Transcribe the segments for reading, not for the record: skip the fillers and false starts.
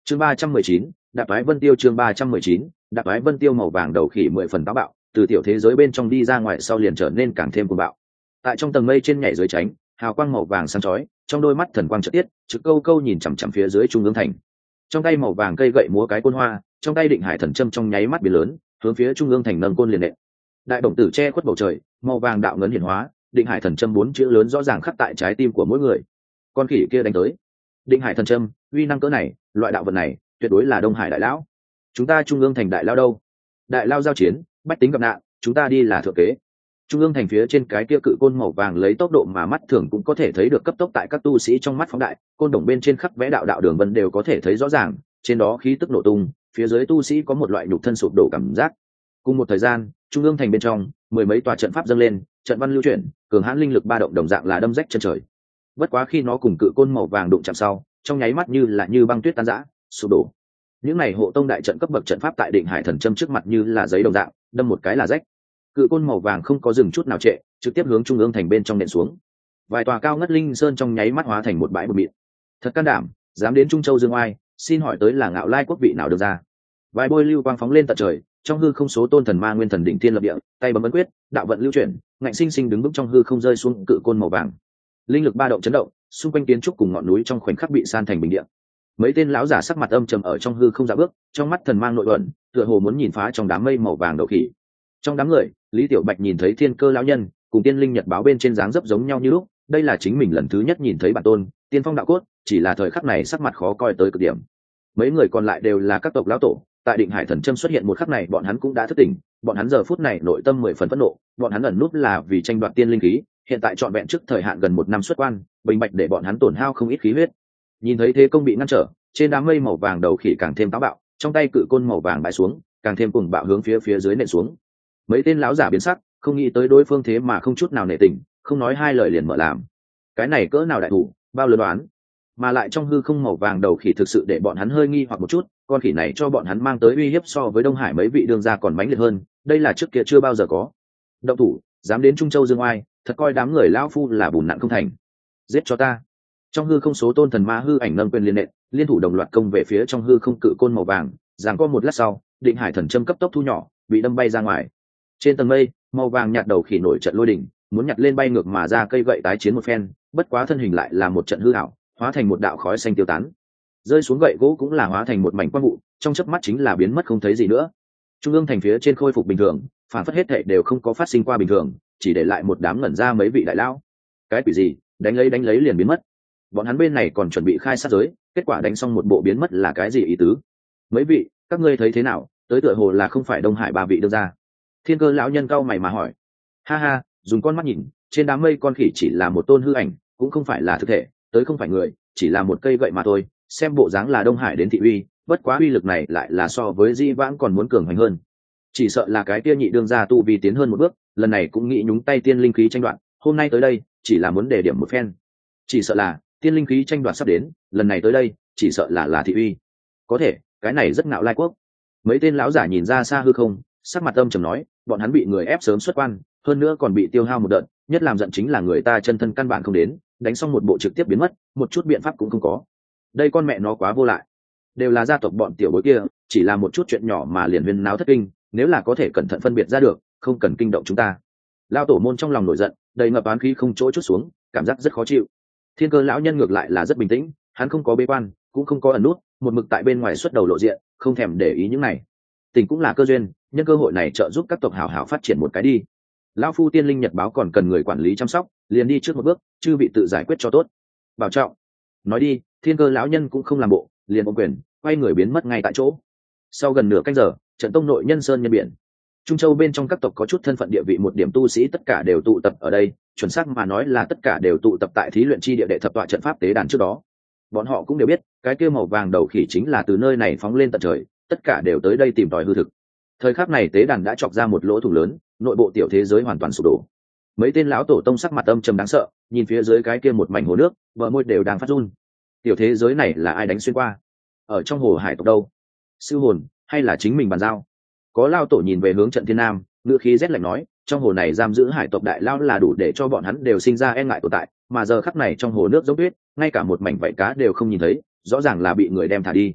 chương 319, đạp toái vân tiêu. chương 319, đạp toái vân tiêu. Màu vàng đầu khỉ 10 phần táo bạo, từ tiểu thế giới bên trong đi ra ngoài sau liền trở nên càng thêm cuồng bạo. Tại trong tầng mây trên nhảy dưới tránh, hào quang màu vàng sáng chói, trong đôi mắt thần quang chợt tiết, trực câu câu nhìn chằm chằm phía dưới trung ương thành. Trong tay màu vàng cây gậy múa cái côn hoa, trong tay định hải thần châm trong nháy mắt biến lớn, hướng phía trung ương thành nâng côn liền nện. Đại đồng tử che khuất bầu trời, màu vàng đạo ngấn hiển hóa, định hải thần châm 4 chữ lớn rõ ràng khắc tại trái tim của mỗi người. Con khỉ kia đánh tới. Định hải thần châm, uy năng cỡ này, loại đạo vật này, tuyệt đối là Đông Hải đại lão. Chúng ta trung ương thành đại lao đâu? Đại lao giao chiến, bách tính gặp nạn, chúng ta đi là thượng kế. Trung ương thành phía trên cái kia cự côn màu vàng lấy tốc độ mà mắt thường cũng có thể thấy được cấp tốc tại các tu sĩ trong mắt phóng đại, côn đồng bên trên khắc vẽ đạo đạo đường vân đều có thể thấy rõ ràng, trên đó khí tức nổ tung, phía dưới tu sĩ có một loại nhục thân sụp đổ cảm giác. Cùng một thời gian, trung ương thành bên trong, mười mấy tòa trận pháp dâng lên, trận văn lưu chuyển, cường hãn linh lực ba động đồng dạng là đâm rách chân trời. Bất quá khi nó cùng cự côn màu vàng đụng chạm sau, trong nháy mắt như băng tuyết tan rã, sụp đổ. Những này hộ tông đại trận cấp bậc trận pháp tại định hải thần châm trước mặt như là giấy đồng dạng, đâm một cái là rách. Cự côn màu vàng không có dừng chút nào trệ, trực tiếp hướng trung ương thành bên trong nện xuống. Vài tòa cao ngất linh sơn trong nháy mắt hóa thành một bãi bụi mịn. Thật can đảm, dám đến Trung Châu dương oai, xin hỏi tới là Ngạo Lai quốc vị nào được ra? Vài bôi lưu quang phóng lên tận trời, trong hư không số tôn thần ma nguyên thần đỉnh thiên lập địa, tay bấm ấn quyết, đạo vận lưu chuyển, ngạnh sinh sinh đứng vững trong hư không rơi xuống cự côn màu vàng. Linh lực ba động chấn động, xung quanh kiến trúc cùng ngọn núi trong khoảnh khắc bị san thành bình địa. Mấy tên lão giả sắc mặt âm trầm ở trong hư không dạo bước, trong mắt thần mang nội ẩn, tựa hồ muốn nhìn phá trong đám mây màu vàng đầu khỉ. Trong đám người, Lý Tiểu Bạch nhìn thấy Thiên Cơ lão nhân cùng Tiên Linh Nhật báo bên trên dáng dấp giống nhau như lúc, đây là chính mình lần thứ nhất nhìn thấy bản tôn Tiên Phong đạo cốt, chỉ là thời khắc này sắc mặt khó coi tới cực điểm. Mấy người còn lại đều là các tộc lão tổ, tại định hải thần châm xuất hiện một khắc này bọn hắn cũng đã thức tỉnh, bọn hắn giờ phút này nội tâm 10 phần phẫn nộ, bọn hắn ẩn núp là vì tranh đoạt tiên linh khí, hiện tại trọn vẹn trước thời hạn gần 1 năm xuất quan, bình bạch để bọn hắn tổn hao không ít khí huyết. Nhìn thấy thế công bị ngăn trở, trên đám mây màu vàng đầu khỉ càng thêm táo bạo, trong tay cự côn màu vàng bãi xuống, càng thêm cuồng bạo hướng phía dưới nện xuống. Mấy tên lão giả biến sắc, không nghĩ tới đối phương thế mà không chút nào nể tình, không nói hai lời liền mở làm. Cái này cỡ nào đại thủ, bao lớn đoán, mà lại trong hư không màu vàng đầu khỉ thực sự để bọn hắn hơi nghi hoặc một chút, con khỉ này cho bọn hắn mang tới uy hiếp so với Đông Hải mấy vị đương gia còn mãnh liệt hơn, đây là trước kia chưa bao giờ có. Động thủ, dám đến Trung Châu dương oai, thật coi đám người lão phu là bùn nặn không thành. Giết cho ta. Trong hư không số tôn thần ma hư ảnh nâng quyền liên nện, liên thủ đồng loạt công về phía trong hư không cự côn màu vàng, giằng co một lát sau, định hải thần châm cấp tốc thu nhỏ, bị đâm bay ra ngoài. Trên tầng mây, màu vàng nhạt đầu khỉ nổi trận lôi đỉnh, muốn nhặt lên bay ngược mà ra cây gậy tái chiến một phen, bất quá thân hình lại là một trận hư ảo, hóa thành một đạo khói xanh tiêu tán. Rơi xuống gậy gỗ cũng là hóa thành một mảnh quang vụ, trong chớp mắt chính là biến mất không thấy gì nữa. Trung ương thành phía trên khôi phục bình thường, phản phất hết thảy đều không có phát sinh qua bình thường, chỉ để lại một đám ngẩn ra mấy vị đại lão. Cái quỷ gì, đánh lấy liền biến mất. Bọn hắn bên này còn chuẩn bị khai sát giới, kết quả đánh xong một bộ biến mất là cái gì ý tứ? Mấy vị, các ngươi thấy thế nào? Tới tựa hồ là không phải Đông Hải ba vị đưa ra. Thiên Cơ lão nhân cau mày mà hỏi. Ha ha, dùng con mắt nhìn, trên đám mây con khỉ chỉ là một tôn hư ảnh, cũng không phải là thực thể, tới không phải người, chỉ là một cây gậy mà thôi, xem bộ dáng là Đông Hải đến thị uy, bất quá uy lực này lại là so với Di Vãng còn muốn cường hành hơn. Chỉ sợ là cái kia nhị đương gia tu vi tiến hơn một bước, lần này cũng nghĩ nhúng tay tiên linh khí tranh đoạt, hôm nay tới đây, chỉ là muốn đề điểm một phen. Chỉ sợ là tiên linh khí tranh đoạt sắp đến, lần này tới đây, chỉ sợ là thị uy. Có thể, cái này rất Ngạo Lai quốc. Mấy tên lão giả nhìn ra xa hư không, sắc mặt âm trầm nói, bọn hắn bị người ép sớm xuất quan, hơn nữa còn bị tiêu hao một đợt, nhất làm giận chính là người ta chân thân căn bản không đến, đánh xong một bộ trực tiếp biến mất, một chút biện pháp cũng không có. Đây con mẹ nó quá vô lại. Đều là gia tộc bọn tiểu bối kia, chỉ là một chút chuyện nhỏ mà liền huyên náo thất kinh, nếu là có thể cẩn thận phân biệt ra được, không cần kinh động chúng ta. Lão tổ môn trong lòng nổi giận, đầy ngập oán khí không chỗ chút xuống, cảm giác rất khó chịu. Thiên Cơ lão nhân ngược lại là rất bình tĩnh, hắn không có bế quan, cũng không có ẩn nút, một mực tại bên ngoài xuất đầu lộ diện, không thèm để ý những này. Tình cũng là cơ duyên, nhân cơ hội này trợ giúp các tộc hảo hảo phát triển một cái đi. Lão phu Tiên Linh Nhật báo còn cần người quản lý chăm sóc, liền đi trước một bước, chư bị tự giải quyết cho tốt. Bảo trọng. Nói đi, Thiên Cơ lão nhân cũng không làm bộ, liền ôm quyền, quay người biến mất ngay tại chỗ. Sau gần nửa canh giờ, trận tông nội nhân sơn nhân biển. Trung Châu bên trong các tộc có chút thân phận địa vị một điểm tu sĩ tất cả đều tụ tập ở đây, chuẩn xác mà nói là tất cả đều tụ tập tại thí luyện chi địa đệ thập tọa trận pháp tế đàn trước đó. Bọn họ cũng đều biết, cái kia màu vàng đầu khỉ chính là từ nơi này phóng lên tận trời, tất cả đều tới đây tìm tòi hư thực. Thời khắc này tế đàn đã chọc ra một lỗ thủng lớn, nội bộ tiểu thế giới hoàn toàn sụp đổ. Mấy tên lão tổ tông sắc mặt âm trầm đáng sợ, nhìn phía dưới cái kia một mảnh hồ nước, bờ môi đều đang phát run. Tiểu thế giới này là ai đánh xuyên qua? Ở trong hồ hải tộc đâu? Sư hồn hay là chính mình bàn giao? Có lao tổ nhìn về hướng trận thiên nam, ngữ khí rét lạnh nói, trong hồ này giam giữ hải tộc đại lao là đủ để cho bọn hắn đều sinh ra e ngại tồn tại, mà giờ khắc này trong hồ nước giống tuyết, ngay cả một mảnh vảy cá đều không nhìn thấy, rõ ràng là bị người đem thả đi.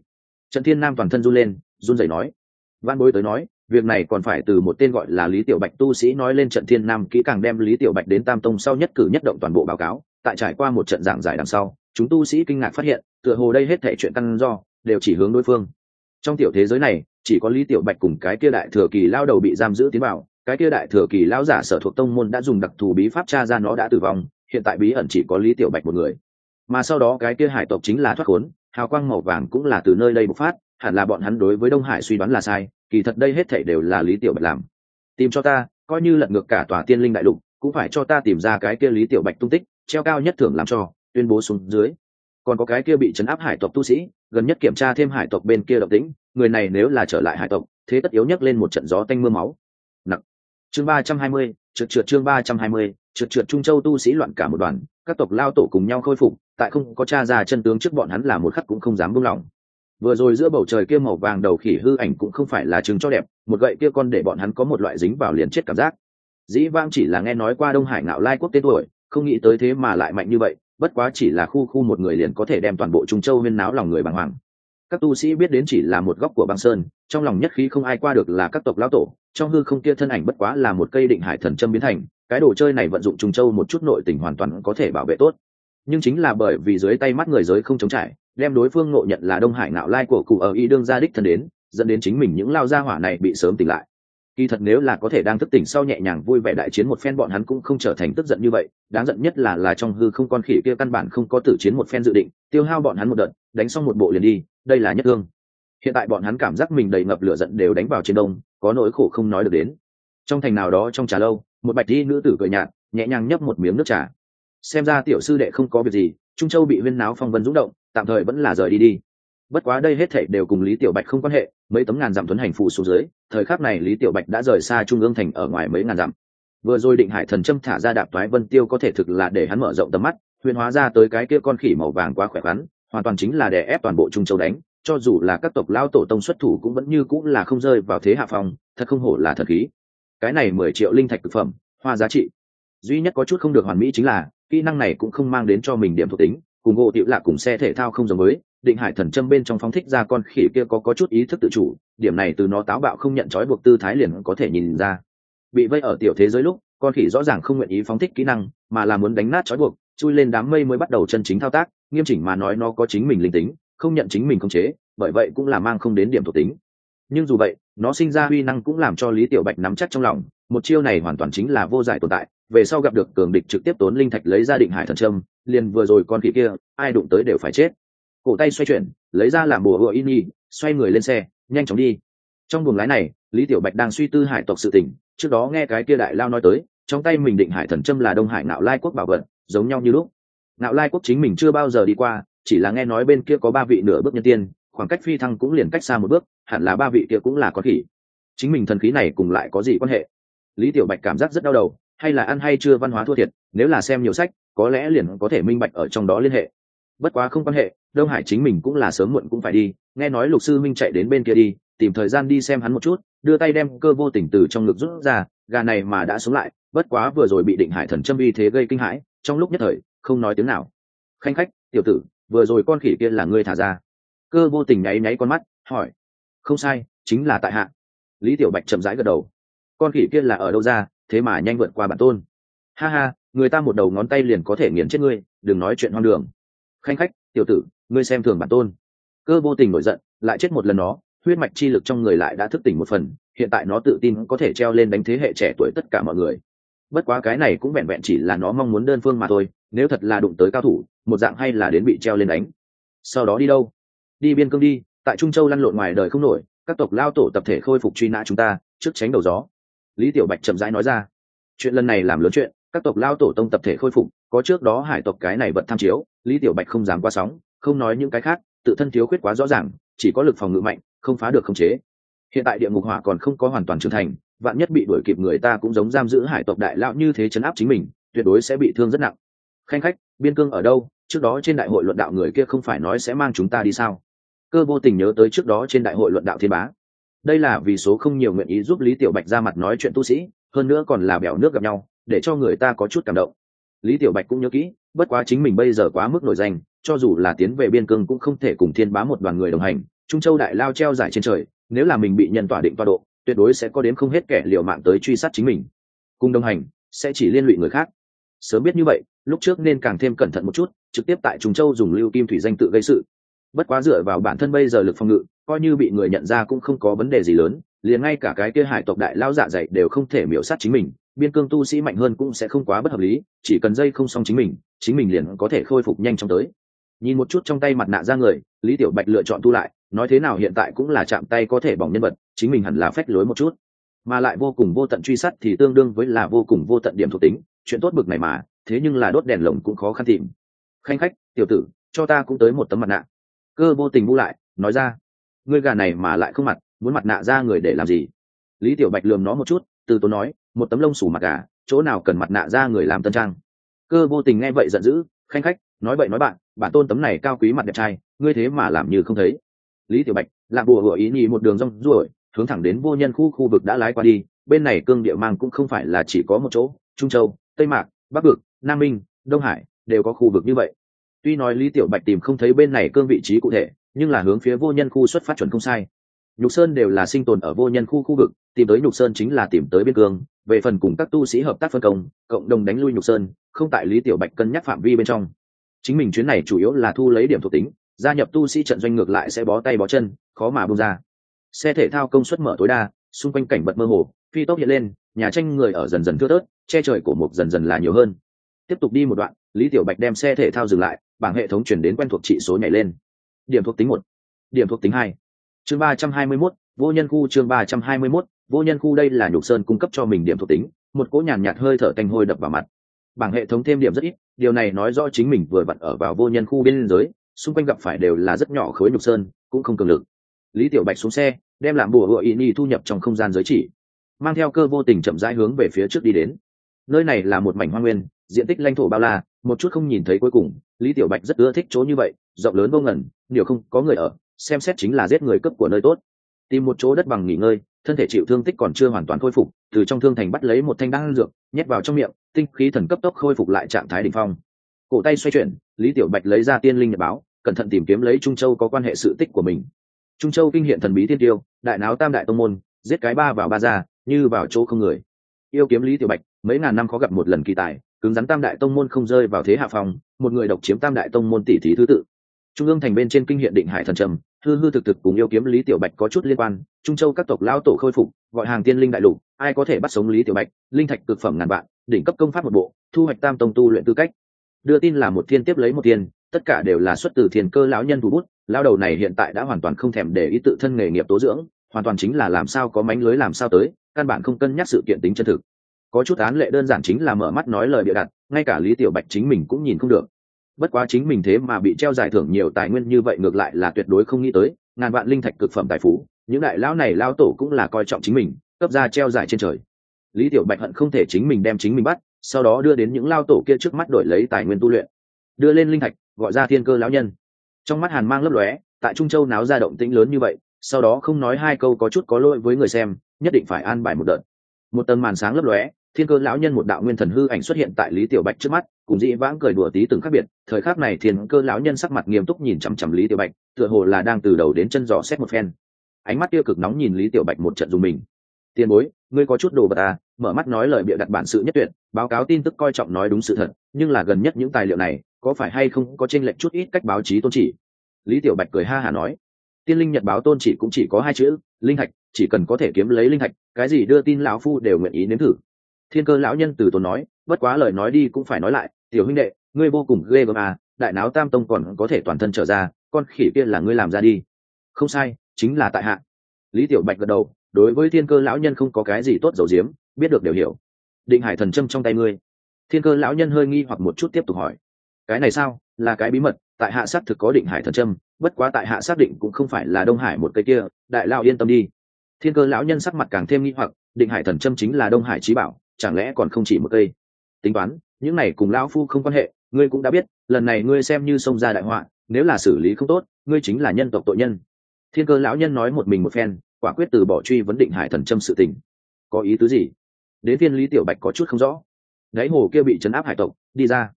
Trận Thiên Nam toàn thân run lên, run rẩy nói: Vãn bối tới nói, việc này còn phải từ một tên gọi là Lý Tiểu Bạch tu sĩ nói lên. Trận Thiên Nam kỹ càng đem Lý Tiểu Bạch đến Tam Tông sau nhất cử nhất động toàn bộ báo cáo. Tại trải qua một trận giảng giải đằng sau, chúng tu sĩ kinh ngạc phát hiện, tựa hồ đây hết thảy chuyện căn do đều chỉ hướng đối phương. Trong tiểu thế giới này, chỉ có Lý Tiểu Bạch cùng cái kia đại thừa kỳ lao đầu bị giam giữ tiến vào. Cái kia đại thừa kỳ lão giả sở thuộc tông môn đã dùng đặc thù bí pháp tra ra nó đã tử vong, hiện tại bí ẩn chỉ có Lý Tiểu Bạch một người. Mà sau đó cái kia hải tộc chính là thoát khốn, hào quang màu vàng cũng là từ nơi đây bộc phát, hẳn là bọn hắn đối với Đông Hải suy đoán là sai, kỳ thật đây hết thảy đều là Lý Tiểu Bạch làm. Tìm cho ta, coi như lật ngược cả tòa Tiên Linh đại lục, cũng phải cho ta tìm ra cái kia Lý Tiểu Bạch tung tích, treo cao nhất thưởng làm cho, tuyên bố xuống dưới. Còn có cái kia bị trấn áp hải tộc tu sĩ, gần nhất kiểm tra thêm hải tộc bên kia động tĩnh, người này nếu là trở lại hải tộc, thế tất yếu nhất lên một trận gió tanh mưa máu. Nặng. Chương 320, trượt chương 320, trượt Trung Châu tu sĩ loạn cả một đoàn, các tộc lao tổ cùng nhau khôi phục, tại không có tra ra chân tướng trước bọn hắn là một khắc cũng không dám buông lỏng. Vừa rồi giữa bầu trời kia màu vàng đầu khỉ hư ảnh cũng không phải là chứng cho đẹp, một gậy kia con để bọn hắn có một loại dính vào liền chết cảm giác. Dĩ vãng chỉ là nghe nói qua Đông Hải Ngạo Lai quốc tên tuổi, không nghĩ tới thế mà lại mạnh như vậy, bất quá chỉ là khu một người liền có thể đem toàn bộ Trung Châu huyên náo lòng người bàng hoàng. Các tu sĩ biết đến chỉ là một góc của băng sơn, trong lòng nhất khí không ai qua được là các tộc lão tổ, trong hư không kia thân ảnh bất quá là một cây định hải thần châm biến thành, cái đồ chơi này vận dụng Trung Châu một chút nội tình hoàn toàn có thể bảo vệ tốt. Nhưng chính là bởi vì dưới tay mắt người giới không chống trải, đem đối phương ngộ nhận là Đông Hải Ngạo Lai của cụ ở y đương gia đích thân đến, dẫn đến chính mình những lao gia hỏa này bị sớm tỉnh lại. Kỳ thật nếu là có thể đang thức tỉnh sau nhẹ nhàng vui vẻ đại chiến một phen bọn hắn cũng không trở thành tức giận như vậy, đáng giận nhất là trong hư không con khỉ kia căn bản không có tử chiến một phen dự định, tiêu hao bọn hắn một đợt, đánh xong một bộ liền đi, đây là nhất thương. Hiện tại bọn hắn cảm giác mình đầy ngập lửa giận đều đánh vào trên đông, có nỗi khổ không nói được đến. Trong thành nào đó trong trà lâu, một bạch y nữ tử cười nhạt, nhẹ nhàng nhấp một miếng nước trà. Xem ra tiểu sư đệ không có việc gì, Trung Châu bị huyên náo phong vân dũng động, tạm thời vẫn là rời đi đi. Bất quá đây hết thảy đều cùng Lý Tiểu Bạch không quan hệ, mấy tấm ngàn dặm tuấn hành phụ xuống dưới, thời khắc này Lý Tiểu Bạch đã rời xa trung ương thành ở ngoài mấy ngàn dặm. Vừa rồi định hải thần châm thả ra đạp toái vân tiêu có thể thực là để hắn mở rộng tầm mắt, huyền hóa ra tới cái kia con khỉ màu vàng quá khỏe khoắn, hoàn toàn chính là đè ép toàn bộ Trung Châu đánh, cho dù là các tộc lao tổ tông xuất thủ cũng vẫn như cũng là không rơi vào thế hạ phong, thật không hổ là thần khí. Cái này 10 triệu linh thạch thực phẩm, hoa giá trị. Duy nhất có chút không được hoàn mỹ chính là, kỹ năng này cũng không mang đến cho mình điểm thuộc tính, cùng gỗ tiểu lạc cùng xe thể thao không giống với, định hải thần châm bên trong phóng thích ra con khỉ kia có chút ý thức tự chủ, điểm này từ nó táo bạo không nhận trói buộc tư thái liền có thể nhìn ra. Bị vây ở tiểu thế giới lúc, con khỉ rõ ràng không nguyện ý phóng thích kỹ năng, mà là muốn đánh nát trói buộc, chui lên đám mây mới bắt đầu chân chính thao tác, nghiêm chỉnh mà nói nó có chính mình linh tính, không nhận chính mình khống chế, bởi vậy cũng là mang không đến điểm thuộc tính. Nhưng dù vậy, nó sinh ra uy năng cũng làm cho Lý Tiểu Bạch nắm chắc trong lòng, một chiêu này hoàn toàn chính là vô giải tồn tại, về sau gặp được cường địch trực tiếp tốn linh thạch lấy ra định hải thần châm, liền vừa rồi con khỉ kia, ai đụng tới đều phải chết. Cổ tay xoay chuyển, lấy ra làm bùa hựa in y, xoay người lên xe, nhanh chóng đi. Trong buồng lái này, Lý Tiểu Bạch đang suy tư hải tộc sự tình, trước đó nghe cái kia đại lao nói tới, trong tay mình định hải thần châm là Đông Hải Ngạo Lai quốc bảo vật, giống nhau như lúc. Ngạo Lai quốc chính mình chưa bao giờ đi qua, chỉ là nghe nói bên kia có 3 vị nửa bước nhân tiên, khoảng cách phi thăng cũng liền cách xa một bước, hẳn là 3 vị kia cũng là con khỉ. Chính mình thần khí này cùng lại có gì quan hệ? Lý Tiểu Bạch cảm giác rất đau đầu, hay là ăn hay chưa văn hóa thua thiệt, nếu là xem nhiều sách, có lẽ liền có thể minh bạch ở trong đó liên hệ. Bất quá không quan hệ, Đông Hải chính mình cũng là sớm muộn cũng phải đi, nghe nói Lục sư minh chạy đến bên kia đi, tìm thời gian đi xem hắn một chút, đưa tay đem cơ vô tình từ trong ngực rút ra, gà này mà đã sống lại, bất quá vừa rồi bị định hải thần châm uy thế gây kinh hãi, trong lúc nhất thời không nói tiếng nào. Khanh khách, tiểu tử, vừa rồi con khỉ kia là ngươi thả ra? Cơ vô tình nháy nháy con mắt, hỏi. Không sai, chính là tại hạ. Lý Tiểu Bạch chậm rãi gật đầu. Con khỉ kia là ở đâu ra, thế mà nhanh vượt qua bản tôn? Ha ha, người ta một đầu ngón tay liền có thể nghiền chết ngươi, đừng nói chuyện hoang đường. Khanh khách, tiểu tử, ngươi xem thường bản tôn. Cơ vô tình nổi giận, lại chết một lần nó, huyết mạch chi lực trong người lại đã thức tỉnh một phần, hiện tại nó tự tin có thể treo lên đánh thế hệ trẻ tuổi tất cả mọi người. Bất quá cái này cũng vẹn vẹn chỉ là nó mong muốn đơn phương mà thôi, nếu thật là đụng tới cao thủ, một dạng hay là đến bị treo lên đánh. Sau đó đi đâu? Đi biên cương đi, tại Trung Châu lăn lộn ngoài đời không nổi, các tộc lao tổ tập thể khôi phục truy nã chúng ta, trước tránh đầu gió. Lý Tiểu Bạch chậm rãi nói ra. Chuyện lần này làm lớn chuyện, các tộc lao tổ tông tập thể khôi phục, có trước đó hải tộc cái này vật tham chiếu, Lý Tiểu Bạch không dám qua sóng, không nói những cái khác, tự thân thiếu khuyết quá rõ ràng, chỉ có lực phòng ngự mạnh, không phá được khống chế. Hiện tại địa ngục hỏa còn không có hoàn toàn trưởng thành, vạn nhất bị đuổi kịp người ta cũng giống giam giữ hải tộc đại lão như thế chấn áp chính mình, tuyệt đối sẽ bị thương rất nặng. Khanh khách, biên cương ở đâu? Trước đó trên đại hội luận đạo người kia không phải nói sẽ mang chúng ta đi sao? Cơ vô tình nhớ tới trước đó trên đại hội luận đạo thiên bá. Đây là vì số không nhiều nguyện ý giúp Lý Tiểu Bạch ra mặt nói chuyện tu sĩ, hơn nữa còn là bèo nước gặp nhau, để cho người ta có chút cảm động. Lý Tiểu Bạch cũng nhớ kỹ, bất quá chính mình bây giờ quá mức nổi danh, cho dù là tiến về biên cương cũng không thể cùng thiên bá một đoàn người đồng hành, Trung Châu đại lao treo giải trên trời, nếu là mình bị nhân tỏa định tọa độ, tuyệt đối sẽ có đến không hết kẻ liều mạng tới truy sát chính mình. Cùng đồng hành sẽ chỉ liên lụy người khác. Sớm biết như vậy, lúc trước nên càng thêm cẩn thận một chút, trực tiếp tại Trung Châu dùng Lưu Kim Thủy danh tự gây sự. Bất quá dựa vào bản thân bây giờ lực phòng ngự, coi như bị người nhận ra cũng không có vấn đề gì lớn, liền ngay cả cái kia hải tộc đại lao dạ dày đều không thể miểu sát chính mình, biên cương tu sĩ mạnh hơn cũng sẽ không quá bất hợp lý, chỉ cần dây không xong chính mình liền có thể khôi phục nhanh chóng tới. Nhìn một chút trong tay mặt nạ ra người, Lý Tiểu Bạch lựa chọn tu lại, nói thế nào hiện tại cũng là chạm tay có thể bỏng nhân vật, chính mình hẳn là phách lối một chút, mà lại vô cùng vô tận truy sát thì tương đương với là vô cùng vô tận điểm thuộc tính, chuyện tốt bực này mà, thế nhưng là đốt đèn lồng cũng khó khăn tìm. Khanh khách, tiểu tử, cho ta cũng tới một tấm mặt nạ. Cơ vô tình bu lại, nói ra, ngươi gà này mà lại không mặt, muốn mặt nạ ra người để làm gì? Lý Tiểu Bạch lườm nó một chút, từ tốn nói, một tấm lông sủ mặt gà, chỗ nào cần mặt nạ ra người làm tân trang? Cơ vô tình nghe vậy giận dữ, khanh khách, nói bậy nói bạn, bản tôn tấm này cao quý mặt đẹp trai, ngươi thế mà làm như không thấy. Lý Tiểu Bạch lạc bùa hựa ý nhị một đường rong ruổi, hướng thẳng đến vô nhân khu vực đã lái qua đi. Bên này cương địa mang cũng không phải là chỉ có một chỗ, Trung Châu, Tây Mạc, Bắc Vực, Nam Minh, Đông Hải đều có khu vực như vậy. Tuy nói Lý Tiểu Bạch tìm không thấy bên này cương vị trí cụ thể, nhưng là hướng phía vô nhân khu xuất phát chuẩn không sai. Nhục Sơn đều là sinh tồn ở vô nhân khu vực, tìm tới Nhục Sơn chính là tìm tới biên cương. Về phần cùng các tu sĩ hợp tác phân công, cộng đồng đánh lui Nhục Sơn, không tại Lý Tiểu Bạch cân nhắc phạm vi bên trong. Chính mình chuyến này chủ yếu là thu lấy điểm thuộc tính, gia nhập tu sĩ trận doanh ngược lại sẽ bó tay bó chân, khó mà buông ra. Xe thể thao công suất mở tối đa, xung quanh cảnh vật mơ hồ, phi tốc hiện lên, nhà tranh người ở dần dần thưa thớt, che trời cổ mục dần dần là nhiều hơn. Tiếp tục đi một đoạn, Lý Tiểu Bạch đem xe thể thao dừng lại, bảng hệ thống chuyển đến quen thuộc trị số nhảy lên. Điểm thuộc tính 1, điểm thuộc tính 2. Chương 321, vô nhân khu. Chương 321, vô nhân khu. Đây là Nhục Sơn cung cấp cho mình điểm thuộc tính, một cỗ nhàn nhạt hơi thở tanh hôi đập vào mặt. Bảng hệ thống thêm điểm rất ít, điều này nói rõ chính mình vừa vặn ở vào vô nhân khu biên giới, xung quanh gặp phải đều là rất nhỏ khối Nhục Sơn, cũng không cường lực. Lý Tiểu Bạch xuống xe, đem làm bùa hựa ý nhi thu nhập trong không gian giới chỉ, mang theo cơ vô tình chậm rãi hướng về phía trước đi đến. Nơi này là một mảnh hoang nguyên, diện tích lãnh thổ bao la, một chút không nhìn thấy cuối cùng. Lý Tiểu Bạch rất ưa thích chỗ như vậy, rộng lớn vô ngần, nhiều không có người ở, xem xét chính là giết người cấp của nơi tốt. Tìm một chỗ đất bằng nghỉ ngơi, thân thể chịu thương tích còn chưa hoàn toàn khôi phục, từ trong thương thành bắt lấy một thanh đan dược, nhét vào trong miệng, tinh khí thần cấp tốc khôi phục lại trạng thái đỉnh phong. Cổ tay xoay chuyển, Lý Tiểu Bạch lấy ra tiên linh nhật báo, cẩn thận tìm kiếm lấy Trung Châu có quan hệ sự tích của mình. Trung Châu kinh hiện thần bí tiên tiêu, đại náo tam đại tông môn, giết cái ba vào ba ra, như vào chỗ không người. Yêu kiếm Lý Tiểu Bạch, mấy ngàn năm khó gặp một lần kỳ tài, cứng rắn tam đại tông môn không rơi vào thế hạ phòng, một người độc chiếm tam đại tông môn tỷ thí thứ tự. Trung ương thành bên trên kinh hiện định hải thần trầm, hư hư thực thực cùng yêu kiếm Lý Tiểu Bạch có chút liên quan. Trung Châu các tộc lao tổ khôi phục, gọi hàng tiên linh đại lục, ai có thể bắt sống Lý Tiểu Bạch, linh thạch cực phẩm ngàn vạn, đỉnh cấp công pháp một bộ, thu hoạch tam tông tu luyện tư cách. Đưa tin là một thiên tiếp lấy một thiên, tất cả đều là xuất từ Thiên Cơ lão nhân thủ bút. Lão đầu này hiện tại đã hoàn toàn không thèm để ý tự thân nghề nghiệp tố dưỡng, hoàn toàn chính là làm sao có mánh lưới làm sao tới, căn bản không cân nhắc sự kiện tính chân thực. Có chút án lệ đơn giản chính là mở mắt nói lời bịa đặt, ngay cả Lý Tiểu Bạch chính mình cũng nhìn không được. Bất quá chính mình thế mà bị treo giải thưởng nhiều tài nguyên như vậy ngược lại là tuyệt đối không nghĩ tới, ngàn vạn linh thạch cực phẩm tài phú, những đại lão này lao tổ cũng là coi trọng chính mình, cấp ra treo giải trên trời. Lý Tiểu Bạch hận không thể chính mình đem chính mình bắt, sau đó đưa đến những lao tổ kia trước mắt đổi lấy tài nguyên tu luyện, đưa lên linh thạch, gọi ra Thiên Cơ lão nhân. Trong mắt hàn mang lấp lóe, tại Trung Châu náo ra động tĩnh lớn như vậy, sau đó không nói hai câu có chút có lỗi với người xem, nhất định phải an bài một đợt. Một tầng màn sáng lấp lóe, Thiên Cơ lão nhân một đạo nguyên thần hư ảnh xuất hiện tại Lý Tiểu Bạch trước mắt, cùng dĩ vãng cười đùa tí từng khác biệt. Thời khắc này Thiên Cơ lão nhân sắc mặt nghiêm túc nhìn chằm chằm Lý Tiểu Bạch, tựa hồ là đang từ đầu đến chân dò xét một phen. Ánh mắt kia cực nóng nhìn Lý Tiểu Bạch một trận dùng mình. Tiền bối, ngươi có chút đồ vật à? Mở mắt nói lời bịa đặt bản sự nhất tuyệt, báo cáo tin tức coi trọng nói đúng sự thật, nhưng là gần nhất những tài liệu này có phải hay không có chênh lệch chút ít cách báo chí tôn chỉ? Lý Tiểu Bạch cười ha hả nói, tiên linh nhật báo tôn chỉ cũng chỉ có hai chữ, linh thạch, chỉ cần có thể kiếm lấy linh thạch, cái gì đưa tin lão phu đều nguyện ý nếm thử. Thiên Cơ lão nhân từ tốn nói, bất quá lời nói đi cũng phải nói lại, tiểu huynh đệ, ngươi vô cùng ghê gớm à, đại náo tam tông còn có thể toàn thân trở ra, con khỉ kia là ngươi làm ra đi. Không sai, chính là tại hạ. Lý Tiểu Bạch gật đầu, đối với Thiên Cơ lão nhân không có cái gì tốt giấu giếm, biết được đều hiểu. Định hải thần châm trong tay ngươi. Thiên Cơ lão nhân hơi nghi hoặc một chút tiếp tục hỏi, cái này sao, là cái bí mật, tại hạ xác thực có định hải thần châm, bất quá tại hạ xác định cũng không phải là Đông Hải một cây kia, đại lão yên tâm đi. Thiên Cơ lão nhân sắc mặt càng thêm nghi hoặc, định hải thần châm chính là Đông Hải chí bảo, chẳng lẽ còn không chỉ một cây? Tính toán, những này cùng lão phu không quan hệ, ngươi cũng đã biết, lần này ngươi xem như xông ra đại họa, nếu là xử lý không tốt, ngươi chính là nhân tộc tội nhân. Thiên Cơ lão nhân nói một mình một phen, quả quyết từ bỏ truy vấn định hải thần châm sự tình. Có ý tứ gì? Đến phiên Lý Tiểu Bạch có chút không rõ. Đáy hồ kia bị trấn áp hải tộc đi ra,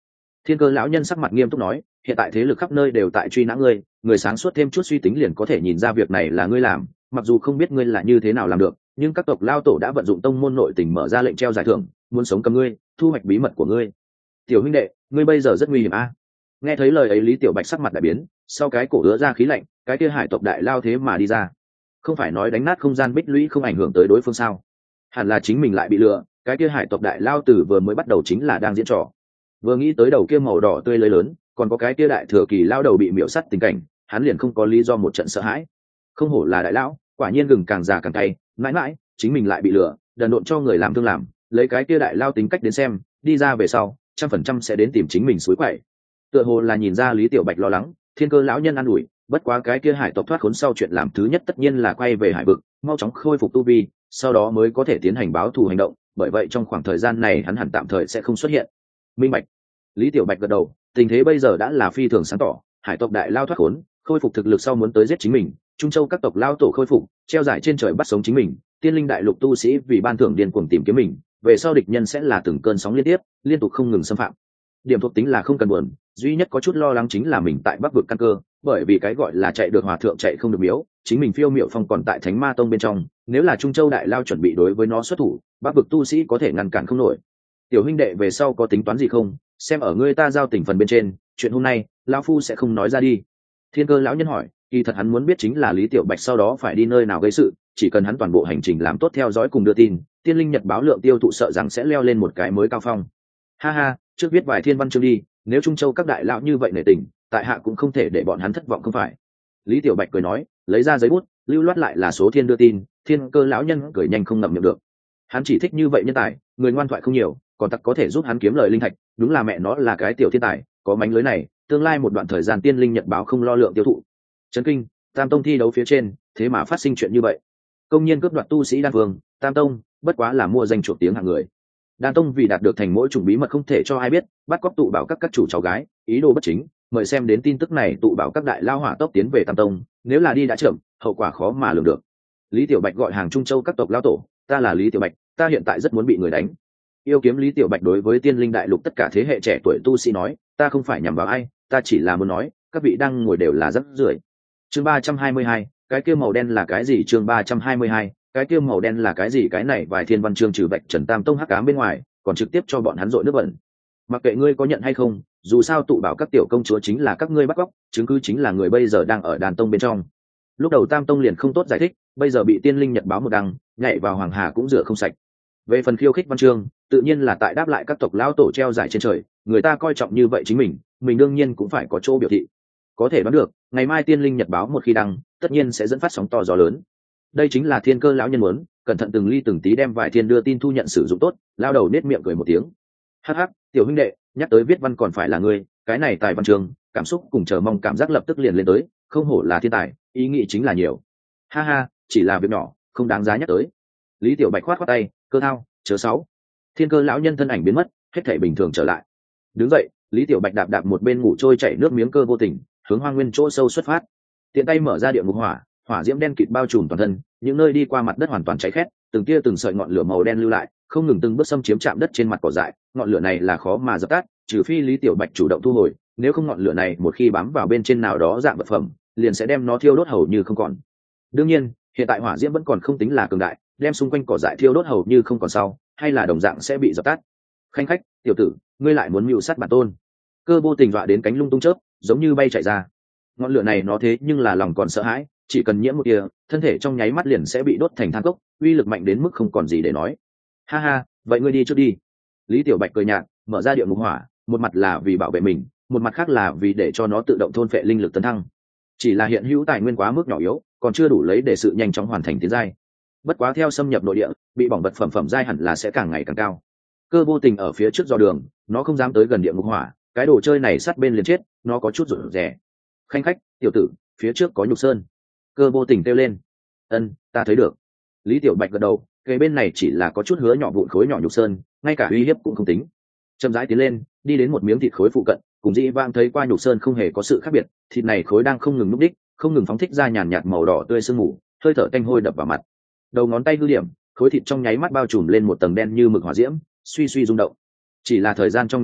Thiên Cơ lão nhân sắc mặt nghiêm túc nói, hiện tại thế lực khắp nơi đều tại truy nã ngươi, người sáng suốt thêm chút suy tính liền có thể nhìn ra việc này là ngươi làm, mặc dù không biết ngươi là như thế nào làm được, nhưng các tộc lao tổ đã vận dụng tông môn nội tình mở ra lệnh treo giải thưởng, muốn sống cầm ngươi, thu hoạch bí mật của ngươi. Tiểu huynh đệ, ngươi bây giờ rất nguy hiểm a. Nghe thấy lời ấy, Lý Tiểu Bạch sắc mặt đại biến, sau cái cổ ứa ra khí lạnh, cái kia hải tộc đại lao thế mà đi ra. Không phải nói đánh nát không gian bích lũy không ảnh hưởng tới đối phương sao? Hẳn là chính mình lại bị lừa, cái kia hải tộc đại lao từ vừa mới bắt đầu chính là đang diễn trò. Vừa nghĩ tới đầu kia màu đỏ tươi lưới lớn, còn có cái kia đại thừa kỳ lao đầu bị miểu sắt tình cảnh, hắn liền không có lý do một trận sợ hãi. Không hổ là đại lão, quả nhiên gừng càng già càng cay, mãi mãi chính mình lại bị lừa, đần độn cho người làm thương làm, lấy cái kia đại lao tính cách đến xem, đi ra về sau 100% sẽ đến tìm chính mình suối quậy. Tựa hồ là nhìn ra Lý Tiểu Bạch lo lắng, Thiên Cơ lão nhân an ủi, bất quá cái kia hải tộc thoát khốn sau chuyện làm thứ nhất tất nhiên là quay về hải vực, mau chóng khôi phục tu vi, sau đó mới có thể tiến hành báo thù hành động, bởi vậy trong khoảng thời gian này hắn hẳn tạm thời sẽ không xuất hiện. Minh bạch. Lý Tiểu Bạch gật đầu, tình thế bây giờ đã là phi thường sáng tỏ, hải tộc đại lao thoát khốn, khôi phục thực lực sau muốn tới giết chính mình, Trung Châu các tộc lao tổ khôi phục, treo giải trên trời bắt sống chính mình, Tiên Linh đại lục tu sĩ vì ban thưởng điên cuồng tìm kiếm mình, về sau địch nhân sẽ là từng cơn sóng liên tiếp, liên tục không ngừng xâm phạm. Điểm thuộc tính là không cần buồn, duy nhất có chút lo lắng chính là mình tại Bắc vực căn cơ, bởi vì cái gọi là chạy được hòa thượng chạy không được miếu, chính mình Phiêu Miệu Phong còn tại Thánh Ma Tông bên trong, nếu là Trung Châu đại lao chuẩn bị đối với nó xuất thủ, Bắc vực tu sĩ có thể ngăn cản không nổi. Tiểu huynh đệ về sau có tính toán gì không? Xem ở ngươi ta giao tình phần bên trên, chuyện hôm nay lão phu sẽ không nói ra đi. Thiên Cơ lão nhân hỏi, kỳ thật hắn muốn biết chính là Lý Tiểu Bạch sau đó phải đi nơi nào gây sự, chỉ cần hắn toàn bộ hành trình làm tốt theo dõi cùng đưa tin, Tiên Linh Nhật báo lượng tiêu thụ sợ rằng sẽ leo lên một cái mới cao phong. Ha ha, trước viết vài thiên văn chương đi, nếu Trung Châu các đại lão như vậy nể tình, tại hạ cũng không thể để bọn hắn thất vọng không phải. Lý Tiểu Bạch cười nói, lấy ra giấy bút, lưu loát lại là số thiên đưa tin. Thiên Cơ lão nhân cười nhanh không ngậm miệng được. Hắn chỉ thích như vậy nhân tài, người ngoan thoại không nhiều, còn tặc có thể giúp hắn kiếm lời linh thạch, đúng là mẹ nó là cái tiểu thiên tài, có mánh lưới này, tương lai một đoạn thời gian Tiên Linh Nhật báo không lo lượng tiêu thụ. Chấn kinh, Tam Tông thi đấu phía trên, thế mà phát sinh chuyện như vậy. Công nhiên cướp đoạt tu sĩ Đan Vương, Tam Tông bất quá là mua danh chuộc tiếng hạng người. Đan Tông vì đạt được thành mỗi chủng bí mật không thể cho ai biết, bắt cóc tụ bảo các chủ cháu gái, ý đồ bất chính, mời xem đến tin tức này tụ bảo các đại lao hỏa tốc tiến về Tam Tông, nếu là đi đã chậm, hậu quả khó mà lường được. Lý Tiểu Bạch gọi hàng Trung Châu các tộc lao tổ, ta là Lý Tiểu Bạch, ta hiện tại rất muốn bị người đánh. Yêu kiếm Lý Tiểu Bạch đối với Tiên Linh đại lục tất cả thế hệ trẻ tuổi tu sĩ nói, ta không phải nhằm vào ai, ta chỉ là muốn nói, các vị đang ngồi đều là rất rưởi. Chương 322, cái kia màu đen là cái gì? Chương 322, cái kia màu đen là cái gì? Cái này vài thiên văn chương trừ Bạch Trần Tam Tông hắc ám bên ngoài, còn trực tiếp cho bọn hắn dội nước bẩn. Mặc kệ ngươi có nhận hay không, dù sao tụ bảo các tiểu công chúa chính là các ngươi bắt cóc, chứng cứ chính là người bây giờ đang ở Đàn Tông bên trong. Lúc đầu Tam Tông liền không tốt giải thích, bây giờ bị Tiên Linh Nhật báo một đăng, nhảy vào Hoàng Hà cũng rửa không sạch. Về phần khiêu khích văn chương, tự nhiên là tại đáp lại các tộc lão tổ treo giải trên trời, người ta coi trọng như vậy chính mình đương nhiên cũng phải có chỗ biểu thị. Có thể đoán được, ngày mai Tiên Linh Nhật báo một khi đăng, tất nhiên sẽ dẫn phát sóng to gió lớn. Đây chính là Thiên Cơ lão nhân muốn, cẩn thận từng ly từng tí đem vài thiên đưa tin thu nhận sử dụng tốt. Lao đầu nết miệng cười một tiếng, hắc hắc, tiểu huynh đệ, nhắc tới viết văn còn phải là ngươi, cái này tài văn chương, cảm xúc cùng chờ mong cảm giác lập tức liền lên tới, không hổ là thiên tài, ý nghĩ chính là nhiều. Ha ha, chỉ là việc nhỏ, không đáng giá nhắc tới. Lý Tiểu Bạch khoát khoát tay, Cơ thao, chớ sáu. Thiên Cơ lão nhân thân ảnh biến mất, hết thảy bình thường trở lại. Đứng dậy, Lý Tiểu Bạch đạp đạp một bên ngủ trôi chảy nước miếng Cơ Vô Tình, hướng hoang nguyên chỗ sâu xuất phát. Tiện tay mở ra địa ngục hỏa, hỏa diễm đen kịt bao trùm toàn thân, những nơi đi qua mặt đất hoàn toàn cháy khét, từng tia từng sợi ngọn lửa màu đen lưu lại, không ngừng từng bước xâm chiếm chạm đất trên mặt cỏ dại. Ngọn lửa này là khó mà dập tắt, trừ phi Lý Tiểu Bạch chủ động thu hồi, nếu không ngọn lửa này một khi bám vào bên trên nào đó dạng vật phẩm, liền sẽ đem nó thiêu đốt hầu như không còn. Đương nhiên, hiện tại hỏa diễm vẫn còn không tính là cường đại, đem xung quanh cỏ dại thiêu đốt hầu như không còn sau, hay là đồng dạng sẽ bị dập tắt. Khanh khách, tiểu tử, ngươi lại muốn mưu sát bản tôn? Cơ Vô Tình dọa đến cánh lung tung chớp, giống như bay chạy ra. Ngọn lửa này nó thế nhưng là lòng còn sợ hãi, chỉ cần nhiễm một tia, thân thể trong nháy mắt liền sẽ bị đốt thành than cốc, uy lực mạnh đến mức không còn gì để nói. Ha ha, vậy ngươi đi trước đi. Lý Tiểu Bạch cười nhạt, mở ra địa ngục hỏa, một mặt là vì bảo vệ mình, một mặt khác là vì để cho nó tự động thôn phệ linh lực tấn thăng. Chỉ là hiện hữu tài nguyên quá mức nhỏ yếu, còn chưa đủ lấy để sự nhanh chóng hoàn thành tiến giai. Bất quá theo xâm nhập nội địa, bị bỏng vật phẩm giai hẳn là sẽ càng ngày càng cao. Cơ Vô Tình ở phía trước dò đường, nó không dám tới gần địa ngục hỏa, cái đồ chơi này sát bên liền chết, nó có chút rụt rè. Khanh khách, tiểu tử, phía trước có Nhục Sơn. Cơ Vô Tình kêu lên. Ân, ta thấy được. Lý Tiểu Bạch gật đầu, cái bên này chỉ là có chút hứa nhỏ vụn khối nhỏ Nhục Sơn, ngay cả uy hiếp cũng không tính. Chậm rãi tiến lên, đi đến một miếng thịt khối phụ cận, cùng dĩ vãng thấy qua Nhục Sơn không hề có sự khác biệt, thịt này khối đang không ngừng núp đích, không ngừng phóng thích ra nhàn nhạt màu đỏ tươi sương mù, hơi thở tanh hôi đập vào mặt. Đầu ngón tay hư điểm, khối thịt trong nháy mắt bao trùm lên một tầng đen như mực hỏa diễm, suy suy rung động. Chỉ là thời gian trong nháy mắt,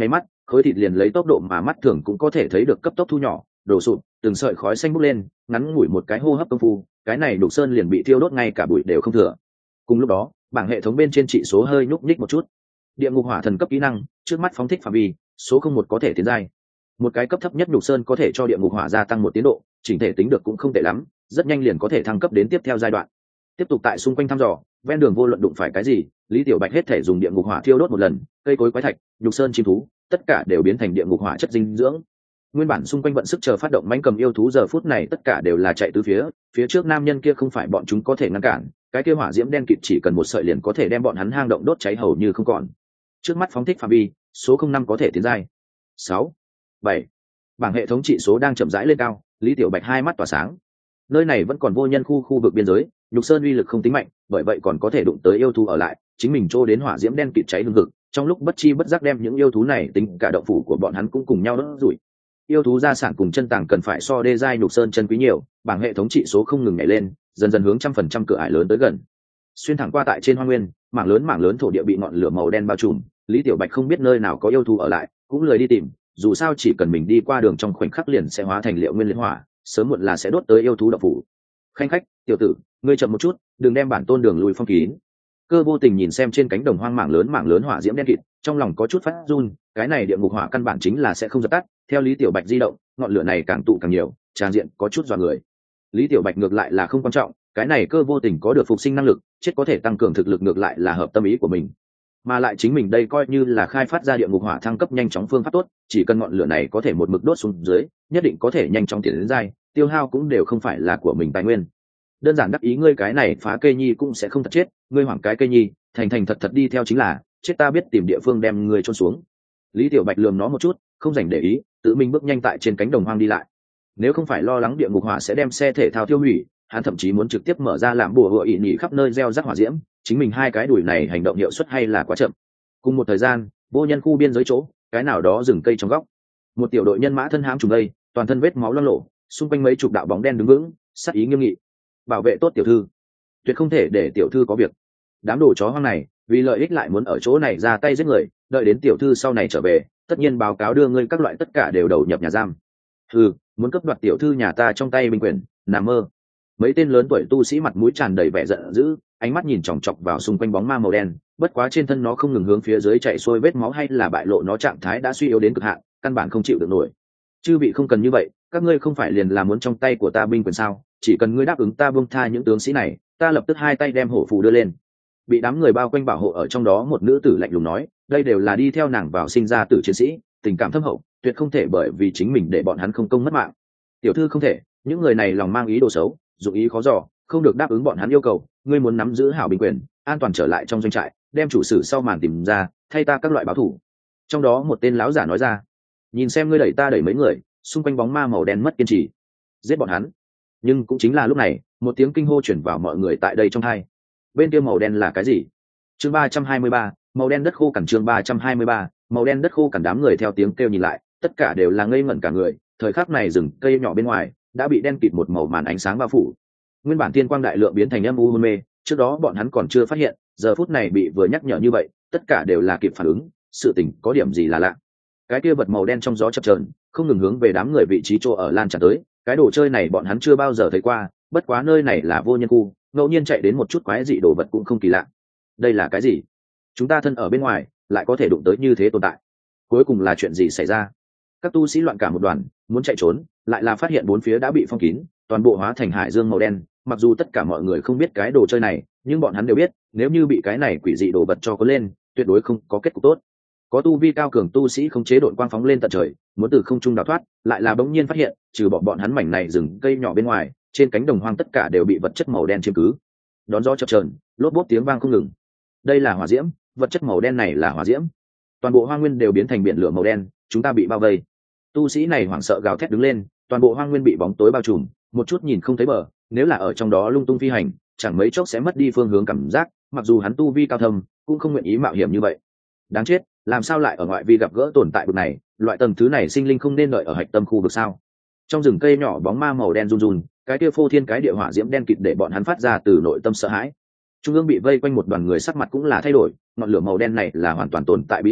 khối thịt liền lấy tốc độ mà mắt thường cũng có thể thấy được cấp tốc thu nhỏ, đổ sụp, từng sợi khói xanh bốc lên, ngắn ngủi một cái hô hấp công phu, cái này đục sơn liền bị thiêu đốt ngay cả bụi đều không thừa. Cùng lúc đó, bảng hệ thống bên trên trị số hơi nhúc nhích một chút. Địa ngục hỏa thần cấp kỹ năng, trước mắt phóng thích phạm vi, số 01 có thể tiến giai. Một cái cấp thấp nhất đục sơn có thể cho địa ngục hỏa gia tăng một tiến độ, chỉnh thể tính được cũng không tệ lắm, rất nhanh liền có thể thăng cấp đến tiếp theo giai đoạn. Tiếp tục tại xung quanh thăm dò, ven đường vô luận đụng phải cái gì, Lý Tiểu Bạch hết thể dùng địa ngục hỏa thiêu đốt một lần, cây cối quái thạch, nhục sơn chim thú, tất cả đều biến thành địa ngục hỏa chất dinh dưỡng. Nguyên bản xung quanh vận sức chờ phát động mãnh cầm yêu thú giờ phút này tất cả đều là chạy tứ phía trước nam nhân kia không phải bọn chúng có thể ngăn cản, cái kia hỏa diễm đen kịt chỉ cần một sợi liền có thể đem bọn hắn hang động đốt cháy hầu như không còn. Trước mắt phóng thích phạm vi, số 05 có thể tiến giai. 6, 7. Bảng hệ thống trị số đang chậm rãi lên cao, Lý Tiểu Bạch hai mắt tỏa sáng. Nơi này vẫn còn vô nhân khu vực biên giới, nhục sơn uy lực không tính mạnh, bởi vậy còn có thể đụng tới yêu thú ở lại, chính mình trô đến hỏa diễm đen kịt cháy hừng hực, trong lúc bất chi bất giác đem những yêu thú này tính cả động phủ của bọn hắn cũng cùng nhau đốt rủi. Yêu thú gia sản cùng chân tàng cần phải so đê giai nhục sơn chân quý nhiều, bảng hệ thống trị số không ngừng nhảy lên, dần dần hướng 100% cửa ải lớn tới gần. Xuyên thẳng qua tại trên hoang nguyên, mảng lớn thổ địa bị ngọn lửa màu đen bao trùm, Lý Tiểu Bạch không biết nơi nào có yêu thú ở lại, cũng lười đi tìm, dù sao chỉ cần mình đi qua đường trong khoảnh khắc liền sẽ hóa thành liệu nguyên liên hỏa, sớm muộn là sẽ đốt tới yêu thú động phủ. Khanh khách, tiểu tử, ngươi chậm một chút, đừng đem bản tôn đường lùi phong kín. Cơ vô tình nhìn xem trên cánh đồng hoang mảng lớn hỏa diễm đen kịt, trong lòng có chút phát run, cái này địa ngục hỏa căn bản chính là sẽ không dập tắt. Theo Lý Tiểu Bạch di động, ngọn lửa này càng tụ càng nhiều, tràn diện có chút dọa người. Lý Tiểu Bạch ngược lại là không quan trọng, cái này cơ vô tình có được phục sinh năng lực, chết có thể tăng cường thực lực ngược lại là hợp tâm ý của mình. Mà lại chính mình đây coi như là khai phát ra địa ngục hỏa thăng cấp nhanh chóng phương pháp tốt, chỉ cần ngọn lửa này có thể một mực đốt xuống dưới, nhất định có thể nhanh chóng tiến đến giai, tiêu hao cũng đều không phải là của mình tài nguyên. Đơn giản đắc ý ngươi cái này phá cây nhi cũng sẽ không thật chết, ngươi hoảng cái cây nhi, thành thật đi theo chính là, chết ta biết tìm địa phương đem ngươi chôn xuống. Lý Tiểu Bạch lườm nó một chút, không dành để ý, tự mình bước nhanh tại trên cánh đồng hoang đi lại. Nếu không phải lo lắng địa ngục hỏa sẽ đem xe thể thao tiêu hủy, hắn thậm chí muốn trực tiếp mở ra làm bùa hựa ỉ nhỉ khắp nơi gieo rắc hỏa diễm, chính mình hai cái đùi này hành động hiệu suất hay là quá chậm. Cùng một thời gian, vô nhân khu biên giới chỗ, cái nào đó rừng cây trong góc, một tiểu đội nhân mã thân hãm trùng đây, toàn thân vết máu loang lổ, xung quanh mấy chục đạo bóng đen đứng vững, sắc ý nghiêm nghị. Bảo vệ tốt tiểu thư, tuyệt không thể để tiểu thư có việc. Đám đồ chó hoang này vì lợi ích lại muốn ở chỗ này ra tay giết người, đợi đến tiểu thư sau này trở về, tất nhiên báo cáo đưa ngươi các loại tất cả đều đầu nhập nhà giam. Muốn cướp đoạt tiểu thư nhà ta trong tay binh quyền, nằm mơ. Mấy tên lớn tuổi tu sĩ mặt mũi tràn đầy vẻ giận dữ, ánh mắt nhìn chòng chọc vào xung quanh bóng ma màu đen, bất quá trên thân nó không ngừng hướng phía dưới chạy xuôi vết máu hay là bại lộ nó trạng thái đã suy yếu đến cực hạn, căn bản không chịu được nổi. Chư vị không cần như vậy, các ngươi không phải liền là muốn trong tay của ta binh quyền sao? Chỉ cần ngươi đáp ứng ta buông tha những tướng sĩ này, ta lập tức hai tay đem hổ phù đưa lên. Bị đám người bao quanh bảo hộ ở trong đó một nữ tử lạnh lùng nói, đây đều là đi theo nàng vào sinh ra tử chiến sĩ, tình cảm thâm hậu, tuyệt không thể bởi vì chính mình để bọn hắn không công mất mạng. Tiểu thư không thể, những người này lòng mang ý đồ xấu, dụng ý khó dò, không được đáp ứng bọn hắn yêu cầu. Ngươi muốn nắm giữ hảo binh quyền, an toàn trở lại trong doanh trại, đem chủ sử sau màn tìm ra, thay ta các loại báo thủ. Trong đó một tên lão giả nói ra, nhìn xem ngươi đẩy ta đẩy mấy người, xung quanh bóng ma màu đen mất kiên trì, giết bọn hắn. Nhưng cũng chính là lúc này, một tiếng kinh hô chuyển vào mọi người tại đây trong hai. Bên kia màu đen là cái gì? Chương 323, màu đen đất khô cằn. Chương 323, màu đen đất khô cằn. Đám người theo tiếng kêu nhìn lại, tất cả đều là ngây ngẩn cả người. Thời khắc này rừng cây nhỏ bên ngoài đã bị đen kịt một màu màn ánh sáng bao phủ. Nguyên bản tiên quang đại lượng biến thành âm u hôn mê, trước đó bọn hắn còn chưa phát hiện, giờ phút này bị vừa nhắc nhở như vậy, tất cả đều là kịp phản ứng, sự tình có điểm gì là lạ. Cái kia vật màu đen trong gió chập chờn, không ngừng hướng về đám người vị trí chỗ ở lan tràn tới. Cái đồ chơi này bọn hắn chưa bao giờ thấy qua, bất quá nơi này là vô nhân khu, ngẫu nhiên chạy đến một chút quái dị đồ vật cũng không kỳ lạ. Đây là cái gì? Chúng ta thân ở bên ngoài lại có thể đụng tới như thế tồn tại, cuối cùng là chuyện gì xảy ra? Các tu sĩ loạn cả một đoàn, muốn chạy trốn, lại là phát hiện bốn phía đã bị phong kín, toàn bộ hóa thành hải dương màu đen. Mặc dù tất cả mọi người không biết cái đồ chơi này, nhưng bọn hắn đều biết, nếu như bị cái này quỷ dị đồ vật cho có lên, tuyệt đối không có kết cục tốt. Có tu vi cao cường tu sĩ không chế đội quang phóng lên tận trời, muốn từ không trung đào thoát, lại là bỗng nhiên phát hiện, trừ bọn hắn mảnh này rừng cây nhỏ bên ngoài, trên cánh đồng hoang tất cả đều bị vật chất màu đen chiếm cứ. Đón gió chập chờn, lốp bốp tiếng vang không ngừng. Đây là hỏa diễm, vật chất màu đen này là hỏa diễm. Toàn bộ hoang nguyên đều biến thành biển lửa màu đen, chúng ta bị bao vây. Tu sĩ này hoảng sợ gào thét đứng lên, toàn bộ hoang nguyên bị bóng tối bao trùm, một chút nhìn không thấy bờ, nếu là ở trong đó lung tung phi hành, chẳng mấy chốc sẽ mất đi phương hướng cảm giác, mặc dù hắn tu vi cao thâm, cũng không nguyện ý mạo hiểm như vậy. Đáng chết, làm sao lại ở ngoại vi gặp gỡ tồn tại bực này, loại tầng thứ này sinh linh không nên đợi ở hạch tâm khu vực sao? Trong rừng cây nhỏ bóng ma màu đen run run, cái kia phô thiên cái địa hỏa diễm đen kịt để bọn hắn phát ra từ nội tâm sợ hãi. Trung ương bị vây quanh một đoàn người, sắc mặt cũng là thay đổi, ngọn lửa màu đen này là hoàn toàn tồn tại bí ẩn,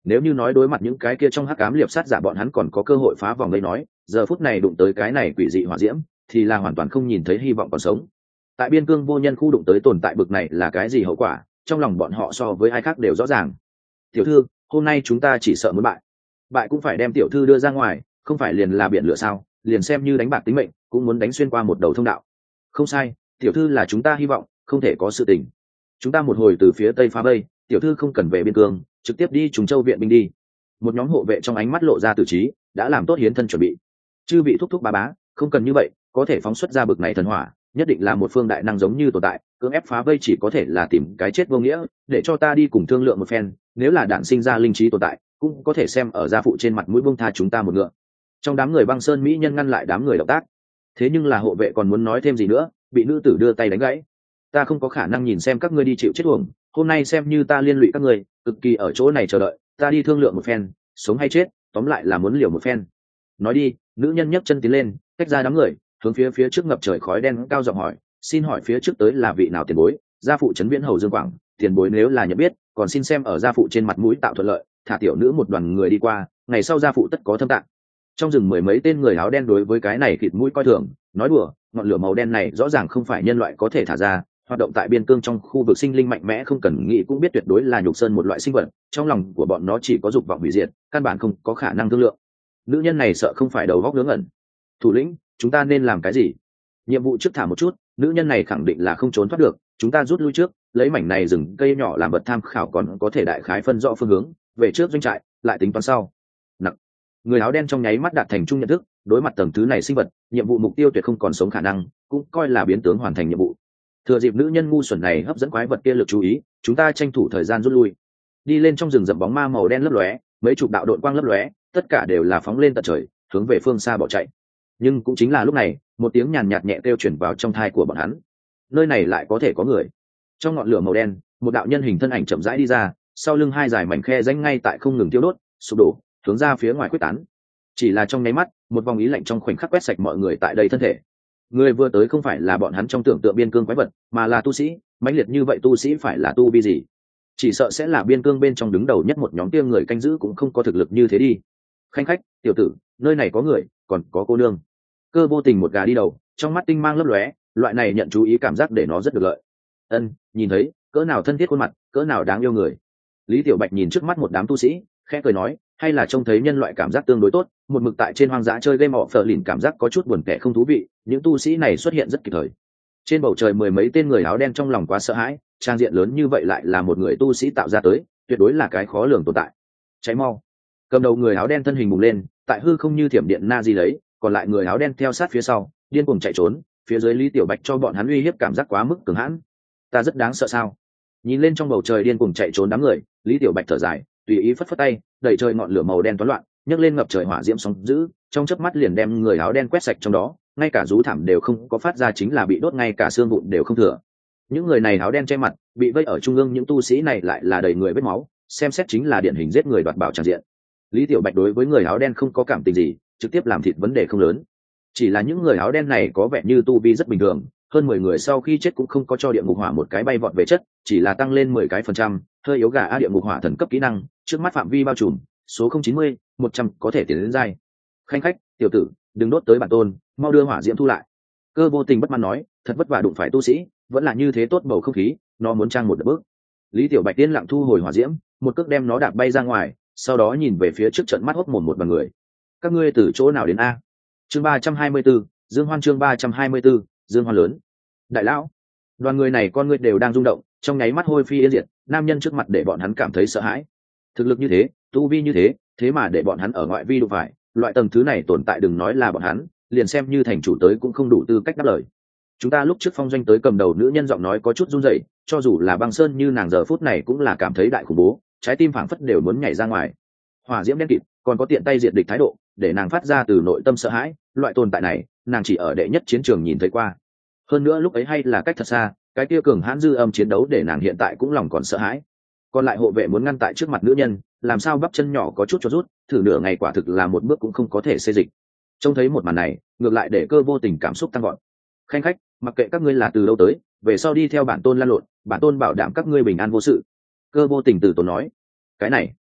Nếu như nói đối mặt những cái kia trong hắc ám liệp sát giả bọn hắn còn có cơ hội phá vòng đây nói, giờ phút này đụng tới cái này quỷ dị hỏa diễm thì là hoàn toàn không nhìn thấy hy vọng còn sống. Tại biên cương vô nhân khu đụng tới tồn tại bực này là cái gì hậu quả, trong lòng bọn họ so với ai khác đều rõ ràng. Tiểu thư, hôm nay chúng ta chỉ sợ muốn bại cũng phải đem tiểu thư đưa ra ngoài, không phải liền là biển lửa sao, liền xem như đánh bạc tính mệnh cũng muốn đánh xuyên qua một đầu thông đạo. Không sai, tiểu thư là chúng ta hy vọng, không thể có sự tình. Chúng ta một hồi từ phía tây phá vây, tiểu thư không cần về biên cương, trực tiếp đi Trùng Châu viện binh đi. Một nhóm hộ vệ trong ánh mắt lộ ra tử trí, đã làm tốt hiến thân chuẩn bị. Chư vị thúc thúc bá bá, không cần như vậy, có thể phóng xuất ra bực này thần hỏa, nhất định là một phương đại năng giống như tồn tại, cưỡng ép phá vây chỉ có thể là tìm cái chết vô nghĩa, để cho ta đi cùng thương lượng một phen, nếu là đạn sinh ra linh trí tồn tại, cũng có thể xem ở gia phụ trên mặt mũi buông tha chúng ta một ngựa. Trong đám người băng sơn mỹ nhân ngăn lại đám người động tác. Thế nhưng là hộ vệ còn muốn nói thêm gì nữa, bị nữ tử đưa tay đánh gãy. Ta không có khả năng nhìn xem các ngươi đi chịu chết uổng, hôm nay xem như ta liên lụy các ngươi, cực kỳ ở chỗ này chờ đợi, ta đi thương lượng một phen, sống hay chết, tóm lại là muốn liều một phen. Nói đi, nữ nhân nhấc chân tiến lên, cách ra đám người, hướng phía trước ngập trời khói đen cao giọng hỏi, xin hỏi phía trước tới là vị nào tiền bối? Gia phụ trấn Viễn Hầu Dương Quảng, tiền bối nếu là nhận biết, còn xin xem ở gia phụ trên mặt mũi tạo thuận lợi, thả tiểu nữ một đoàn người đi qua, ngày sau gia phụ tất có thâm tạng. Trong rừng mười mấy tên người áo đen đối với cái này khịt mũi coi thường, nói đùa, ngọn lửa màu đen này rõ ràng không phải nhân loại có thể thả ra, hoạt động tại biên cương trong khu vực sinh linh mạnh mẽ không cần nghĩ cũng biết tuyệt đối là nhục sơn một loại sinh vật, trong lòng của bọn nó chỉ có dục vọng hủy diệt, căn bản không có khả năng thương lượng. Nữ nhân này sợ không phải đầu góc ngớ ngẩn. Thủ lĩnh, chúng ta nên làm cái gì? Nhiệm vụ trước thả một chút, nữ nhân này khẳng định là không trốn thoát được, chúng ta rút lui trước, lấy mảnh này rừng cây nhỏ làm vật tham khảo, còn có thể đại khái phân rõ phương hướng, về trước doanh trại, lại tính toán sau. Nặng. Người áo đen trong nháy mắt đạt thành chung nhận thức, đối mặt tầng thứ này sinh vật, nhiệm vụ mục tiêu tuyệt không còn sống khả năng, cũng coi là biến tướng hoàn thành nhiệm vụ. Thừa dịp nữ nhân ngu xuẩn này hấp dẫn quái vật kia lực chú ý, chúng ta tranh thủ thời gian rút lui. Đi lên trong rừng rậm bóng ma màu đen lấp lóe, mấy chục đạo độn quang lấp lóe, tất cả đều là phóng lên tận trời, hướng về phương xa bỏ chạy. Nhưng cũng chính là lúc này, một tiếng nhàn nhạt nhẹ kêu chuyển vào trong thai của bọn hắn. Nơi này lại có thể có người. Trong ngọn lửa màu đen, một đạo nhân hình thân ảnh chậm rãi đi ra, sau lưng hai dải mảnh khe rãnh ngay tại không ngừng tiêu đốt, sụp đổ, hướng ra phía ngoài quyết tán. Chỉ là trong nháy mắt, một vòng ý lạnh trong khoảnh khắc quét sạch mọi người tại đây thân thể. Người vừa tới không phải là bọn hắn trong tưởng tượng biên cương quái vật, mà là tu sĩ, mãnh liệt như vậy tu sĩ phải là tu vi gì? Chỉ sợ sẽ là biên cương bên trong đứng đầu nhất một nhóm tiêm người canh giữ cũng không có thực lực như thế đi. Khanh khách, tiểu tử, nơi này có người, còn có cô nương. Cơ vô tình một gà đi đầu, trong mắt tinh mang lấp lóe, loại này nhận chú ý cảm giác để nó rất được lợi. Ân, nhìn thấy, cỡ nào thân thiết khuôn mặt, cỡ nào đáng yêu người. Lý Tiểu Bạch nhìn trước mắt một đám tu sĩ, khẽ cười nói, hay là trông thấy nhân loại cảm giác tương đối tốt, một mực tại trên hoang dã chơi game họ phở lìn cảm giác có chút buồn tẻ không thú vị, những tu sĩ này xuất hiện rất kịp thời. Trên bầu trời mười mấy tên người áo đen trong lòng quá sợ hãi, trang diện lớn như vậy lại là một người tu sĩ tạo ra tới, tuyệt đối là cái khó lường tồn tại. Cháy mau. Cầm đầu người áo đen thân hình bùng lên, tại hư không như thiểm điện na di lấy, còn lại người áo đen theo sát phía sau, điên cuồng chạy trốn, phía dưới Lý Tiểu Bạch cho bọn hắn uy hiếp cảm giác quá mức cường hãn. Ta rất đáng sợ sao? Nhìn lên trong bầu trời điên cuồng chạy trốn đám người, Lý Tiểu Bạch thở dài, tùy ý phất phất tay, đẩy trời ngọn lửa màu đen toán loạn, nhấc lên ngập trời hỏa diễm sóng dữ, trong chớp mắt liền đem người áo đen quét sạch trong đó, ngay cả rú thảm đều không có phát ra, chính là bị đốt ngay cả xương vụn đều không thừa. Những người này áo đen che mặt, bị vây ở trung ương, những tu sĩ này lại là đầy người vết máu, xem xét chính là điển hình giết người đoạt bảo tràn diện. Lý Tiểu Bạch đối với người áo đen không có cảm tình gì, trực tiếp làm thịt vấn đề không lớn. Chỉ là những người áo đen này có vẻ như tu vi rất bình thường, hơn 10 người sau khi chết cũng không có cho địa ngục hỏa một cái bay vọt về chất, chỉ là tăng lên 10 cái phần trăm, hơi yếu gà a địa ngục hỏa thần cấp kỹ năng, trước mắt phạm vi bao trùm, số 090, 100 có thể tiến đến giai. Khanh khách, tiểu tử, đừng đốt tới bản tôn, mau đưa hỏa diễm thu lại. Cơ vô tình bất mãn nói, thật vất vả đụng phải tu sĩ, vẫn là như thế tốt bầu không khí, nó muốn trang một bước. Lý Tiểu Bạch tiên lặng thu hồi hỏa diễm, một cước đem nó đạp bay ra ngoài, sau đó nhìn về phía trước trận mắt hốt mồm một bằng người. Các ngươi từ chỗ nào đến a? Chương 324, Dương Hoan, chương 324, Dương Hoan lớn. Đại lão, đoàn người này con người đều đang rung động, trong nháy mắt hôi phi yên diệt, nam nhân trước mặt để bọn hắn cảm thấy sợ hãi. Thực lực như thế, tu vi như thế, thế mà để bọn hắn ở ngoại vi đụng phải, loại tầng thứ này tồn tại đừng nói là bọn hắn, liền xem như thành chủ tới cũng không đủ tư cách đáp lời. Chúng ta lúc trước phong doanh tới cầm đầu nữ nhân giọng nói có chút run rẩy, cho dù là băng sơn như nàng giờ phút này cũng là cảm thấy đại khủng bố, trái tim phảng phất đều muốn nhảy ra ngoài. Hỏa diễm đen kịt, còn có tiện tay diệt địch thái độ, để nàng phát ra từ nội tâm sợ hãi, loại tồn tại này, nàng chỉ ở đệ nhất chiến trường nhìn thấy qua. Hơn nữa lúc ấy hay là cách thật xa, cái kia cường hãn dư âm chiến đấu để nàng hiện tại cũng lòng còn sợ hãi. Còn lại hộ vệ muốn ngăn tại trước mặt nữ nhân, làm sao bắp chân nhỏ có chút cho rút, thử nửa ngày quả thực là một bước cũng không có thể xê dịch. Trông thấy một màn này, ngược lại để Cơ vô tình cảm xúc tăng gọn. Khanh khách, mặc kệ các ngươi là từ đâu tới, về sau đi theo bản tôn lăn lộn, bản tôn bảo đảm các ngươi bình an vô sự. Cơ vô tình từ tốn nói. Cái này,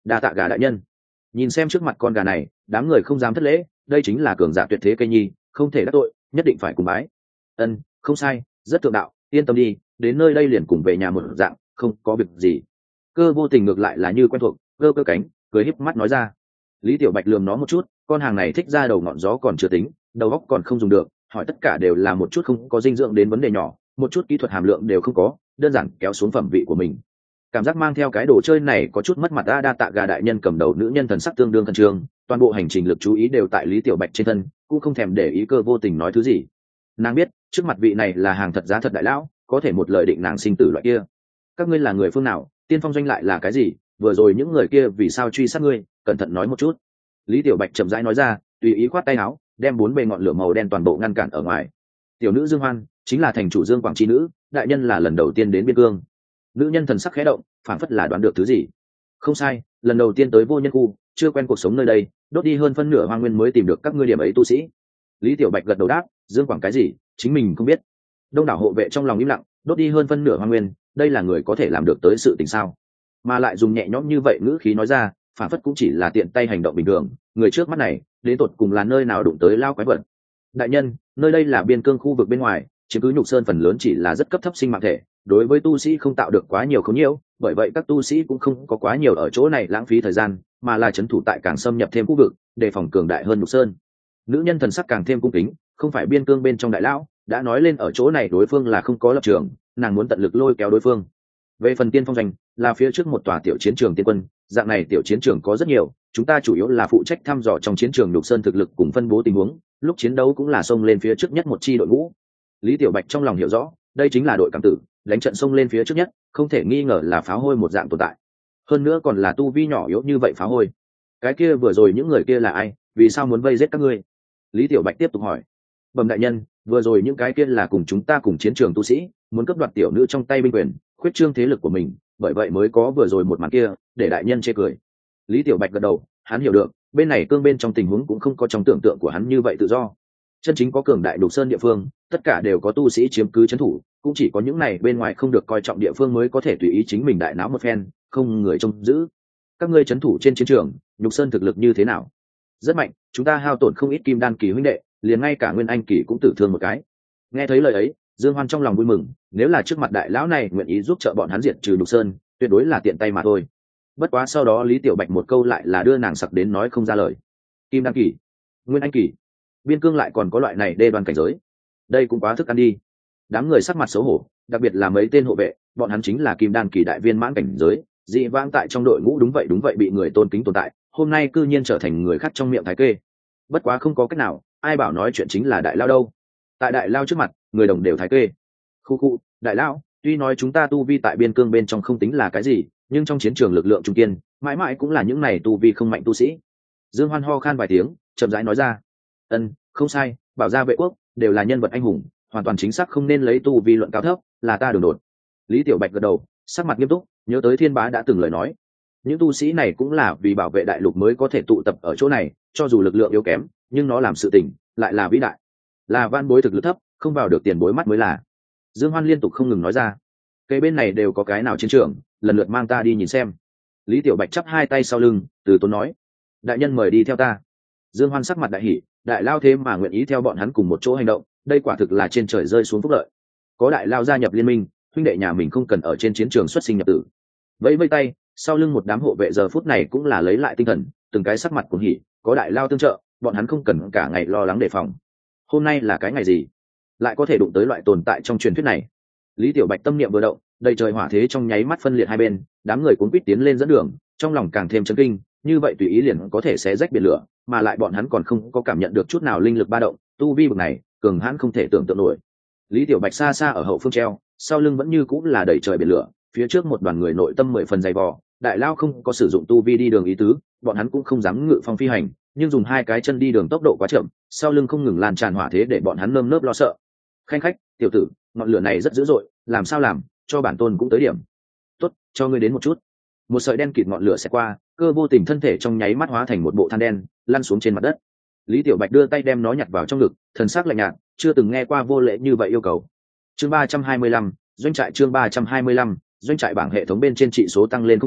đa tạ gà đại nhân. Nhìn xem trước mặt con gà này, đám người không dám thất lễ, đây chính là cường giả tuyệt thế cây nhi, không thể đắc tội, nhất định phải cùng bái. Ân, không sai, rất thượng đạo, yên tâm đi, đến nơi đây liền cùng về nhà một dạng, không có việc gì. Cơ vô tình ngược lại là như quen thuộc, cơ cơ cánh, cười híp mắt nói ra. Lý Tiểu Bạch lườm nó một chút, con hàng này thích ra đầu ngọn gió còn chưa tính, đầu óc còn không dùng được, hỏi tất cả đều là một chút không có dinh dưỡng đến vấn đề nhỏ, một chút kỹ thuật hàm lượng đều không có, đơn giản kéo xuống phẩm vị của mình. Cảm giác mang theo cái đồ chơi này có chút mất mặt. Đa tạ gà đại nhân. Cầm đầu nữ nhân thần sắc tương đương khẩn trương, toàn bộ hành trình lực chú ý đều tại Lý Tiểu Bạch trên thân, cũng không thèm để ý cơ vô tình nói thứ gì. Nàng biết trước mặt vị này là hàng thật giá thật đại lão, có thể một lời định nàng sinh tử loại kia. Các ngươi là người phương nào, tiên phong doanh lại là cái gì, vừa rồi những người kia vì sao truy sát ngươi, cẩn thận nói một chút. Lý Tiểu Bạch chậm rãi nói ra, tùy ý khoát tay áo, đem bốn bề ngọn lửa màu đen toàn bộ ngăn cản ở ngoài. Tiểu nữ Dương Hoan chính là thành chủ Dương Quảng Chi nữ, đại nhân là lần đầu tiên đến biên cương. Nữ nhân thần sắc khẽ động, phảng phất là đoán được thứ gì. Không sai, lần đầu tiên tới vô nhân khu, chưa quen cuộc sống nơi đây, đốt đi hơn phân nửa hoang nguyên mới tìm được các ngươi điểm ấy tu sĩ. Lý Tiểu Bạch gật đầu đáp, Dương Quảng cái gì, chính mình không biết. Đông đảo hộ vệ trong lòng im lặng, đốt đi hơn phân nửa hoang nguyên, đây là người có thể làm được tới sự tình sao? Mà lại dùng nhẹ nhõm như vậy ngữ khí nói ra, phảng phất cũng chỉ là tiện tay hành động bình thường. Người trước mắt này, đến tột cùng là nơi nào đụng tới lao quái vật? Đại nhân, nơi đây là biên cương khu vực bên ngoài, chiếm cứ nhục sơn phần lớn chỉ là rất cấp thấp sinh mạng thể, đối với tu sĩ không tạo được quá nhiều khốn nhiễu, bởi vậy các tu sĩ cũng không có quá nhiều ở chỗ này lãng phí thời gian, mà là trấn thủ tại càng xâm nhập thêm khu vực, đề phòng cường đại hơn nhục sơn. Nữ nhân thần sắc càng thêm cung kính, không phải biên cương bên trong đại lão, đã nói lên ở chỗ này đối phương là không có lập trường, nàng muốn tận lực lôi kéo đối phương. Về phần tiên phong doanh, là phía trước một tòa tiểu chiến trường tiên quân, dạng này tiểu chiến trường có rất nhiều, chúng ta chủ yếu là phụ trách thăm dò trong chiến trường nhục sơn thực lực cùng phân bố tình huống, lúc chiến đấu cũng là xông lên phía trước nhất một chi đội ngũ. Lý Tiểu Bạch trong lòng hiểu rõ, đây chính là đội cảm tử, đánh trận xông lên phía trước nhất, không thể nghi ngờ là pháo hôi một dạng tồn tại. Hơn nữa còn là tu vi nhỏ yếu như vậy pháo hôi. Cái kia vừa rồi những người kia là ai, vì sao muốn vây giết các ngươi? Lý Tiểu Bạch tiếp tục hỏi. Bẩm đại nhân, vừa rồi những cái kia là cùng chúng ta cùng chiến trường tu sĩ, muốn cướp đoạt tiểu nữ trong tay binh quyền, khuyết trương thế lực của mình, bởi vậy mới có vừa rồi một màn kia, để đại nhân chê cười. Lý Tiểu Bạch gật đầu, hắn hiểu được, bên này cương bên trong tình huống cũng không có trong tưởng tượng của hắn như vậy tự do. Chân chính có cường đại đục sơn địa phương, tất cả đều có tu sĩ chiếm cứ trấn thủ, cũng chỉ có những này bên ngoài không được coi trọng địa phương mới có thể tùy ý chính mình đại náo một phen, không người trông giữ. Các ngươi trấn thủ trên chiến trường, nhục sơn thực lực như thế nào? Rất mạnh, chúng ta hao tổn không ít kim đan kỳ huynh đệ, liền ngay cả nguyên anh kỳ cũng tử thương một cái. Nghe thấy lời ấy, Dương Hoan trong lòng vui mừng, nếu là trước mặt đại lão này nguyện ý giúp trợ bọn hắn diệt trừ nhục sơn, tuyệt đối là tiện tay mà thôi. Bất quá sau đó Lý Tiểu Bạch một câu lại là đưa nàng sặc đến nói không ra lời. Kim đan kỳ, nguyên anh kỳ, biên cương lại còn có loại này đê đoan cảnh giới, đây cũng quá thức ăn đi. Đám người sắc mặt xấu hổ, đặc biệt là mấy tên hộ vệ, bọn hắn chính là kim đan kỳ đại viên mãn cảnh giới, dị vãng tại trong đội ngũ đúng vậy bị người tôn kính tồn tại, hôm nay cư nhiên trở thành người khác trong miệng thái kê. Bất quá không có cách nào, ai bảo nói chuyện chính là đại lao đâu. Tại đại lao trước mặt, người đồng đều thái kê. Khu, đại lao, tuy nói chúng ta tu vi tại biên cương bên trong không tính là cái gì, nhưng trong chiến trường lực lượng trung kiên, mãi mãi cũng là những này tu vi không mạnh tu sĩ. Dương Hoan ho khan vài tiếng, chậm rãi nói ra. Ân, không sai, bảo gia vệ quốc đều là nhân vật anh hùng, hoàn toàn chính xác không nên lấy tu vi luận cao thấp, là ta đường đột. Lý Tiểu Bạch gật đầu, sắc mặt nghiêm túc, nhớ tới Thiên Bá đã từng lời nói, những tu sĩ này cũng là vì bảo vệ đại lục mới có thể tụ tập ở chỗ này, cho dù lực lượng yếu kém, nhưng nó làm sự tình lại là vĩ đại, là van bối thực lực thấp, không vào được tiền bối mắt mới là. Dương Hoan liên tục không ngừng nói ra, cây bên này đều có cái nào chiến trường, lần lượt mang ta đi nhìn xem. Lý Tiểu Bạch chắp hai tay sau lưng, từ tốn nói, đại nhân mời đi theo ta. Dương Hoan sắc mặt đại hỉ, đại lao thế mà nguyện ý theo bọn hắn cùng một chỗ hành động, đây quả thực là trên trời rơi xuống phúc lợi. Có đại lao gia nhập liên minh, huynh đệ nhà mình không cần ở trên chiến trường xuất sinh nhập tử. Vẫy vẫy tay, sau lưng một đám hộ vệ giờ phút này cũng là lấy lại tinh thần, từng cái sắc mặt cuồng hỉ, có đại lao tương trợ, bọn hắn không cần cả ngày lo lắng đề phòng. Hôm nay là cái ngày gì, lại có thể đụng tới loại tồn tại trong truyền thuyết này? Lý Tiểu Bạch tâm niệm vừa động, đầy trời hỏa thế trong nháy mắt phân liệt hai bên, đám người cuốn quýt tiến lên dẫn đường, trong lòng càng thêm chấn kinh, như vậy tùy ý liền có thể xé rách biển lửa, mà lại bọn hắn còn không có cảm nhận được chút nào linh lực ba động, tu vi bậc này cường hãn không thể tưởng tượng nổi. Lý Tiểu Bạch xa xa ở hậu phương treo, sau lưng vẫn như cũng là đầy trời biển lửa, phía trước một đoàn người nội tâm 10 phần dày vò, đại lao không có sử dụng tu vi đi đường ý tứ, bọn hắn cũng không dám ngự phong phi hành, nhưng dùng hai cái chân đi đường tốc độ quá chậm, sau lưng không ngừng lan tràn hỏa thế để bọn hắn nơm nớp lo sợ. Khanh khách, tiểu tử, ngọn lửa này rất dữ dội, làm sao làm, cho bản tôn cũng tới điểm. Tốt, cho ngươi đến một chút. Một sợi đen kịt ngọn lửa sẽ qua, cơ vô tình thân thể trong nháy mắt hóa thành một bộ than đen, lăn xuống trên mặt đất. Lý Tiểu Bạch đưa tay đem nó nhặt vào trong ngực, thần sắc lạnh nhạt, chưa từng nghe qua vô lễ như vậy yêu cầu. Chương 325, doanh trại chương 325, doanh trại bảng hệ thống bên trên trị số tăng lên không ngừng,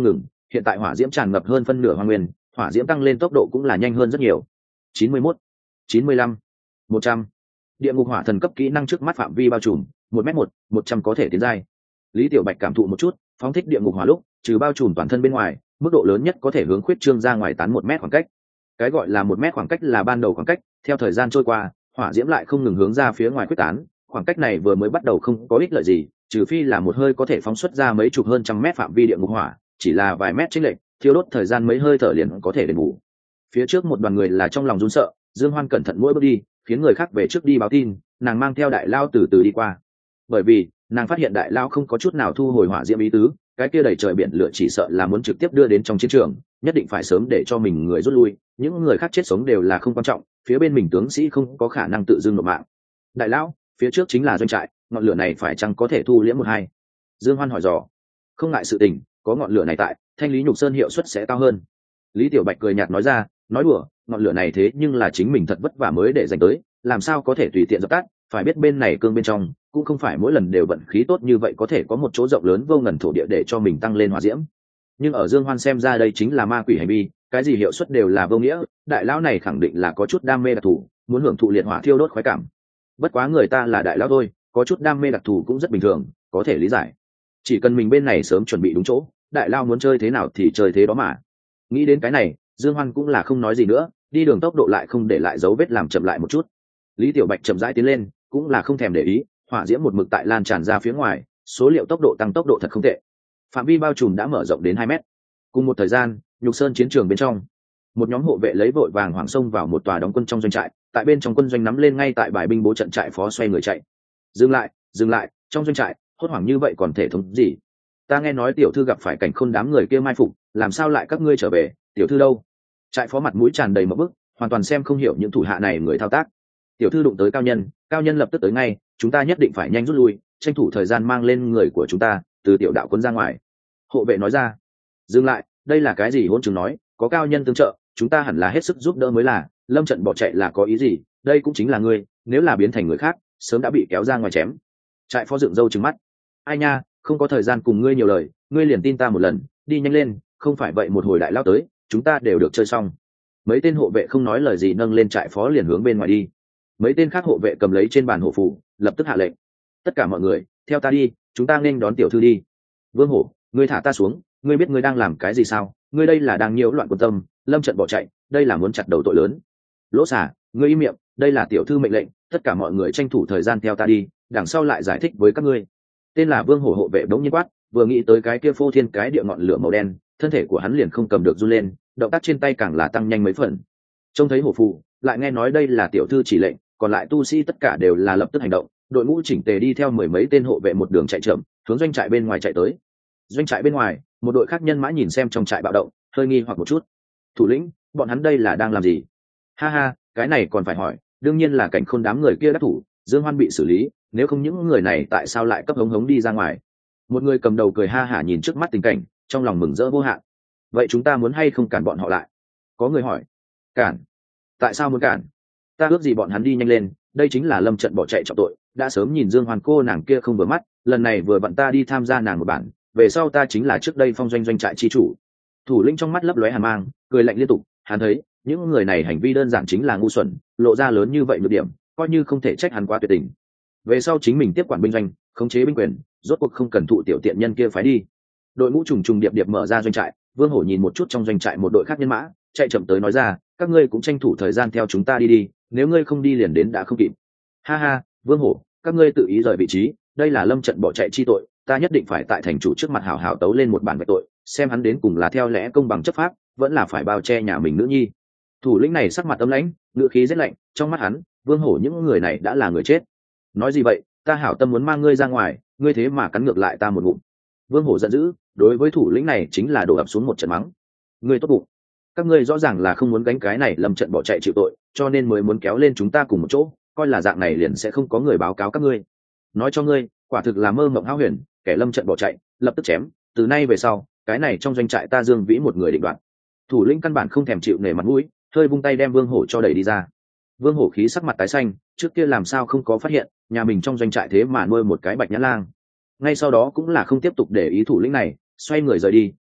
hiện tại hỏa diễm tràn ngập hơn phân nửa hoang nguyên, hỏa diễm tăng lên tốc độ cũng là nhanh hơn rất nhiều. 91, 95, 100. Địa ngục hỏa thần cấp kỹ năng trước mắt phạm vi bao trùm 1m1, 100 có thể tiến giai. Lý Tiểu Bạch cảm thụ một chút, phóng thích địa ngục hỏa lúc trừ bao trùm toàn thân bên ngoài, mức độ lớn nhất có thể hướng khuyết trương ra ngoài tán 1 mét khoảng cách. Cái gọi là 1 mét khoảng cách là ban đầu khoảng cách, theo thời gian trôi qua hỏa diễm lại không ngừng hướng ra phía ngoài quyết tán, khoảng cách này vừa mới bắt đầu không có ích lợi gì, trừ phi là một hơi có thể phóng xuất ra mấy chục hơn trăm mét phạm vi địa ngục hỏa, chỉ là vài mét chênh lệch, thiêu đốt thời gian mấy hơi thở liền có thể đền bù. Phía trước một đoàn người là trong lòng run sợ, Dương Hoan cẩn thận mỗi bước đi, khiến người khác về trước đi báo tin, nàng mang theo đại lao từ từ đi qua. Bởi vì nàng phát hiện đại lao không có chút nào thu hồi hỏa diễm ý tứ, cái kia đầy trời biển lửa chỉ sợ là muốn trực tiếp đưa đến trong chiến trường, nhất định phải sớm để cho mình người rút lui, những người khác chết sống đều là không quan trọng, phía bên mình tướng sĩ không có khả năng tự dưng nộp mạng. Đại lão, phía trước chính là doanh trại, ngọn lửa này phải chăng có thể thu liễm một hai? Dương Hoan hỏi dò. Không ngại sự tình, có ngọn lửa này tại, thanh lý nhục sơn hiệu suất sẽ cao hơn. Lý Tiểu Bạch cười nhạt nói ra, nói đùa, ngọn lửa này thế nhưng là chính mình thật vất vả mới để dành tới, làm sao có thể tùy tiện dập tắt, phải biết bên này cương bên trong cũng không phải mỗi lần đều vận khí tốt như vậy có thể có một chỗ rộng lớn vô ngần thổ địa để cho mình tăng lên hỏa diễm. Nhưng ở Dương Hoan xem ra đây chính là ma quỷ hành vi, cái gì hiệu suất đều là vô nghĩa, đại lão này khẳng định là có chút đam mê đặc thù, muốn hưởng thụ liệt hỏa thiêu đốt khoái cảm. Bất quá người ta là đại lão thôi, có chút đam mê đặc thù cũng rất bình thường, có thể lý giải. Chỉ cần mình bên này sớm chuẩn bị đúng chỗ, đại lão muốn chơi thế nào thì chơi thế đó mà. Nghĩ đến cái này, Dương Hoan cũng là không nói gì nữa, đi đường tốc độ lại không để lại dấu vết làm chậm lại một chút. Lý Tiểu Bạch chậm rãi tiến lên, cũng là không thèm để ý, hỏa diễm một mực tại lan tràn ra phía ngoài, số liệu tốc độ tăng tốc độ thật không tệ. Phạm vi bao trùm đã mở rộng đến 2 mét. Cùng một thời gian, Nhục Sơn chiến trường bên trong, một nhóm hộ vệ lấy vội vàng hoảng xông vào một tòa đóng quân trong doanh trại, tại bên trong quân doanh nắm lên ngay tại bài binh bố trận trại phó xoay người chạy. Dừng lại, trong doanh trại, hốt hoảng như vậy còn thể thống gì? Ta nghe nói tiểu thư gặp phải cảnh khôn đám người kia mai phục, làm sao lại các ngươi trở về, tiểu thư đâu? Trại phó mặt mũi tràn đầy mộng bức, hoàn toàn xem không hiểu những thủ hạ này người thao tác. Tiểu thư đụng tới cao nhân lập tức tới ngay, chúng ta nhất định phải nhanh rút lui, tranh thủ thời gian mang lên người của chúng ta từ tiểu đạo quân ra ngoài. Hộ vệ nói ra. Dừng lại, đây là cái gì hỗn chứng nói, có cao nhân tương trợ, chúng ta hẳn là hết sức giúp đỡ mới là, lâm trận bỏ chạy là có ý gì? Đây cũng chính là ngươi, nếu là biến thành người khác sớm đã bị kéo ra ngoài chém. Trại phó dựng râu trừng mắt. Ai nha, không có thời gian cùng ngươi nhiều lời, ngươi liền tin ta một lần, đi nhanh lên, không phải vậy một hồi đại lao tới chúng ta đều được chơi xong. Mấy tên hộ vệ không nói lời gì nâng lên trại phó liền hướng bên ngoài đi. Mấy tên khác hộ vệ cầm lấy trên bàn hộ phủ lập tức hạ lệnh, tất cả mọi người theo ta đi, chúng ta nên đón tiểu thư đi. Vương Hổ, ngươi thả ta xuống, ngươi biết ngươi đang làm cái gì sao? Ngươi đây là đang nhiễu loạn quân tâm, lâm trận bỏ chạy, đây là muốn chặt đầu tội lớn. Lỗ Xả, ngươi im miệng, đây là tiểu thư mệnh lệnh, tất cả mọi người tranh thủ thời gian theo ta đi, đằng sau lại giải thích với các ngươi. Tên là Vương Hổ hộ vệ bỗng nhiên quát, vừa nghĩ tới cái kia phô thiên cái địa ngọn lửa màu đen, thân thể của hắn liền không cầm được run lên, động tác trên tay càng là tăng nhanh mấy phần. Trông thấy hổ phụ, lại nghe nói đây là tiểu thư chỉ lệnh, còn lại tu sĩ tất cả đều là lập tức hành động, đội ngũ chỉnh tề đi theo mười mấy tên hộ vệ một đường chạy chậm, hướng doanh trại bên ngoài chạy tới. Doanh trại bên ngoài, một đội khác nhân mã nhìn xem trong trại bạo động, hơi nghi hoặc một chút. Thủ lĩnh, bọn hắn đây là đang làm gì? Ha ha, cái này còn phải hỏi, đương nhiên là cảnh khôn đám người kia đắc thủ, Dương Hoan bị xử lý, nếu không những người này tại sao lại cấp hống hống đi ra ngoài? Một người cầm đầu cười ha hả nhìn trước mắt tình cảnh, trong lòng mừng rỡ vô hạn. Vậy chúng ta muốn hay không cản bọn họ lại? Có người hỏi. Cản? Tại sao muốn cản? Ta ước gì bọn hắn đi nhanh lên, đây chính là lâm trận bỏ chạy trọng tội, đã sớm nhìn Dương Hoàn cô nàng kia không vừa mắt, lần này vừa vặn ta đi tham gia nàng một bản, về sau ta chính là trước đây phong doanh trại chi chủ. Thủ lĩnh trong mắt lấp lóe hàn mang, cười lạnh liên tục, hắn thấy những người này hành vi đơn giản chính là ngu xuẩn, lộ ra lớn như vậy nhược điểm, coi như không thể trách hắn quá tuyệt tình. Về sau chính mình tiếp quản binh doanh, khống chế binh quyền, rốt cuộc không cần thụ tiểu tiện nhân kia phái đi. Đội ngũ trùng trùng điệp điệp mở ra doanh trại, Vương Hổ nhìn một chút trong doanh trại một đội khác nhân mã, chạy chậm tới nói ra, các ngươi cũng tranh thủ thời gian theo chúng ta đi đi, nếu ngươi không đi liền đến đã không kịp. Ha ha, Vương Hổ, các ngươi tự ý rời vị trí, đây là lâm trận bỏ chạy chi tội, ta nhất định phải tại thành chủ trước mặt hảo hảo tấu lên một bản vạch tội, xem hắn đến cùng là theo lẽ công bằng chấp pháp, vẫn là phải bao che nhà mình nữ nhi. Thủ lĩnh này sắc mặt âm lãnh, ngữ khí rất lạnh, trong mắt hắn, Vương Hổ những người này đã là người chết. Nói gì vậy, ta hảo tâm muốn mang ngươi ra ngoài, ngươi thế mà cắn ngược lại ta một ngụm. Vương Hổ giận dữ, đối với thủ lĩnh này chính là đổ ập xuống một trận mắng. Ngươi tốt bụng, các ngươi rõ ràng là không muốn gánh cái này lâm trận bỏ chạy chịu tội, cho nên mới muốn kéo lên chúng ta cùng một chỗ, coi là dạng này liền sẽ không có người báo cáo các ngươi. Nói cho ngươi, quả thực là mơ mộng hão huyền, kẻ lâm trận bỏ chạy, lập tức chém, từ nay về sau, cái này trong doanh trại ta Dương Vĩ một người định đoạt. Thủ lĩnh căn bản không thèm chịu nể mặt mũi, hơi vung tay đem Vương Hổ cho đẩy đi ra. Vương Hổ khí sắc mặt tái xanh, trước kia làm sao không có phát hiện, nhà mình trong doanh trại thế mà nuôi một cái bạch nhãn lang. Ngay sau đó cũng là không tiếp tục để ý thủ lĩnh này, xoay người rời đi,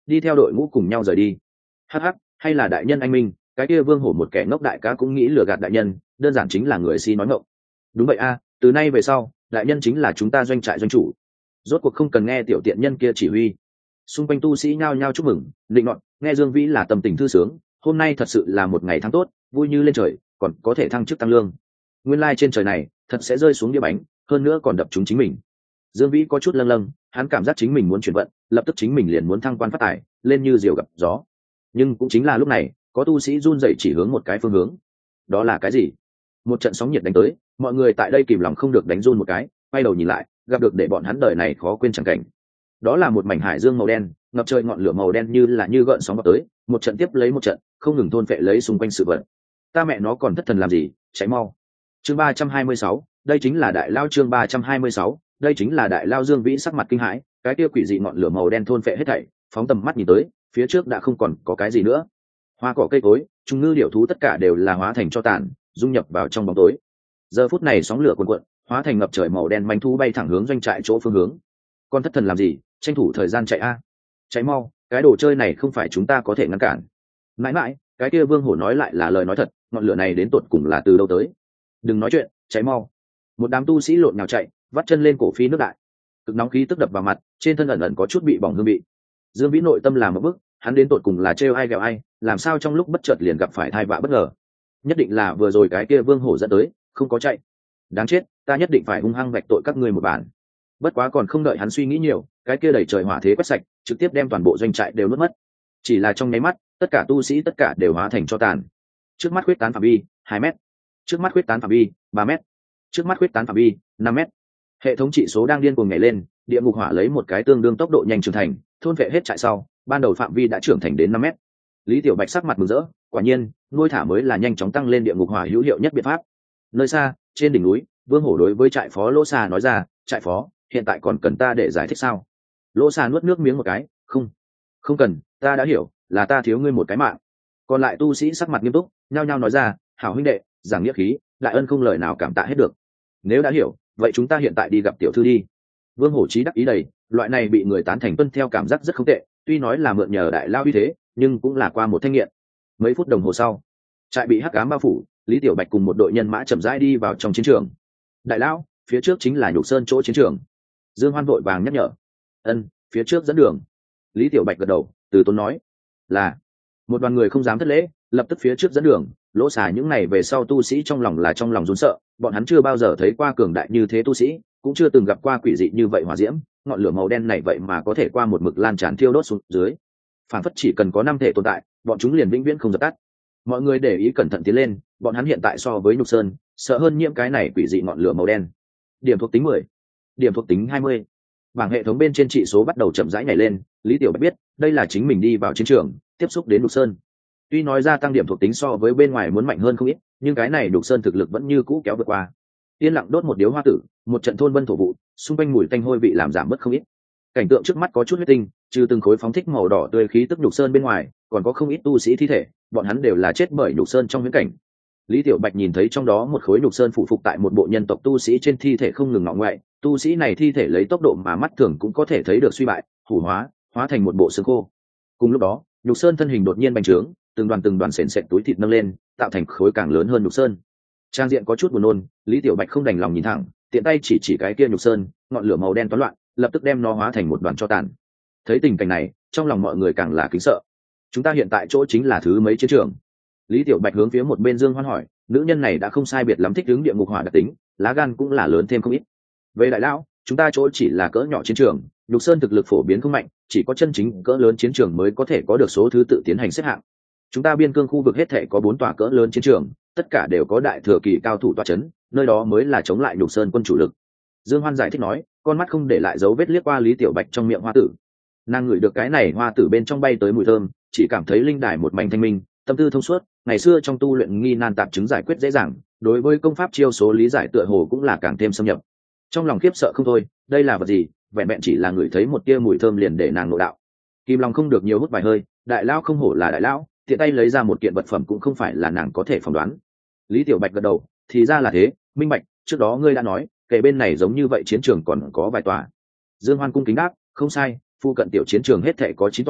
đi theo đội ngũ cùng nhau rời đi. Hắc, hay là đại nhân anh minh, cái kia Vương Hổ một kẻ ngốc đại cá cũng nghĩ lừa gạt đại nhân, đơn giản chính là người si nói ngọng. Đúng vậy a, từ nay về sau đại nhân chính là chúng ta doanh trại doanh chủ, rốt cuộc không cần nghe tiểu tiện nhân kia chỉ huy. Xung quanh tu sĩ nhao nhao chúc mừng định nọt, nghe Dương Vĩ là tâm tình thư sướng, hôm nay thật sự là một ngày tháng tốt, vui như lên trời, còn có thể thăng chức tăng lương. Nguyên lai trên trời này thật sẽ rơi xuống đĩa bánh, hơn nữa còn đập chúng chính mình. Dương Vĩ có chút lâng lâng, hắn cảm giác chính mình muốn chuyển vận, lập tức chính mình liền muốn thăng quan phát tài, lên như diều gặp gió. Nhưng cũng chính là lúc này, có tu sĩ run rẩy chỉ hướng một cái phương hướng. Đó là cái gì? Một trận sóng nhiệt đánh tới, mọi người tại đây kìm lòng không được đánh run một cái, quay đầu nhìn lại, gặp được để bọn hắn đời này khó quên chẳng cảnh. Đó là một mảnh hải dương màu đen, ngập trời ngọn lửa màu đen như gợn sóng vào tới, một trận tiếp lấy một trận, không ngừng thôn phệ lấy xung quanh sự vật. Ta mẹ nó còn thất thần làm gì, cháy mau. Chương 326, đây chính là đại lao. Chương 326, đây chính là đại lao. Dương Vĩ sắc mặt kinh hãi, cái kia quỷ dị ngọn lửa màu đen thôn phệ hết thảy, phóng tầm mắt nhìn tới, phía trước đã không còn có cái gì nữa. Hoa cỏ cây cối, trùng ngư điểu thú tất cả đều là hóa thành tro tàn, dung nhập vào trong bóng tối. Giờ phút này sóng lửa cuồn cuộn, hóa thành ngập trời màu đen manh thú bay thẳng hướng doanh trại chỗ phương hướng. Con thất thần làm gì, tranh thủ thời gian chạy a, cháy mau, cái đồ chơi này không phải chúng ta có thể ngăn cản. Mãi mãi, cái kia Vương Hổ nói lại là lời nói thật, ngọn lửa này đến tột cùng là từ đâu tới? Đừng nói chuyện, cháy mau. Một đám tu sĩ lộn nhào chạy, vắt chân lên cổ phi nước đại. Cực nóng khí tức đập vào mặt, trên thân ẩn ẩn có chút bị bỏng hương vị. Dương Vĩ nội tâm làm một bức, hắn đến tột cùng là trêu ai ghẹo ai, làm sao trong lúc bất chợt liền gặp phải tai vạ bất ngờ. Nhất định là vừa rồi cái kia Vương Hổ dẫn tới, không có chạy. Đáng chết, ta nhất định phải hung hăng vạch tội các ngươi một bản. Bất quá còn không đợi hắn suy nghĩ nhiều, cái kia đẩy trời hỏa thế quét sạch, trực tiếp đem toàn bộ doanh trại đều nuốt mất. Chỉ là trong nháy mắt, tất cả tu sĩ tất cả đều hóa thành tro tàn. Trước mắt khuyết tán phạm vi 2 mét, trước mắt khuyết tán phạm vi 3 mét, trước mắt khuyết tán phạm vi 5 mét. Hệ thống trị số đang điên cuồng nhảy lên, địa ngục hỏa lấy một cái tương đương tốc độ nhanh trưởng thành, thôn vệ hết trại sau, ban đầu phạm vi đã trưởng thành đến 5 mét. Lý Tiểu Bạch sắc mặt mừng rỡ, quả nhiên, nuôi thả mới là nhanh chóng tăng lên địa ngục hỏa hữu hiệu nhất biện pháp. Nơi xa, trên đỉnh núi, Vương Hổ đối với trại phó Lỗ Xà nói ra, "Trại phó, hiện tại còn cần ta để giải thích sao?" Lỗ Xà nuốt nước miếng một cái, không cần, ta đã hiểu, là ta thiếu ngươi một cái mạng." Còn lại tu sĩ sắc mặt nghiêm túc, nhao nhao nói ra, "Hảo huynh đệ, giảng nghĩa khí, đại ân không lời nào cảm tạ hết được. Nếu đã hiểu, vậy chúng ta hiện tại đi gặp tiểu thư đi." Vương Hổ chí đắc ý đầy, loại này bị người tán thành tuân theo cảm giác rất không tệ, tuy nói là mượn nhờ đại lao uy thế, nhưng cũng là qua một thanh nghiện. Mấy phút đồng hồ sau, trại bị hắc ám bao phủ, Lý Tiểu Bạch cùng một đội nhân mã chậm rãi đi vào trong chiến trường. "Đại lão, phía trước chính là Nhục Sơn chỗ chiến trường." Dương Hoan vội vàng nhắc nhở. "Ân, phía trước dẫn đường." Lý Tiểu Bạch gật đầu, từ tốn nói. Là. Một đoàn người không dám thất lễ, lập tức phía trước dẫn đường. Lỗ Xà những này về sau tu sĩ trong lòng run sợ, bọn hắn chưa bao giờ thấy qua cường đại như thế tu sĩ, cũng chưa từng gặp qua quỷ dị như vậy hỏa diễm, ngọn lửa màu đen này vậy mà có thể qua một mực lan tràn thiêu đốt xuống dưới. Phản phất chỉ cần có 5 thể tồn tại, bọn chúng liền vĩnh viễn không dập tắt. Mọi người để ý cẩn thận tiến lên, bọn hắn hiện tại so với Nhục Sơn, sợ hơn nhiễm cái này quỷ dị ngọn lửa màu đen. Điểm thuộc tính 10, điểm thuộc tính 20. Bảng hệ thống bên trên trị số bắt đầu chậm rãi nhảy lên, Lý Tiểu Bạch biết, đây là chính mình đi vào chiến trường, tiếp xúc đến Nhục Sơn. Tuy nói ra tăng điểm thuộc tính so với bên ngoài muốn mạnh hơn không ít, nhưng cái này Nhục Sơn thực lực vẫn như cũ kéo vượt qua. Yên lặng đốt một điếu hoa tử, một trận thôn vân thổ vụ, xung quanh mùi tanh hôi vị làm giảm bớt không ít. Cảnh tượng trước mắt có chút huyết tinh, trừ từng khối phóng thích màu đỏ tươi khí tức Nhục Sơn bên ngoài, còn có không ít tu sĩ thi thể, bọn hắn đều là chết bởi Nhục Sơn trong viễn cảnh. Lý Tiểu Bạch nhìn thấy trong đó một khối Nhục Sơn phụ phục tại một bộ nhân tộc tu sĩ trên thi thể không ngừng ngọ ngoại, tu sĩ này thi thể lấy tốc độ mà mắt thường cũng có thể thấy được suy bại, hủ hóa thành một bộ xương khô. Cùng lúc đó, Nhục Sơn thân hình đột nhiên bành trướng, từng đoàn sền sệt túi thịt nâng lên, tạo thành khối càng lớn hơn Nhục Sơn. Trang diện có chút buồn nôn, Lý Tiểu Bạch không đành lòng nhìn thẳng, tiện tay chỉ cái kia Nhục Sơn, ngọn lửa màu đen toán loạn, lập tức đem nó hóa thành một đoàn tro tàn. Thấy tình cảnh này, trong lòng mọi người càng là kính sợ. Chúng ta hiện tại chỗ chính là thứ mấy chiến trường? Lý Tiểu Bạch hướng phía một bên Dương Hoan hỏi, nữ nhân này đã không sai biệt lắm thích ứng địa ngục hỏa đặc tính, lá gan cũng là lớn thêm không ít. Về đại lão, chúng ta chỗ chỉ là cỡ nhỏ chiến trường, Nhục Sơn thực lực phổ biến không mạnh, chỉ có chân chính cỡ lớn chiến trường mới có thể có được số thứ tự tiến hành xếp hạng. Chúng ta biên cương khu vực hết thể có 4 tòa cỡ lớn chiến trường, tất cả đều có đại thừa kỳ cao thủ tọa chấn, nơi đó mới là chống lại Nhục Sơn quân chủ lực. Dương Hoan giải thích nói, con mắt không để lại dấu vết liếc qua Lý Tiểu Bạch trong miệng hoa tử. Nàng ngửi được cái này hoa tử bên trong bay tới mùi thơm, chỉ cảm thấy linh đài một mảnh thanh minh, tâm tư thông suốt. Ngày xưa trong tu luyện nghi nan tạp chứng giải quyết dễ dàng, đối với công pháp chiêu số lý giải tựa hồ cũng là càng thêm xâm nhập. Trong lòng khiếp sợ không thôi, đây là vật gì? Vẹn vẹn chỉ là ngửi thấy một tia mùi thơm liền để nàng nội đạo. Kim lòng không được nhiều hút vài hơi, đại lão không hổ là đại lão, tiện tay lấy ra một kiện vật phẩm cũng không phải là nàng có thể phỏng đoán. Lý Tiểu Bạch gật đầu, thì ra là thế, minh bạch, trước đó ngươi đã nói, kể bên này giống như vậy chiến trường còn có vài tòa. Dương Hoan cung kính đáp, không sai, phụ cận tiểu chiến trường hết thảy có 9 tòa,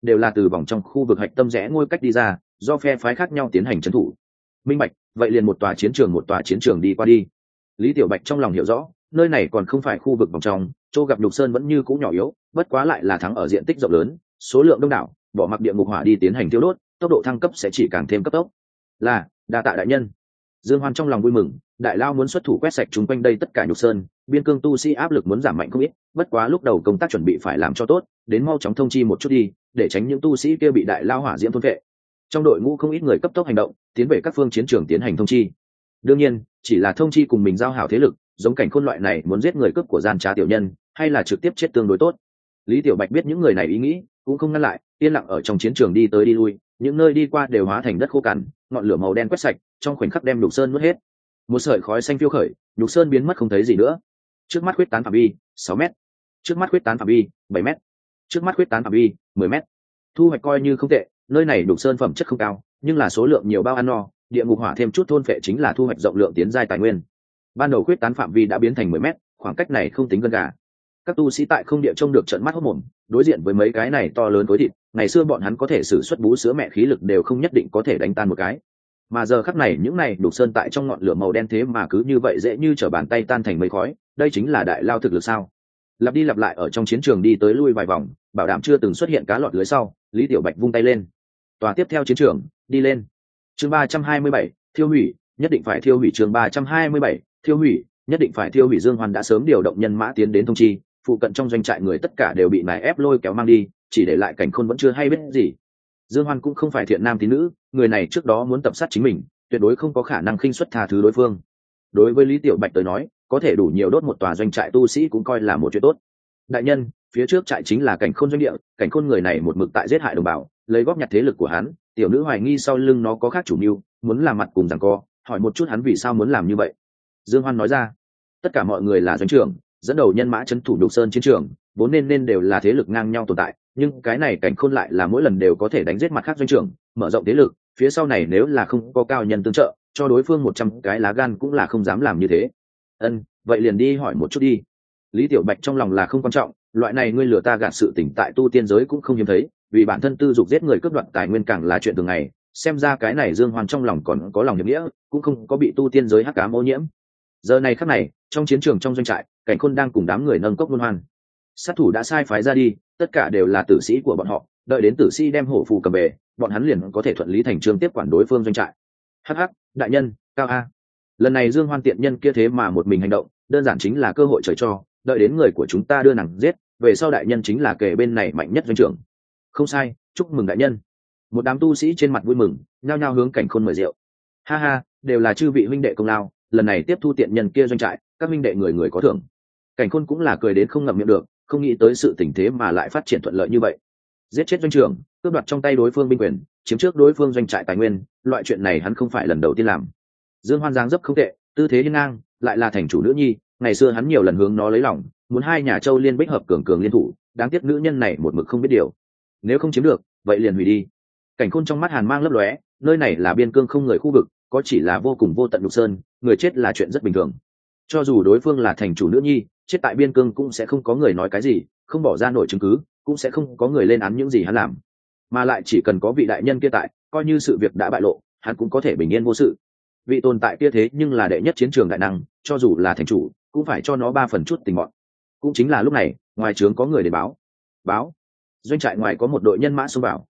đều là từ vòng trong khu vực hạch tâm rẽ ngôi cách đi ra, do phe phái khác nhau tiến hành trấn thủ. Minh bạch, vậy liền một tòa chiến trường đi qua đi. Lý Tiểu Bạch trong lòng hiểu rõ, nơi này còn không phải khu vực vòng trong, chỗ gặp Nhục Sơn vẫn như cũ nhỏ yếu, bất quá lại là thắng ở diện tích rộng lớn, số lượng đông đảo, bỏ mặc địa ngục hỏa đi tiến hành tiêu đốt, tốc độ thăng cấp sẽ chỉ càng thêm cấp tốc. Là, đa tạ đại nhân. Dương Hoan trong lòng vui mừng, đại lao muốn xuất thủ quét sạch chúng quanh đây tất cả Nhục Sơn, biên cương tu sĩ áp lực muốn giảm mạnh không ít, bất quá lúc đầu công tác chuẩn bị phải làm cho tốt, đến mau chóng thông chi một chút đi, để tránh những tu sĩ kia bị đại lao hỏa diễm thôn phệ. Trong đội ngũ không ít người cấp tốc hành động, tiến về các phương chiến trường tiến hành thông chi. Đương nhiên, chỉ là thông chi cùng mình giao hảo thế lực, giống Cảnh Khôn loại này muốn giết người cướp của gian trá tiểu nhân, hay là trực tiếp chết tương đối tốt. Lý Tiểu Bạch biết những người này ý nghĩ, cũng không ngăn lại, yên lặng ở trong chiến trường đi tới đi lui, những nơi đi qua đều hóa thành đất khô cằn, ngọn lửa màu đen quét sạch, trong khoảnh khắc đem Nhục Sơn nuốt hết. Một sợi khói xanh phiêu khởi, Nhục Sơn biến mất không thấy gì nữa. Trước mắt huyết tán phạm vi 6 mét, trước mắt huyết tán phạm vi 7 mét, trước mắt huyết tán phạm vi 10 mét. Thu hoạch coi như không tệ, nơi này Nhục Sơn phẩm chất không cao, nhưng là số lượng nhiều bao ăn no, địa ngục hỏa thêm chút thôn phệ chính là thu hoạch rộng lượng tiến giai tài nguyên. Ban đầu huyết tán phạm vi đã biến thành 10 mét, khoảng cách này không tính gần gà. Các tu sĩ tại không địa trông được trợn mắt hốt mồm, đối diện với mấy cái này to lớn tối thịt, ngày xưa bọn hắn có thể sử xuất bú sữa mẹ khí lực đều không nhất định có thể đánh tan một cái. Mà giờ khắc này những này Nhục Sơn tại trong ngọn lửa màu đen thế mà cứ như vậy dễ như trở bàn tay tan thành mây khói, đây chính là đại lao thực lực sao? Lặp đi lặp lại ở trong chiến trường đi tới lui vài vòng, bảo đảm chưa từng xuất hiện cá lọt lưới sau, Lý Tiểu Bạch vung tay lên. Tòa tiếp theo chiến trường, đi lên. Chương 327, thiêu hủy, nhất định phải thiêu hủy. Chương 327, thiêu hủy, nhất định phải thiêu hủy. Dương Hoan đã sớm điều động nhân mã tiến đến thông chi, phụ cận trong doanh trại người tất cả đều bị nài ép lôi kéo mang đi, chỉ để lại Cảnh Khôn vẫn chưa hay biết gì. Dương Hoan cũng không phải thiện nam tín nữ, người này trước đó muốn tập sát chính mình, tuyệt đối không có khả năng khinh suất tha thứ đối phương. Đối với Lý Tiểu Bạch tới nói, có thể đủ nhiều đốt một tòa doanh trại tu sĩ cũng coi là một chuyện tốt. Đại nhân, phía trước trại chính là Cảnh Khôn doanh địa, Cảnh Khôn người này một mực tại giết hại đồng bào, lấy góp nhặt thế lực của hắn, tiểu nữ hoài nghi sau lưng nó có khác chủ mưu, muốn làm mặt cùng giằng co, hỏi một chút hắn vì sao muốn làm như vậy. Dương Hoan nói ra, tất cả mọi người là doanh trưởng, dẫn đầu nhân mã trấn thủ Nhục Sơn chiến trường, vốn nên đều là thế lực ngang nhau tồn tại, nhưng cái này Cảnh Khôn lại là mỗi lần đều có thể đánh giết mặt khác doanh trưởng, mở rộng thế lực, phía sau này nếu là không có cao nhân tương trợ, cho đối phương 100 cái lá gan cũng là không dám làm như thế. Vậy liền đi hỏi một chút đi. Lý Tiểu Bạch trong lòng là không quan trọng, loại này ngươi lừa ta gạt sự tình tại tu tiên giới cũng không hiếm thấy, vì bản thân tư dục giết người cướp đoạt tài nguyên càng là chuyện thường ngày, xem ra cái này Dương Hoan trong lòng còn có lòng hiệp nghĩa, cũng không có bị tu tiên giới hắc ám ô nhiễm. Giờ này khắc này, trong chiến trường trong doanh trại, Cảnh Khôn đang cùng đám người nâng cốc luân hoan. Sát thủ đã sai phái ra đi, tất cả đều là tử sĩ của bọn họ, đợi đến tử sĩ đem hổ phù cầm về, bọn hắn liền có thể thuận lý thành chương tiếp quản đối phương doanh trại. Hắc hắc, đại nhân, cao a. Lần này Dương Hoan tiện nhân kia thế mà một mình hành động, đơn giản chính là cơ hội trời cho, đợi đến người của chúng ta đưa nàng giết, về sau đại nhân chính là kề bên này mạnh nhất doanh trưởng. Không sai, chúc mừng đại nhân. Một đám tu sĩ trên mặt vui mừng, nhao nhao hướng Cảnh Khôn mời rượu. Ha ha, đều là chư vị huynh đệ công lao, lần này tiếp thu tiện nhân kia doanh trại, các huynh đệ người người có thưởng. Cảnh Khôn cũng là cười đến không ngậm miệng được, không nghĩ tới sự tình thế mà lại phát triển thuận lợi như vậy. Giết chết doanh trưởng, cướp đoạt trong tay đối phương binh quyền, chiếm trước đối phương doanh trại tài nguyên, loại chuyện này hắn không phải lần đầu tiên làm. Dương Hoan dáng dấp không tệ, tư thế hiên ngang, lại là thành chủ nữ nhi, ngày xưa hắn nhiều lần hướng nó lấy lòng, muốn hai nhà châu liên bích hợp cường cường liên thủ, đáng tiếc nữ nhân này một mực không biết điều. Nếu không chiếm được, vậy liền hủy đi. Cảnh Khôn trong mắt hàn mang lấp lóe, nơi này là biên cương không người khu vực, có chỉ là vô cùng vô tận Nhục Sơn, người chết là chuyện rất bình thường. Cho dù đối phương là thành chủ nữ nhi, chết tại biên cương cũng sẽ không có người nói cái gì, không bỏ ra nổi chứng cứ, cũng sẽ không có người lên án những gì hắn làm. Mà lại chỉ cần có vị đại nhân kia tại, coi như sự việc đã bại lộ, hắn cũng có thể bình yên vô sự. Vị tồn tại kia thế nhưng là đệ nhất chiến trường đại năng, cho dù là thành chủ, cũng phải cho nó 3 phần chút tình mọn. Cũng chính là lúc này, ngoài trướng có người để báo, doanh trại ngoài có một đội nhân mã xông vào.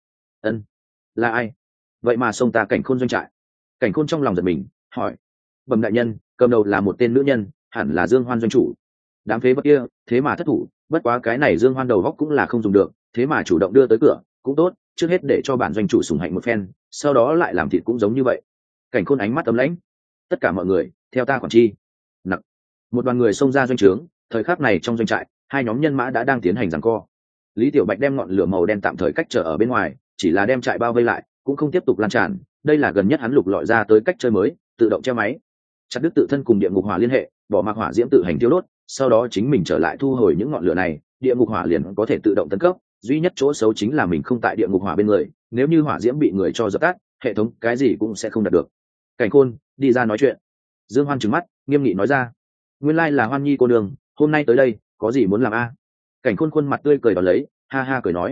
Là ai? Vậy mà xông ta Cảnh Khôn doanh trại. Cảnh Khôn trong lòng giật mình, hỏi, bẩm đại nhân, cầm đầu là một tên nữ nhân, hẳn là Dương Hoan doanh chủ. Đám phế vật kia thế mà thất thủ, bất quá cái này Dương Hoan đầu góc cũng là không dùng được, thế mà chủ động đưa tới cửa, cũng tốt, trước hết để cho bản doanh chủ sủng hạnh một phen, sau đó lại làm thịt cũng giống như vậy. Cảnh Khôn ánh mắt ấm lãnh, tất cả mọi người theo ta quản chi. Nặc. Một đoàn người xông ra doanh trướng, thời khắc này trong doanh trại, hai nhóm nhân mã đã đang tiến hành giằng co. Lý Tiểu Bạch đem ngọn lửa màu đen tạm thời cách trở ở bên ngoài, chỉ là đem trại bao vây lại, cũng không tiếp tục lan tràn, đây là gần nhất hắn lục lọi ra tới cách chơi mới, tự động treo máy. Chặt đứt tự thân cùng địa ngục hỏa liên hệ, bỏ mặc hỏa diễm tự hành tiêu đốt, sau đó chính mình trở lại thu hồi những ngọn lửa này, địa ngục hỏa liền có thể tự động tấn cấp, duy nhất chỗ xấu chính là mình không tại địa ngục hỏa bên người, nếu như hỏa diễm bị người cho dập tắt, hệ thống cái gì cũng sẽ không đạt được. Cảnh Khôn, đi ra nói chuyện. Dương Hoan trừng mắt, nghiêm nghị nói ra. Nguyên lai là Hoan Nhi cô nương, hôm nay tới đây, có gì muốn làm a? Cảnh Khôn khuôn mặt tươi cười đón lấy, ha ha cười nói.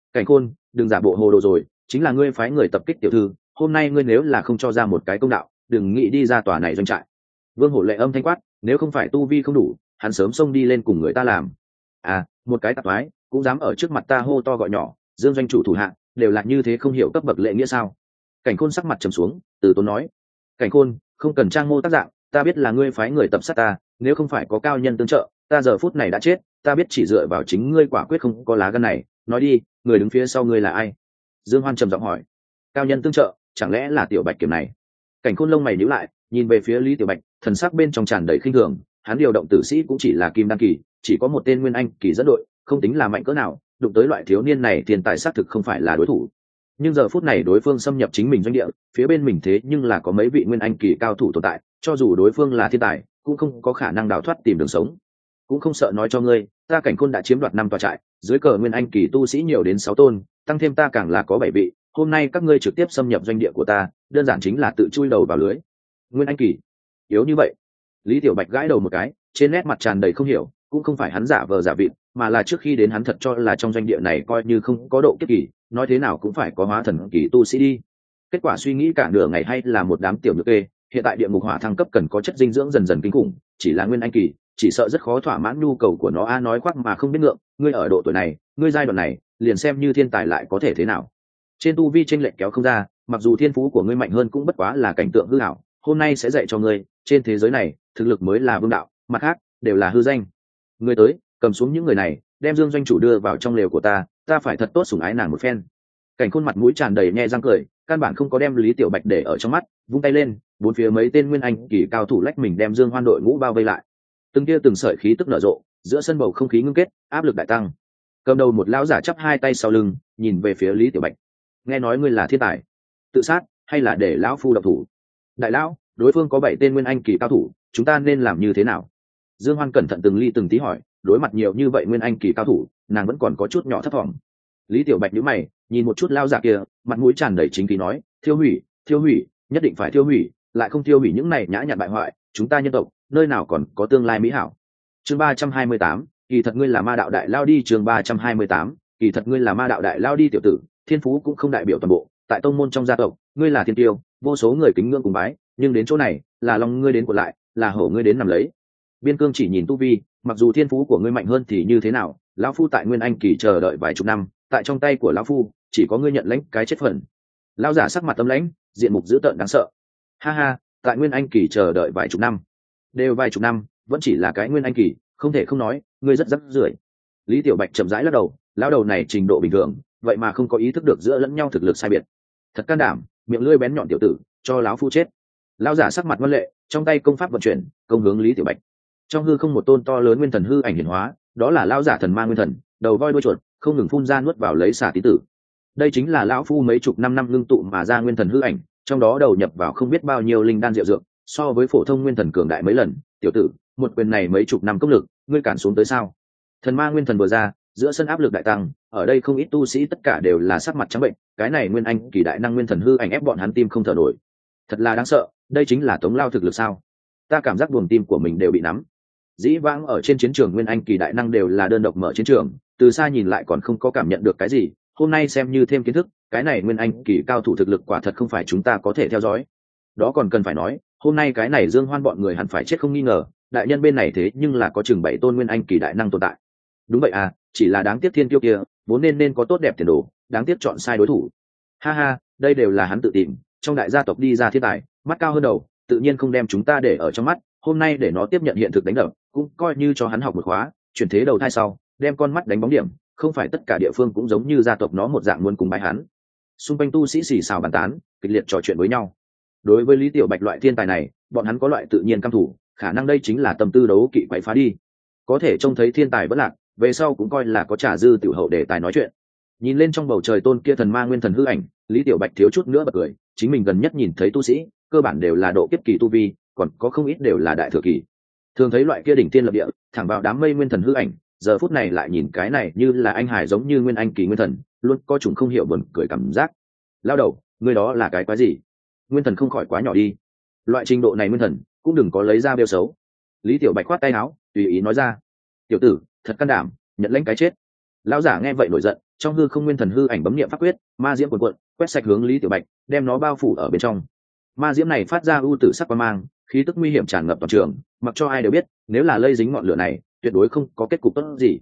Cảnh Khôn, đừng giả bộ hồ đồ rồi, chính là ngươi phái người tập kích tiểu thư, hôm nay ngươi nếu là không cho ra một cái công đạo, đừng nghĩ đi ra tòa này doanh trại. Vương Hổ Lệ âm thanh quát, nếu không phải tu vi không đủ, hắn sớm xông đi lên cùng người ta làm. À, một cái tạp thoái cũng dám ở trước mặt ta hô to gọi nhỏ, Dương doanh chủ thủ hạ đều là như thế, không hiểu cấp bậc lễ nghĩa sao? Cảnh Khôn sắc mặt trầm xuống, từ tốn nói, Cảnh Khôn, không cần trang mô tác dạng, ta biết là ngươi phái người tập sát ta, nếu không phải có cao nhân tương trợ, ta giờ phút này đã chết, ta biết chỉ dựa vào chính ngươi quả quyết không có lá gan này, nói đi, người đứng phía sau ngươi là ai? Dương Hoan trầm giọng hỏi. Cao nhân tương trợ, chẳng lẽ là Tiểu Bạch Kiểm này? Cảnh Khôn lông mày nhíu lại, nhìn về phía Lý Tiểu Bạch, thần sắc bên trong tràn đầy khinh thường, hắn điều động tử sĩ cũng chỉ là kim đan kỳ, chỉ có một tên nguyên anh kỳ dẫn đội, không tính là mạnh cỡ nào, đụng tới loại thiếu niên này tiền tài xác thực không phải là đối thủ. Nhưng giờ phút này đối phương xâm nhập chính mình doanh địa, phía bên mình thế nhưng là có mấy vị nguyên anh kỳ cao thủ tồn tại, cho dù đối phương là thiên tài, cũng không có khả năng đào thoát tìm đường sống. Cũng không sợ nói cho ngươi, ta Cảnh Khôn đã chiếm đoạt 5 tòa trại, dưới cờ nguyên anh kỳ tu sĩ nhiều đến 6 tôn, tăng thêm ta càng là có 7 vị, hôm nay các ngươi trực tiếp xâm nhập doanh địa của ta, đơn giản chính là tự chui đầu vào lưới. Nguyên anh kỳ yếu như vậy? Lý Tiểu Bạch gãi đầu một cái, trên nét mặt tràn đầy không hiểu, cũng không phải hắn giả vờ giả vịt, mà là trước khi đến hắn thật cho là trong doanh địa này coi như không có độ kiếp kỳ, nói thế nào cũng phải có hóa thần kỳ tu sĩ đi. Kết quả suy nghĩ cả nửa ngày hay là một đám tiểu nhược kê, hiện tại địa ngục hỏa thăng cấp cần có chất dinh dưỡng dần dần kinh khủng, chỉ là nguyên anh kỳ, chỉ sợ rất khó thỏa mãn nhu cầu của nó. A nói khoác mà không biết ngượng, ngươi ở độ tuổi này, ngươi giai đoạn này, liền xem như thiên tài lại có thể thế nào? Trên tu vi chênh lệch kéo không ra, mặc dù thiên phú của ngươi mạnh hơn cũng bất quá là cảnh tượng hư ảo, hôm nay sẽ dạy cho ngươi, trên thế giới này, thực lực mới là vương đạo, mặt khác đều là hư danh. Ngươi tới, cầm xuống những người này, đem Dương doanh chủ đưa vào trong lều của ta, ta phải thật tốt sủng ái nàng một phen. Cảnh Khôn mặt mũi tràn đầy nhe răng cười, căn bản không có đem Lý Tiểu Bạch để ở trong mắt, vung tay lên, bốn phía mấy tên nguyên anh kỳ cao thủ lách mình đem Dương Hoan đội ngũ bao vây lại. Từng kia từng sợi khí tức nở rộ, giữa sân bầu không khí ngưng kết, áp lực đại tăng. Cầm đầu một lão giả chắp hai tay sau lưng, nhìn về phía Lý Tiểu Bạch. Nghe nói ngươi là thiên tài, tự sát hay là để lão phu động thủ? Đại lão, đối phương có 7 tên nguyên anh kỳ cao thủ, chúng ta nên làm như thế nào? Dương Hoan cẩn thận từng ly từng tí hỏi, đối mặt nhiều như vậy nguyên anh kỳ cao thủ, nàng vẫn còn có chút nhỏ thất vọng. Lý Tiểu Bạch nhíu mày, nhìn một chút lao giả kia, mặt mũi tràn đầy chính khí nói, thiêu hủy, nhất định phải thiêu hủy, lại không thiêu hủy những này nhã nhặn bại hoại, chúng ta nhân tộc nơi nào còn có tương lai mỹ hảo. Chương 328, kỳ thật ngươi là ma đạo đại lao đi. Chương 328, kỳ thật ngươi là ma đạo đại lao đi. Tiểu tử, thiên phú cũng không đại biểu toàn bộ, tại tông môn trong gia tộc, ngươi là thiên tiêu, vô số người kính ngưỡng cùng bái, nhưng đến chỗ này, là lòng ngươi đến của lại, là hổ ngươi đến nằm lấy. Biên Cương chỉ nhìn tu vi, mặc dù thiên phú của ngươi mạnh hơn thì như thế nào, lão phu tại nguyên anh kỳ chờ đợi vài chục năm, tại trong tay của lão phu chỉ có ngươi nhận lãnh cái chết phần. Lão giả sắc mặt tâm lãnh, diện mục dữ tợn đáng sợ. Ha ha, tại nguyên anh kỳ chờ đợi vài chục năm, đều vài chục năm, vẫn chỉ là cái nguyên anh kỳ, không thể không nói, ngươi rất rắc rưởi. Lý Tiểu Bạch chậm rãi lắc đầu, lão đầu này trình độ bình thường, vậy mà không có ý thức được giữa lẫn nhau thực lực sai biệt. Thật can đảm, miệng lưỡi bén nhọn tiểu tử, cho lão phu chết. Lão giả sắc mặt ngoan lệ, trong tay công pháp vận chuyển, công hướng Lý Tiểu Bạch. Trong hư không một tôn to lớn nguyên thần hư ảnh hiển hóa, đó là lão giả thần ma nguyên thần, đầu voi đuôi chuột, không ngừng phun ra nuốt vào lấy xả tí tử. Đây chính là lão phu mấy chục năm ngưng tụ mà ra nguyên thần hư ảnh, trong đó đầu nhập vào không biết bao nhiêu linh đan diệu dược, so với phổ thông nguyên thần cường đại mấy lần. Tiểu tử, một quyền này mấy chục năm công lực, ngươi cản xuống tới sao? Thần ma nguyên thần vừa ra, giữa sân áp lực đại tăng, ở đây không ít tu sĩ tất cả đều là sắc mặt trắng bệnh, cái này nguyên anh kỳ đại năng nguyên thần hư ảnh ép bọn hắn tim không thở nổi. Thật là đáng sợ, đây chính là tống lao thực lực sao? Ta cảm giác buồng tim của mình đều bị nắm. Dĩ vãng ở trên chiến trường nguyên anh kỳ đại năng đều là đơn độc mở chiến trường, từ xa nhìn lại còn không có cảm nhận được cái gì, hôm nay xem như thêm kiến thức, cái này nguyên anh kỳ cao thủ thực lực quả thật không phải chúng ta có thể theo dõi. Đó còn cần phải nói, hôm nay cái này Dương Hoan bọn người hẳn phải chết không nghi ngờ, đại nhân bên này thế nhưng là có chừng 7 tôn nguyên anh kỳ đại năng tồn tại. Đúng vậy à, chỉ là đáng tiếc thiên kiêu kia vốn nên có tốt đẹp tiền đồ, đáng tiếc chọn sai đối thủ. Ha ha, đây đều là hắn tự tìm, trong đại gia tộc đi ra thiên tài, mắt cao hơn đầu, tự nhiên không đem chúng ta để ở trong mắt, hôm nay để nó tiếp nhận hiện thực đánh đập, cũng coi như cho hắn học một khóa, chuyển thế đầu thai sau, đem con mắt đánh bóng điểm, không phải tất cả địa phương cũng giống như gia tộc nó một dạng muốn cùng bái hắn. Xung quanh tu sĩ xì xào bàn tán, kịch liệt trò chuyện với nhau. Đối với Lý Tiểu Bạch loại thiên tài này, bọn hắn có loại tự nhiên căm thủ, khả năng đây chính là tâm tư đấu kỵ quậy phá đi. Có thể trông thấy thiên tài bất lạc, về sau cũng coi là có trả dư tiểu hậu để tài nói chuyện. Nhìn lên trong bầu trời tôn kia thần ma nguyên thần hư ảnh, Lý Tiểu Bạch thiếu chút nữa bật cười, chính mình gần nhất nhìn thấy tu sĩ, cơ bản đều là độ kiếp kỳ tu vi, còn có không ít đều là đại thừa kỳ. Thường thấy loại kia đỉnh tiên lập địa, thẳng vào đám mây nguyên thần hư ảnh, giờ phút này lại nhìn cái này như là anh hải giống như nguyên anh kỳ nguyên thần, luôn có chúng không hiểu buồn cười cảm giác. Lao đầu, người đó là cái quái gì? Nguyên thần không khỏi quá nhỏ đi. Loại trình độ này nguyên thần cũng đừng có lấy ra bêu xấu. Lý Tiểu Bạch khoát tay áo, tùy ý nói ra. Tiểu tử, thật can đảm, nhận lãnh cái chết. Lão giả nghe vậy nổi giận, trong hư không nguyên thần hư ảnh bấm niệm pháp quyết, ma diễm cuộn cuộn quét sạch hướng Lý Tiểu Bạch, đem nó bao phủ ở bên trong. Ma diễm này phát ra ưu tử sắc quang mang, khí tức nguy hiểm tràn ngập toàn trường, mặc cho ai đều biết nếu là lây dính ngọn lửa này tuyệt đối không có kết cục tốt gì.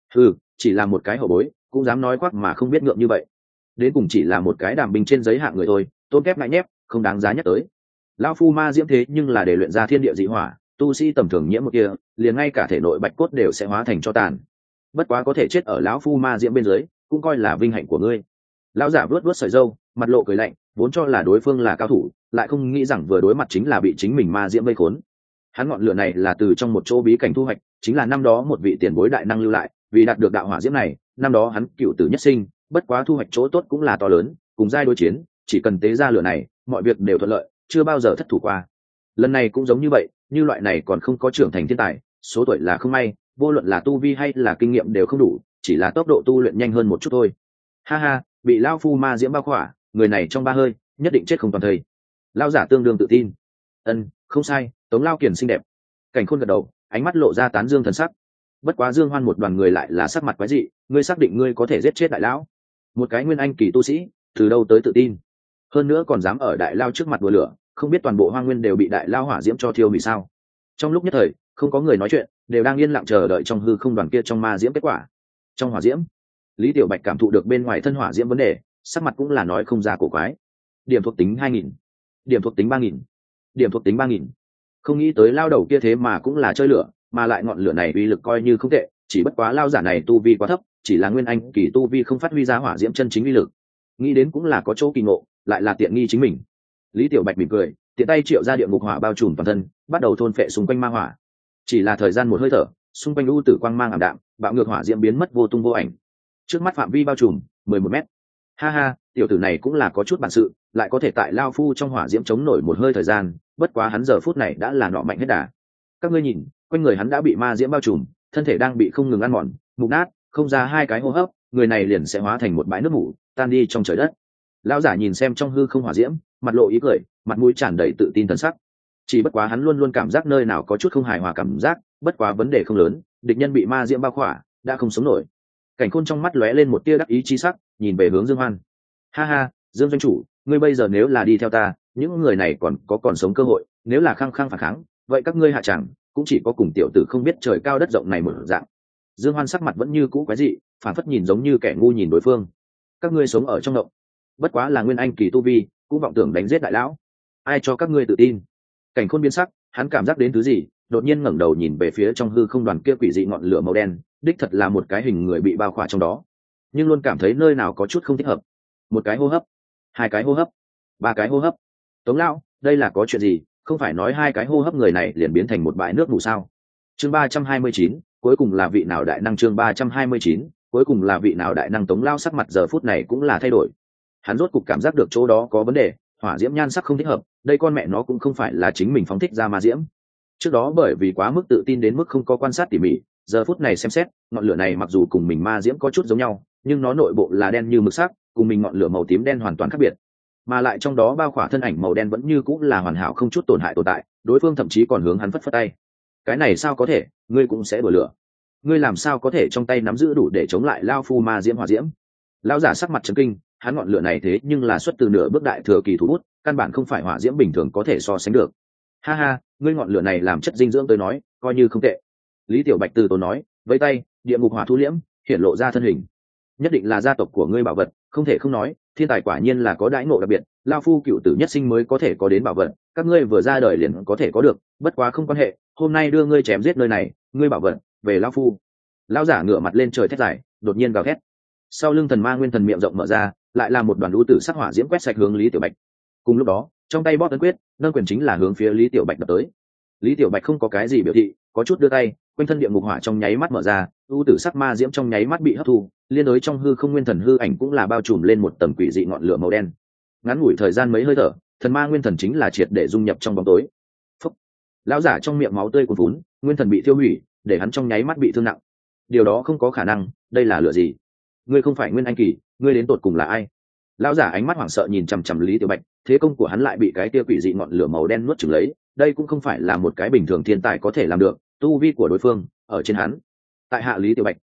Chỉ là một cái hậu bối cũng dám nói khoác mà không biết ngượng như vậy, đến cùng chỉ là một cái đàm binh trên giấy hạng người thôi, tôn kép ngại nhép, không đáng giá nhắc tới. Lão phu ma diễm thế nhưng là để luyện ra thiên địa dị hỏa, tu sĩ tầm thường nhiễm một kia liền ngay cả thể nội bạch cốt đều sẽ hóa thành cho tàn. Bất quá có thể chết ở lão phu ma diễm bên dưới cũng coi là vinh hạnh của ngươi. Lão giả vuốt vuốt sợi râu, mặt lộ cười lạnh, vốn cho là đối phương là cao thủ, lại không nghĩ rằng vừa đối mặt chính là bị chính mình ma diễm vây khốn. Hắn ngọn lửa này là từ trong một chỗ bí cảnh thu hoạch, chính là năm đó một vị tiền bối đại năng lưu lại, vì đạt được đạo hỏa diễm này, năm đó hắn cựu tử nhất sinh, bất quá thu hoạch chỗ tốt cũng là to lớn, cùng giai đối chiến, chỉ cần tế ra lửa này, mọi việc đều thuận lợi, chưa bao giờ thất thủ qua. Lần này cũng giống như vậy, như loại này còn không có trưởng thành thiên tài, số tuổi là không may, vô luận là tu vi hay là kinh nghiệm đều không đủ, chỉ là tốc độ tu luyện nhanh hơn một chút thôi. Ha ha, bị lão phu ma diễm bao khỏa, người này trong ba hơi nhất định chết không toàn thây. Lão giả tương đương tự tin. Không sai, Tống Lao Kiền xinh đẹp. Cảnh Khôn gật đầu, ánh mắt lộ ra tán dương thần sắc. Bất quá Dương Hoan một đoàn người lại là sắc mặt quái dị, ngươi xác định ngươi có thể giết chết đại lão? Một cái nguyên anh kỳ tu sĩ, từ đâu tới tự tin? Hơn nữa còn dám ở đại lao trước mặt đùa lửa, không biết toàn bộ hoang nguyên đều bị đại lao hỏa diễm cho thiêu hủy sao? Trong lúc nhất thời, không có người nói chuyện, đều đang yên lặng chờ đợi trong hư không đoàn kia trong ma diễm kết quả. Trong hỏa diễm, Lý Tiểu Bạch cảm thụ được bên ngoài thân hỏa diễm vấn đề, sắc mặt cũng là nói không ra cổ quái. Điểm thuộc tính 2000, điểm thuộc tính 3000, điểm thuộc tính 3000. Không nghĩ tới lao đầu kia thế mà cũng là chơi lửa, mà lại ngọn lửa này uy lực coi như không tệ, chỉ bất quá lao giả này tu vi quá thấp, chỉ là nguyên anh kỳ tu vi không phát huy ra hỏa diễm chân chính uy lực. Nghĩ đến cũng là có chỗ kỳ ngộ, lại là tiện nghi chính mình. Lý Tiểu Bạch mỉm cười, tiện tay triệu ra địa ngục hỏa bao trùm toàn thân, bắt đầu thôn phệ xung quanh ma hỏa. Chỉ là thời gian một hơi thở, xung quanh u tử quang mang ảm đạm, bạo ngược hỏa diễm biến mất vô tung vô ảnh. Trước mắt phạm vi bao trùm 11 mét. Ha ha, tiểu tử này cũng là có chút bản sự, lại có thể tại lao phu trong hỏa diễm chống nổi một hơi thời gian, bất quá hắn giờ phút này đã là nọ mạnh hết đà. Các ngươi nhìn, quanh người hắn đã bị ma diễm bao trùm, thân thể đang bị không ngừng ăn mòn, mục nát, không ra hai cái hô hấp, người này liền sẽ hóa thành một bãi nước mủ, tan đi trong trời đất. Lão giả nhìn xem trong hư không hỏa diễm, mặt lộ ý cười, mặt mũi tràn đầy tự tin thần sắc. Chỉ bất quá hắn luôn luôn cảm giác nơi nào có chút không hài hòa cảm giác, bất quá vấn đề không lớn, địch nhân bị ma diễm bao khỏa, đã không sống nổi. Cảnh Khôn trong mắt lóe lên một tia đắc ý chi sắc, nhìn về hướng Dương Hoan. Ha ha, Dương doanh chủ, ngươi bây giờ nếu là đi theo ta, những người này còn sống cơ hội, nếu là khăng khăng phản kháng, vậy các ngươi hạ chẳng cũng chỉ có cùng tiểu tử không biết trời cao đất rộng này một dạng. Dương Hoan sắc mặt vẫn như cũ quái dị, phản phất nhìn giống như kẻ ngu nhìn đối phương. Các ngươi sống ở trong động, bất quá là nguyên anh kỳ tu vi, cũng vọng tưởng đánh giết đại lão, ai cho các ngươi tự tin? Cảnh Khôn biến sắc, hắn cảm giác đến thứ gì, đột nhiên ngẩng đầu nhìn về phía trong hư không đoàn kia quỷ dị ngọn lửa màu đen, đích thật là một cái hình người bị bao khỏa trong đó, nhưng luôn cảm thấy nơi nào có chút không thích hợp. Một cái hô hấp, hai cái hô hấp, ba cái hô hấp. Tống lão, đây là có chuyện gì? Không phải nói hai cái hô hấp người này liền biến thành một bãi nước mù sao? Chương 329, cuối cùng là vị nào đại năng? Chương 329, cuối cùng là vị nào đại năng? Tống lão sắc mặt giờ phút này cũng là thay đổi. Hắn rốt cục cảm giác được chỗ đó có vấn đề, hỏa diễm nhan sắc không thích hợp, đây con mẹ nó cũng không phải là chính mình phóng thích ra ma diễm. Trước đó bởi vì quá mức tự tin đến mức không có quan sát tỉ mỉ, giờ phút này xem xét, ngọn lửa này mặc dù cùng mình ma diễm có chút giống nhau, nhưng nó nội bộ là đen như mực sắc, cùng mình ngọn lửa màu tím đen hoàn toàn khác biệt. Mà lại trong đó bao khỏa thân ảnh màu đen vẫn như cũng là hoàn hảo không chút tổn hại tồn tại, đối phương thậm chí còn hướng hắn phất phất tay. Cái này sao có thể, ngươi cũng sẽ đổ lửa? Ngươi làm sao có thể trong tay nắm giữ đủ để chống lại lao phu ma diễm hỏa diễm? Lão giả sắc mặt chấn kinh, hắn ngọn lửa này thế nhưng là xuất từ nửa bước đại thừa kỳ thủ bút, căn bản không phải hỏa diễm bình thường có thể so sánh được. Ha ha, ngươi ngọn lửa này làm chất dinh dưỡng tới nói, coi như không tệ. Lý Tiểu Bạch từ tốn nói, vẫy tay, địa ngục hỏa thu liễm, hiện lộ ra thân hình. Nhất định là gia tộc của ngươi bảo vật, không thể không nói, thiên tài quả nhiên là có đãi ngộ đặc biệt, lao phu cựu tử nhất sinh mới có thể có đến bảo vật, các ngươi vừa ra đời liền có thể có được, bất quá không quan hệ, hôm nay đưa ngươi chém giết nơi này, ngươi bảo vật về lao phu. Lão giả ngửa mặt lên trời thét dài, đột nhiên gào thét. Sau lưng thần ma nguyên thần miệng rộng mở ra, lại là một đoàn lũ tử sắc hỏa diễm quét sạch hướng Lý Tiểu Bạch. Cùng lúc đó, trong tay bóp ấn quyết, nâng quyền chính là hướng phía Lý Tiểu Bạch đập tới. Lý Tiểu Bạch không có cái gì biểu thị, có chút đưa tay, quanh thân địa ngục hỏa trong nháy mắt mở ra, u tử sắc ma diễm trong nháy mắt bị hấp thu, liên đối trong hư không nguyên thần hư ảnh cũng là bao trùm lên một tầng quỷ dị ngọn lửa màu đen. Ngắn ngủi thời gian mấy hơi thở, thần ma nguyên thần chính là triệt để dung nhập trong bóng tối. Phúc! Lão giả trong miệng máu tươi cuồn vún, nguyên thần bị tiêu hủy, để hắn trong nháy mắt bị thương nặng. Điều đó không có khả năng, đây là lửa gì? Ngươi không phải nguyên anh kỳ, ngươi đến tột cùng là ai? Lão giả ánh mắt hoảng sợ nhìn chằm chằm Lý Tiểu Bạch, thế công của hắn lại bị cái tia quỷ dị ngọn lửa màu đen nuốt chửng lấy, đây cũng không phải là một cái bình thường thiên tài có thể làm được, tu vi của đối phương ở trên hắn. Tại hạ Lý Tiểu Bạch,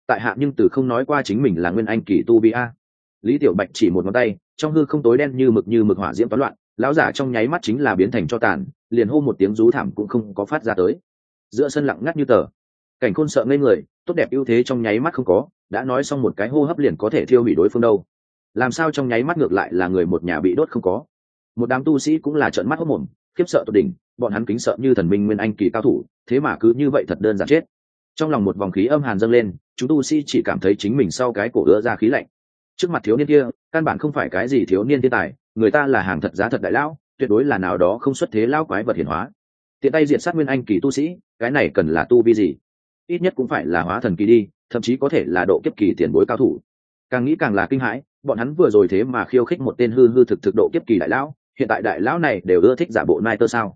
tại hạ nhưng từ không nói qua chính mình là nguyên anh kỳ tu vi a. Lý Tiểu Bạch chỉ một ngón tay, trong hư không tối đen như mực hỏa diễm toán loạn, lão giả trong nháy mắt chính là biến thành cho tàn, liền hô một tiếng rú thảm cũng không có phát ra tới. Giữa sân lặng ngắt như tờ. Cảnh Khôn sợ ngây người, tốt đẹp ưu thế trong nháy mắt không có, đã nói xong một cái hô hấp liền có thể thiêu hủy đối phương đâu. Làm sao trong nháy mắt ngược lại là người một nhà bị đốt không có. Một đám tu sĩ cũng là trợn mắt hốt mồm, khiếp sợ tột đỉnh, bọn hắn kính sợ như thần minh nguyên anh kỳ cao thủ, thế mà cứ như vậy thật đơn giản chết. Trong lòng một vòng khí âm hàn dâng lên, chúng tu sĩ chỉ cảm thấy chính mình sau cái cổ ứa ra khí lạnh. Trước mặt thiếu niên kia, căn bản không phải cái gì thiếu niên thiên tài, người ta là hàng thật giá thật đại lão, tuyệt đối là nào đó không xuất thế lão quái vật hiển hóa. Tiện tay diệt sát nguyên anh kỳ tu sĩ, cái này cần là tu vi gì? Ít nhất cũng phải là hóa thần kỳ đi, thậm chí có thể là độ kiếp kỳ tiền bối cao thủ. Càng nghĩ càng là kinh hãi, bọn hắn vừa rồi thế mà khiêu khích một tên hư hư thực thực độ kiếp kỳ đại lão, hiện tại đại lão này đều ưa thích giả bộ nai tơ sao?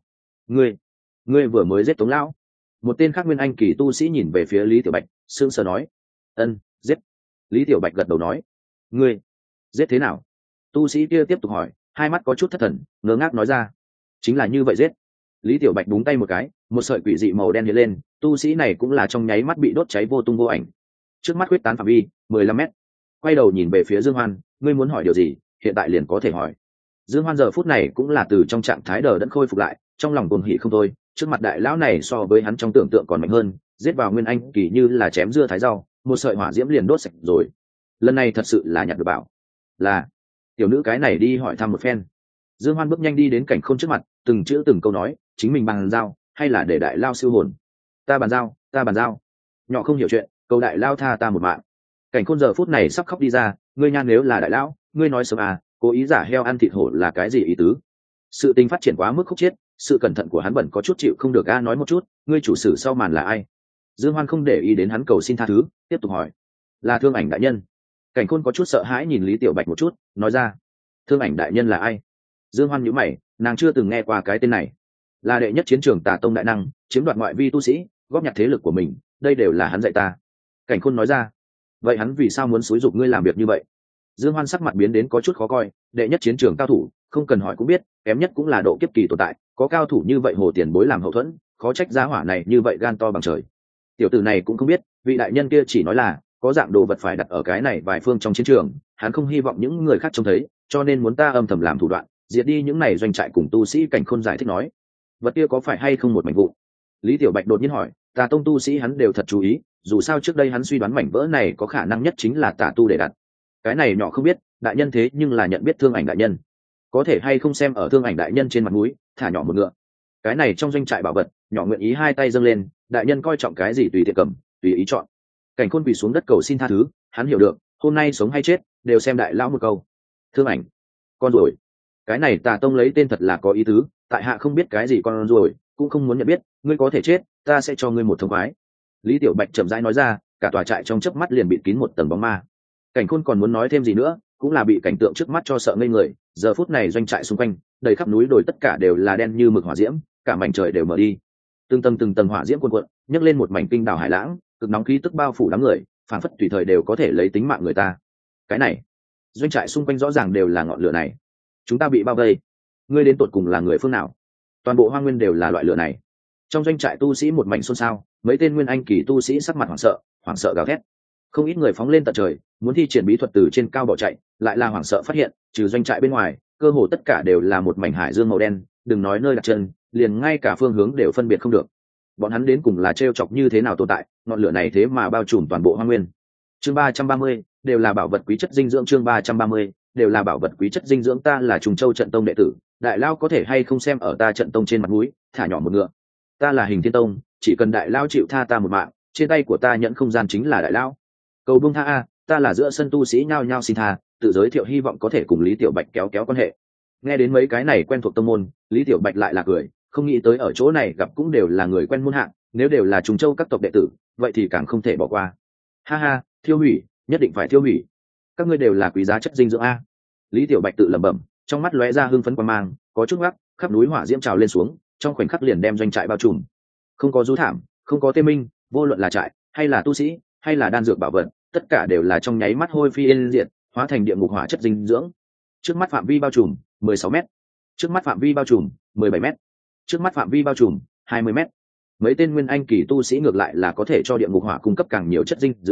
Ngươi vừa mới giết Tống lão. Một tên khác nguyên anh kỳ tu sĩ nhìn về phía Lý Tiểu Bạch, sững sờ nói: "Ân, giết." Lý Tiểu Bạch gật đầu nói: "Ngươi giết thế nào?" Tu sĩ kia tiếp tục hỏi, hai mắt có chút thất thần, ngớ ngác nói ra: "Chính là như vậy giết." Lý Tiểu Bạch búng tay một cái, một sợi quỷ dị màu đen hiện lên, tu sĩ này cũng là trong nháy mắt bị đốt cháy vô tung vô ảnh. Trước mắt huyết tán phạm vi 15 mét. Quay đầu nhìn về phía Dương Hoan, ngươi muốn hỏi điều gì, hiện tại liền có thể hỏi. Dương Hoan giờ phút này cũng là từ trong trạng thái đờ đẫn khôi phục lại, trong lòng cuồng hỉ không thôi, trước mặt đại lão này so với hắn trong tưởng tượng còn mạnh hơn, giết vào nguyên anh kỳ như là chém dưa thái rau, một sợi hỏa diễm liền đốt sạch rồi. Lần này thật sự là nhặt được bảo. Là tiểu nữ cái này đi hỏi thăm một phen. Dương Hoan bước nhanh đi đến Cảnh Khôn trước mặt, từng chữ từng câu nói, chính mình bàn giao hay là để đại lao siêu hồn? Ta bàn giao. Nhỏ không hiểu chuyện, cầu đại lao tha ta một mạng. Cảnh Khôn giờ phút này sắp khóc đi ra, ngươi nhan nếu là đại lão, ngươi nói sớm à, cố ý giả heo ăn thịt hổ là cái gì ý tứ? Sự tình phát triển quá mức khúc chiết, sự cẩn thận của hắn bẩn có chút chịu không được a, nói một chút, ngươi chủ sử sau màn là ai? Dương Hoan không để ý đến hắn cầu xin tha thứ, tiếp tục hỏi: là Thương Ảnh đại nhân. Cảnh Khôn có chút sợ hãi nhìn Lý Tiểu Bạch một chút, nói ra: Thương Ảnh đại nhân là ai? Dương Hoan nhíu mày, nàng chưa từng nghe qua cái tên này. Là đệ nhất chiến trường Tà Tông đại năng, chiếm đoạt ngoại vi tu sĩ, góp nhặt thế lực của mình, đây đều là hắn dạy ta. Cảnh Khôn nói ra. Vậy hắn vì sao muốn xúi giục ngươi làm việc như vậy? Dương Hoan sắc mặt biến đến có chút khó coi, đệ nhất chiến trường cao thủ, không cần hỏi cũng biết, kém nhất cũng là độ kiếp kỳ tồn tại, có cao thủ như vậy hồ tiền bối làm hậu thuẫn, khó trách giá hỏa này như vậy gan to bằng trời. Tiểu tử này cũng không biết, vị đại nhân kia chỉ nói là có dạng đồ vật phải đặt ở cái này vài phương trong chiến trường, hắn không hy vọng những người khác trông thấy, cho nên muốn ta âm thầm làm thủ đoạn, diệt đi những này doanh trại cùng tu sĩ. Cảnh Khôn giải thích nói. Vật kia có phải hay không một mảnh vụ? Lý Tiểu Bạch đột nhiên hỏi, Tà Tông tu sĩ hắn đều thật chú ý, dù sao trước đây hắn suy đoán mảnh vỡ này có khả năng nhất chính là tà tu để đặt. Cái này nhỏ không biết, đại nhân thế nhưng là nhận biết Thương Ảnh đại nhân, có thể hay không xem ở Thương Ảnh đại nhân trên mặt mũi, thả nhỏ một ngựa. Cái này trong doanh trại bảo vật, nhỏ nguyện ý hai tay dâng lên, đại nhân coi trọng cái gì tùy tiện cầm, tùy ý chọn. Cảnh Khôn quỳ xuống đất cầu xin tha thứ, hắn hiểu được, hôm nay sống hay chết, đều xem đại lão một câu. Thương Ảnh, con ruồi. Cái này Tà Tông lấy tên thật là có ý tứ, tại hạ không biết cái gì con ruồi, cũng không muốn nhận biết, ngươi có thể chết, ta sẽ cho ngươi một thông khoái. Lý Tiểu Bạch chậm rãi nói ra, cả tòa trại trong chớp mắt liền bị kín một tầng bóng ma. Cảnh Khôn còn muốn nói thêm gì nữa, cũng là bị cảnh tượng trước mắt cho sợ ngây người. Giờ phút này doanh trại xung quanh, đầy khắp núi đồi tất cả đều là đen như mực hỏa diễm, cả mảnh trời đều mở đi. Từng tầng hỏa diễm cuồn cuộn, nhấc lên một mảnh kinh đảo hải lãng, cực nóng khí tức bao phủ đám người, phảng phất tùy thời đều có thể lấy tính mạng người ta. Cái này, doanh trại xung quanh rõ ràng đều là ngọn lửa này. Chúng ta bị bao vây. Ngươi đến tột cùng là người phương nào? Toàn bộ hoang nguyên đều là loại lửa này. Trong doanh trại tu sĩ một mảnh xôn xao, mấy tên nguyên anh kỳ tu sĩ sắc mặt hoảng sợ gào thét. Không ít người phóng lên tận trời, muốn thi triển bí thuật từ trên cao bỏ chạy, lại là hoảng sợ phát hiện, trừ doanh trại bên ngoài, cơ hồ tất cả đều là một mảnh hải dương màu đen, đừng nói nơi đặt chân, liền ngay cả phương hướng đều phân biệt không được. Bọn hắn đến cùng là trêu chọc như thế nào tồn tại, ngọn lửa này thế mà bao trùm toàn bộ hoang nguyên. Chương 330, đều là bảo vật quý chất dinh dưỡng. Chương 330, đều là bảo vật quý chất dinh dưỡng. Ta là Trùng Châu Trận Tông đệ tử, đại lao có thể hay không xem ở ta Trận Tông trên mặt mũi, thả nhỏ một ngựa. Ta là Hình Thiên Tông, chỉ cần đại lao chịu tha ta một mạng, trên tay của ta nhận không gian chính là đại lao. Cầu buông tha a, ta là giữa sân tu sĩ nhao nhao xin tha, tự giới thiệu hy vọng có thể cùng Lý Tiểu Bạch kéo quan hệ. Nghe đến mấy cái này quen thuộc tông môn, Lý Tiểu Bạch lại là cười, không nghĩ tới ở chỗ này gặp cũng đều là người quen môn hạng, nếu đều là Trùng Châu các tộc đệ tử, vậy thì càng không thể bỏ qua. Ha ha, thiêu hủy, nhất định phải thiêu hủy. Các ngươi đều là quý giá chất dinh dưỡng a. Lý Tiểu Bạch tự lẩm bẩm, trong mắt lóe ra hưng phấn quan mang, có chút ngắc, khắp núi hỏa diễm trào lên xuống, trong khoảnh khắc liền đem doanh trại bao trùm. Không có rú thảm, không có tê minh, vô luận là trại hay là tu sĩ hay là đan dược bảo vật, tất cả đều là trong nháy mắt hôi phi yên diệt, hóa thành địa ngục hỏa chất dinh dưỡng. Trước mắt phạm vi bao trùm 16 mét, trước mắt phạm vi bao trùm 17 mét, trước mắt phạm vi bao trùm 20 mét. Mấy tên nguyên anh kỳ tu sĩ ngược lại là có thể cho địa ngục hỏa cung cấp càng nhiều chất dinh dưỡng,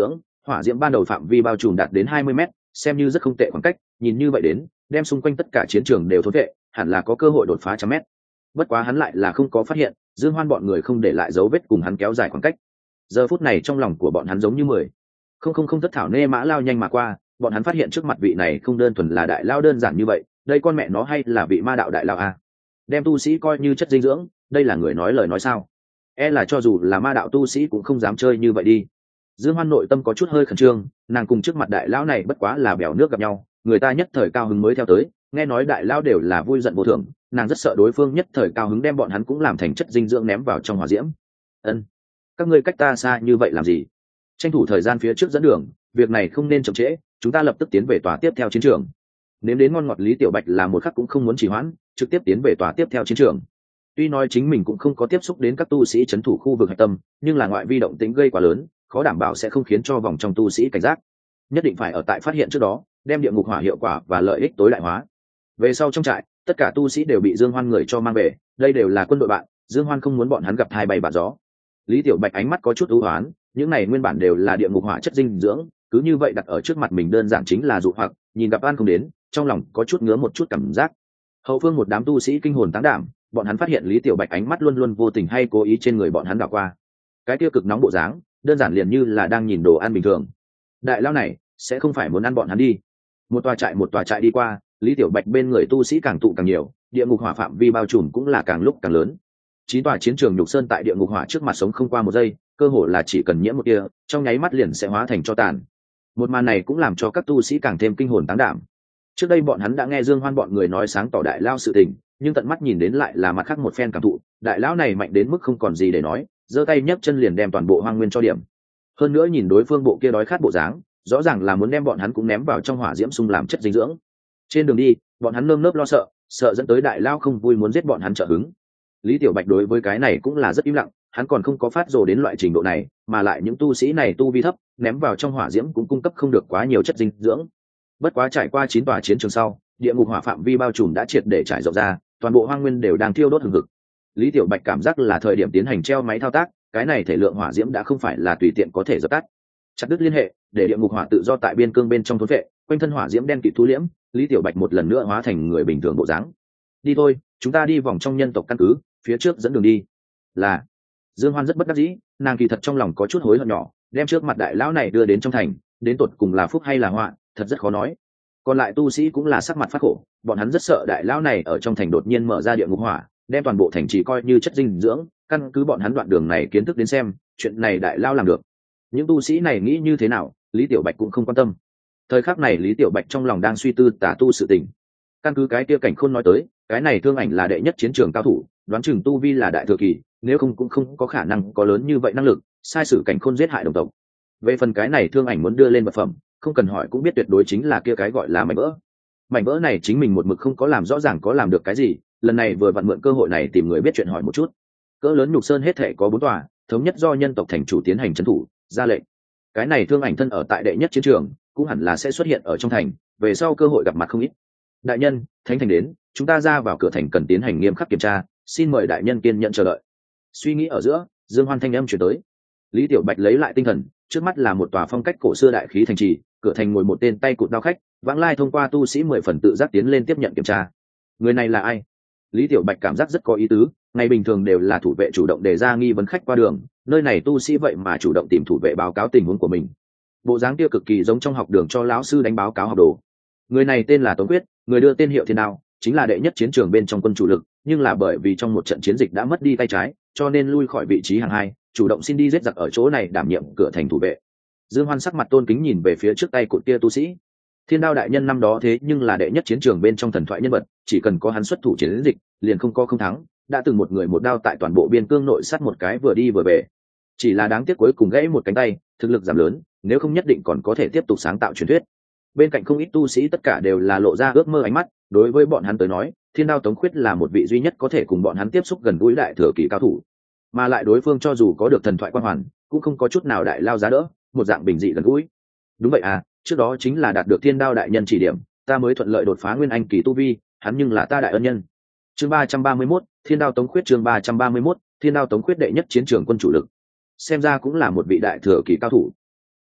hỏa diễm ban đầu phạm vi bao trùm đạt đến 20 mét, xem như rất không tệ khoảng cách, nhìn như vậy đến đem xung quanh tất cả chiến trường đều thốn vệ, hẳn là có cơ hội đột phá 100 mét. Bất quá hắn lại là không có phát hiện Dương Hoan bọn người không để lại dấu vết cùng hắn kéo dài khoảng cách. Giờ phút này trong lòng của bọn hắn giống như 10 không thất thảo nê mã lao nhanh mà qua, bọn hắn phát hiện trước mặt vị này không đơn thuần là đại lao đơn giản như vậy, đây con mẹ nó hay là vị ma đạo đại lao a. Đem tu sĩ coi như chất dinh dưỡng, đây là người nói lời nói sao? E là cho dù là ma đạo tu sĩ cũng không dám chơi như vậy đi. Dương Hoan nội tâm có chút hơi khẩn trương, nàng cùng trước mặt đại lão này bất quá là bèo nước gặp nhau, người ta nhất thời cao hứng mới theo tới, nghe nói đại lão đều là vui giận vô thường, nàng rất sợ đối phương nhất thời cao hứng đem bọn hắn cũng làm thành chất dinh dưỡng ném vào trong hỏa diễm. Ân, các ngươi cách ta xa như vậy làm gì? Tranh thủ thời gian phía trước dẫn đường, việc này không nên chậm trễ, chúng ta lập tức tiến về tòa tiếp theo chiến trường. Nếm đến ngon ngọt Lý Tiểu Bạch là một khắc cũng không muốn trì hoãn, trực tiếp tiến về tòa tiếp theo chiến trường. Tuy nói chính mình cũng không có tiếp xúc đến các tu sĩ trấn thủ khu vực hạch tâm, nhưng là ngoại vi động tĩnh gây quá lớn, khó đảm bảo sẽ không khiến cho vòng trong tu sĩ cảnh giác. Nhất định phải ở tại phát hiện trước đó, đem địa ngục hỏa hiệu quả và lợi ích tối đại hóa. Về sau trong trại, tất cả tu sĩ đều bị Dương Hoan người cho mang về, đây đều là quân đội bạn, Dương Hoan không muốn bọn hắn gặp hai bay bạt gió. Lý Tiểu Bạch ánh mắt có chút u hoán, những này nguyên bản đều là địa ngục hỏa chất dinh dưỡng, cứ như vậy đặt ở trước mặt mình đơn giản chính là dụ hoặc, nhìn gặp ăn không đến, trong lòng có chút ngứa một chút cảm giác. Hậu phương một đám tu sĩ kinh hồn táng đảm, bọn hắn phát hiện Lý Tiểu Bạch ánh mắt luôn luôn vô tình hay cố ý trên người bọn hắn đảo qua. Cái tiêu cực nóng bộ dáng, đơn giản liền như là đang nhìn đồ ăn bình thường. Đại lao này sẽ không phải muốn ăn bọn hắn đi. Một tòa trại đi qua, Lý Tiểu Bạch bên người tu sĩ càng tụ càng nhiều, địa ngục hỏa phạm vi bao trùm cũng là càng lúc càng lớn. 9 tòa chiến trường nhục sơn tại địa ngục hỏa trước mặt sống không qua một giây, cơ hồ là chỉ cần nhiễm một tia, trong nháy mắt liền sẽ hóa thành tro tàn. Một màn này cũng làm cho các tu sĩ càng thêm kinh hồn táng đảm. Trước đây bọn hắn đã nghe Dương Hoan bọn người nói sáng tỏ đại lao sự tình, nhưng tận mắt nhìn đến lại là mặt khác một phen cảm thụ, đại lão này mạnh đến mức không còn gì để nói, giơ tay nhấc chân liền đem toàn bộ hoang nguyên cho điểm. Hơn nữa nhìn đối phương bộ kia đói khát bộ dáng, rõ ràng là muốn đem bọn hắn cũng ném vào trong hỏa diễm xung làm chất dinh dưỡng. Trên đường đi, bọn hắn nơm nớp lo sợ, sợ dẫn tới đại lao không vui muốn giết bọn hắn trợ hứng. Lý Tiểu Bạch đối với cái này cũng là rất im lặng, hắn còn không có phát rồ đến loại trình độ này, mà lại những tu sĩ này tu vi thấp, ném vào trong hỏa diễm cũng cung cấp không được quá nhiều chất dinh dưỡng. Bất quá trải qua 9 tòa chiến trường sau, địa ngục hỏa phạm vi bao trùm đã triệt để trải rộng ra, toàn bộ hoang nguyên đều đang thiêu đốt hừng hực. Lý Tiểu Bạch cảm giác là thời điểm tiến hành treo máy thao tác, cái này thể lượng hỏa diễm đã không phải là tùy tiện có thể dập tắt. Chặt đứt liên hệ, để địa ngục hỏa tự do tại biên cương bên trong thôn vệ, quanh thân hỏa diễm đen kịt thu liễm, Lý Tiểu Bạch một lần nữa hóa thành người bình thường bộ dáng. Đi thôi, chúng ta đi vòng trong nhân tộc căn cứ, phía trước dẫn đường đi. Là. Dương Hoan rất bất đắc dĩ, nàng kỳ thật trong lòng có chút hối hận nhỏ, đem trước mặt đại lão này đưa đến trong thành, đến tột cùng là phúc hay là họa, thật rất khó nói. Còn lại tu sĩ cũng là sắc mặt phát khổ, bọn hắn rất sợ đại lão này ở trong thành đột nhiên mở ra địa ngục hỏa, đem toàn bộ thành trì coi như chất dinh dưỡng, căn cứ bọn hắn đoạn đường này kiến thức đến xem, chuyện này đại lão làm được. Những tu sĩ này nghĩ như thế nào, Lý Tiểu Bạch cũng không quan tâm. Thời khắc này Lý Tiểu Bạch trong lòng đang suy tư tả tu sự tình. Căn cứ cái kia cảnh khôn nói tới, cái này Thương Ảnh là đệ nhất chiến trường cao thủ, đoán chừng tu vi là đại thừa kỳ, nếu không cũng không có khả năng có lớn như vậy năng lực, sai sử cảnh khôn giết hại đồng tộc. Về phần cái này Thương Ảnh muốn đưa lên vật phẩm, không cần hỏi cũng biết tuyệt đối chính là kia cái gọi là mảnh vỡ. Mảnh vỡ này chính mình một mực không có làm rõ ràng có làm được cái gì, lần này vừa vặn mượn cơ hội này tìm người biết chuyện hỏi một chút. Cỡ lớn nhục sơn hết thể có 4 tòa, thống nhất do nhân tộc thành chủ tiến hành trấn thủ, ra lệnh. Cái này Thương Ảnh thân ở tại đệ nhất chiến trường, cũng hẳn là sẽ xuất hiện ở trong thành, về sau cơ hội gặp mặt không ít. Đại nhân, thánh thành đến, chúng ta ra vào cửa thành cần tiến hành nghiêm khắc kiểm tra, xin mời đại nhân kiên nhẫn chờ đợi. Suy nghĩ ở giữa, Dương Hoan thanh âm truyền tới. Lý Tiểu Bạch lấy lại tinh thần, trước mắt là một tòa phong cách cổ xưa đại khí thành trì, cửa thành ngồi một tên tay cụt đao khách, vãng lai thông qua tu sĩ 10 phần tự giác tiến lên tiếp nhận kiểm tra. Người này là ai? Lý Tiểu Bạch cảm giác rất có ý tứ, ngày bình thường đều là thủ vệ chủ động đề ra nghi vấn khách qua đường, nơi này tu sĩ vậy mà chủ động tìm thủ vệ báo cáo tình huống của mình. Bộ dáng kia cực kỳ giống trong học đường cho lão sư đánh báo cáo học đồ. Người này tên là Tống Quyết, người đưa tên hiệu Thiên Đao, chính là đệ nhất chiến trường bên trong quân chủ lực, nhưng là bởi vì trong một trận chiến dịch đã mất đi tay trái, cho nên lui khỏi vị trí hàng 2, chủ động xin đi giết giặc ở chỗ này đảm nhiệm cửa thành thủ vệ. Dương Hoan sắc mặt tôn kính nhìn về phía trước tay cụt kia tu sĩ. Thiên Đao đại nhân năm đó thế nhưng là đệ nhất chiến trường bên trong thần thoại nhân vật, chỉ cần có hắn xuất thủ chiến dịch, liền không có không thắng, đã từng một người một đao tại toàn bộ biên cương nội sát một cái vừa đi vừa về. Chỉ là đáng tiếc cuối cùng gãy một cánh tay, thực lực giảm lớn, nếu không nhất định còn có thể tiếp tục sáng tạo truyền thuyết. Bên cạnh không ít tu sĩ tất cả đều là lộ ra ước mơ ánh mắt, đối với bọn hắn tới nói, Thiên Đao Tống Khuyết là một vị duy nhất có thể cùng bọn hắn tiếp xúc gần gũi đại thừa kỳ cao thủ, mà lại đối phương cho dù có được thần thoại quan hoàn, cũng không có chút nào đại lao giá đỡ, một dạng bình dị gần gũi. Đúng vậy à, trước đó chính là đạt được Thiên Đao đại nhân chỉ điểm, ta mới thuận lợi đột phá nguyên anh kỳ tu vi, hắn nhưng là ta đại ân nhân. Chương 331, Thiên Đao Tống Khuyết. Chương 331, Thiên Đao Tống Khuyết đệ nhất chiến trường quân chủ lực. Xem ra cũng là một vị đại thừa kỳ cao thủ.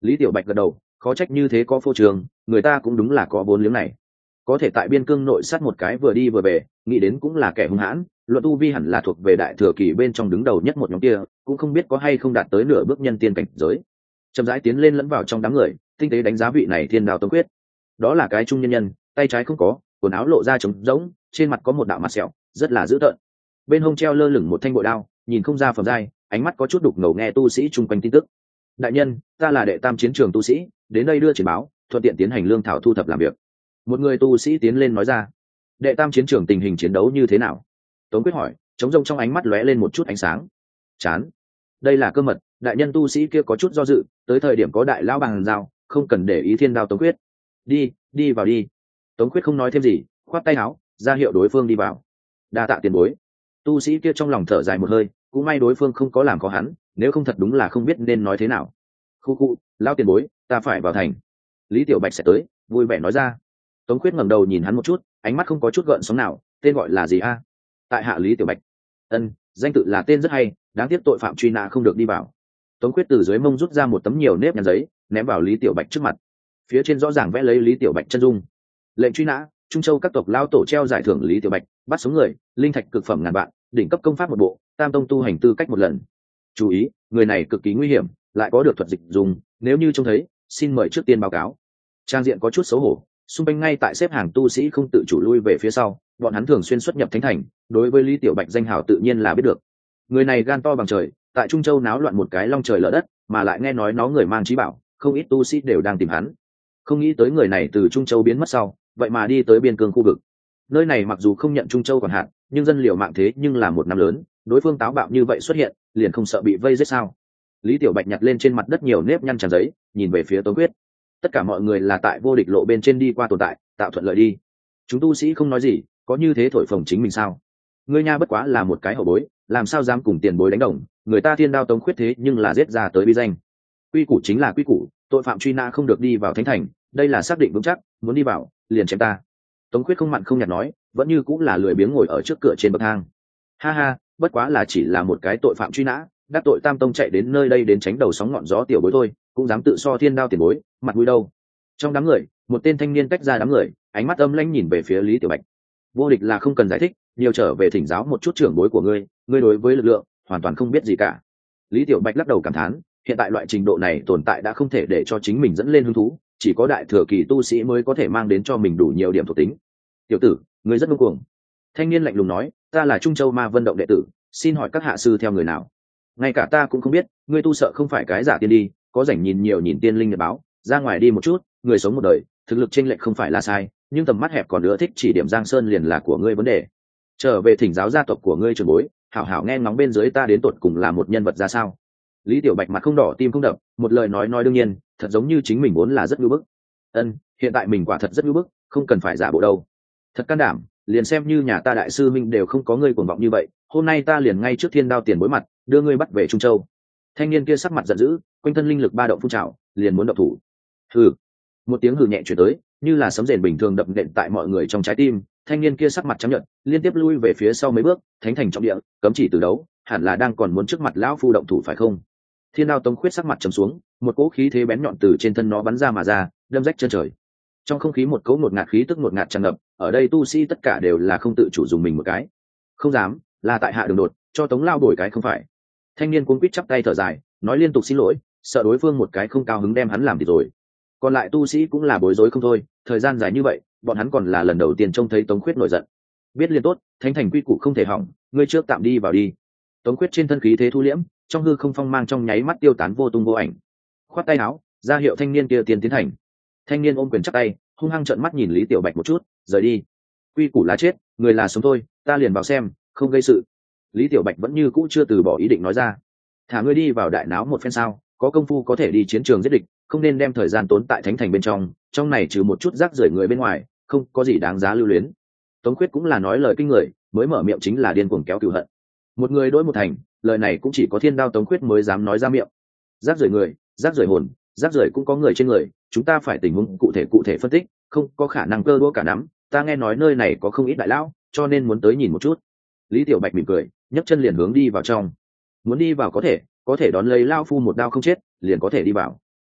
Lý Tiểu Bạch gật đầu, khó trách như thế có phô trường, người ta cũng đúng là có vốn liếng này. Có thể tại biên cương nội sát một cái vừa đi vừa về, nghĩ đến cũng là kẻ hung hãn, luận tu vi hẳn là thuộc về đại thừa kỳ bên trong đứng đầu nhất một nhóm kia, cũng không biết có hay không đạt tới nửa bước nhân tiên cảnh giới. Chậm rãi tiến lên lẫn vào trong đám người, tinh tế đánh giá vị này Thiên Đao Tống Quyết. Đó là cái trung nhân nhân, tay trái không có, quần áo lộ ra trống rỗng, trên mặt có một đạo mặt sẹo, rất là dữ tợn. Bên hông treo lơ lửng một thanh bội đao, nhìn không ra phẩm giai, ánh mắt có chút đục ngầu nghe tu sĩ chung quanh tin tức. Đại nhân, ta là đệ tam chiến trường tu sĩ, đến đây đưa triển báo, thuận tiện tiến hành lương thảo thu thập làm việc. Một người tu sĩ tiến lên nói ra. Đệ tam chiến trường tình hình chiến đấu như thế nào? Tống Quyết hỏi, trống rông trong ánh mắt lóe lên một chút ánh sáng. Chán. Đây là cơ mật, đại nhân tu sĩ kia có chút do dự, tới thời điểm có đại lão bằng giao, không cần để ý Thiên Đao Tống Quyết. Đi vào đi. Tống Quyết không nói thêm gì, khoát tay áo, ra hiệu đối phương đi vào. Đa tạ tiền bối. Tu sĩ kia trong lòng thở dài một hơi, cũng may đối phương không có làm khó hắn, nếu không thật đúng là không biết nên nói thế nào. Khu, lão tiền bối, ta phải vào thành. Lý Tiểu Bạch sẽ tới, vui vẻ nói ra. Tống Quyết ngẩng đầu nhìn hắn một chút, ánh mắt không có chút gợn sóng nào, tên gọi là gì a? Tại hạ Lý Tiểu Bạch. Ân, danh tự là tên rất hay, đáng tiếc tội phạm truy nã không được đi vào. Tống Quyết từ dưới mông rút ra một tấm nhiều nếp nhăn giấy, ném vào Lý Tiểu Bạch trước mặt. Phía trên rõ ràng vẽ lấy Lý Tiểu Bạch chân dung. Lệnh truy nã, Trung Châu các tộc lao tổ treo giải thưởng Lý Tiểu Bạch, bắt sống người, linh thạch cực phẩm ngàn vạn, đỉnh cấp công pháp một bộ, tam tông tu hành tư cách một lần. Chú ý, người này cực kỳ nguy hiểm, lại có được thuật dịch dùng, nếu như trông thấy, xin mời trước tiên báo cáo. Trang diện có chút xấu hổ, xung quanh ngay tại xếp hàng tu sĩ không tự chủ lui về phía sau, bọn hắn thường xuyên xuất nhập thánh thành, đối với Lý Tiểu Bạch danh hào tự nhiên là biết được. Người này gan to bằng trời, tại Trung Châu náo loạn một cái long trời lở đất, mà lại nghe nói nó người mang trí bảo, không ít tu sĩ đều đang tìm hắn. Không nghĩ tới người này từ Trung Châu biến mất sau, vậy mà đi tới biên cương khu vực. Nơi này mặc dù không nhận Trung Châu quản hạt, nhưng dân liều mạng thế nhưng là một năm lớn, đối phương táo bạo như vậy xuất hiện, liền không sợ bị vây giết sao? Lý Tiểu Bạch nhặt lên trên mặt đất nhiều nếp nhăn tràn giấy, nhìn về phía Tống Quyết. Tất cả mọi người là tại vô địch lộ bên trên đi qua tồn tại, tạo thuận lợi đi. Chúng tu sĩ không nói gì, có như thế thổi phồng chính mình sao? Ngươi nha bất quá là một cái hậu bối, làm sao dám cùng tiền bối đánh đồng? Người ta Thiên Đao Tống Quyết thế nhưng là giết ra tới bi danh. Quy củ chính là quy củ, tội phạm truy nã không được đi vào thánh thành, đây là xác định vững chắc, muốn đi vào, liền chém ta. Tống Quyết không mặn không nhạt nói, vẫn như cũng là lười biếng ngồi ở trước cửa trên bậc thang. Ha ha, bất quá là chỉ là một cái tội phạm truy nã, đắc tội tam tông chạy đến nơi đây đến tránh đầu sóng ngọn gió tiểu bối thôi, cũng dám tự so Thiên Đao tiền bối, mặt mũi đâu? Trong đám người, một tên thanh niên tách ra đám người, ánh mắt âm lãnh nhìn về phía Lý Tiểu Bạch. Vô địch là không cần giải thích, nhiều trở về thỉnh giáo một chút trưởng bối của ngươi, ngươi đối với lực lượng hoàn toàn không biết gì cả. Lý Tiểu Bạch lắc đầu cảm thán, hiện tại loại trình độ này tồn tại đã không thể để cho chính mình dẫn lên hứng thú, chỉ có đại thừa kỳ tu sĩ mới có thể mang đến cho mình đủ nhiều điểm thuộc tính. Tiểu tử, ngươi rất ngông cuồng. Thanh niên lạnh lùng nói, ta là Trung Châu Ma Vân Động đệ tử, xin hỏi các hạ sư theo người nào? Ngay cả ta cũng không biết, ngươi tu sợ không phải cái giả tiên đi, có rảnh nhìn nhiều nhìn tiên linh nhật báo, ra ngoài đi một chút, người sống một đời, thực lực chênh lệch không phải là sai, nhưng tầm mắt hẹp còn nữa thích chỉ điểm Giang Sơn liền là của ngươi vấn đề. Trở về thỉnh giáo gia tộc của ngươi trưởng bối, hảo hảo nghe ngóng bên dưới ta đến tột cùng là một nhân vật ra sao. Lý Tiểu Bạch mặt không đỏ tim không đập, một lời nói đương nhiên, thật giống như chính mình vốn là rất nhu bức. Hiện tại mình quả thật rất nhu bức, không cần phải giả bộ đâu. Thật can đảm, liền xem như nhà ta đại sư minh đều không có ngươi cuồng vọng như vậy, hôm nay ta liền ngay trước Thiên Đao tiền bối mặt, đưa ngươi bắt về Trung Châu. Thanh niên kia sắc mặt giận dữ, quanh thân linh lực ba động phun trào, liền muốn động thủ. Hừ. Một tiếng hừ nhẹ truyền tới, như là sấm rền bình thường đập nện tại mọi người trong trái tim. Thanh niên kia sắc mặt trắng nhợt, liên tiếp lui về phía sau mấy bước, thánh thành trọng địa, cấm chỉ từ đấu, hẳn là đang còn muốn trước mặt lão phu động thủ phải không? Thiên Đao Tống Khuyết sắc mặt trầm xuống, một cỗ khí thế bén nhọn từ trên thân nó bắn ra mà ra, đâm rách chân trời. Trong không khí một cỗ ngột ngạt khí tức ngột ngạt tràn ngập, ở đây tu sĩ tất cả đều là không tự chủ dùng mình một cái. Không dám, là tại hạ đường đột, cho Tống lao đổi cái không phải. Thanh niên cuống quýt chắp tay thở dài, nói liên tục xin lỗi, sợ đối phương một cái không cao hứng đem hắn làm thì rồi. Còn lại tu sĩ cũng là bối rối không thôi, thời gian dài như vậy, bọn hắn còn là lần đầu tiên trông thấy Tống Khuyết nổi giận. Biết liền tốt, thánh thành quy củ không thể hỏng, ngươi trước tạm đi vào đi. Tống Khuyết trên thân khí thế thu liễm, trong hư không phong mang trong nháy mắt tiêu tán vô tung vô ảnh. Khoát tay áo, ra hiệu thanh niên kia tiến thành. Thanh niên ôm quyền chắp tay, hung hăng trợn mắt nhìn Lý Tiểu Bạch một chút, rời đi. Quy củ là chết, người là sống thôi, ta liền vào xem, không gây sự. Lý Tiểu Bạch vẫn như cũ chưa từ bỏ ý định nói ra. Thả ngươi đi vào đại náo một phen sao, có công phu có thể đi chiến trường giết địch, không nên đem thời gian tốn tại thánh thành bên trong này trừ một chút rác rưởi người bên ngoài, không có gì đáng giá lưu luyến. Tống Khuyết cũng là nói lời kinh người, mới mở miệng chính là điên cuồng kéo cừu hận. Một người đối một thành, lời này cũng chỉ có Thiên Đao Tống Khuyết mới dám nói ra miệng. Rác rưởi người, rác rưởi hồn, rác rưởi cũng có người trên người, chúng ta phải tình huống cụ thể phân tích, không có khả năng cơ đũa cả nắm. Ta nghe nói nơi này có không ít đại lão, cho nên muốn tới nhìn một chút. Lý Tiểu Bạch mỉm cười, nhấc chân liền hướng đi vào trong. Muốn đi vào có thể đón lấy lao phu một đao không chết, liền có thể đi vào.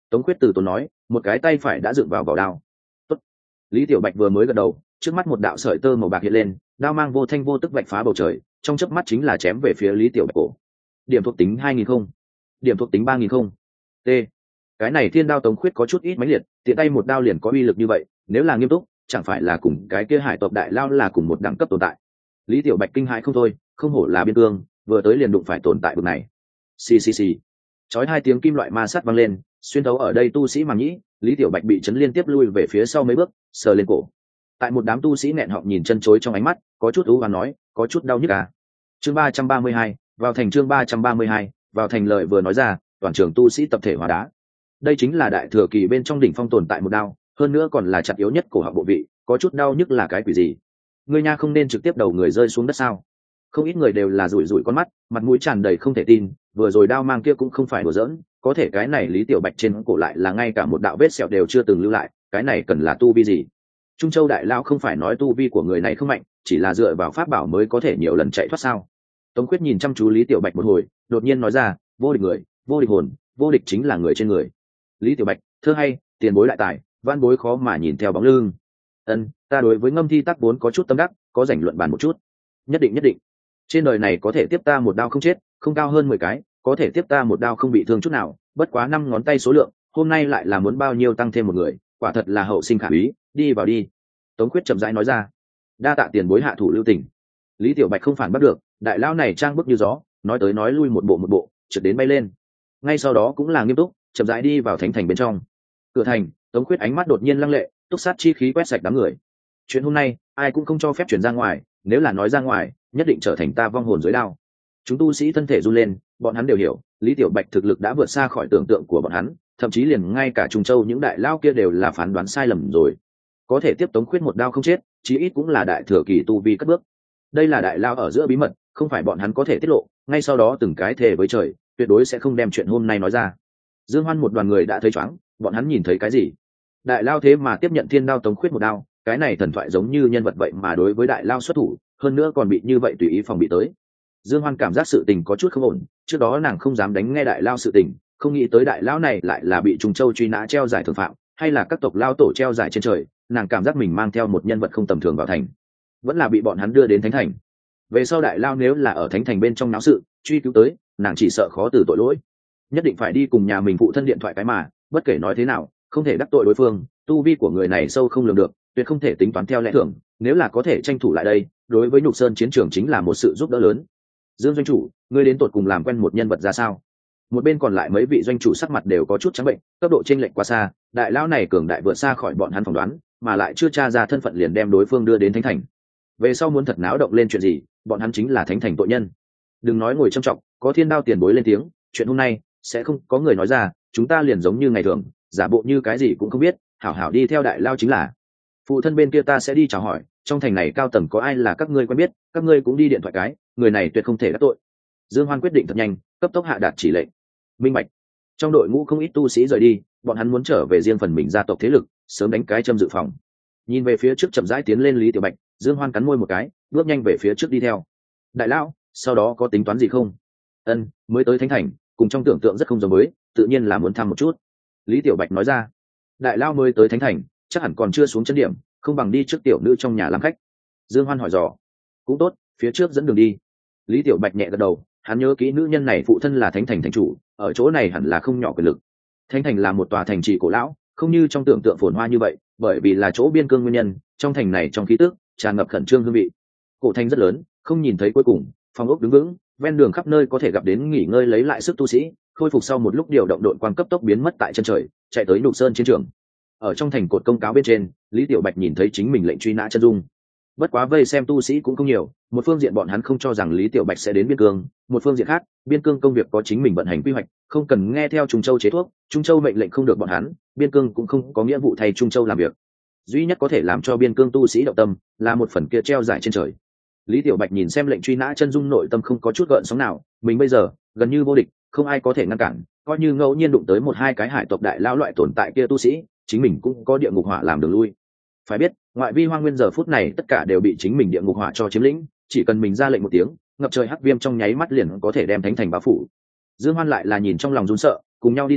Tống Khuyết từ tốn nói, một cái tay phải đã dựng vào vỏ đao. Tốt. Lý Tiểu Bạch vừa mới gật đầu, trước mắt một đạo sợi tơ màu bạc hiện lên, đao mang vô thanh vô tức vạch phá bầu trời, trong chớp mắt chính là chém về phía Lý Tiểu Bạch cổ. Điểm thuộc tính 2000 không, điểm thuộc tính 3000 không. T. Cái này thiên đao Tống Khuyết có chút ít mãnh liệt, tiện tay một đao liền có uy lực như vậy, nếu là nghiêm túc, chẳng phải là cùng cái kia hải tộc đại lao là cùng một đẳng cấp tồn tại. Lý Tiểu Bạch kinh hãi không thôi, không hổ là biên cương, vừa tới liền đụng phải tồn tại bực này. Xì xì xì. Chói hai tiếng kim loại ma sát vang lên, xuyên thấu ở đây tu sĩ màng nhĩ, Lý Tiểu Bạch bị chấn liên tiếp lui về phía sau mấy bước, sờ lên cổ. Tại một đám tu sĩ nghẹn họng nhìn chân chối trong ánh mắt, có chút ú và nói, có chút đau nhức à. Chương 332, vào thành chương 332, vào thành lời vừa nói ra, toàn trường tu sĩ tập thể hóa đá. Đây chính là đại thừa kỳ bên trong đỉnh phong tồn tại một đao, hơn nữa còn là chặt yếu nhất cổ họng bộ vị, có chút đau nhức là cái quỷ gì? Ngươi nha không nên trực tiếp đầu người rơi xuống đất sao? Không ít người đều là rủi rủi con mắt, mặt mũi tràn đầy không thể tin, vừa rồi đao mang kia cũng không phải đùa giỡn, có thể cái này Lý Tiểu Bạch trên cổ lại là ngay cả một đạo vết sẹo đều chưa từng lưu lại, cái này cần là tu vi gì? Trung Châu đại lao không phải nói tu vi của người này không mạnh, chỉ là dựa vào pháp bảo mới có thể nhiều lần chạy thoát sao? Tống Khuyết nhìn chăm chú Lý Tiểu Bạch một hồi, đột nhiên nói ra, vô địch người, vô địch hồn, vô địch chính là người trên người. Lý Tiểu Bạch, thơ hay, tiền bối đại tài, văn bối khó mà nhìn theo bóng lưng. Ân, ta đối với ngâm thi tác vốn có chút tâm đắc, có rảnh luận bàn một chút. Nhất định nhất định. Trên đời này có thể tiếp ta một đao không chết, không cao hơn 10 cái, có thể tiếp ta một đao không bị thương chút nào, bất quá 5 ngón tay số lượng, hôm nay lại là muốn bao nhiêu tăng thêm một người, quả thật là hậu sinh khả úy, đi vào đi. Tống Khuyết chậm rãi nói ra. Đa tạ tiền bối hạ thủ lưu tình. Lý Tiểu Bạch không phản bắt được, đại lão này trang bức như gió, nói tới nói lui một bộ, trượt đến bay lên. Ngay sau đó cũng là nghiêm túc, chậm rãi đi vào thánh thành bên trong. Cửa thành, Tống Khuyết ánh mắt đột nhiên lăng lệ, túc sát chi khí quét sạch đám người. Chuyện hôm nay, ai cũng không cho phép chuyển ra ngoài, nếu là nói ra ngoài, nhất định trở thành ta vong hồn dưới đao. Chúng tu sĩ thân thể run lên, bọn hắn đều hiểu, Lý Tiểu Bạch thực lực đã vượt xa khỏi tưởng tượng của bọn hắn, thậm chí liền ngay cả Trung Châu những đại lao kia đều là phán đoán sai lầm rồi. Có thể tiếp Tống Khuyết một đao không chết, chí ít cũng là đại thừa kỳ tu vi cất bước. Đây là đại lao ở giữa bí mật, không phải bọn hắn có thể tiết lộ, ngay sau đó từng cái thề với trời, tuyệt đối sẽ không đem chuyện hôm nay nói ra. Dương Hoan một đoàn người đã thấy choáng, bọn hắn nhìn thấy cái gì? Đại lao thế mà tiếp nhận thiên đao Tống Khuyết một đao, cái này thần thoại giống như nhân vật vậy mà đối với đại lao xuất thủ, hơn nữa còn bị như vậy tùy ý phòng bị tới. Dương Hoan cảm giác sự tình có chút không ổn, trước đó nàng không dám đánh nghe đại lao sự tình, không nghĩ tới đại lao này lại là bị Trung Châu truy nã treo giải thượng phạm, hay là các tộc lao tổ treo giải trên trời, nàng cảm giác mình mang theo một nhân vật không tầm thường vào thành, vẫn là bị bọn hắn đưa đến thánh thành. Về sau đại lao nếu là ở thánh thành bên trong náo sự, truy cứu tới, nàng chỉ sợ khó từ tội lỗi, nhất định phải đi cùng nhà mình phụ thân điện thoại cái mà, bất kể nói thế nào, không thể đắc tội đối phương, tu vi của người này sâu không lường được, tuyệt không thể tính toán theo lẽ thường, nếu là có thể tranh thủ lại đây, đối với Nhục Sơn chiến trường chính là một sự giúp đỡ lớn. Dương doanh chủ, ngươi đến tột cùng làm quen một nhân vật ra sao? Một bên còn lại mấy vị doanh chủ sắc mặt đều có chút trắng bệnh, cấp độ chênh lệch quá xa, đại lão này cường đại vượt xa khỏi bọn hắn phỏng đoán, mà lại chưa tra ra thân phận liền đem đối phương đưa đến thánh thành. Về sau muốn thật náo động lên chuyện gì, bọn hắn chính là thánh thành tội nhân. Đừng nói ngồi trầm trọng, có thiên đao tiền bối lên tiếng, chuyện hôm nay sẽ không có người nói ra, chúng ta liền giống như ngày thường, giả bộ như cái gì cũng không biết, hảo hảo đi theo đại lao chính là. Phụ thân bên kia ta sẽ đi chào hỏi, trong thành này cao tầng có ai là các ngươi quen biết, các ngươi cũng đi điện thoại cái, người này tuyệt không thể đắc tội. Dương Hoan quyết định thật nhanh, cấp tốc hạ đạt chỉ lệnh. Minh bạch. Trong đội ngũ không ít tu sĩ rời đi, bọn hắn muốn trở về riêng phần mình gia tộc thế lực, sớm đánh cái châm dự phòng. Nhìn về phía trước chậm rãi tiến lên Lý Tiểu Bạch, Dương Hoan cắn môi một cái, bước nhanh về phía trước đi theo. Đại lão, sau đó có tính toán gì không? Ân, mới tới thánh thành, cùng trong tưởng tượng rất không giống với, tự nhiên là muốn thăm một chút. Lý Tiểu Bạch nói ra. Đại lão mới tới thánh thành, chắc hẳn còn chưa xuống chân điểm, không bằng đi trước tiểu nữ trong nhà làm khách. Dương Hoan hỏi dò. Cũng tốt, phía trước dẫn đường đi. Lý Tiểu Bạch nhẹ gật đầu, hắn nhớ kỹ nữ nhân này phụ thân là thánh thành thành chủ, ở chỗ này hẳn là không nhỏ quyền lực. Thánh thành là một tòa thành trì cổ lão, không như trong tưởng tượng phồn hoa như vậy, bởi vì là chỗ biên cương nguyên nhân, trong thành này trong khí tức tràn ngập khẩn trương hương vị. Cổ thành rất lớn, không nhìn thấy cuối cùng, phòng ốc đứng vững, ven đường khắp nơi có thể gặp đến nghỉ ngơi lấy lại sức tu sĩ, khôi phục sau một lúc điều động đội quan cấp tốc biến mất tại chân trời, chạy tới Nhục Sơn chiến trường. Ở trong thành cột công cáo bên trên, Lý Tiểu Bạch nhìn thấy chính mình lệnh truy nã chân dung. Bất quá vây xem tu sĩ cũng không nhiều, một phương diện bọn hắn không cho rằng Lý Tiểu Bạch sẽ đến biên cương, một phương diện khác, biên cương công việc có chính mình vận hành quy hoạch, không cần nghe theo Trung Châu chế thuốc, Trung Châu mệnh lệnh không được bọn hắn, biên cương cũng không có nghĩa vụ thay Trung Châu làm việc. Duy nhất có thể làm cho biên cương tu sĩ động tâm là một phần kia treo giải trên trời. Lý Tiểu Bạch nhìn xem lệnh truy nã chân dung, nội tâm không có chút gợn sóng nào, mình bây giờ gần như vô địch, không ai có thể ngăn cản, coi như ngẫu nhiên đụng tới một hai cái hải tộc đại lão loại tồn tại kia tu sĩ, chính mình cũng có địa ngục hỏa làm đường lui. Phải biết, ngoại vi hoang nguyên giờ phút này tất cả đều bị chính mình địa ngục hỏa cho chiếm lĩnh, chỉ cần mình ra lệnh một tiếng, ngập trời hắc viêm trong nháy mắt liền có thể đem thánh thành bao phủ. Dương Hoan lại là nhìn trong lòng run sợ, cùng nhau đi tới,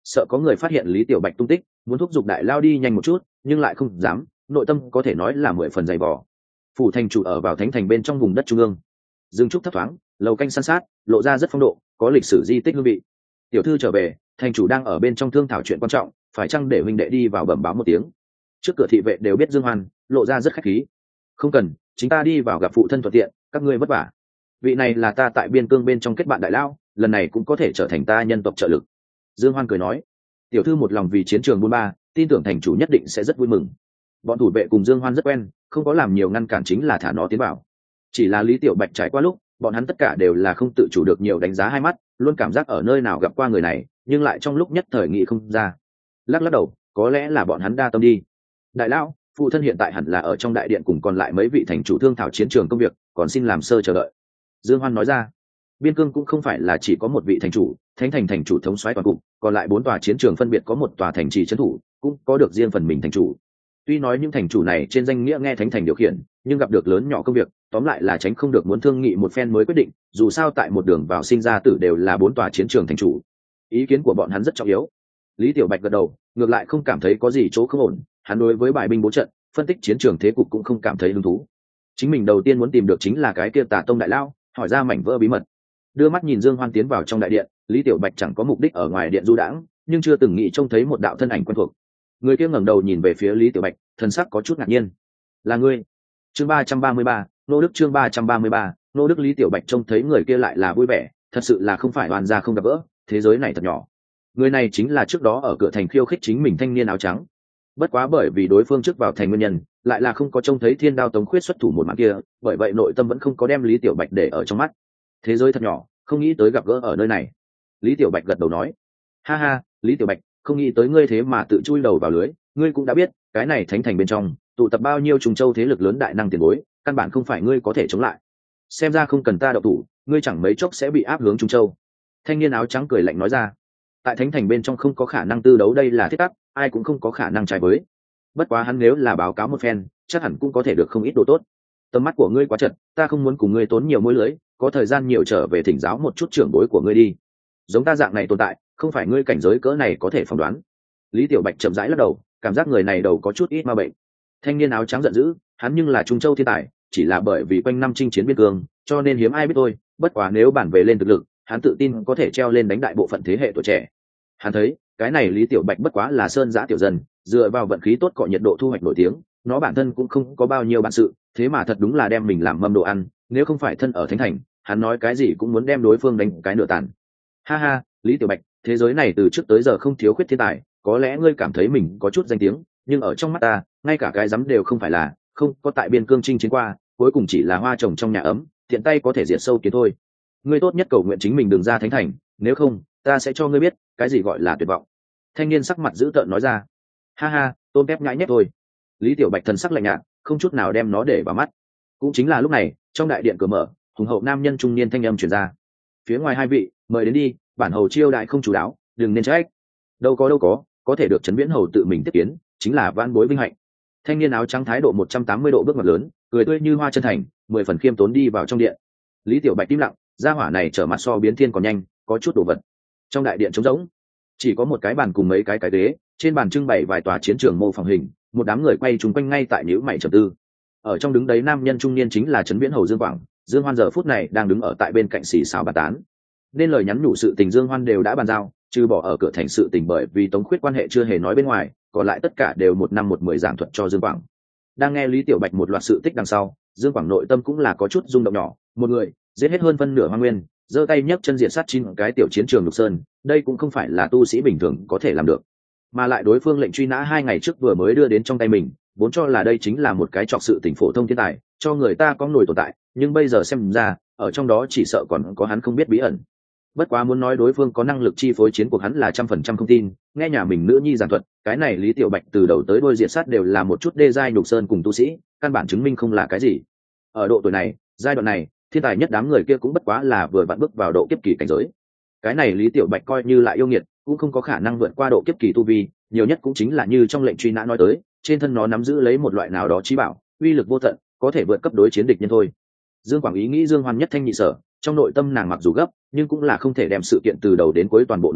sợ có người phát hiện Lý Tiểu Bạch tung tích, muốn thúc giục đại lao đi nhanh một chút, nhưng lại không dám, nội tâm có thể nói là 10 phần dày vò. Phủ thành chủ ở vào thánh thành bên trong vùng đất trung ương, dương trúc thấp thoáng, lầu canh san sát, lộ ra rất phong độ, có lịch sử di tích hương vị. Tiểu thư trở về, thành chủ đang ở bên trong thương thảo chuyện quan trọng, phải chăng để huynh đệ đi vào bẩm báo một tiếng. Trước cửa thị vệ đều biết Dương Hoan, lộ ra rất khách khí. Không cần, chính ta đi vào gặp phụ thân thuận tiện, các ngươi vất vả. Vị này là ta tại biên cương bên trong kết bạn đại lao, lần này cũng có thể trở thành ta nhân tộc trợ lực. Dương Hoan cười nói. Tiểu thư một lòng vì chiến trường buôn ba, tin tưởng thành chủ nhất định sẽ rất vui mừng. Bọn thủ vệ cùng Dương Hoan rất quen, không có làm nhiều ngăn cản, chính là thả nó tiến vào. Chỉ là Lý Tiểu Bạch trải qua lúc, bọn hắn tất cả đều là không tự chủ được nhiều đánh giá hai mắt, luôn cảm giác ở nơi nào gặp qua người này, nhưng lại trong lúc nhất thời nghĩ không ra. Lắc lắc đầu, có lẽ là bọn hắn đa tâm đi. Đại lão, phụ thân hiện tại hẳn là ở trong đại điện cùng còn lại mấy vị thành chủ thương thảo chiến trường công việc, còn xin làm sơ chờ đợi. Dương Hoan nói ra. Biên cương cũng không phải là chỉ có một vị thành chủ, thánh thành thành chủ thống soái toàn cục, còn lại 4 tòa chiến trường phân biệt có một tòa thành trì trấn thủ, cũng có được riêng phần mình thành chủ. Tuy nói những thành chủ này trên danh nghĩa nghe thánh thành điều khiển, nhưng gặp được lớn nhỏ công việc, tóm lại là tránh không được muốn thương nghị một phen mới quyết định, dù sao tại một đường vào sinh ra tử đều là 4 tòa chiến trường thành chủ. Ý kiến của bọn hắn rất trọng yếu. Lý Tiểu Bạch gật đầu, ngược lại không cảm thấy có gì chỗ không ổn, hắn đối với bài binh bố trận, phân tích chiến trường thế cục cũng không cảm thấy hứng thú. Chính mình đầu tiên muốn tìm được chính là cái kia Tà Tông đại lao, hỏi ra mảnh vỡ bí mật. Đưa mắt nhìn Dương Hoan tiến vào trong đại điện, Lý Tiểu Bạch chẳng có mục đích ở ngoài điện du đãng, nhưng chưa từng nghĩ trông thấy một đạo thân ảnh quen thuộc. Người kia ngẩng đầu nhìn về phía Lý Tiểu Bạch, thần sắc có chút ngạc nhiên. Là ngươi? Chương 333, Nô Đức. Chương 333, Nô Đức. Lý Tiểu Bạch trông thấy người kia lại là vui vẻ, thật sự là không phải oan gia không gặp gỡ, thế giới này thật nhỏ. Người này chính là trước đó ở cửa thành khiêu khích chính mình thanh niên áo trắng. Bất quá bởi vì đối phương trước vào thành nguyên nhân, lại là không có trông thấy Thiên Đao Tống Khuyết xuất thủ một màn kia, bởi vậy nội tâm vẫn không có đem Lý Tiểu Bạch để ở trong mắt. Thế giới thật nhỏ, không nghĩ tới gặp gỡ ở nơi này. Lý Tiểu Bạch gật đầu nói. Ha ha, Lý Tiểu Bạch, không nghĩ tới ngươi thế mà tự chui đầu vào lưới, ngươi cũng đã biết, cái này thánh thành bên trong, tụ tập bao nhiêu Trùng Châu thế lực lớn đại năng tiền bối, căn bản không phải ngươi có thể chống lại. Xem ra không cần ta động thủ, ngươi chẳng mấy chốc sẽ bị áp hướng Trung Châu. Thanh niên áo trắng cười lạnh nói ra. Tại thánh thành bên trong không có khả năng tư đấu, đây là thiết tắc, ai cũng không có khả năng trái với. Bất quá hắn nếu là báo cáo một phen, chắc hẳn cũng có thể được không ít đồ tốt. Tầm mắt của ngươi quá chật, ta không muốn cùng ngươi tốn nhiều mối lưới, có thời gian nhiều trở về thỉnh giáo một chút trưởng bối của ngươi đi. Giống ta dạng này tồn tại, không phải ngươi cảnh giới cỡ này có thể phỏng đoán. Lý Tiểu Bạch chậm rãi lắc đầu, cảm giác người này đầu có chút ít ma bệnh. Thanh niên áo trắng giận dữ, hắn nhưng là Trung Châu thiên tài, chỉ là bởi vì quanh năm chinh chiến biên cương, cho nên hiếm ai biết thôi. Bất quá nếu bản về lên thực lực, hắn tự tin có thể treo lên đánh đại bộ phận thế hệ tuổi trẻ. Hắn thấy, cái này Lý Tiểu Bạch bất quá là sơn giã tiểu dân, dựa vào vận khí tốt cọ nhiệt độ thu hoạch nổi tiếng, nó bản thân cũng không có bao nhiêu bản sự, thế mà thật đúng là đem mình làm mâm đồ ăn, nếu không phải thân ở thánh thành, hắn nói cái gì cũng muốn đem đối phương đánh cái nửa tàn. Ha ha, Lý Tiểu Bạch, thế giới này từ trước tới giờ không thiếu khuyết thiên tài, có lẽ ngươi cảm thấy mình có chút danh tiếng, nhưng ở trong mắt ta, ngay cả cái dám đều không phải là, không có tại biên cương chinh chiến qua, cuối cùng chỉ là hoa trồng trong nhà ấm, tiện tay có thể diệt sâu kiến thôi. Ngươi tốt nhất cầu nguyện chính mình đừng ra thánh thành, nếu không, ta sẽ cho ngươi biết, cái gì gọi là tuyệt vọng. Thanh niên sắc mặt dữ tợn nói ra. Ha ha, tôm tép nhãi nhép thôi. Lý Tiểu Bạch thần sắc lạnh nhạt, không chút nào đem nó để vào mắt. Cũng chính là lúc này, trong đại điện cửa mở, hùng hậu nam nhân trung niên thanh âm truyền ra. Phía ngoài hai vị, mời đến đi, bản hầu chiêu đại không chú đáo, đừng nên trách. Đâu có thể được Trấn Viễn hầu tự mình tiếp kiến, chính là van bối vinh hạnh. Thanh niên áo trắng thái độ 180 độ bước ngoặt lớn, cười tươi như hoa chân thành, 10 phần khiêm tốn đi vào trong điện. Lý Tiểu Bạch im lặng, gia hỏa này trở mặt so biến thiên còn nhanh, có chút đồ vật. Trong đại điện trống rỗng, chỉ có một cái bàn cùng mấy cái ghế, trên bàn trưng bày vài tòa chiến trường mô phỏng hình, một đám người quay chung quanh ngay tại nhíu mày trầm tư. Ở trong đứng đấy nam nhân trung niên chính là Trấn Viễn hầu Dương Quảng, Dương Hoan giờ phút này đang đứng ở tại bên cạnh xì xào bàn tán. Nên lời nhắn nhủ sự tình Dương Hoan đều đã bàn giao, trừ bỏ ở cửa thành sự tình bởi vì Tống Khuyết quan hệ chưa hề nói bên ngoài, còn lại tất cả đều 1 năm 1 10 giảng thuật cho Dương Quảng. Đang nghe Lý Tiểu Bạch một loạt sự tích đằng sau, Dương Quảng nội tâm cũng là có chút rung động nhỏ, một người giết hết hơn phân nửa Hoang Nguyên, giơ tay nhấc chân diệt sát 9 cái tiểu chiến trường Lục Sơn, đây cũng không phải là tu sĩ bình thường có thể làm được. Mà lại đối phương lệnh truy nã 2 ngày trước vừa mới đưa đến trong tay mình, vốn cho là đây chính là một cái trọc sự tình phổ thông thiên tài, cho người ta có nổi tồn tại, nhưng bây giờ xem ra, ở trong đó chỉ sợ còn có hắn không biết bí ẩn. Bất quá muốn nói đối phương có năng lực chi phối chiến cuộc hắn là 100% không tin, nghe nhà mình nữ nhi giảng thuật, cái này Lý Tiểu Bạch từ đầu tới đuôi diệt sát đều là một chút đê giai Lục Sơn cùng tu sĩ, căn bản chứng minh không là cái gì. Ở độ tuổi này, giai đoạn này, thiên tài nhất đám người kia cũng bất quá là vừa vặn bước vào độ kiếp kỳ cảnh giới. Cái này Lý Tiểu Bạch coi như lại yêu nghiệt, cũng không có khả năng vượt qua độ kiếp kỳ tu vi, nhiều nhất cũng chính là như trong lệnh truy nã nói tới, trên thân nó nắm giữ lấy một loại nào đó chí bảo, uy lực vô tận, có thể vượt cấp đối chiến địch nhân thôi. Dương Quảng ý nghĩ Dương Hoan nhất thanh nhị sở, trong nội tâm nàng mặc dù gấp, nhưng cũng là không thể đem sự kiện từ đầu đến cuối toàn bộ nói ra,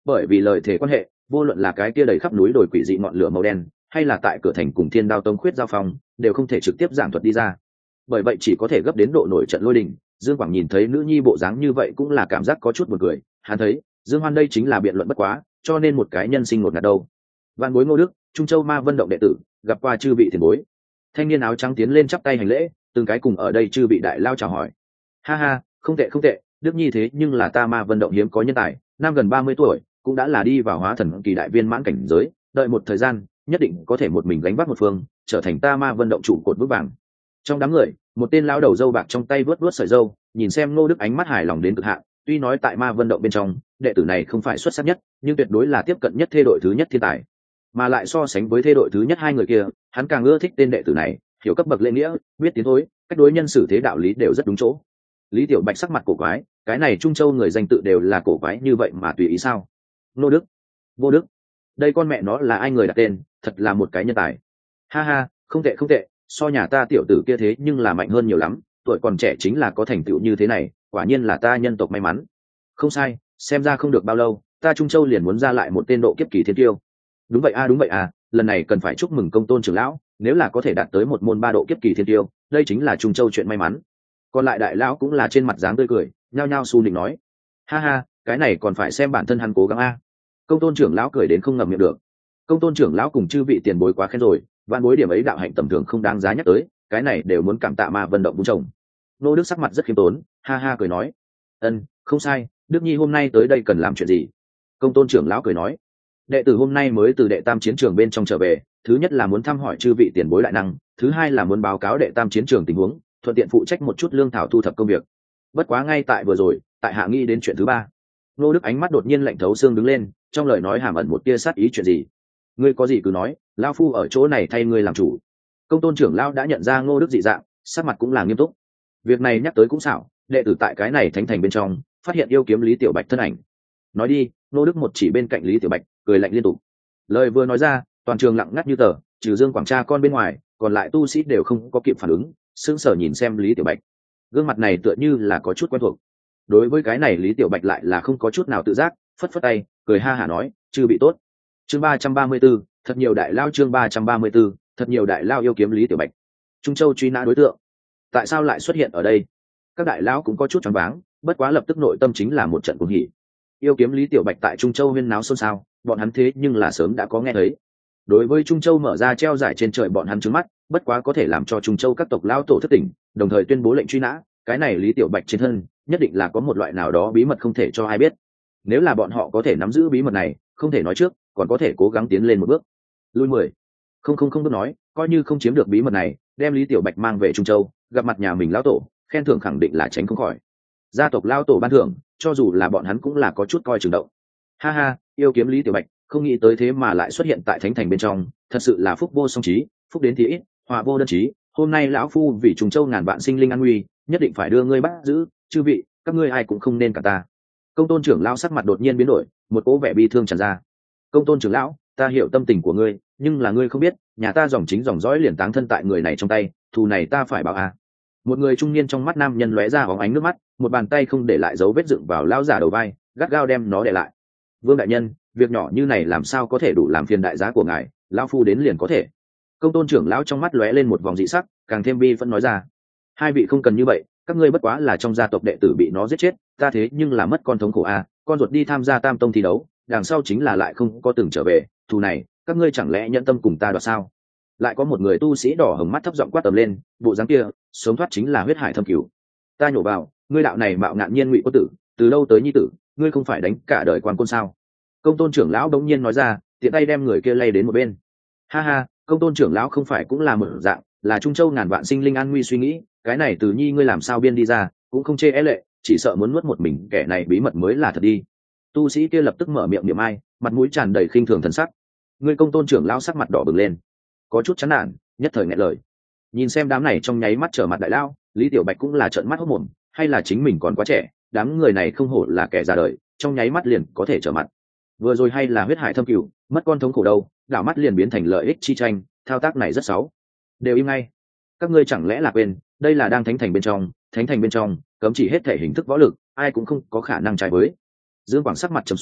bởi vì lời thề quan hệ, vô luận là cái kia đầy khắp núi đồi quỷ dị ngọn lửa màu đen, hay là tại cửa thành cùng thiên đao tông khuyết giao phong, đều không thể trực tiếp giảng thuật đi ra. Bởi vậy chỉ có thể gấp đến độ nổi trận lôi đình. Dương Quảng nhìn thấy nữ nhi bộ dáng như vậy cũng là cảm giác có chút buồn cười, hắn thấy Dương Hoan đây chính là biện luận bất quá, cho nên một cái nhân sinh một ngạt đâu. Vạn bối Ngô Đức, Trung Châu Ma Vân động đệ tử, gặp qua chư vị tiền bối. Thanh niên áo trắng tiến lên chắp tay hành lễ, từng cái cùng ở đây chư vị đại lao chào hỏi. Ha ha, không tệ không tệ, Đức Nhi thế nhưng là ta Ma Vân động hiếm có nhân tài, năm gần 30 tuổi, cũng đã là đi vào hóa thần kỳ đại viên mãn cảnh giới, đợi một thời gian, nhất định có thể một mình gánh vác một phương, trở thành ta Ma Vân động trụ cột vững vàng. Trong đám người, một tên lão đầu râu bạc trong tay vớt vớt sợi râu, nhìn xem Ngô Đức ánh mắt hài lòng đến cực hạn. Tuy nói tại Ma Vân động bên trong, đệ tử này không phải xuất sắc nhất, nhưng tuyệt đối là tiếp cận nhất thê đội thứ nhất thiên tài. Mà lại so sánh với thê đội thứ nhất hai người kia, hắn càng ưa thích tên đệ tử này, hiểu cấp bậc lễ nghĩa, biết tiến thối, cách đối nhân xử thế đạo lý đều rất đúng chỗ. Lý Tiểu Bạch sắc mặt cổ quái, cái này Trung Châu người danh tự đều là cổ quái như vậy mà tùy ý sao? Ngô Đức, Vô Đức, đây con mẹ nó là ai người đặt tên, thật là một cái nhân tài. Ha ha, không tệ không tệ, so nhà ta tiểu tử kia thế nhưng là mạnh hơn nhiều lắm, tuổi còn trẻ chính là có thành tựu như thế này, quả nhiên là ta nhân tộc may mắn. Không sai, xem ra không được bao lâu, ta Trung Châu liền muốn ra lại một tên độ kiếp kỳ thiên tiêu. Đúng vậy a, lần này cần phải chúc mừng Công Tôn trưởng lão, nếu là có thể đạt tới một môn 3 độ kiếp kỳ thiên tiêu, đây chính là Trung Châu chuyện may mắn. Còn lại đại lão cũng là trên mặt dáng tươi cười, nhao nhao su nịnh nói, ha ha, cái này còn phải xem bản thân hắn cố gắng a. Công Tôn trưởng lão cười đến không ngậm miệng được. Công Tôn trưởng lão cùng chư vị tiền bối quá khen rồi, vạn bối điểm ấy đạo hạnh tầm thường không đáng giá nhắc tới, cái này đều muốn cảm tạ Ma Vân động vung trồng. Nô Đức sắc mặt rất khiêm tốn, ha ha cười nói, không sai, Đức Nhi hôm nay tới đây cần làm chuyện gì? Công Tôn trưởng lão cười nói, đệ tử hôm nay mới từ đệ tam chiến trường bên trong trở về, thứ nhất là muốn thăm hỏi chư vị tiền bối đại năng, thứ hai là muốn báo cáo đệ tam chiến trường tình huống, thuận tiện phụ trách một chút lương thảo thu thập công việc. Bất quá ngay tại vừa rồi, tại hạ nghĩ đến chuyện thứ ba. Nô Đức ánh mắt đột nhiên lạnh thấu xương đứng lên, trong lời nói hàm ẩn một tia sát ý. Chuyện gì? Ngươi có gì cứ nói, lão phu ở chỗ này thay ngươi làm chủ. Công Tôn trưởng lão đã nhận ra Ngô Đức dị dạng, sắc mặt cũng là nghiêm túc. Việc này nhắc tới cũng xảo, đệ tử tại cái này thánh thành bên trong phát hiện yêu kiếm Lý Tiểu Bạch thân ảnh. Nói đi. Ngô Đức một chỉ bên cạnh Lý Tiểu Bạch, cười lạnh liên tục. Lời vừa nói ra, toàn trường lặng ngắt như tờ, trừ Dương Quảng Tra con bên ngoài, còn lại tu sĩ đều không có kịp phản ứng, sững sờ nhìn xem Lý Tiểu Bạch. Gương mặt này tựa như là có chút quen thuộc. Đối với cái này Lý Tiểu Bạch lại là không có chút nào tự giác, phất phất tay, cười ha hả nói, chư bị tốt. Chương 334, thật nhiều đại lao. Chương 334, thật nhiều đại lao yêu kiếm Lý Tiểu Bạch. Trung Châu truy nã đối tượng, tại sao lại xuất hiện ở đây? Các đại lão cũng có chút choáng váng, bất quá lập tức nội tâm chính là một trận cuồng hỉ. Yêu kiếm Lý Tiểu Bạch tại Trung Châu huyên náo xôn xao, bọn hắn thế nhưng là sớm đã có nghe thấy. Đối với Trung Châu mở ra treo giải trên trời bọn hắn trứng mắt, bất quá có thể làm cho Trung Châu các tộc lão tổ thất tỉnh, đồng thời tuyên bố lệnh truy nã, cái này Lý Tiểu Bạch trên thân nhất định là có một loại nào đó bí mật không thể cho ai biết. Nếu là bọn họ có thể nắm giữ bí mật này, không thể nói trước, còn có thể cố gắng tiến lên một bước. Lui 10. Không bước nói, coi như không chiếm được bí mật này, đem Lý Tiểu Bạch mang về Trung Châu, gặp mặt nhà mình lão tổ, khen thưởng khẳng định là tránh không khỏi. Gia tộc lão tổ ban thưởng, cho dù là bọn hắn cũng là có chút coi chừng động. Ha ha, yêu kiếm Lý Tiểu Bạch, không nghĩ tới thế mà lại xuất hiện tại thánh thành bên trong, thật sự là phúc vô song trí, phúc đến thì ít, họa vô đơn chí. Hôm nay lão phu vì Trung Châu ngàn vạn sinh linh an nguy, nhất định phải đưa ngươi bắt giữ, chư vị, các ngươi ai cũng không nên cả ta. Công Tôn trưởng lão sắc mặt đột nhiên biến đổi, một cỗ vẻ bi thương tràn ra. Công Tôn trưởng lão, ta hiểu tâm tình của ngươi, nhưng là ngươi không biết, nhà ta dòng chính dòng dõi liền táng thân tại người này trong tay, thù này ta phải báo à. Một người trung niên trong mắt nam nhân lóe ra óng ánh nước mắt, một bàn tay không để lại dấu vết dựng vào lão giả đầu vai, gắt gao đem nó để lại. Vương đại nhân, việc nhỏ như này làm sao có thể đủ làm phiền đại giá của ngài, lão phu đến liền có thể. Công Tôn trưởng lão trong mắt lóe lên một vòng dị sắc, càng thêm bi phẫn nói ra, hai vị không cần như vậy, các ngươi bất quá là trong gia tộc đệ tử bị nó giết chết, ta thế nhưng là mất con thống khổ à, con ruột đi tham gia tam tông thi đấu, đằng sau chính là lại không có từng trở về, thù này các ngươi chẳng lẽ nhẫn tâm cùng ta đoạt sao? Lại có một người tu sĩ đỏ hồng mắt thấp giọng quát tầm lên, bộ dáng kia sống thoát chính là huyết hải thâm cửu. Ta nhổ vào, ngươi đạo này mạo ngạn nhiên ngụy quân tử, từ lâu tới nhi tử, ngươi không phải đánh cả đời quan côn sao? Công Tôn trưởng lão đống nhiên nói ra, tiện tay đem người kia lay đến một bên. Ha ha, Công Tôn trưởng lão không phải cũng là một dạng, là Trung Châu ngàn vạn sinh linh an nguy suy nghĩ, cái này từ nhi ngươi làm sao biên đi ra, cũng không chê é lệ, chỉ sợ muốn nuốt một mình kẻ này bí mật mới là thật đi. Tu sĩ kia lập tức mở miệng niệm ai, mặt mũi tràn đầy khinh thường thần sắc. Ngươi Công Tôn trưởng lão sắc mặt đỏ bừng lên, có chút chán nản, nhất thời nghẹn lời. Nhìn xem đám này trong nháy mắt trở mặt đại lao, Lý Tiểu Bạch cũng là trợn mắt hốt mồm, hay là chính mình còn quá trẻ, đám người này không hổ là kẻ già đời, trong nháy mắt liền có thể trở mặt. Vừa rồi hay là huyết hải thâm cửu, mất con thống khổ đâu, đảo mắt liền biến thành lợi ích chi tranh, thao tác này rất xấu. Đều im ngay. Các ngươi chẳng lẽ là quên, đây là đang thánh thành bên trong, cấm chỉ hết thể hình thức võ lực, ai cũng không có khả năng trái với. Dương Quảng sắc mặt trầm xuống,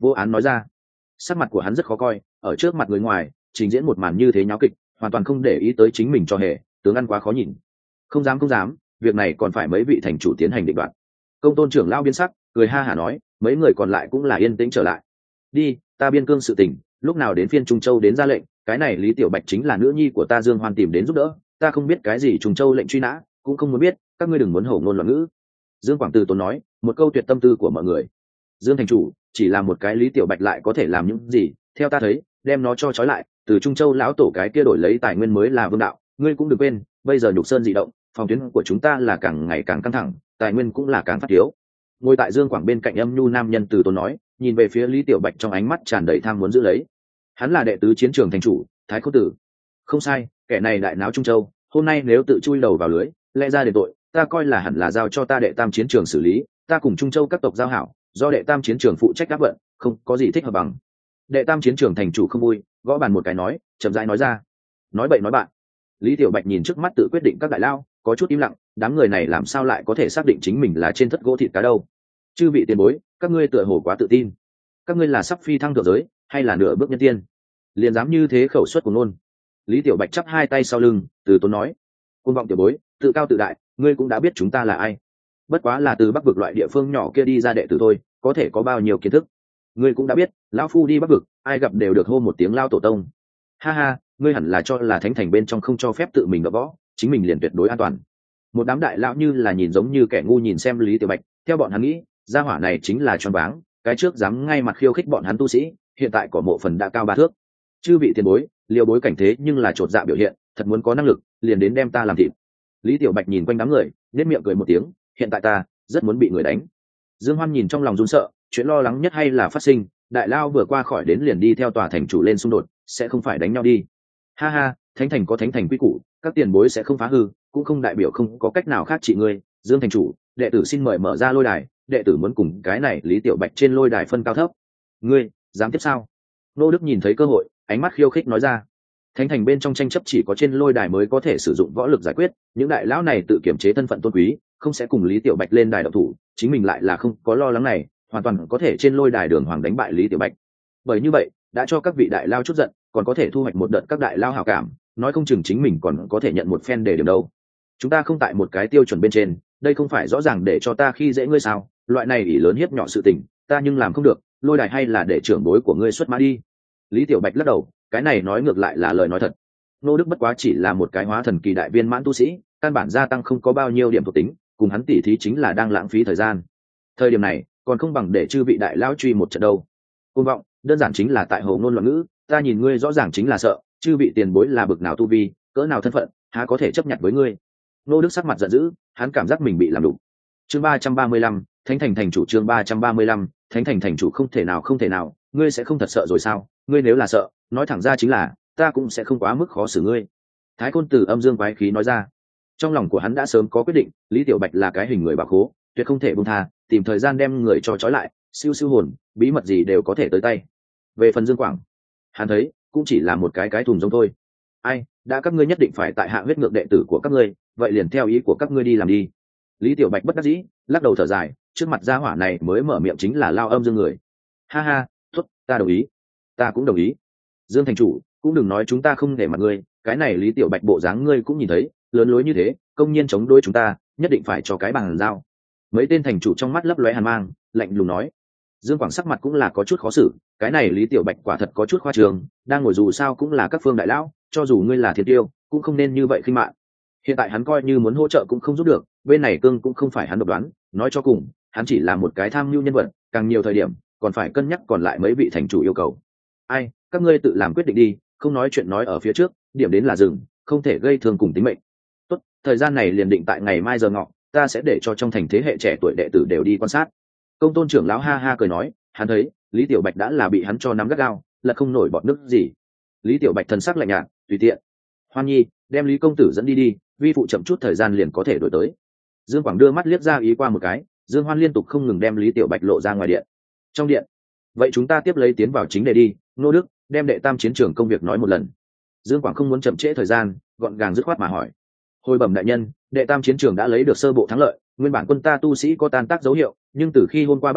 Vô án nói ra. Sắc mặt của hắn rất khó coi, ở trước mặt người ngoài trình diễn một màn như thế nháo kịch, hoàn toàn không để ý tới chính mình cho hề, tướng ăn quá khó nhìn. Không dám, không dám, việc này còn phải mấy vị thành chủ tiến hành định đoạt. Công tôn trưởng lão biến sắc, cười ha hả nói, mấy người còn lại cũng là yên tĩnh trở lại. Đi, ta biên cương sự tình, lúc nào đến phiên Trung Châu đến ra lệnh, cái này Lý Tiểu Bạch chính là nữ nhi của ta Dương Hoan tìm đến giúp đỡ, ta không biết cái gì Trung Châu lệnh truy nã, cũng không muốn biết, các ngươi đừng muốn hổ ngôn loạn ngữ. Dương Quảng Từ tốn nói, một câu tuyệt tâm tư của mọi người. Dương thành chủ, chỉ là một cái Lý Tiểu Bạch lại có thể làm những gì? Theo ta thấy, đem nó cho trói lại, từ Trung Châu lão tổ cái kia đổi lấy tài nguyên mới là vương đạo. Ngươi cũng đừng quên, bây giờ Nhục Sơn dị động, phòng tuyến của chúng ta là càng ngày càng căng thẳng, tài nguyên cũng là càng phát thiếu. Ngồi tại Dương Quảng bên cạnh âm nhu nam nhân Từ tốn nói, nhìn về phía Lý Tiểu Bạch trong ánh mắt tràn đầy tham muốn giữ lấy. Hắn là đệ tứ chiến trường thành chủ, Thái Khôn Tử. Không sai, kẻ này đại náo Trung Châu, hôm nay nếu tự chui đầu vào lưới, lẽ ra đền tội, ta coi là hẳn là giao cho ta đệ tam chiến trường xử lý, ta cùng Trung Châu các tộc giao hảo, do đệ tam chiến trường phụ trách đáp vận, không có gì thích hợp bằng. Đệ tam chiến trường thành chủ không vui, gõ bàn một cái nói, chậm rãi nói ra. Nói bậy nói bạn. Lý Tiểu Bạch nhìn trước mắt tự quyết định các đại lao, có chút im lặng, đám người này làm sao lại có thể xác định chính mình là trên thất gỗ thịt cá đâu? Chư vị tiền bối, các ngươi tựa hồ quá tự tin. Các ngươi là sắp phi thăng thượng giới, hay là nửa bước nhân tiên? Liền dám như thế khẩu suất của nôn. Lý Tiểu Bạch chắp hai tay sau lưng, từ tốn nói, côn vọng tiểu bối, tự cao tự đại, ngươi cũng đã biết chúng ta là ai. Bất quá là từ Bắc vực loại địa phương nhỏ kia đi ra đệ tử thôi, có thể có bao nhiêu kiến thức. Ngươi cũng đã biết, lão phu đi Bắc vực, ai gặp đều được hô một tiếng lao tổ tông. Ha ha, ngươi hẳn là cho là thánh thành bên trong không cho phép tự mình gõ võ, chính mình liền tuyệt đối an toàn. Một đám đại lão như là nhìn giống như kẻ ngu nhìn xem Lý Tiểu Bạch, theo bọn hắn nghĩ, gia hỏa này chính là choáng váng, cái trước dám ngay mặt khiêu khích bọn hắn tu sĩ, hiện tại có mộ phần đã cao 3 thước. Chư vị tiền bối, liều bối cảnh thế nhưng là chột dạ biểu hiện, thật muốn có năng lực, liền đến đem ta làm thịt. Lý Tiểu Bạch nhìn quanh đám người, nhếch miệng cười một tiếng, hiện tại ta rất muốn bị người đánh. Dương Hoan nhìn trong lòng run sợ, chuyện lo lắng nhất hay là phát sinh, đại lao vừa qua khỏi đến liền đi theo tòa thành chủ lên xung đột, sẽ không phải đánh nhau đi. Ha ha, thánh thành có thánh thành quy củ, các tiền bối sẽ không phá hư, cũng không đại biểu không có cách nào khác trị ngươi. Dương thành chủ, đệ tử xin mời mở ra lôi đài, đệ tử muốn cùng cái này Lý Tiểu Bạch trên lôi đài phân cao thấp. Ngươi dám tiếp sao? Nô Đức nhìn thấy cơ hội, ánh mắt khiêu khích nói ra. Thánh thành bên trong tranh chấp chỉ có trên lôi đài mới có thể sử dụng võ lực giải quyết, những đại lão này tự kiểm chế thân phận tôn quý, không sẽ cùng Lý Tiểu Bạch lên đài động thủ, chính mình lại là không có lo lắng này, hoàn toàn có thể trên lôi đài đường hoàng đánh bại Lý Tiểu Bạch. Bởi như vậy, đã cho các vị đại lao chút giận, còn có thể thu hoạch một đợt các đại lao hảo cảm, nói không chừng chính mình còn có thể nhận một phen để điểm đâu. Chúng ta không tại một cái tiêu chuẩn bên trên, đây không phải rõ ràng để cho ta khi dễ ngươi sao? Loại này ỷ lớn hiếp nhỏ sự tình, ta nhưng làm không được, lôi đài hay là để trưởng bối của ngươi xuất mã đi. Lý Tiểu Bạch lắc đầu, cái này nói ngược lại là lời nói thật. Nô Đức bất quá chỉ là một cái hóa thần kỳ đại viên mãn tu sĩ, căn bản gia tăng không có bao nhiêu điểm thuộc tính, cùng hắn tỉ thí chính là đang lãng phí thời gian. Thời điểm này, còn không bằng để chư vị đại lão truy một trận đâu. Côn vọng, đơn giản chính là tại hồ ngôn loạn ngữ, ta nhìn ngươi rõ ràng chính là sợ, chư vị tiền bối là bực nào tu vi, cỡ nào thân phận, há có thể chấp nhận với ngươi. Nô Đức sắc mặt giận dữ, hắn cảm giác mình bị làm đục. Chương 335, Thánh thành thành chủ. Chương 335, Thánh thành thành chủ. Không thể nào, ngươi sẽ không thật sợ rồi sao? Ngươi nếu là sợ, nói thẳng ra chính là, ta cũng sẽ không quá mức khó xử ngươi. Thái Khôn Tử âm dương quái khí nói ra. Trong lòng của hắn đã sớm có quyết định, Lý Tiểu Bạch là cái hình người bạc hố, tuyệt không thể buông tha, tìm thời gian đem người cho trói lại, siêu siêu hồn, bí mật gì đều có thể tới tay. Về phần Dương Quảng, hắn thấy cũng chỉ là một cái thùng rông thôi. Ai, đã các ngươi nhất định phải tại hạ huyết ngược đệ tử của các ngươi, vậy liền theo ý của các ngươi đi làm đi. Lý Tiểu Bạch bất đắc dĩ, lắc đầu thở dài, trước mặt gia hỏa này mới mở miệng chính là lao âm dương người. Ha ha, tốt, ta đồng ý, ta cũng đồng ý. Dương thành chủ, cũng đừng nói chúng ta không để mặt ngươi, cái này Lý Tiểu Bạch bộ dáng ngươi cũng nhìn thấy, lớn lối như thế, công nhiên chống đối chúng ta, nhất định phải cho cái bằng giao. Mấy tên thành chủ trong mắt lấp lóe hàn mang, lạnh lùng nói. Dương Quảng sắc mặt cũng là có chút khó xử, cái này Lý Tiểu Bạch quả thật có chút khoa trương, đang ngồi dù sao cũng là các phương đại lão, cho dù ngươi là thiên tiêu, cũng không nên như vậy khinh mạn. Hiện tại hắn coi như muốn hỗ trợ cũng không giúp được, bên này cương cũng không phải hắn độc đoán, nói cho cùng, hắn chỉ là một cái tham mưu nhân vật, càng nhiều thời điểm còn phải cân nhắc còn lại mấy vị thành chủ yêu cầu. Ai, các ngươi tự làm quyết định đi, không nói chuyện nói ở phía trước, điểm đến là dừng, không thể gây thương cùng tính mệnh. Tốt, thời gian này liền định tại ngày mai giờ ngọ, ta sẽ để cho trong thành thế hệ trẻ tuổi đệ tử đều đi quan sát. Công tôn trưởng lão ha ha cười nói, hắn thấy Lý Tiểu Bạch đã là bị hắn cho nắm gắt gao, là không nổi bọt nước gì. Lý Tiểu Bạch thần sắc lạnh nhạt, tùy tiện. Hoan Nhi, đem Lý công tử dẫn đi đi, vi phụ chậm chút thời gian liền có thể đổi tới. Dương Quảng đưa mắt liếc ra ý qua một cái, Dương Hoan liên tục không ngừng đem Lý Tiểu Bạch lộ ra ngoài điện. Trong điện, vậy chúng ta tiếp lấy tiến vào chính đề đi. Nô Đức, đem đệ tam chiến trường công việc nói một lần. Dương Quảng không muốn chậm trễ thời gian, gọn gàng dứt khoát mà hỏi. Hồi bẩm đại nhân, đệ tam chiến trường đã lấy được sơ bộ thắng lợi, nguyên bản quân ta tu sĩ có tan tác dấu hiệu, nhưng từ khi hôm qua bắt đầu,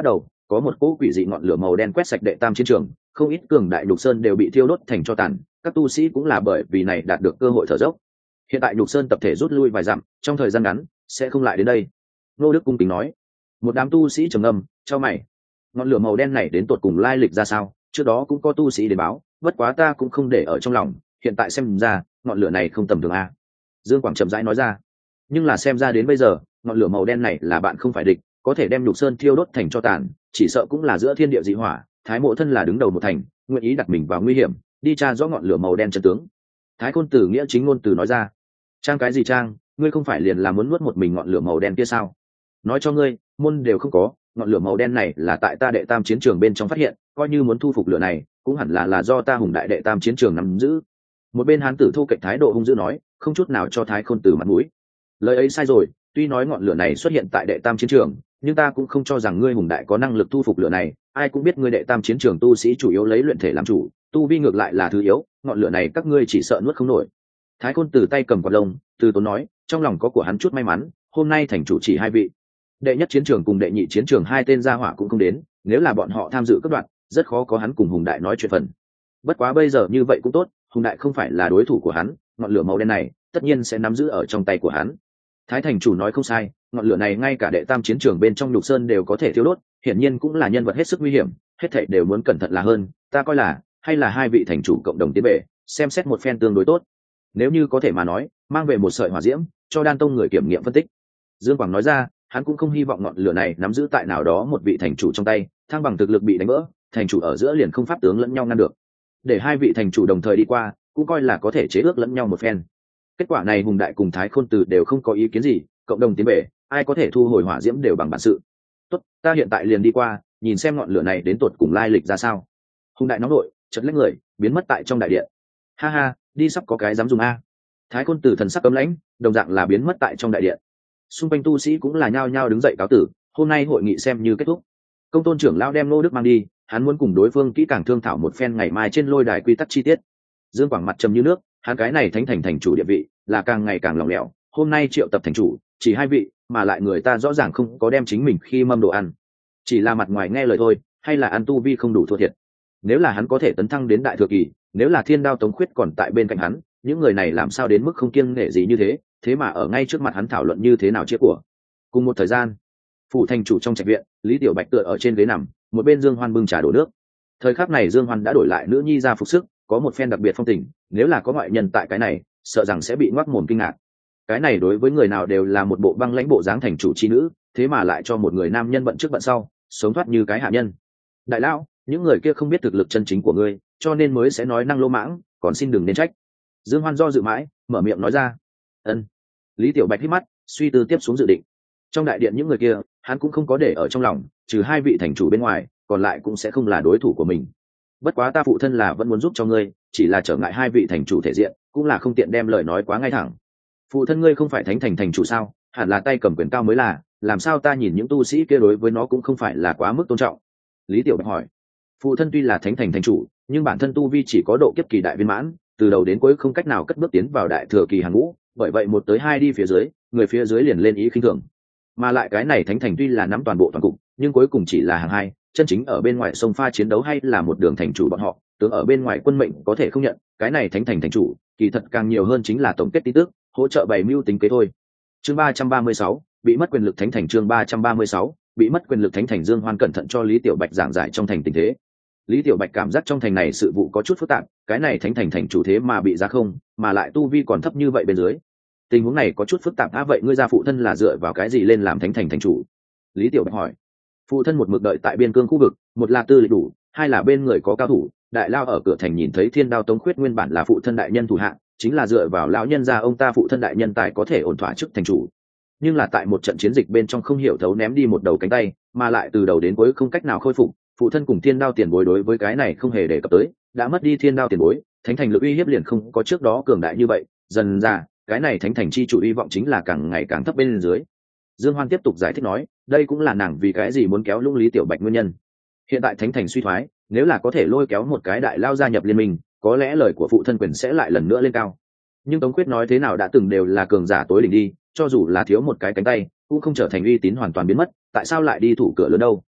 có một cỗ quỷ dị ngọn lửa màu đen quét sạch đệ tam chiến trường, không ít cường đại nhục sơn đều bị thiêu đốt thành tro tàn, các tu sĩ cũng là bởi vì này đạt được cơ hội thở dốc. Hiện tại nhục sơn tập thể rút lui vài dặm, trong thời gian ngắn sẽ không lại đến đây. Ngô Đức cung kính nói. Một đám tu sĩ trầm ngâm, chau mày. Ngọn lửa màu đen này đến tột cùng lai lịch ra sao? Trước đó cũng có tu sĩ đến báo, bất quá ta cũng không để ở trong lòng, hiện tại xem ra ngọn lửa này không tầm thường a. Dương Quảng chậm rãi nói ra. Nhưng là xem ra đến bây giờ, ngọn lửa màu đen này là bạn không phải địch, có thể đem nhục sơn thiêu đốt thành tro tàn, chỉ sợ cũng là giữa thiên địa dị hỏa. Thái Mộ thân là đứng đầu một thành, nguyện ý đặt mình vào nguy hiểm, đi tra rõ ngọn lửa màu đen chân tướng. Thái Khôn Tử nghĩa chính ngôn từ nói ra. Trang cái gì trang, ngươi không phải liền là muốn nuốt một mình ngọn lửa màu đen kia sao? Nói cho ngươi, môn đều không có, ngọn lửa màu đen này là tại ta đệ tam chiến trường bên trong phát hiện, coi như muốn thu phục lửa này cũng hẳn là do ta hùng đại đệ tam chiến trường nắm giữ. Một bên hán tử thu cạnh thái độ hung dữ nói, không chút nào cho Thái Khôn Tử mặt mũi. Lời ấy sai rồi, tuy nói ngọn lửa này xuất hiện tại đệ tam chiến trường, nhưng ta cũng không cho rằng ngươi hùng đại có năng lực thu phục lửa này. Ai cũng biết ngươi đệ tam chiến trường tu sĩ chủ yếu lấy luyện thể làm chủ, tu vi ngược lại là thứ yếu, ngọn lửa này các ngươi chỉ sợ nuốt không nổi. Thái Khôn Tử tay cầm quạt lông, từ tốn nói, trong lòng có của hắn chút may mắn, hôm nay thành chủ chỉ hai vị. Đệ nhất chiến trường cùng đệ nhị chiến trường hai tên gia hỏa cũng không đến, nếu là bọn họ tham dự cấp đoạn, rất khó có hắn cùng hùng đại nói chuyện phần. Bất quá bây giờ như vậy cũng tốt, hùng đại không phải là đối thủ của hắn, ngọn lửa màu đen này tất nhiên sẽ nắm giữ ở trong tay của hắn. Thái thành chủ nói không sai, ngọn lửa này ngay cả đệ tam chiến trường bên trong nhục sơn đều có thể thiêu đốt, hiển nhiên cũng là nhân vật hết sức nguy hiểm, hết thảy đều muốn cẩn thận là hơn. Ta coi là hay là hai vị thành chủ cộng đồng tiến về, xem xét một phen tương đối tốt. Nếu như có thể mà nói, mang về một sợi hỏa diễm cho Đan Tông người kiểm nghiệm phân tích. Dương Quảng nói ra, hắn cũng không hy vọng ngọn lửa này nắm giữ tại nào đó một vị thành chủ trong tay, thăng bằng thực lực bị đánh vỡ, thành chủ ở giữa liền không pháp tướng lẫn nhau ngăn được. Để hai vị thành chủ đồng thời đi qua, cũng coi là có thể chế ước lẫn nhau một phen. Kết quả này hùng đại cùng Thái Khôn Tử đều không có ý kiến gì, cộng đồng tiến về, ai có thể thu hồi hỏa diễm đều bằng bản sự. Tốt, ta hiện tại liền đi qua, nhìn xem ngọn lửa này đến tột cùng lai lịch ra sao. Hùng đại nóng nổi, chợt lách người, biến mất tại trong đại điện. Ha ha, đi sắp có cái dám dùng a. Thái Khôn Tử thần sắc cấm lãnh, đồng dạng là biến mất tại trong đại điện. Xung quanh tu sĩ cũng là nhao nhao đứng dậy cáo tử, hôm nay hội nghị xem như kết thúc. Công tôn trưởng lão đem Ngô Đức mang đi, hắn muốn cùng đối phương kỹ càng thương thảo một phen ngày mai trên lôi đài quy tắc chi tiết. Dương Quảng mặt trầm như nước, hắn cái này thánh thành thành chủ địa vị là càng ngày càng lỏng lẻo, hôm nay triệu tập thành chủ chỉ hai vị, mà lại người ta rõ ràng không có đem chính mình khi mâm đồ ăn, chỉ là mặt ngoài nghe lời thôi, hay là ăn tu vi không đủ thua thiệt. Nếu là hắn có thể tấn thăng đến đại thừa kỳ, nếu là Thiên Đao Tống Khuyết còn tại bên cạnh hắn, những người này làm sao đến mức không kiêng nể gì như thế, thế mà ở ngay trước mặt hắn thảo luận như thế nào chia của. Cùng một thời gian, phủ thành chủ trong trạch viện, Lý Tiểu Bạch tựa ở trên ghế nằm, một bên Dương Hoan bưng trà đổ nước. Thời khắc này Dương Hoan đã đổi lại nữ nhi ra phục sức, có một phen đặc biệt phong tình, nếu là có ngoại nhân tại cái này, sợ rằng sẽ bị ngoác mồm kinh ngạc. Cái này đối với người nào đều là một bộ băng lãnh bộ dáng thành chủ chi nữ, thế mà lại cho một người nam nhân bận trước bận sau, sống thoát như cái hạ nhân. Đại lão, những người kia không biết thực lực chân chính của ngươi, cho nên mới sẽ nói năng lô mãng, còn xin đừng nên trách. Dương Hoan do dự mãi, mở miệng nói ra. Ân. Lý Tiểu Bạch hít mắt, suy tư tiếp xuống dự định. Trong đại điện những người kia, hắn cũng không có để ở trong lòng, trừ hai vị thành chủ bên ngoài, còn lại cũng sẽ không là đối thủ của mình. Bất quá ta phụ thân là vẫn muốn giúp cho ngươi, chỉ là trở ngại hai vị thành chủ thể diện, cũng là không tiện đem lời nói quá ngay thẳng. Phụ thân ngươi không phải thánh thành thành chủ sao, hẳn là tay cầm quyền cao mới là, làm sao ta nhìn những tu sĩ kia đối với nó cũng không phải là quá mức tôn trọng. Lý Tiểu Bạch hỏi. Phụ thân tuy là thánh thành thành chủ, nhưng bản thân tu vi chỉ có độ kiếp kỳ đại viên mãn, từ đầu đến cuối không cách nào cất bước tiến vào đại thừa kỳ hàng ngũ, bởi vậy một tới hai đi phía dưới, người phía dưới liền lên ý khinh thường. Mà lại cái này thánh thành tuy là nắm toàn bộ toàn cục, nhưng cuối cùng chỉ là hàng hai, chân chính ở bên ngoài sông pha chiến đấu hay là một đường thành chủ bọn họ, tướng ở bên ngoài quân mệnh có thể không nhận, cái này thánh thành thành chủ, kỳ thật càng nhiều hơn chính là tổng kết tin tức, hỗ trợ bày mưu tính kế thôi. Chương 336, bị mất quyền lực thánh thành. Chương 336, bị mất quyền lực thánh thành. Dương Hoan cẩn thận cho Lý Tiểu Bạch giảng giải trong thành tình thế. Lý Tiểu Bạch cảm giác trong thành này sự vụ có chút phức tạp, cái này thánh thành thành chủ thế mà bị giá không, mà lại tu vi còn thấp như vậy bên dưới. Tình huống này có chút phức tạp. Vậy ngươi gia phụ thân là dựa vào cái gì lên làm thánh thành thành chủ? Lý Tiểu Bạch hỏi. Phụ thân một mực đợi tại biên cương khu vực, một là tư lịch đủ, hai là bên người có cao thủ. Đại lao ở cửa thành nhìn thấy Thiên Đao Tống Khuyết nguyên bản là phụ thân đại nhân thủ hạ, chính là dựa vào lão nhân gia ông ta phụ thân đại nhân tài có thể ổn thỏa chức thành chủ. Nhưng là tại một trận chiến dịch bên trong không hiểu thấu ném đi một đầu cánh tay, mà lại từ đầu đến cuối không cách nào khôi phục. Phụ thân cùng Thiên Đao tiền bối đối với cái này không hề đề cập tới, đã mất đi Thiên Đao tiền bối, thánh thành lực uy hiếp liền không có trước đó cường đại như vậy, dần ra cái này thánh thành chi chủ hy vọng chính là càng ngày càng thấp bên dưới. Dương Hoan tiếp tục giải thích nói, đây cũng là nàng vì cái gì muốn kéo lũng Lý Tiểu Bạch nguyên nhân. Hiện tại thánh thành suy thoái, nếu là có thể lôi kéo một cái đại lao gia nhập liên minh, có lẽ lời của phụ thân quyền sẽ lại lần nữa lên cao. Nhưng Tống Quyết nói thế nào đã từng đều là cường giả tối đỉnh đi, cho dù là thiếu một cái cánh tay, cũng không trở thành uy tín hoàn toàn biến mất, tại sao lại đi thủ cửa lớn đâu?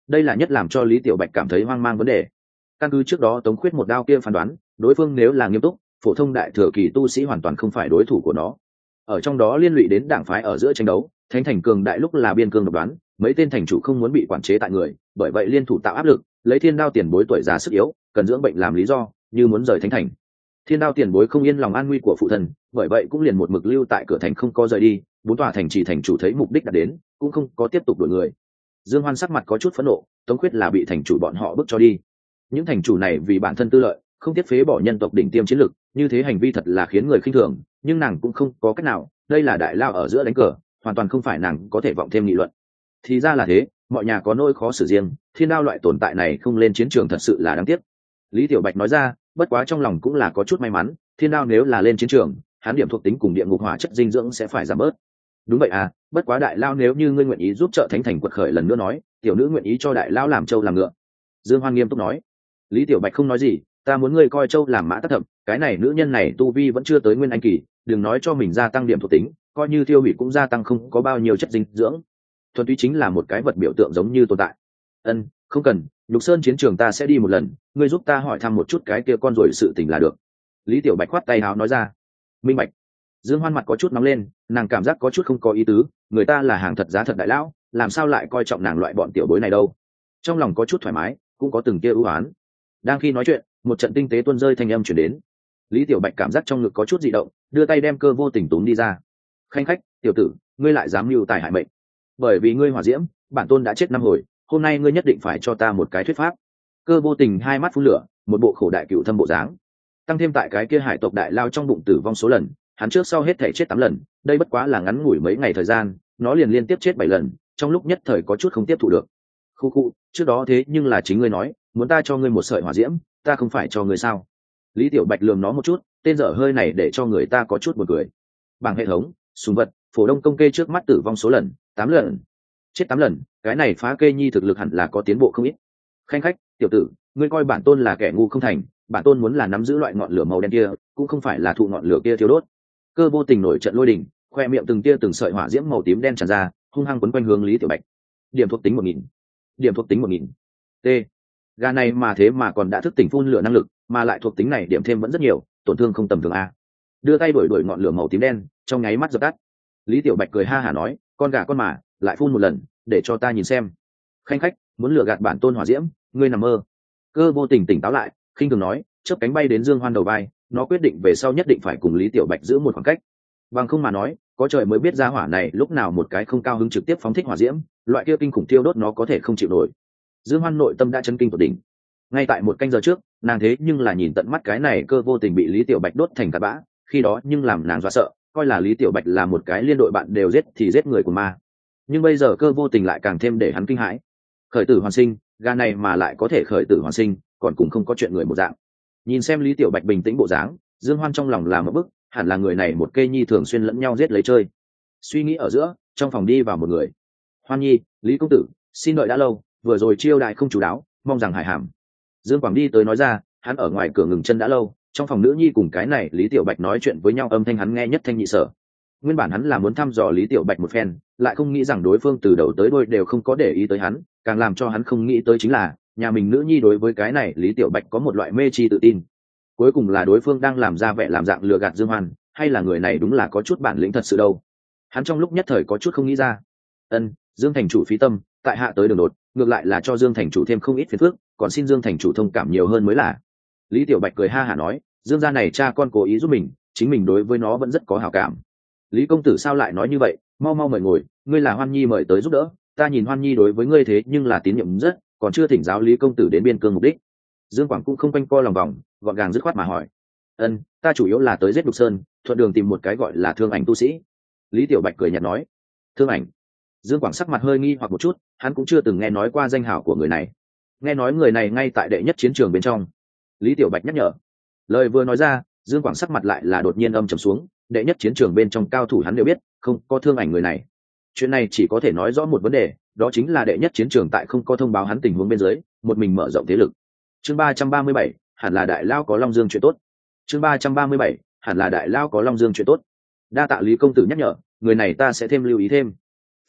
đây là nhất làm cho Lý Tiểu Bạch cảm thấy hoang mang vấn đề. Căn cứ trước đó Tống Khuyết một đao kia phán đoán, đối phương nếu là nghiêm túc, phổ thông đại thừa kỳ tu sĩ hoàn toàn không phải đối thủ của nó. Ở trong đó liên lụy đến đảng phái ở giữa tranh đấu, thánh thành cường đại lúc là biên cương độc đoán, mấy tên thành chủ không muốn bị quản chế tại người, bởi vậy liên thủ tạo áp lực, lấy Thiên Đao tiền bối tuổi già sức yếu, cần dưỡng bệnh làm lý do, như muốn rời thánh thành. Thiên Đao tiền bối không yên lòng an nguy của phụ thân, bởi vậy cũng liền một mực lưu tại cửa thành không có rời đi. Bốn tòa thành trì thành chủ thấy mục đích đã đến, cũng không có tiếp tục đuổi người. Dương Hoan sắc mặt có chút phẫn nộ, Tống Khuyết là bị thành chủ bọn họ bức cho đi. Những thành chủ này vì bản thân tư lợi, không tiếp phế bỏ nhân tộc đỉnh tiêm chiến lực, như thế hành vi thật là khiến người khinh thường, nhưng nàng cũng không có cách nào, đây là đại lao ở giữa đánh cờ, hoàn toàn không phải nàng có thể vọng thêm nghị luận. Thì ra là thế, mọi nhà có nỗi khó xử riêng, Thiên Đao loại tồn tại này không lên chiến trường thật sự là đáng tiếc. Lý Tiểu Bạch nói ra, bất quá trong lòng cũng là có chút may mắn, Thiên Đao nếu là lên chiến trường, hắn điểm thuộc tính cùng địa ngục hỏa chất dinh dưỡng sẽ phải giảm bớt. Đúng vậy à, bất quá đại lao nếu như ngươi nguyện ý giúp trợ thánh thành quật khởi lần nữa nói, tiểu nữ nguyện ý cho đại lao làm trâu làm ngựa. Dương Hoan nghiêm túc nói. Lý Tiểu Bạch không nói gì, ta muốn ngươi coi trâu làm mã tất thậm, cái này nữ nhân này tu vi vẫn chưa tới nguyên anh kỳ, đừng nói cho mình gia tăng điểm thuộc tính, coi như tiêu hủy cũng gia tăng không có bao nhiêu chất dinh dưỡng, thuần túy chính là một cái vật biểu tượng giống như tồn tại. Không cần, Lục Sơn chiến trường ta sẽ đi một lần, ngươi giúp ta hỏi thăm một chút cái kia con rồi sự tình là được. Lý Tiểu Bạch khoát tay áo nói ra. Minh bạch. Dương Hoan mặt có chút nóng lên, nàng cảm giác có chút không có ý tứ, người ta là hàng thật giá thật đại lão, làm sao lại coi trọng nàng loại bọn tiểu bối này đâu. Trong lòng có chút thoải mái, cũng có từng kia ưu ái. Đang khi nói chuyện, một trận tinh tế tuôn rơi thanh âm truyền đến. Lý Tiểu Bạch cảm giác trong ngực có chút dị động, đưa tay đem Cơ Vô Tình túm đi ra. Khanh khách, tiểu tử, ngươi lại dám mưu tài hại mệnh. Bởi vì ngươi hỏa diễm, bản tôn đã chết 5 hồi, hôm nay ngươi nhất định phải cho ta một cái thuyết pháp. Cơ Vô Tình hai mắt phun lửa, một bộ khổ đại cựu thâm bộ dáng. Tăng thêm tại cái kia hải tộc đại lao trong bụng tử vong số lần, hắn trước sau hết thể chết 8 lần, đây bất quá là ngắn ngủi mấy ngày thời gian, nó liền liên tiếp chết 7 lần, trong lúc nhất thời có chút không tiếp thụ được. Khu, trước đó thế nhưng là chính ngươi nói, muốn ta cho ngươi một sợi hỏa diễm, ta không phải cho ngươi sao? Lý Tiểu Bạch lườm nó một chút, tên dở hơi này để cho người ta có chút buồn cười. Bảng hệ thống, súng vật, phổ đông công kê trước mắt tử vong số lần, 8 lần. Chết 8 lần, cái này phá kê nhi thực lực hẳn là có tiến bộ không ít. Khanh khách, tiểu tử, ngươi coi bản tôn là kẻ ngu không thành, bản tôn muốn là nắm giữ loại ngọn lửa màu đen kia, cũng không phải là thụ ngọn lửa kia thiêu đốt. Cơ Vô Tình nổi trận lôi đình, khoe miệng từng tia từng sợi hỏa diễm màu tím đen tràn ra, hung hăng quấn quanh hướng Lý Tiểu Bạch. Điểm thuộc tính 1000. Điểm thuộc tính 1000. T. Gà này mà thế mà còn đã thức tỉnh phun lửa năng lực, mà lại thuộc tính này điểm thêm vẫn rất nhiều, tổn thương không tầm thường a. Đưa tay đuổi ngọn lửa màu tím đen, trong nháy mắt dập tắt. Lý Tiểu Bạch cười ha hả nói, con gà con mà, lại phun một lần, để cho ta nhìn xem. Khanh khách, muốn lừa gạt bản tôn hỏa diễm, ngươi nằm mơ. Cơ Vô Tình tỉnh táo lại, khinh thường nói, chớp cánh bay đến Dương Hoan đầu vai, nó quyết định về sau nhất định phải cùng Lý Tiểu Bạch giữ một khoảng cách. Bằng không mà nói, có trời mới biết ra hỏa này lúc nào một cái không cao hứng trực tiếp phóng thích hỏa diễm, loại kia kinh khủng thiêu đốt nó có thể không chịu nổi. Dương Hoan nội tâm đã chấn kinh tột đỉnh. Ngay tại một canh giờ trước, nàng thế nhưng là nhìn tận mắt cái này Cơ Vô Tình bị Lý Tiểu Bạch đốt thành cát bã, khi đó nhưng làm nàng dọa sợ, coi là Lý Tiểu Bạch là một cái liên đội bạn đều giết thì giết người của ma. Nhưng bây giờ Cơ Vô Tình lại càng thêm để hắn kinh hãi. Khởi tử hoàn sinh, gà này mà lại có thể khởi tử hoàn sinh, còn cũng không có chuyện người một dạng. Nhìn xem Lý Tiểu Bạch bình tĩnh bộ dáng, Dương Hoan trong lòng là một bức, hẳn là người này một cây nhi thường xuyên lẫn nhau giết lấy chơi. Suy nghĩ ở giữa, trong phòng đi vào một người. Hoan Nhi, Lý công tử, xin đợi đã lâu, vừa rồi chiêu đại không chú đáo, mong rằng hải hàm. Dương Quảng đi tới nói ra, hắn ở ngoài cửa ngừng chân đã lâu, trong phòng nữ nhi cùng cái này Lý Tiểu Bạch nói chuyện với nhau âm thanh hắn nghe nhất thanh nhị sở. Nguyên bản hắn là muốn thăm dò Lý Tiểu Bạch một phen, lại không nghĩ rằng đối phương từ đầu tới đuôi đều không có để ý tới hắn, càng làm cho hắn không nghĩ tới chính là nhà mình nữ nhi đối với cái này Lý Tiểu Bạch có một loại mê chi tự tin. Cuối cùng là đối phương đang làm ra vẻ làm dạng lừa gạt Dương Hoan, hay là người này đúng là có chút bản lĩnh thật sự đâu. Hắn trong lúc nhất thời có chút không nghĩ ra. Dương thành chủ phí tâm, tại hạ tới đường đột, ngược lại là cho Dương thành chủ thêm không ít phiền phức, còn xin Dương thành chủ thông cảm nhiều hơn mới là. Lý Tiểu Bạch cười ha hả nói, Dương gia này cha con cố ý giúp mình, chính mình đối với nó vẫn rất có hảo cảm. Lý công tử sao lại nói như vậy, mau mau mời ngồi, ngươi là Hoan Nhi mời tới giúp đỡ, ta nhìn Hoan Nhi đối với ngươi thế nhưng là tín nhiệm rất, còn chưa thỉnh giáo Lý công tử đến biên cương mục đích. Dương Quảng cũng không quanh co lòng vòng, gọn gàng dứt khoát mà hỏi. Ta chủ yếu là tới giết Đục Sơn, thuận đường tìm một cái gọi là Thương Ảnh tu sĩ. Lý Tiểu Bạch cười nhạt nói. Thương Ảnh? Dương Quảng sắc mặt hơi nghi hoặc một chút, hắn cũng chưa từng nghe nói qua danh hào của người này. Nghe nói người này ngay tại đệ nhất chiến trường bên trong. Lý Tiểu Bạch nhắc nhở. Lời vừa nói ra, Dương Quảng sắc mặt lại là đột nhiên âm trầm xuống, đệ nhất chiến trường bên trong cao thủ hắn đều biết, không có Thương Ảnh người này. Chuyện này chỉ có thể nói rõ một vấn đề, đó chính là đệ nhất chiến trường tại không có thông báo hắn tình huống bên dưới, một mình mở rộng thế lực. Chương 337, hẳn là đại lao có Long Dương chuyện tốt. Chương 337, hẳn là đại lao có Long Dương chuyện tốt. Đa tạ Lý công tử nhắc nhở, người này ta sẽ thêm lưu ý thêm.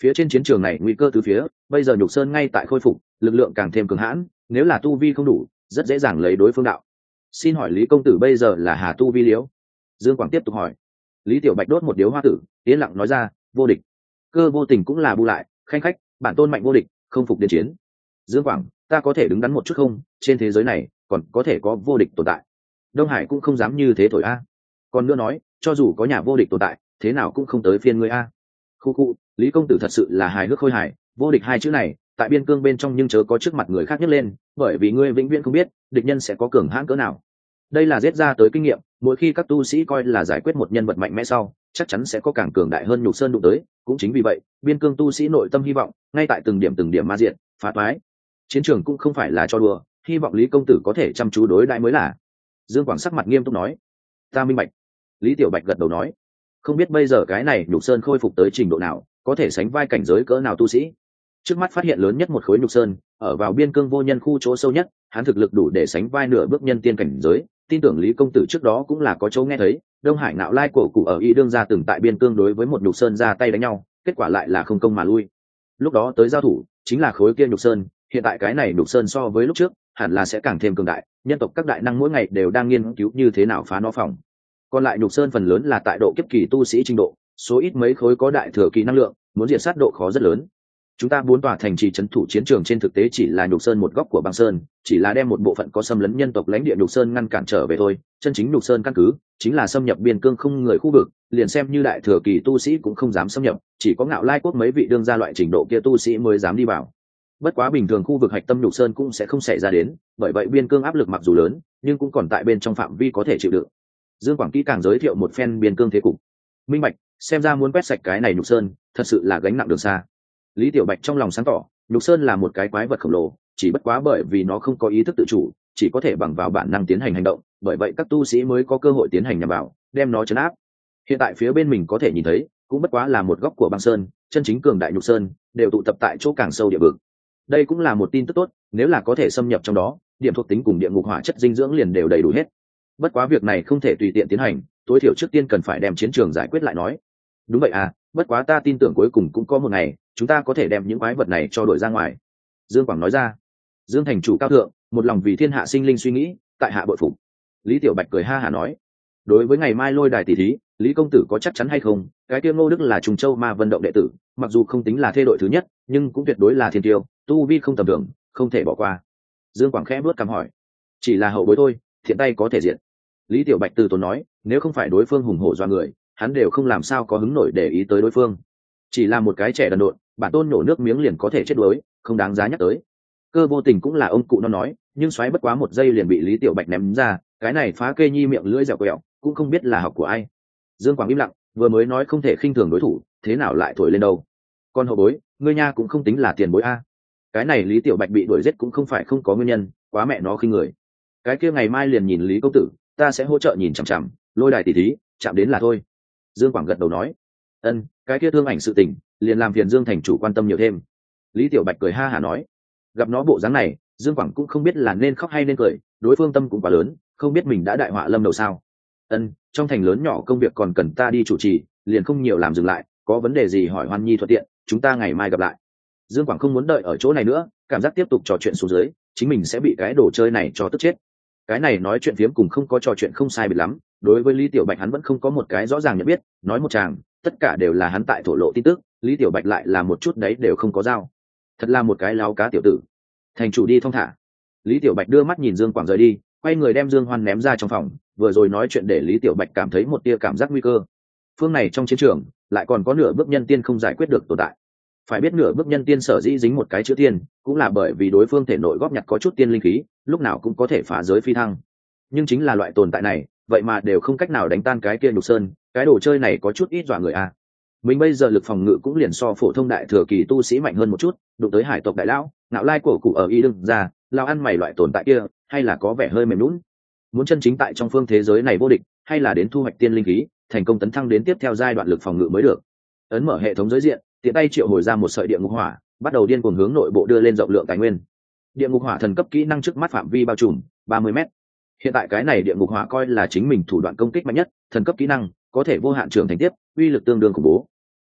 Phía trên chiến trường này nguy cơ từ phía, bây giờ Nhục Sơn ngay tại khôi phục, lực lượng càng thêm cường hãn, nếu là tu vi không đủ, rất dễ dàng lấy đối phương đạo. Xin hỏi Lý công tử bây giờ là hà tu vi liễu? Dương Quảng tiếp tục hỏi. Lý Tiểu Bạch đốt một điếu hoa tử, yên lặng nói ra, vô địch. Cơ Vô Tình cũng là bu lại, khanh khách, bản tôn mạnh vô địch, không phục đến chiến. Dương Quảng, ta có thể đứng đắn một chút không? Trên thế giới này còn có thể có vô địch tồn tại. Đông Hải cũng không dám như thế thổi a. Còn nữa nói, cho dù có nhà vô địch tồn tại, thế nào cũng không tới phiên ngươi a. Khu khu, Lý công tử thật sự là hài hước khôi hài, vô địch hai chữ này, tại biên cương bên trong nhưng chớ có trước mặt người khác nhấc lên, bởi vì ngươi vĩnh viễn không biết, địch nhân sẽ có cường hãn cỡ nào. Đây là giết ra tới kinh nghiệm, mỗi khi các tu sĩ coi là giải quyết một nhân vật mạnh mẽ sau, chắc chắn sẽ có càng cường đại hơn Nhục Sơn đụng tới, cũng chính vì vậy, biên cương tu sĩ nội tâm hy vọng, ngay tại từng điểm ma diện, phá toái. Chiến trường cũng không phải là cho đùa, hy vọng Lý công tử có thể chăm chú đối đãi mới là. Dương Quảng sắc mặt nghiêm túc nói. Ta minh bạch. Lý Tiểu Bạch gật đầu nói. Không biết bây giờ cái này Nhục Sơn khôi phục tới trình độ nào, có thể sánh vai cảnh giới cỡ nào tu sĩ. Trước mắt phát hiện lớn nhất một khối Nhục Sơn, ở vào biên cương vô nhân khu chỗ sâu nhất, hắn thực lực đủ để sánh vai nửa bước nhân tiên cảnh giới, tin tưởng Lý công tử trước đó cũng là có chỗ nghe thấy, Đông Hải Nạo Lai cổ cụ ở y đương ra từng tại biên cương đối với một Nhục Sơn ra tay đánh nhau, kết quả lại là không công mà lui. Lúc đó tới giao thủ, chính là khối kia Nhục Sơn, hiện tại cái này Nhục Sơn so với lúc trước, hẳn là sẽ càng thêm cường đại, nhân tộc các đại năng mỗi ngày đều đang nghiên cứu như thế nào phá nó phòng. Còn lại Nhục Sơn phần lớn là tại độ kiếp kỳ tu sĩ trình độ, số ít mấy khối có đại thừa kỳ năng lượng, muốn diệt sát độ khó rất lớn. Chúng ta 4 tòa thành trì trấn thủ chiến trường trên thực tế chỉ là Nhục Sơn một góc của băng sơn, chỉ là đem một bộ phận có xâm lấn nhân tộc lãnh địa Nhục Sơn ngăn cản trở về thôi, chân chính Nhục Sơn căn cứ chính là xâm nhập biên cương không người khu vực, liền xem như đại thừa kỳ tu sĩ cũng không dám xâm nhập, chỉ có Ngạo Lai quốc mấy vị đương gia loại trình độ kia tu sĩ mới dám đi vào. Bất quá bình thường khu vực hạch tâm Nhục Sơn cũng sẽ không xảy ra đến, bởi vậy biên cương áp lực mặc dù lớn, nhưng cũng còn tại bên trong phạm vi có thể chịu đựng. Dương Quảng kỹ càng giới thiệu một phen biên cương thế cục. Minh bạch, xem ra muốn quét sạch cái này Nhục Sơn, thật sự là gánh nặng đường xa. Lý Tiểu Bạch trong lòng sáng tỏ, Nhục Sơn là một cái quái vật khổng lồ, chỉ bất quá bởi vì nó không có ý thức tự chủ, chỉ có thể bằng vào bản năng tiến hành hành động, bởi vậy các tu sĩ mới có cơ hội tiến hành nhằm vào, đem nó trấn áp. Hiện tại phía bên mình có thể nhìn thấy, cũng bất quá là một góc của băng sơn, chân chính cường đại Nhục Sơn đều tụ tập tại chỗ càng sâu địa vực. Đây cũng là một tin tức tốt, nếu là có thể xâm nhập trong đó, điểm thuộc tính cùng địa ngục hỏa chất dinh dưỡng liền đều đầy đủ hết. Bất quá việc này không thể tùy tiện tiến hành, tối thiểu trước tiên cần phải đem chiến trường giải quyết lại nói. Đúng vậy à, bất quá ta tin tưởng cuối cùng cũng có một ngày, chúng ta có thể đem những quái vật này cho đuổi ra ngoài. Dương Quảng nói ra. Dương thành chủ cao thượng, một lòng vì thiên hạ sinh linh suy nghĩ, tại hạ bội phục. Lý Tiểu Bạch cười ha hả nói. Đối với ngày mai lôi đài tỷ thí, Lý công tử có chắc chắn hay không? Cái kia Ngô Đức là Trùng Châu Ma Vận động đệ tử, mặc dù không tính là thê đội thứ nhất, nhưng cũng tuyệt đối là thiên tiêu, tu vi không tầm thường, không thể bỏ qua. Dương Quảng khẽ bước cằm hỏi. Chỉ là hậu bối thôi, thiện tay có thể diện. Lý Tiểu Bạch từ tốn nói, nếu không phải đối phương hùng hổ doa người, hắn đều không làm sao có hứng nổi để ý tới đối phương. Chỉ là một cái trẻ đần độn, bản tôn nổ nước miếng liền có thể chết đuối, không đáng giá nhắc tới. Cơ Vô Tình cũng là ông cụ nó nói, nhưng xoáy bất quá một giây liền bị Lý Tiểu Bạch ném ra, cái này phá kê nhi miệng lưỡi dẻo quẹo, cũng không biết là học của ai. Dương Quảng im lặng, vừa mới nói không thể khinh thường đối thủ, thế nào lại thổi lên đâu? Con hậu bối, ngươi nha cũng không tính là tiền bối a. Cái này Lý Tiểu Bạch bị đuổi giết cũng không phải không có nguyên nhân, quá mẹ nó khinh người. Cái kia ngày mai liền nhìn Lý công tử, ta sẽ hỗ trợ nhìn chằm chằm, lôi đài tỷ thí, chạm đến là thôi. Dương Quảng gật đầu nói. Ân, cái kia thương ảnh sự tình, liền làm phiền Dương thành chủ quan tâm nhiều thêm. Lý Tiểu Bạch cười ha hả nói. Gặp nó bộ dáng này, Dương Quảng cũng không biết là nên khóc hay nên cười, đối phương tâm cũng quá lớn, không biết mình đã đại họa lâm đầu sao. Ân, trong thành lớn nhỏ công việc còn cần ta đi chủ trì, liền không nhiều làm dừng lại, có vấn đề gì hỏi Hoan Nhi thuận tiện, chúng ta ngày mai gặp lại. Dương Quảng không muốn đợi ở chỗ này nữa, cảm giác tiếp tục trò chuyện xuống dưới, chính mình sẽ bị cái đồ chơi này cho tức chết. Cái này nói chuyện phiếm cùng không có trò chuyện không sai biệt lắm, đối với Lý Tiểu Bạch hắn vẫn không có một cái rõ ràng nhận biết, nói một chàng, tất cả đều là hắn tại thổ lộ tin tức, Lý Tiểu Bạch lại là một chút đấy đều không có giao. Thật là một cái láo cá tiểu tử. Thành chủ đi thong thả. Lý Tiểu Bạch đưa mắt nhìn Dương Quảng rời đi, quay người đem Dương Hoan ném ra trong phòng, vừa rồi nói chuyện để Lý Tiểu Bạch cảm thấy một tia cảm giác nguy cơ. Phương này trong chiến trường, lại còn có nửa bước nhân tiên không giải quyết được tồn tại. Phải biết nửa bước nhân tiên sở dĩ dính một cái chữ tiên, cũng là bởi vì đối phương thể nội góp nhặt có chút tiên linh khí, lúc nào cũng có thể phá giới phi thăng. Nhưng chính là loại tồn tại này, vậy mà đều không cách nào đánh tan cái kia Nhục Sơn, cái đồ chơi này có chút ít dọa người a. Mình bây giờ lực phòng ngự cũng liền so phổ thông đại thừa kỳ tu sĩ mạnh hơn một chút, đụng tới hải tộc đại lão, Nạo Lai cổ cụ ở y đương ra, lao ăn mày loại tồn tại kia, hay là có vẻ hơi mềm nhũn. Muốn chân chính tại trong phương thế giới này vô địch, hay là đến thu hoạch tiên linh khí, thành công tấn thăng đến tiếp theo giai đoạn lực phòng ngự mới được. Ấn mở hệ thống giới diện, tiện tay triệu hồi ra một sợi địa ngục hỏa, bắt đầu điên cuồng hướng nội bộ đưa lên rộng lượng tài nguyên. Địa ngục hỏa thần cấp kỹ năng trước mắt phạm vi bao trùm 30 m. Hiện tại cái này địa ngục hỏa coi là chính mình thủ đoạn công kích mạnh nhất, thần cấp kỹ năng có thể vô hạn trưởng thành tiếp, uy lực tương đương khủng bố.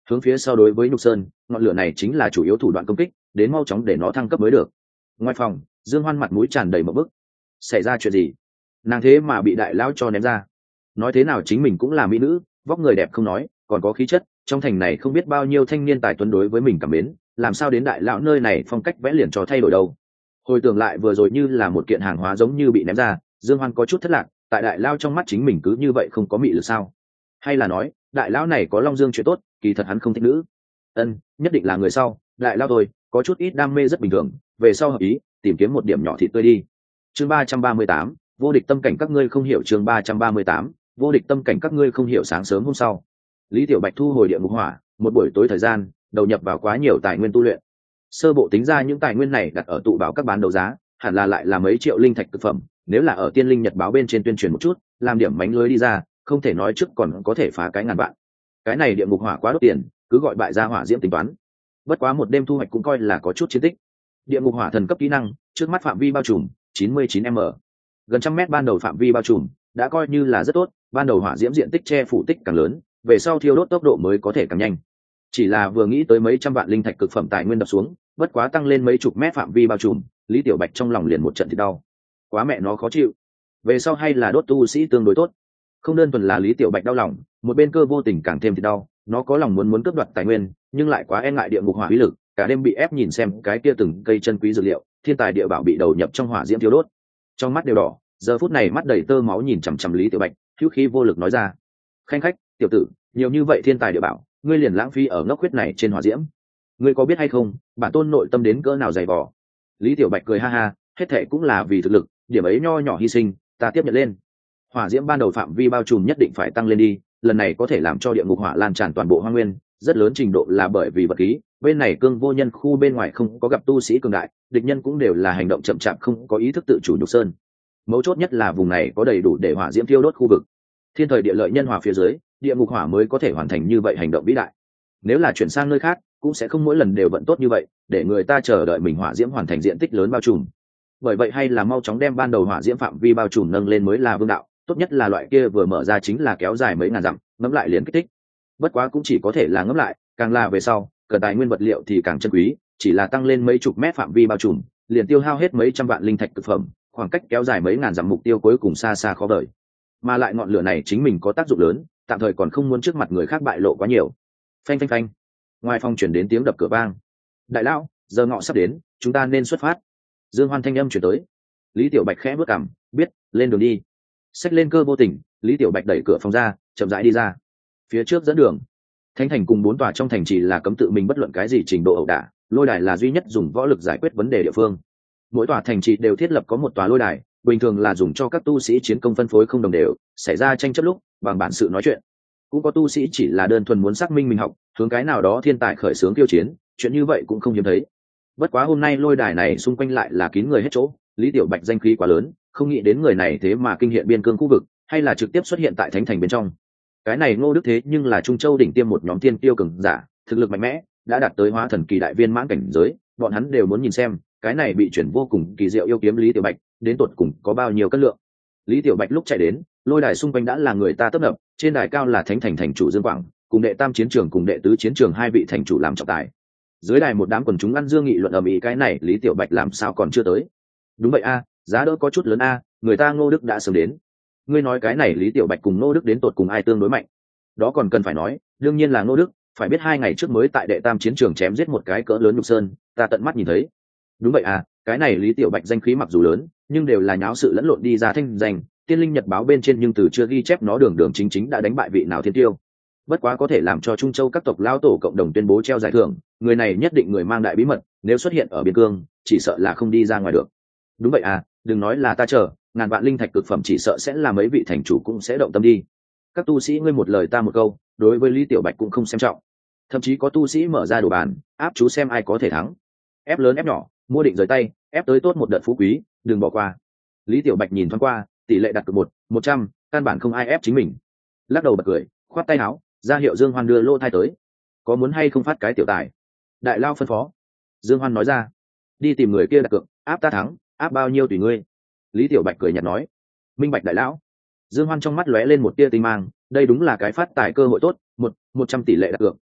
hướng phía sau đối với nhục sơn, ngọn lửa này chính là chủ yếu thủ đoạn công kích, đến mau chóng để nó thăng cấp mới được. Ngoài phòng, Dương Hoan mặt mũi tràn đầy một bức. Xảy ra chuyện gì? Nàng thế mà bị đại lão cho ném ra. Nói thế nào chính mình cũng là mỹ nữ, vóc người đẹp không nói, còn có khí chất, trong thành này không biết bao nhiêu thanh niên tài tuấn đối với mình cảm mến, làm sao đến đại lão nơi này phong cách vẽ liền cho thay đổi đâu. Hồi tưởng lại vừa rồi như là một kiện hàng hóa giống như bị ném ra, Dương Hoan có chút thất lạc, tại đại lão trong mắt chính mình cứ như vậy không có mị lực sao? Hay là nói, đại lão này có long dương chuyện tốt, kỳ thật hắn không thích nữ. Nhất định là người sau, đại lão thôi, có chút ít đam mê rất bình thường, về sau hợp ý, tìm kiếm một điểm nhỏ thịt tươi đi. Chương 338, vô địch tâm cảnh các ngươi không hiểu. Chương 338, vô địch tâm cảnh các ngươi không hiểu. Sáng sớm hôm sau, Lý Tiểu Bạch thu hồi địa ngục hỏa, một buổi tối thời gian đầu nhập vào quá nhiều tài nguyên tu luyện. Sơ bộ tính ra những tài nguyên này đặt ở tụ bảo các bán đấu giá hẳn là lại là mấy triệu linh thạch thực phẩm, nếu là ở Tiên Linh Nhật báo bên trên tuyên truyền một chút, làm điểm mánh lưới đi ra, không thể nói trước còn có thể phá cái ngàn vạn. Cái này địa ngục hỏa quá đốt tiền, cứ gọi bại gia hỏa diễm tính toán. Bất quá một đêm thu hoạch cũng coi là có chút chiến tích. Địa ngục hỏa thần cấp kỹ năng, trước mắt phạm vi bao trùm 99m, gần 100m ban đầu phạm vi bao trùm đã coi như là rất tốt, ban đầu hỏa diễm diện tích che phủ tích càng lớn, về sau thiêu đốt tốc độ mới có thể càng nhanh. Chỉ là vừa nghĩ tới mấy trăm vạn linh thạch cực phẩm tài nguyên đập xuống, bất quá tăng lên mấy chục mét phạm vi bao trùm, Lý Tiểu Bạch trong lòng liền một trận thì đau. Quá mẹ nó khó chịu. Về sau hay là đốt tu sĩ tương đối tốt. Không đơn thuần là Lý Tiểu Bạch đau lòng, một bên cơ vô tình càng thêm thì đau, nó có lòng muốn cướp đoạt tài nguyên, nhưng lại quá e ngại địa ngục hỏa uy lực, cả đêm bị ép nhìn xem cái kia từng cây chân quý dược liệu, thiên tài địa bảo bị đầu nhập trong hỏa diễm thiêu đốt. Trong mắt đều đỏ, giờ phút này mắt đầy tơ máu nhìn chằm chằm Lý Tiểu Bạch, hữu khí vô lực nói ra: "Khanh khách, tiểu tử, nhiều như vậy thiên tài địa bảo, ngươi liền lãng phí ở ngốc huyết này trên hỏa diễm. Ngươi có biết hay không, bản tôn nội tâm đến cỡ nào dày vò." Lý Tiểu Bạch cười ha ha, hết thệ cũng là vì thực lực, điểm ấy nho nhỏ hy sinh, ta tiếp nhận lên. Hỏa diễm ban đầu phạm vi bao trùm nhất định phải tăng lên đi, lần này có thể làm cho địa ngục hỏa lan tràn toàn bộ hoang nguyên, rất lớn trình độ là bởi vì vật khí, bên này cương vô nhân khu bên ngoài không có gặp tu sĩ cường đại, địch nhân cũng đều là hành động chậm chạp không có ý thức tự chủ nhục sơn. Mấu chốt nhất là vùng này có đầy đủ để hỏa diễm thiêu đốt khu vực. Thiên thời địa lợi nhân hòa phía dưới, địa ngục hỏa mới có thể hoàn thành như vậy hành động vĩ đại. Nếu là chuyển sang nơi khác, cũng sẽ không mỗi lần đều vận tốt như vậy, để người ta chờ đợi mình hỏa diễm hoàn thành diện tích lớn bao trùm. Bởi vậy hay là mau chóng đem ban đầu hỏa diễm phạm vi bao trùm nâng lên mới là vương đạo, tốt nhất là loại kia vừa mở ra chính là kéo dài mấy ngàn dặm, ngẫm lại liền kích thích. Bất quá cũng chỉ có thể là ngẫm lại, càng là về sau, cần tài nguyên vật liệu thì càng chân quý, chỉ là tăng lên mấy chục mét phạm vi bao trùm, liền tiêu hao hết mấy trăm vạn linh thạch thực phẩm, khoảng cách kéo dài mấy ngàn dặm mục tiêu cuối cùng xa xa khó đợi. Mà lại ngọn lửa này chính mình có tác dụng lớn, tạm thời còn không muốn trước mặt người khác bại lộ quá nhiều. Phanh phanh phanh. Ngoài phòng chuyển đến tiếng đập cửa vang. "Đại lão, giờ ngọ sắp đến, chúng ta nên xuất phát." Dương Hoan thanh âm chuyển tới. Lý Tiểu Bạch khẽ bước cằm, biết, lên đường đi. Xách lên cơ vô tình, Lý Tiểu Bạch đẩy cửa phòng ra, chậm rãi đi ra. Phía trước dẫn đường. Thánh thành cùng 4 tòa trong thành chỉ là cấm tự mình bất luận cái gì trình độ ẩu đả, lôi đài là duy nhất dùng võ lực giải quyết vấn đề địa phương. Mỗi tòa thành trì đều thiết lập có một tòa lôi đài, bình thường là dùng cho các tu sĩ chiến công phân phối không đồng đều, xảy ra tranh chấp lúc bằng bản sự nói chuyện. Cũng có tu sĩ chỉ là đơn thuần muốn xác minh mình học, hướng cái nào đó thiên tài khởi xướng khiêu chiến, chuyện như vậy cũng không hiếm thấy. Bất quá hôm nay lôi đài này xung quanh lại là kín người hết chỗ, Lý Tiểu Bạch danh khí quá lớn, không nghĩ đến người này thế mà kinh hiện biên cương khu vực, hay là trực tiếp xuất hiện tại thánh thành bên trong. Cái này Ngô Đức thế nhưng là Trung Châu đỉnh tiêm một nhóm thiên tiêu cường giả, thực lực mạnh mẽ, đã đạt tới hóa thần kỳ đại viên mãn cảnh giới, bọn hắn đều muốn nhìn xem, cái này bị chuyển vô cùng kỳ diệu yêu kiếm Lý Tiểu Bạch, đến tột cùng có bao nhiêu cân lượng. Lý Tiểu Bạch lúc chạy đến, lôi đài xung quanh đã là người ta tấp nập, trên đài cao là thánh thành thành chủ Dương Quảng, cùng đệ tam chiến trường cùng đệ tứ chiến trường hai vị thành chủ làm trọng tài. Dưới đài một đám quần chúng ăn dương nghị luận ầm ĩ, cái này Lý Tiểu Bạch làm sao còn chưa tới? Đúng vậy a, giá đỡ có chút lớn a, người ta Ngô Đức đã sớm đến. Ngươi nói cái này Lý Tiểu Bạch cùng Ngô Đức đến tột cùng ai tương đối mạnh? Đó còn cần phải nói, đương nhiên là Ngô Đức, phải biết 2 ngày trước mới tại đệ tam chiến trường chém giết một cái cỡ lớn nhục sơn, ta tận mắt nhìn thấy. Đúng vậy à, cái này Lý Tiểu Bạch danh khí mặc dù lớn, nhưng đều là nháo sự lẫn lộn đi ra thanh danh, Tiên Linh Nhật báo bên trên nhưng từ chưa ghi chép nó đường đường chính chính đã đánh bại vị nào thiên tiêu. Bất quá có thể làm cho Trung Châu các tộc lao tổ cộng đồng tuyên bố treo giải thưởng, người này nhất định người mang đại bí mật, nếu xuất hiện ở biên cương, chỉ sợ là không đi ra ngoài được. Đúng vậy à, đừng nói là ta chờ, ngàn vạn linh thạch cực phẩm chỉ sợ sẽ là mấy vị thành chủ cũng sẽ động tâm đi. Các tu sĩ ngươi một lời ta một câu, đối với Lý Tiểu Bạch cũng không xem trọng. Thậm chí có tu sĩ mở ra đồ bàn, áp chú xem ai có thể thắng. Ép lớn ép nhỏ, mua định rời tay, ép tới tốt một đợt phú quý, đừng bỏ qua. Lý Tiểu Bạch nhìn thoáng qua, tỷ lệ đặt cược 100, căn bản không ai ép chính mình. Lắc đầu bật cười, khoát tay áo, ra hiệu Dương Hoan đưa lô thai tới. Có muốn hay không phát cái tiểu tài? Đại lao phân phó. Dương Hoan nói ra. Đi tìm người kia đặt cược, áp ta thắng, áp bao nhiêu tùy ngươi. Lý Tiểu Bạch cười nhạt nói. Minh bạch đại lão. Dương Hoan trong mắt lóe lên một tia tinh mang, đây đúng là cái phát tài cơ hội tốt, 100 tỷ lệ đặt cược,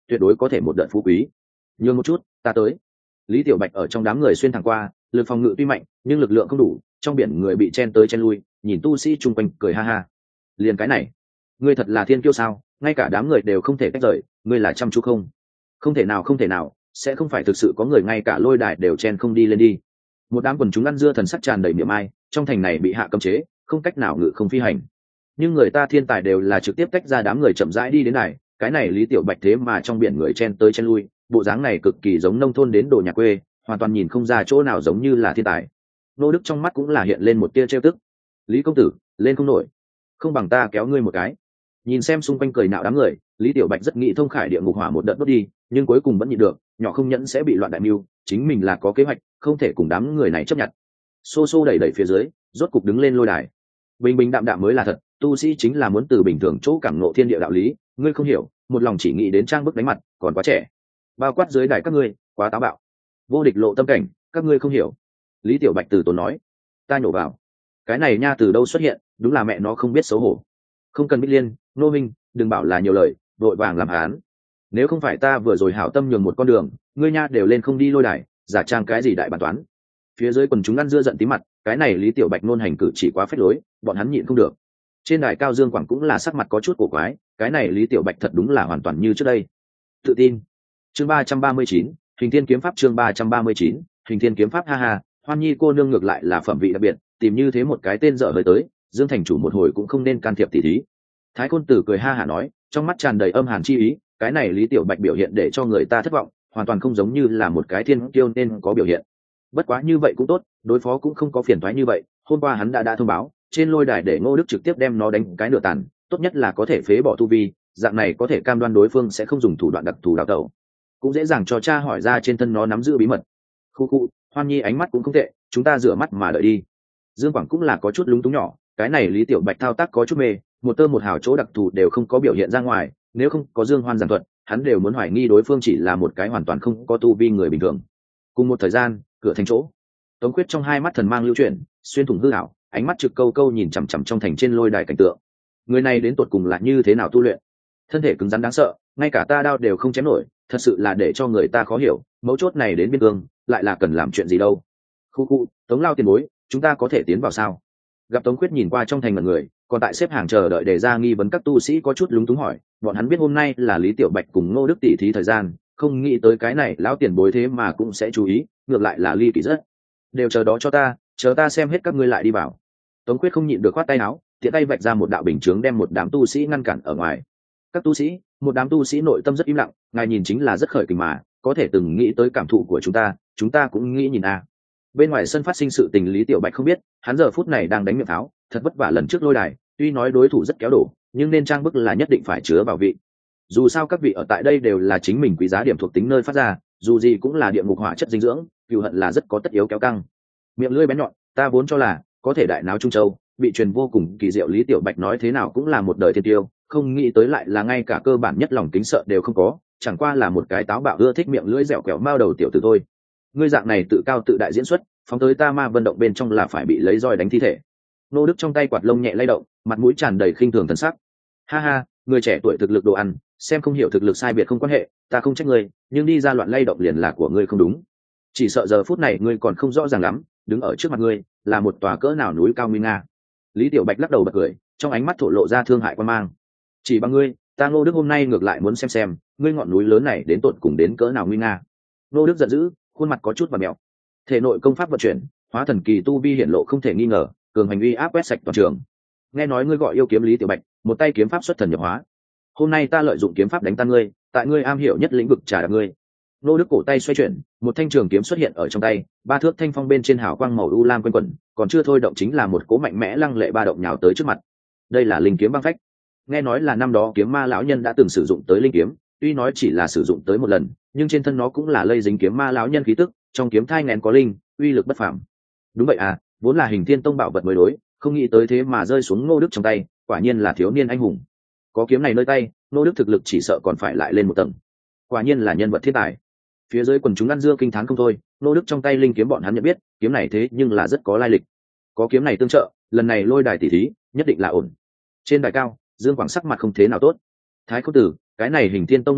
tuyệt đối có thể một đợt phú quý. Nhường một chút, ta tới. Lý Tiểu Bạch ở trong đám người xuyên thẳng qua, lực phòng ngự tuy mạnh nhưng lực lượng không đủ, trong biển người bị chen tới chen lui, nhìn tu sĩ chung quanh cười ha ha. Liền cái này, ngươi thật là thiên kiêu sao? Ngay cả đám người đều không thể tách rời, ngươi là chăm chú không? Không thể nào, không thể nào, sẽ không phải thực sự có người ngay cả lôi đài đều chen không đi lên đi. Một đám quần chúng ăn dưa thần sắc tràn đầy miệng ai, trong thành này bị hạ cấm chế, không cách nào ngự không phi hành. Nhưng người ta thiên tài đều là trực tiếp tách ra đám người chậm rãi đi đến này, cái này Lý Tiểu Bạch thế mà trong biển người chen tới chen lui, bộ dáng này cực kỳ giống nông thôn đến đồ nhà quê, hoàn toàn nhìn không ra chỗ nào giống như là thiên tài. Nô Đức trong mắt cũng là hiện lên một tia trêu tức. Lý công tử, lên không nổi, không bằng ta kéo ngươi một cái. Nhìn xem xung quanh cười nạo đám người, Lý Tiểu Bạch rất nghĩ thông khải địa ngục hỏa một đợt đốt đi, nhưng cuối cùng vẫn nhịn được, nhỏ không nhẫn sẽ bị loạn đại mưu, chính mình là có kế hoạch, không thể cùng đám người này chấp nhận. Xô xô đẩy đẩy phía dưới, rốt cục đứng lên lôi đài. Bình bình đạm đạm mới là thật, tu sĩ chính là muốn từ bình thường chỗ cảm ngộ thiên địa đạo lý, ngươi không hiểu, một lòng chỉ nghĩ đến trang bức đánh mặt, còn quá trẻ. Bao quát dưới đài các ngươi, quá táo bạo. Vô địch lộ tâm cảnh, các ngươi không hiểu. Lý Tiểu Bạch từ tốn nói, ta nhổ vào. Cái này nha từ đâu xuất hiện, đúng là mẹ nó không biết xấu hổ. Không cần Bích Liên, Nô Minh, đừng bảo là nhiều lời, vội vàng làm án. Nếu không phải ta vừa rồi hảo tâm nhường một con đường, ngươi nha đều lên không đi lôi đài, giả trang cái gì đại bản toán. Phía dưới quần chúng ăn dưa giận tí mặt, cái này Lý Tiểu Bạch nôn hành cử chỉ quá phách lối, bọn hắn nhịn không được. Trên đài cao Dương Quảng cũng là sắc mặt có chút cổ quái, cái này Lý Tiểu Bạch thật đúng là hoàn toàn như trước đây. Tự tin. Chương 339, Hình Thiên Kiếm Pháp chương 339, Hình Thiên Kiếm Pháp ha ha, Hoan Nhi cô nương ngược lại là phẩm vị đặc biệt, tìm như thế một cái tên dở hơi tới, Dương thành chủ một hồi cũng không nên can thiệp tỉ thí. Thái Khôn Tử cười ha hả nói, trong mắt tràn đầy âm hàn chi ý, cái này Lý Tiểu Bạch biểu hiện để cho người ta thất vọng, hoàn toàn không giống như là một cái thiên kiêu nên có biểu hiện. Bất quá như vậy cũng tốt, đối phó cũng không có phiền toái như vậy, hôm qua hắn đã thông báo, trên lôi đài để Ngô Đức trực tiếp đem nó đánh cái nửa tàn, tốt nhất là có thể phế bỏ tu vi, dạng này có thể cam đoan đối phương sẽ không dùng thủ đoạn đặc thù đào tẩu, cũng dễ dàng cho cha hỏi ra trên thân nó nắm giữ bí mật. Khu khu, Hoan Nhi ánh mắt cũng không tệ, chúng ta rửa mắt mà đợi đi. Dương Quảng cũng là có chút lúng túng nhỏ, cái này Lý Tiểu Bạch thao tác có chút mê, một tơ một hào chỗ đặc thù đều không có biểu hiện ra ngoài, nếu không có Dương Hoan giảng thuật, hắn đều muốn hoài nghi đối phương chỉ là một cái hoàn toàn không có tu vi người bình thường. Cùng một thời gian, cửa thành chỗ, Tống Khuyết trong hai mắt thần mang lưu chuyển, xuyên thủng hư ảo, ánh mắt trực câu câu nhìn chằm chằm trong thành trên lôi đài cảnh tượng. Người này đến tột cùng là như thế nào tu luyện? Thân thể cứng rắn đáng sợ, ngay cả ta đao đều không chém nổi, thật sự là để cho người ta khó hiểu, mấu chốt này đến biên cương, lại là cần làm chuyện gì đâu. Khu khu, Tống lao tiền bối, chúng ta có thể tiến vào sao? Gặp Tống Khuyết nhìn qua trong thành mọi người, còn tại xếp hàng chờ đợi để ra nghi vấn các tu sĩ có chút lúng túng hỏi, bọn hắn biết hôm nay là Lý Tiểu Bạch cùng Ngô Đức tỷ thí thời gian, không nghĩ tới cái này lão tiền bối thế mà cũng sẽ chú ý, ngược lại là ly kỳ rất. Đều chờ đó cho ta, chờ ta xem hết các ngươi lại đi vào. Tống Khuyết không nhịn được khoát tay áo, tiện tay vạch ra một đạo bình chướng đem một đám tu sĩ ngăn cản ở ngoài. Các tu sĩ, một đám tu sĩ nội tâm rất im lặng, ngài nhìn chính là rất khởi kình mà, có thể từng nghĩ tới cảm thụ của chúng ta cũng nghĩ nhìn a. Bên ngoài sân phát sinh sự tình Lý Tiểu Bạch không biết, hắn giờ phút này đang đánh miệng tháo, thật vất vả lần trước lôi đài, tuy nói đối thủ rất kéo đổ, nhưng nên trang bức là nhất định phải chứa vào vị. Dù sao các vị ở tại đây đều là chính mình quý giá điểm thuộc tính nơi phát ra, dù gì cũng là địa ngục hỏa chất dinh dưỡng, cừu hận là rất có tất yếu kéo căng. Miệng lưỡi bén nhọn, ta vốn cho là có thể đại náo Trung Châu, bị truyền vô cùng kỳ diệu Lý Tiểu Bạch nói thế nào cũng là một đời thiên tiêu, không nghĩ tới lại là ngay cả cơ bản nhất lòng kính sợ đều không có, chẳng qua là một cái táo bạo ưa thích miệng lưỡi dẻo quẹo mao đầu tiểu tử thôi. Ngươi dạng này tự cao tự đại diễn xuất, phóng tới ta ma vận động bên trong là phải bị lấy roi đánh thi thể. Nô Đức trong tay quạt lông nhẹ lay động, mặt mũi tràn đầy khinh thường thần sắc. Ha ha, người trẻ tuổi thực lực đồ ăn, xem không hiểu thực lực sai biệt không quan hệ, ta không trách ngươi, nhưng đi ra loạn lay động liền là của ngươi không đúng. Chỉ sợ giờ phút này ngươi còn không rõ ràng lắm, đứng ở trước mặt ngươi là một tòa cỡ nào núi cao nguy nga. Lý Tiểu Bạch lắc đầu bật cười, trong ánh mắt thổ lộ ra thương hại quan mang. Chỉ bằng ngươi, ta Ngô Đức hôm nay ngược lại muốn xem ngươi ngọn núi lớn này đến tột cùng đến cỡ nào nguy nga. Ngô Đức giận dữ, khuôn mặt có chút vặn mèo. Thể nội công pháp vận chuyển, hóa thần kỳ tu vi hiển lộ không thể nghi ngờ, cường hành uy áp quét sạch toàn trường. Nghe nói ngươi gọi yêu kiếm Lý Tiểu Bạch, một tay kiếm pháp xuất thần nhập hóa. Hôm nay ta lợi dụng kiếm pháp đánh tan ngươi, tại ngươi am hiểu nhất lĩnh vực trả đạp ngươi. Nô Đức cổ tay xoay chuyển, một thanh trường kiếm xuất hiện ở trong tay, ba thước thanh phong bên trên hào quang màu u lam quanh quẩn, còn chưa thôi động chính là một cỗ mạnh mẽ lăng lệ ba động nhào tới trước mặt. Đây là linh kiếm băng phách. Nghe nói là năm đó kiếm ma lão nhân đã từng sử dụng tới linh kiếm, tuy nói chỉ là sử dụng tới một lần, nhưng trên thân nó cũng là lây dính kiếm ma lão nhân khí tức, trong kiếm thai nghén có linh, uy lực bất phàm. Đúng vậy à, vốn là Hình Thiên Tông bảo vật mới đối, không nghĩ tới thế mà rơi xuống Ngô Đức trong tay, quả nhiên là thiếu niên anh hùng. Có kiếm này nơi tay, Ngô Đức thực lực chỉ sợ còn phải lại lên một tầng. Quả nhiên là nhân vật thiên tài. Phía dưới quần chúng ăn dưa kinh thán không thôi, Ngô Đức trong tay linh kiếm bọn hắn nhận biết, kiếm này thế nhưng là rất có lai lịch. Có kiếm này tương trợ, lần này lôi đài tỷ thí, nhất định là ổn. Trên đài cao, Dương Quảng sắc mặt không thế nào tốt. Thái Khôn Tử, cái này Hình Thiên Tông linh kiếm,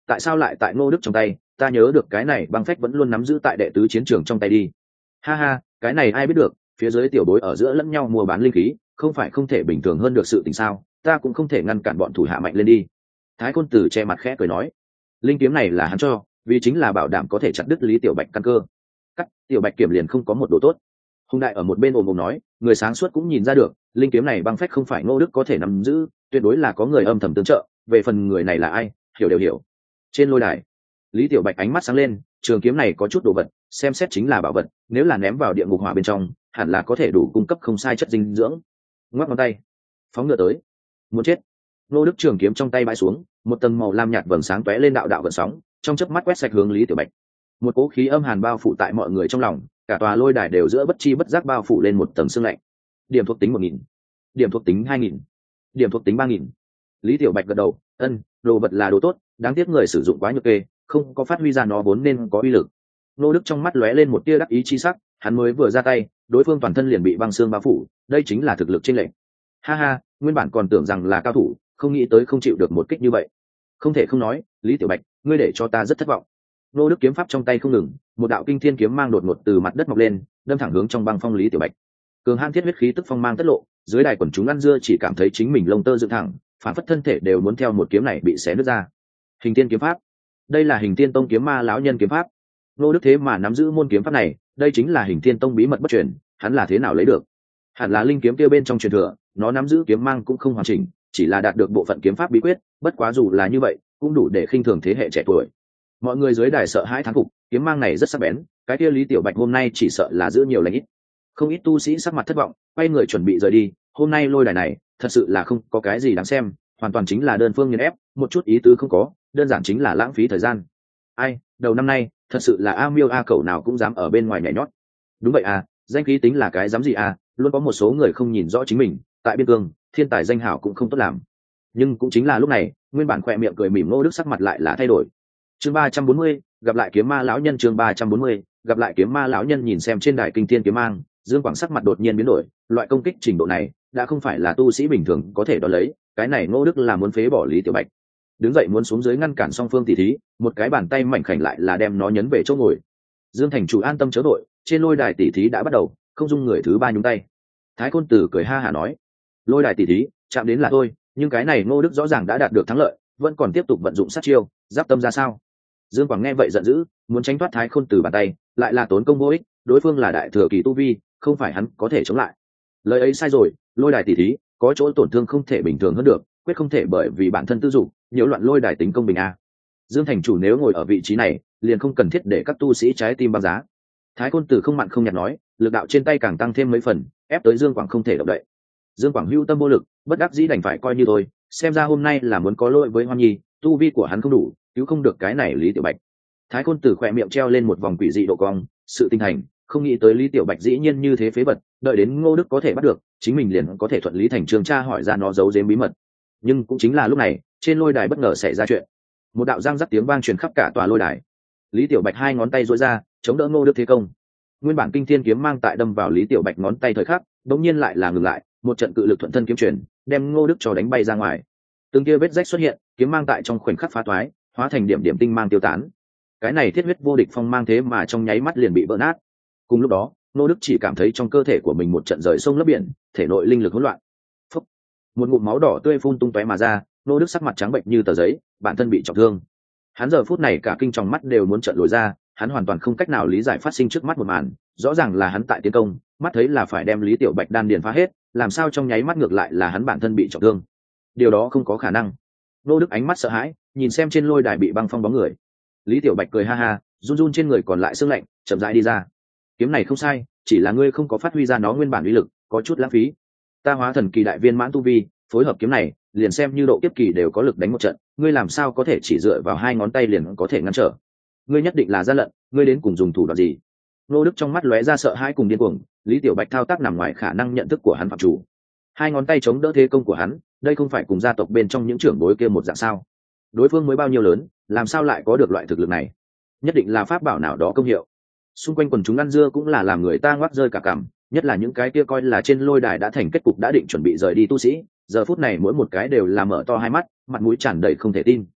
tại sao lại tại Ngô Đức trong tay? Ta nhớ được cái này băng phách vẫn luôn nắm giữ tại đệ tứ chiến trường trong tay đi. Ha ha, cái này ai biết được, phía dưới tiểu bối ở giữa lẫn nhau mua bán linh khí, không phải không thể bình thường hơn được sự tình sao? Ta cũng không thể ngăn cản bọn thủ hạ mạnh lên đi. Thái Khôn Tử che mặt khẽ cười nói, linh kiếm này là hắn cho, vì chính là bảo đảm có thể chặt đứt Lý Tiểu Bạch căn cơ. Cắt, Tiểu Bạch kiểm liền không có một đồ tốt. Hùng Đại ở một bên ồm ồm nói, người sáng suốt cũng nhìn ra được, linh kiếm này băng phách không phải Ngô Đức có thể nắm giữ, tuyệt đối là có người âm thầm tương trợ. Về phần người này là ai, hiểu đều hiểu. Trên lôi đài, Lý Tiểu Bạch ánh mắt sáng lên, trường kiếm này có chút đồ vật, xem xét chính là bảo vật, nếu là ném vào địa ngục hỏa bên trong, hẳn là có thể đủ cung cấp không sai chất dinh dưỡng. Ngoắc ngón tay, phóng ngựa tới, muốn chết. Ngô Đức trường kiếm trong tay bãi xuống, một tầng màu lam nhạt vầng sáng tóe lên đạo đạo gợn sóng, trong chớp mắt quét sạch hướng Lý Tiểu Bạch. Một cỗ khí âm hàn bao phủ tại mọi người trong lòng, cả tòa lôi đài đều giữa bất chi bất giác bao phủ lên một tầng sương lạnh. Điểm thuộc tính 1000, điểm thuộc tính 2000, điểm thuộc tính 3000. Lý Tiểu Bạch gật đầu, đồ vật là đồ tốt, đáng tiếc người sử dụng quá nhược kê, không có phát huy ra nó vốn nên có uy lực. Ngô Đức trong mắt lóe lên một tia đắc ý chi sắc, hắn mới vừa ra tay, đối phương toàn thân liền bị băng xương bao phủ, đây chính là thực lực trên lệnh. Ha ha, nguyên bản còn tưởng rằng là cao thủ, không nghĩ tới không chịu được một kích như vậy. Không thể không nói, Lý Tiểu Bạch, ngươi để cho ta rất thất vọng. Ngô Đức kiếm pháp trong tay không ngừng, một đạo kinh thiên kiếm mang đột ngột từ mặt đất mọc lên, đâm thẳng hướng trong băng phong Lý Tiểu Bạch. Cường hãn thiết huyết khí tức phong mang tất lộ, dưới đài quần chúng ăn dưa chỉ cảm thấy chính mình lông tơ dựng thẳng, phản phất thân thể đều muốn theo một kiếm này bị xé nứt ra. Hình Tiên kiếm pháp, đây là Hình Tiên Tông kiếm ma lão nhân kiếm pháp. Ngô Đức thế mà nắm giữ môn kiếm pháp này, đây chính là Hình Tiên Tông bí mật bất truyền, hắn là thế nào lấy được? Hẳn là linh kiếm kia bên trong truyền thừa, nó nắm giữ kiếm mang cũng không hoàn chỉnh, chỉ là đạt được bộ phận kiếm pháp bí quyết, bất quá dù là như vậy, cũng đủ để khinh thường thế hệ trẻ tuổi. Mọi người dưới đài sợ hãi thán phục, kiếm mang này rất sắc bén, cái kia Lý Tiểu Bạch hôm nay chỉ sợ là giữ nhiều lành ít. Không ít tu sĩ sắc mặt thất vọng, quay người chuẩn bị rời đi, hôm nay lôi đài này, thật sự là không có cái gì đáng xem, hoàn toàn chính là đơn phương nghiền ép, một chút ý tứ không có, đơn giản chính là lãng phí thời gian. Ai, đầu năm nay, thật sự là a miêu a cẩu nào cũng dám ở bên ngoài nhảy nhót. Đúng vậy à, danh khí tính là cái dám gì à, luôn có một số người không nhìn rõ chính mình, tại biên cương, thiên tài danh hảo cũng không tốt làm. Nhưng cũng chính là lúc này, nguyên bản khỏe miệng cười mỉm Ngô Đức sắc mặt lại là thay đổi. Chương 340, gặp lại kiếm ma lão nhân. Chương 340, gặp lại kiếm ma lão nhân. Nhìn xem trên đài kinh thiên kiếm mang, Dương Quảng sắc mặt đột nhiên biến đổi, loại công kích trình độ này đã không phải là tu sĩ bình thường có thể đo lấy, cái này Ngô Đức là muốn phế bỏ Lý Tiểu Bạch. Đứng dậy muốn xuống dưới ngăn cản song phương tỷ thí, một cái bàn tay mảnh khảnh lại là đem nó nhấn về chỗ ngồi. Dương thành chủ an tâm chớ đội, trên lôi đài tỷ thí đã bắt đầu, không dung người thứ ba nhúng tay. Thái Khôn Tử cười ha hả nói, lôi đài tỷ thí chạm đến là thôi, nhưng cái này Ngô Đức rõ ràng đã đạt được thắng lợi, vẫn còn tiếp tục vận dụng sát chiêu, giáp tâm ra sao? Dương Quảng nghe vậy giận dữ, muốn tránh thoát Thái Khôn Tử bàn tay, lại là tốn công vô ích, đối phương là đại thừa kỳ tu vi, không phải hắn có thể chống lại. Lời ấy sai rồi, lôi đài tỷ thí có chỗ tổn thương không thể bình thường hơn được, quyết không thể bởi vì bản thân tư dụng nhiễu loạn lôi đài tính công bình a. Dương thành chủ nếu ngồi ở vị trí này, liền không cần thiết để các tu sĩ trái tim băng giá. Thái Khôn Tử không mặn không nhạt nói, lực đạo trên tay càng tăng thêm mấy phần, ép tới Dương Quảng không thể động đậy. Dương Quảng hưu tâm vô lực, bất đắc dĩ đành phải coi như thôi, xem ra hôm nay là muốn có lỗi với Hoan Nhi, tu vi của hắn không đủ, cứu không được cái này Lý Tiểu Bạch. Thái Khôn Tử khỏe miệng treo lên một vòng quỷ dị độ cong, sự tinh thành, không nghĩ tới Lý Tiểu Bạch dĩ nhiên như thế phế vật, đợi đến Ngô Đức có thể bắt được, chính mình liền có thể thuận lý thành chương tra hỏi ra nó giấu giếm bí mật. Nhưng cũng chính là lúc này, trên lôi đài bất ngờ xảy ra chuyện. Một đạo răng rắc tiếng vang truyền khắp cả tòa lôi đài. Lý Tiểu Bạch hai ngón tay duỗi ra, chống đỡ Ngô Đức thế công. Nguyên bản kinh thiên kiếm mang tại đâm vào Lý Tiểu Bạch ngón tay thời khắc, đống nhiên lại là ngừng lại, một trận cự lực thuận thân kiếm truyền, đem Ngô Đức cho đánh bay ra ngoài. Từng kia vết rách xuất hiện, kiếm mang tại trong khoảnh khắc phá toái, hóa thành điểm điểm tinh mang tiêu tán. Cái này thiết huyết vô địch phong mang thế mà trong nháy mắt liền bị vỡ nát. Cùng lúc đó, Ngô Đức chỉ cảm thấy trong cơ thể của mình một trận rời sông lấp biển, thể nội linh lực hỗn loạn. Phốc. Một ngụm máu đỏ tươi phun tung tóe mà ra, Ngô Đức sắc mặt trắng bệnh như tờ giấy, bản thân bị trọng thương. Hắn giờ phút này cả kinh tròng mắt đều muốn trợn lồi ra, hắn hoàn toàn không cách nào lý giải phát sinh trước mắt một màn, rõ ràng là hắn tại tiến công, mắt thấy là phải đem Lý Tiểu Bạch đan điền phá hết, làm sao trong nháy mắt ngược lại là hắn bản thân bị trọng thương. Điều đó không có khả năng. Ngô Đức ánh mắt sợ hãi, nhìn xem trên lôi đài bị băng phong bóng người. Lý Tiểu Bạch cười ha ha, run run trên người còn lại sương lạnh, chậm rãi đi ra. Kiếm này không sai, chỉ là ngươi không có phát huy ra nó nguyên bản uy lực, có chút lãng phí. Ta hóa thần kỳ đại viên mãn tu vi, phối hợp kiếm này, liền xem như độ kiếp kỳ đều có lực đánh một trận, ngươi làm sao có thể chỉ dựa vào hai ngón tay liền có thể ngăn trở? Ngươi nhất định là gian lận, ngươi đến cùng dùng thủ đoạn gì? Ngô Đức trong mắt lóe ra sợ hãi cùng điên cuồng, Lý Tiểu Bạch thao tác nằm ngoài khả năng nhận thức của hắn phạm chủ. Hai ngón tay chống đỡ thế công của hắn, đây không phải cùng gia tộc bên trong những trưởng bối kia một dạng sao? Đối phương mới bao nhiêu lớn, làm sao lại có được loại thực lực này? Nhất định là pháp bảo nào đó công hiệu. Xung quanh quần chúng ăn dưa cũng là làm người ta ngoác rơi cả cằm, nhất là những cái kia coi là trên lôi đài đã thành kết cục đã định chuẩn bị rời đi tu sĩ, giờ phút này mỗi một cái đều là mở to hai mắt, mặt mũi tràn đầy không thể tin.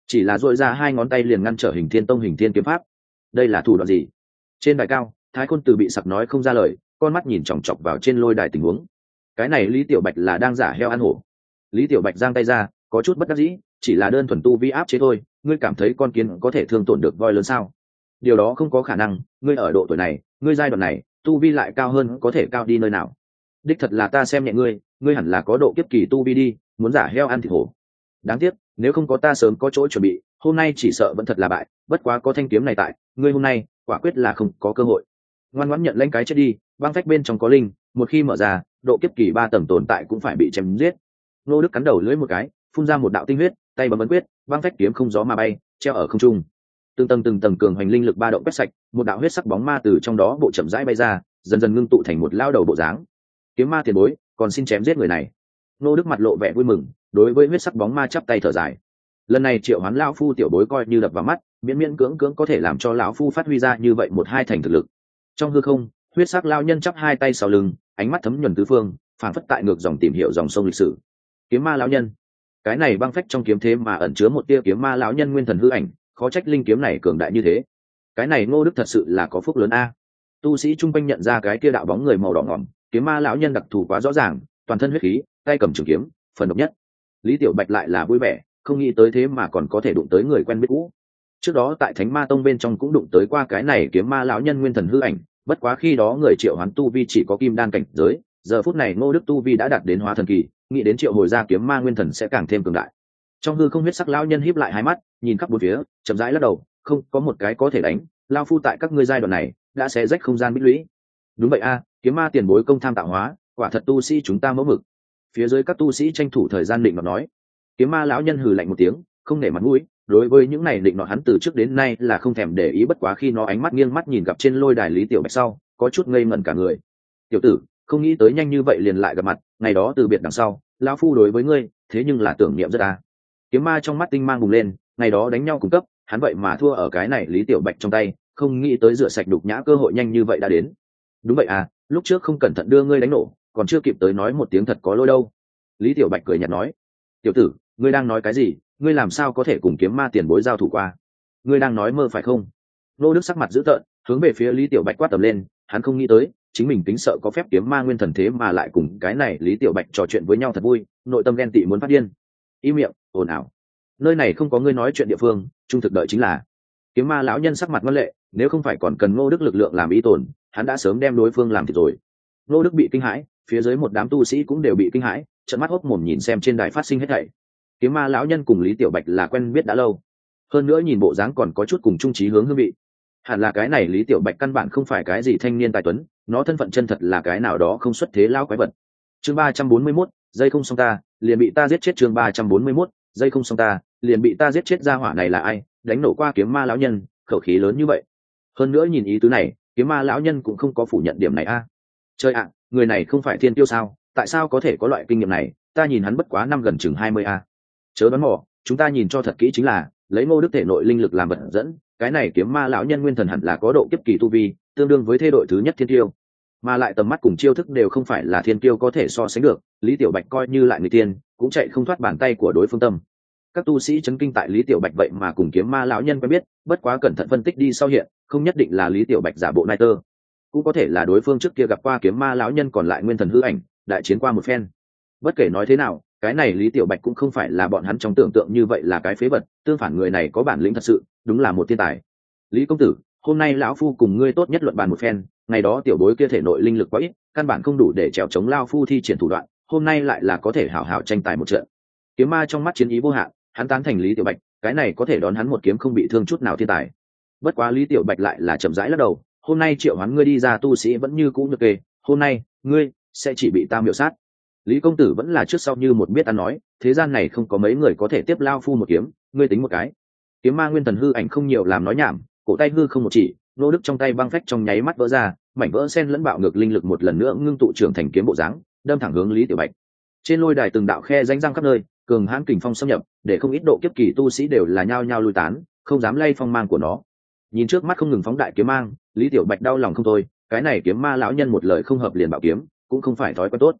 chỉ là dội ra hai ngón tay liền ngăn trở Hình Thiên Tông Hình Thiên kiếm pháp. Đây là thủ đoạn gì? Trên đài cao, Thái Khôn Từ bị sặc nói không ra lời, con mắt nhìn chòng chọc vào trên lôi đài tình huống. Cái này Lý Tiểu Bạch là đang giả heo ăn hổ. Lý Tiểu Bạch giang tay ra, có chút bất đắc dĩ, chỉ là đơn thuần tu vi áp chế thôi, ngươi cảm thấy con kiến có thể thương tổn được voi lớn sao? Điều đó không có khả năng, ngươi ở độ tuổi này, ngươi giai đoạn này, tu vi lại cao hơn có thể cao đi nơi nào? Đích thật là ta xem nhẹ ngươi, ngươi hẳn là có độ kiếp kỳ tu vi đi, muốn giả heo ăn thịt hổ. Đáng tiếc, nếu không có ta sớm có chỗ chuẩn bị, hôm nay chỉ sợ vẫn thật là bại, bất quá có thanh kiếm này tại, ngươi hôm nay quả quyết là không có cơ hội. Ngoan ngoãn nhận lãnh cái chết đi, băng phách bên trong có linh, một khi mở ra, độ kiếp kỳ 3 tầng tồn tại cũng phải bị chém giết. Ngô Đức cắn đầu lưỡi một cái, phun ra một đạo tinh huyết, tay bấm ấn quyết, băng phách kiếm không gió mà bay, treo ở không trung. Từng tầng cường hoành linh lực ba động quét sạch, một đạo huyết sắc bóng ma từ trong đó bộ chậm rãi bay ra, dần dần ngưng tụ thành một lao đầu bộ dáng. Kiếm ma tiền bối, còn xin chém giết người này. Ngô Đức mặt lộ vẻ vui mừng, đối với huyết sắc bóng ma chắp tay thở dài. Lần này triệu hoán lão phu tiểu bối coi như đập vào mắt, miễn miễn cưỡng cưỡng có thể làm cho lão phu phát huy ra như vậy một hai thành thực lực. Trong hư không, huyết sắc lao nhân chắp hai tay sau lưng, ánh mắt thấm nhuần tứ phương, phảng phất tại ngược dòng tìm hiểu dòng sông lịch sử. Kiếm ma lão nhân, cái này băng phách trong kiếm thế mà ẩn chứa một tia kiếm ma lão nhân nguyên thần hư ảnh, khó trách linh kiếm này cường đại như thế. Cái này Ngô Đức thật sự là có phúc lớn a. Tu sĩ trung quanh nhận ra cái kia đạo bóng người màu đỏ ngỏm, kiếm ma lão nhân đặc thù quá rõ ràng, toàn thân huyết khí, tay cầm trường kiếm, phần độc nhất. Lý Tiểu Bạch lại là vui vẻ, không nghĩ tới thế mà còn có thể đụng tới người quen biết cũ. Trước đó tại Thánh Ma Tông bên trong cũng đụng tới qua cái này kiếm ma lão nhân nguyên thần hư ảnh, bất quá khi đó người triệu hoán tu vi chỉ có kim đan cảnh giới, giờ phút này Ngô Đức tu vi đã đạt đến hóa thần kỳ, nghĩ đến triệu hồi ra kiếm ma nguyên thần sẽ càng thêm cường đại. Trong hư không huyết sắc lão nhân híp lại hai mắt, nhìn khắp bốn phía, chậm rãi lắc đầu, không có một cái có thể đánh, lão phu tại các ngươi giai đoạn này đã xé rách không gian bích lũy. Đúng vậy a, kiếm ma tiền bối công tham tạo hóa, quả thật tu sĩ chúng ta mẫu mực. Phía dưới các tu sĩ tranh thủ thời gian định nọt nói. Kiếm ma lão nhân hừ lạnh một tiếng, không nể mặt mũi, đối với những này định nọt hắn từ trước đến nay là không thèm để ý, bất quá khi nó ánh mắt nghiêng mắt nhìn gặp trên lôi đài Lý Tiểu Bạch sau, có chút ngây ngẩn cả người. Tiểu tử, không nghĩ tới nhanh như vậy liền lại gặp mặt, ngày đó từ biệt đằng sau, lão phu đối với ngươi, thế nhưng là tưởng niệm rất a. Kiếm ma trong mắt tinh mang bùng lên, ngày đó đánh nhau cùng cấp, hắn vậy mà thua ở cái này Lý Tiểu Bạch trong tay, không nghĩ tới rửa sạch đục nhã cơ hội nhanh như vậy đã đến. Đúng vậy à, lúc trước không cẩn thận đưa ngươi đánh nổ, còn chưa kịp tới nói một tiếng thật có lỗi đâu. Lý Tiểu Bạch cười nhạt nói. Tiểu tử, ngươi đang nói cái gì, ngươi làm sao có thể cùng kiếm ma tiền bối giao thủ qua? Ngươi đang nói mơ phải không? Nô Đức sắc mặt dữ tợn, hướng về phía Lý Tiểu Bạch quát tầm lên, hắn không nghĩ tới chính mình tính sợ có phép kiếm ma nguyên thần thế mà lại cùng cái này Lý Tiểu Bạch trò chuyện với nhau thật vui, nội tâm ghen tị muốn phát điên. Im miệng, ồn ào, nơi này không có ngươi nói chuyện địa phương, trung thực đợi chính là. Kiếm ma lão nhân sắc mặt ngoan lệ, nếu không phải còn cần Ngô Đức lực lượng làm y tổn, hắn đã sớm đem đối phương làm thịt rồi. Ngô Đức bị kinh hãi, phía dưới một đám tu sĩ cũng đều bị kinh hãi, trợn mắt hốc mồm nhìn xem trên đài phát sinh hết thảy. Kiếm ma lão nhân cùng Lý Tiểu Bạch là quen biết đã lâu, hơn nữa nhìn bộ dáng còn có chút cùng chung chí hướng hương vị. Hẳn là cái này Lý Tiểu Bạch căn bản không phải cái gì thanh niên tài tuấn, nó thân phận chân thật là cái nào đó không xuất thế lão quái vật. Chương 341, giây không xong ta, liền bị ta giết chết. Chương 341, giây không xong ta, liền bị ta giết chết. Gia hỏa này là ai, đánh nổ qua kiếm ma lão nhân, khẩu khí lớn như vậy. Hơn nữa nhìn ý tứ này, kiếm ma lão nhân cũng không có phủ nhận điểm này a. Chơi ạ, người này không phải thiên tiêu sao, tại sao có thể có loại kinh nghiệm này, ta nhìn hắn bất quá năm gần chừng 20 a. Chớ đoán mò, chúng ta nhìn cho thật kỹ chính là lấy Ngô Đức thể nội linh lực làm vật dẫn, cái này kiếm ma lão nhân nguyên thần hẳn là có độ kiếp kỳ tu vi, tương đương với thê đội thứ nhất thiên tiêu, mà lại tầm mắt cùng chiêu thức đều không phải là thiên tiêu có thể so sánh được. Lý Tiểu Bạch coi như lại người tiên, cũng chạy không thoát bàn tay của đối phương tâm. Các tu sĩ chấn kinh tại Lý Tiểu Bạch vậy mà cùng kiếm ma lão nhân quen biết, bất quá cẩn thận phân tích đi sau hiện, không nhất định là Lý Tiểu Bạch giả bộ nai tơ, cũng có thể là đối phương trước kia gặp qua kiếm ma lão nhân còn lại nguyên thần hư ảnh, đại chiến qua một phen. Bất kể nói thế nào, cái này Lý Tiểu Bạch cũng không phải là bọn hắn trong tưởng tượng như vậy là cái phế vật, tương phản người này có bản lĩnh thật sự, đúng là một thiên tài. Lý công tử, hôm nay lão phu cùng ngươi tốt nhất luận bàn một phen, ngày đó tiểu bối kia thể nội linh lực quá ít, căn bản không đủ để trèo chống lao phu thi triển thủ đoạn, hôm nay lại là có thể hảo hảo tranh tài một trận. Kiếm ma trong mắt chiến ý vô hạn, hắn tán thành Lý Tiểu Bạch, cái này có thể đón hắn một kiếm không bị thương chút nào thiên tài. Bất quá Lý Tiểu Bạch lại là chậm rãi lắc đầu, hôm nay triệu hoán ngươi đi ra tu sĩ vẫn như cũ nhược kê, hôm nay ngươi sẽ chỉ bị ta miểu sát. Lý công tử vẫn là trước sau như một biết ăn nói, thế gian này không có mấy người có thể tiếp lao phu một kiếm, ngươi tính một cái. Kiếm ma nguyên thần hư ảnh không nhiều làm nói nhảm, cổ tay hư không một chỉ, Ngô Đức trong tay băng phách trong nháy mắt vỡ ra, mảnh vỡ sen lẫn bạo ngược linh lực một lần nữa ngưng tụ trưởng thành kiếm bộ dáng, đâm thẳng hướng Lý Tiểu Bạch. Trên lôi đài từng đạo khe rãnh răng khắp nơi, cường hãn kình phong xâm nhập, để không ít độ kiếp kỳ tu sĩ đều là nhao nhao lui tán, không dám lay phong mang của nó. Nhìn trước mắt không ngừng phóng đại kiếm mang, Lý Tiểu Bạch đau lòng không thôi, cái này kiếm ma lão nhân một lời không hợp liền bạo kiếm, cũng không phải thói quen tốt.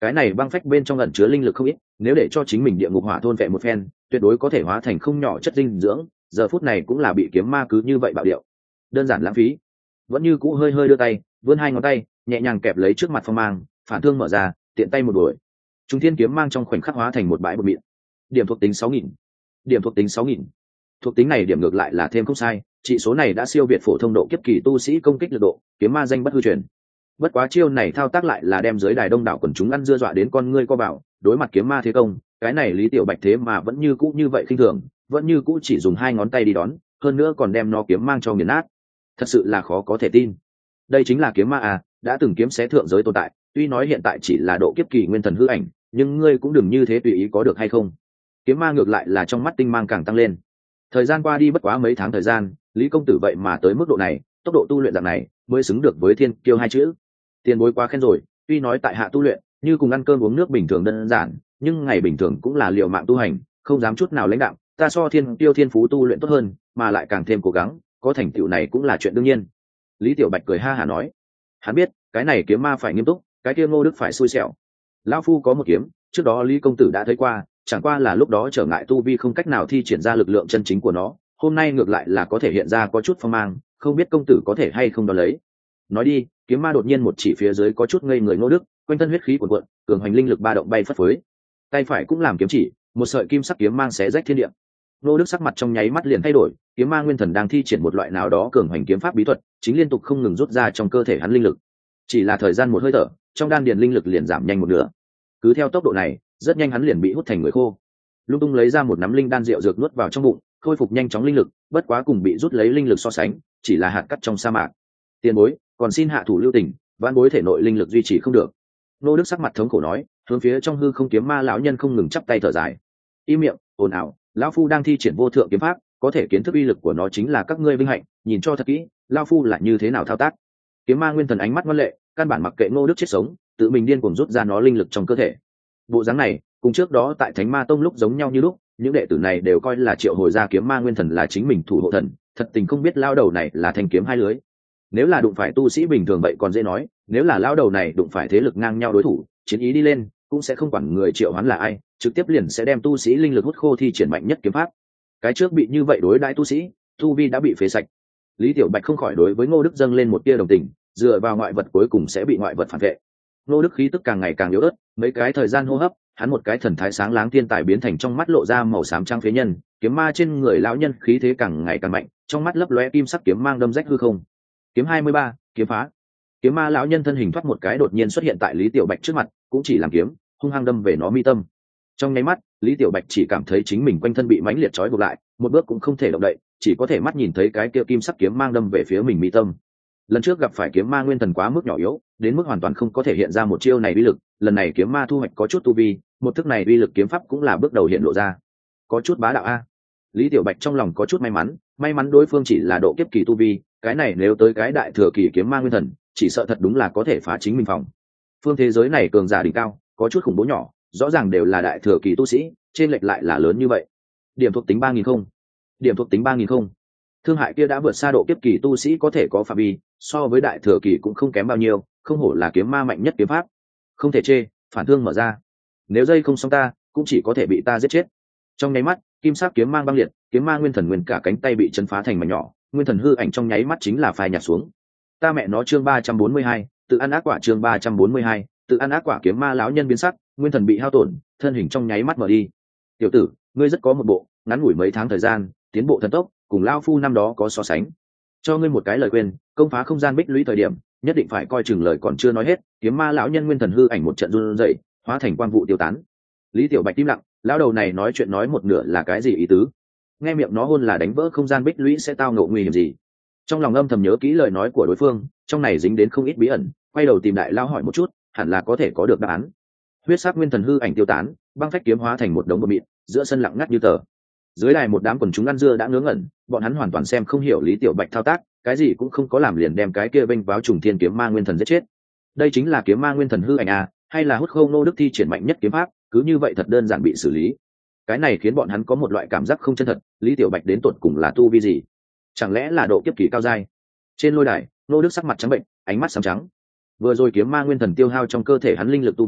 cái này băng phách bên trong ẩn chứa linh lực không ít, nếu để cho chính mình địa ngục hỏa thôn vệ một phen tuyệt đối có thể hóa thành không nhỏ chất dinh dưỡng, giờ phút này cũng là bị kiếm ma cứ như vậy bạo điệu, đơn giản lãng phí. Vẫn như cũ hơi hơi đưa tay vươn hai ngón tay nhẹ nhàng kẹp lấy trước mặt phong mang, phản thương mở ra, tiện tay một đuổi, trung thiên kiếm mang trong khoảnh khắc hóa thành một bãi bột mịn. Điểm thuộc tính 6.000. Điểm thuộc tính 6.000. Thuộc tính này điểm ngược lại là thêm không sai, chỉ số này đã siêu việt phổ thông độ kiếp kỳ tu sĩ công kích lực độ, kiếm ma danh bất hư truyền. Bất quá chiêu này thao tác lại là đem dưới đài đông đảo quần chúng ăn dưa dọa đến con ngươi co vào, đối mặt kiếm ma thế công, cái này Lý Tiểu Bạch thế mà vẫn như cũ như vậy khinh thường, vẫn như cũ chỉ dùng hai ngón tay đi đón, hơn nữa còn đem nó kiếm mang cho nghiền nát. Thật sự là khó có thể tin. Đây chính là kiếm ma à, đã từng kiếm xé thượng giới tồn tại, tuy nói hiện tại chỉ là độ kiếp kỳ nguyên thần hư ảnh, nhưng ngươi cũng đừng như thế tùy ý có được hay không. Kiếm ma ngược lại là trong mắt tinh mang càng tăng lên. Thời gian qua đi bất quá mấy tháng thời gian, Lý công tử vậy mà tới mức độ này, tốc độ tu luyện dạng này mới xứng được với thiên kiêu hai chữ. Tiền bối quá khen rồi, tuy nói tại hạ tu luyện như cùng ăn cơm uống nước bình thường đơn giản, nhưng ngày bình thường cũng là liều mạng tu hành, không dám chút nào lãnh đạm, ta so thiên kiêu thiên phú tu luyện tốt hơn, mà lại càng thêm cố gắng, có thành tựu này cũng là chuyện đương nhiên. Lý Tiểu Bạch cười ha hả nói, hắn biết cái này kiếm ma phải nghiêm túc, cái kia Ngô Đức phải xui xẻo. Lão phu có một kiếm, trước đó Lý công tử đã thấy qua, chẳng qua là lúc đó trở ngại tu vi không cách nào thi triển ra lực lượng chân chính của nó, hôm nay ngược lại là có thể hiện ra có chút phong mang, không biết công tử có thể hay không đón lấy. Nói đi, kiếm ma đột nhiên một chỉ phía dưới có chút ngây người Ngô Đức, quanh thân huyết khí cuồn cuộn, cường hành linh lực ba động bay phất phới, tay phải cũng làm kiếm chỉ, một sợi kim sắc kiếm mang xé rách thiên địa. Ngô Đức sắc mặt trong nháy mắt liền thay đổi, kiếm ma nguyên thần đang thi triển một loại nào đó cường hành kiếm pháp bí thuật, chính liên tục không ngừng rút ra trong cơ thể hắn linh lực. Chỉ là thời gian một hơi thở, trong đan điền linh lực liền giảm nhanh một nửa. Cứ theo tốc độ này, rất nhanh hắn liền bị hút thành người khô. Lung tung lấy ra một nắm linh đan rượu dược nuốt vào trong bụng, khôi phục nhanh chóng linh lực, bất quá cùng bị rút lấy linh lực so sánh, chỉ là hạt cát trong sa mạc. Tiền bối, còn xin hạ thủ lưu tình, vãn bối thể nội linh lực duy trì không được. Nô Đức sắc mặt thống khổ nói, hướng phía trong hư không kiếm ma lão nhân không ngừng chắp tay thở dài. Im miệng, ồn ào, lão phu đang thi triển vô thượng kiếm pháp, có thể kiến thức uy lực của nó chính là các ngươi vinh hạnh, nhìn cho thật kỹ, lão phu là như thế nào thao tác. Kiếm ma nguyên thần ánh mắt ngoan lệ, căn bản mặc kệ Ngô Đức chết sống, tự mình điên cuồng rút ra nó linh lực trong cơ thể. Bộ dáng này, cùng trước đó tại Thánh Ma Tông lúc giống nhau như lúc, những đệ tử này đều coi là triệu hồi ra kiếm ma nguyên thần là chính mình thủ hộ thần, thật tình không biết lao đầu này là thanh kiếm hai lưới. Nếu là đụng phải tu sĩ bình thường vậy còn dễ nói, nếu là lao đầu này đụng phải thế lực ngang nhau đối thủ, chiến ý đi lên, cũng sẽ không quản người triệu hoán là ai, trực tiếp liền sẽ đem tu sĩ linh lực hút khô thi triển mạnh nhất kiếm pháp. Cái trước bị như vậy đối đãi tu sĩ, tu vi đã bị phế sạch. Lý Tiểu Bạch không khỏi đối với Ngô Đức dâng lên một tia đồng tình, dựa vào ngoại vật cuối cùng sẽ bị ngoại vật phản vệ. Ngô Đức khí tức càng ngày càng yếu ớt, mấy cái thời gian hô hấp, hắn một cái thần thái sáng láng thiên tài biến thành trong mắt lộ ra màu xám trắng phế nhân, kiếm ma trên người lão nhân khí thế càng ngày càng mạnh, trong mắt lấp lóe kim sắc kiếm mang đâm rách hư không. Kiếm 23, kiếm phá. Kiếm ma lão nhân thân hình thoát một cái đột nhiên xuất hiện tại Lý Tiểu Bạch trước mặt, cũng chỉ làm kiếm, hung hăng đâm về nó mi tâm. Trong nháy mắt, Lý Tiểu Bạch chỉ cảm thấy chính mình quanh thân bị mãnh liệt trói buộc lại, một bước cũng không thể động đậy, chỉ có thể mắt nhìn thấy cái kia kim sắc kiếm mang đâm về phía mình mi tâm. Lần trước gặp phải kiếm ma nguyên thần quá mức nhỏ yếu, đến mức hoàn toàn không có thể hiện ra một chiêu này uy lực, lần này kiếm ma thu hoạch có chút tu vi, một thức này uy lực kiếm pháp cũng là bước đầu hiện lộ ra. Có chút bá đạo a. Lý Tiểu Bạch trong lòng có chút may mắn đối phương chỉ là độ kiếp kỳ tu vi, cái này nếu tới cái đại thừa kỳ kiếm ma nguyên thần, chỉ sợ thật đúng là có thể phá chính mình phòng. Phương thế giới này cường giả đỉnh cao, có chút khủng bố nhỏ, rõ ràng đều là đại thừa kỳ tu sĩ, trên lệch lại là lớn như vậy. Điểm thuộc tính 3000 không. Điểm thuộc tính 3000 không. Thương hại kia đã vượt xa độ kiếp kỳ tu sĩ có thể có phạm vi, so với đại thừa kỳ cũng không kém bao nhiêu, không hổ là kiếm ma mạnh nhất kiếm pháp. Không thể chê, phản thương mở ra. Nếu dây không xong ta, cũng chỉ có thể bị ta giết chết. Trong nháy mắt, kim sắc kiếm mang băng liệt, kiếm ma nguyên thần nguyên cả cánh tay bị chấn phá thành mảnh nhỏ, nguyên thần hư ảnh trong nháy mắt chính là phai nhạt xuống. Ta mẹ nó chương 342, tự ăn ác quả chương 342, tự ăn ác quả kiếm ma lão nhân biến sắc, nguyên thần bị hao tổn, thân hình trong nháy mắt mở đi. Tiểu tử, ngươi rất có một bộ, ngắn ngủi mấy tháng thời gian, tiến bộ thần tốc, cùng lão phu năm đó có so sánh. Cho ngươi một cái lời khuyên, công phá không gian bích lũy thời điểm, nhất định phải coi chừng lời còn chưa nói hết, kiếm ma lão nhân nguyên thần hư ảnh một trận run rẩy, hóa thành quang vụ tiêu tán. Lý Tiểu Bạch im lặng, lão đầu này nói chuyện nói một nửa là cái gì ý tứ? Nghe miệng nó hôn là đánh vỡ không gian bích lũy sẽ tao ngộ nguy hiểm gì? Trong lòng âm thầm nhớ kỹ lời nói của đối phương, trong này dính đến không ít bí ẩn, quay đầu tìm đại lão hỏi một chút, hẳn là có thể có được đáp án. Huyết sắc nguyên thần hư ảnh tiêu tán, băng phách kiếm hóa thành một đống bột mịn, giữa sân lặng ngắt như tờ. Dưới đài một đám quần chúng ăn dưa đã ngớ ngẩn, bọn hắn hoàn toàn xem không hiểu Lý Tiểu Bạch thao tác, cái gì cũng không có làm liền đem cái kia bênh váo trùng thiên kiếm ma nguyên thần giết chết. Đây chính là kiếm ma nguyên thần hư ảnh à, hay là hút không nô đức thi triển mạnh nhất kiếm pháp, cứ như vậy thật đơn giản bị xử lý. Cái này khiến bọn hắn có một loại cảm giác không chân thật, Lý Tiểu Bạch đến tột cùng là tu vi gì? Chẳng lẽ là độ kiếp kỳ cao giai? Trên lôi đài, nô đức sắc mặt trắng bệnh, ánh mắt xám trắng. Vừa rồi kiếm ma nguyên thần tiêu hao trong cơ thể hắn linh lực tu vi,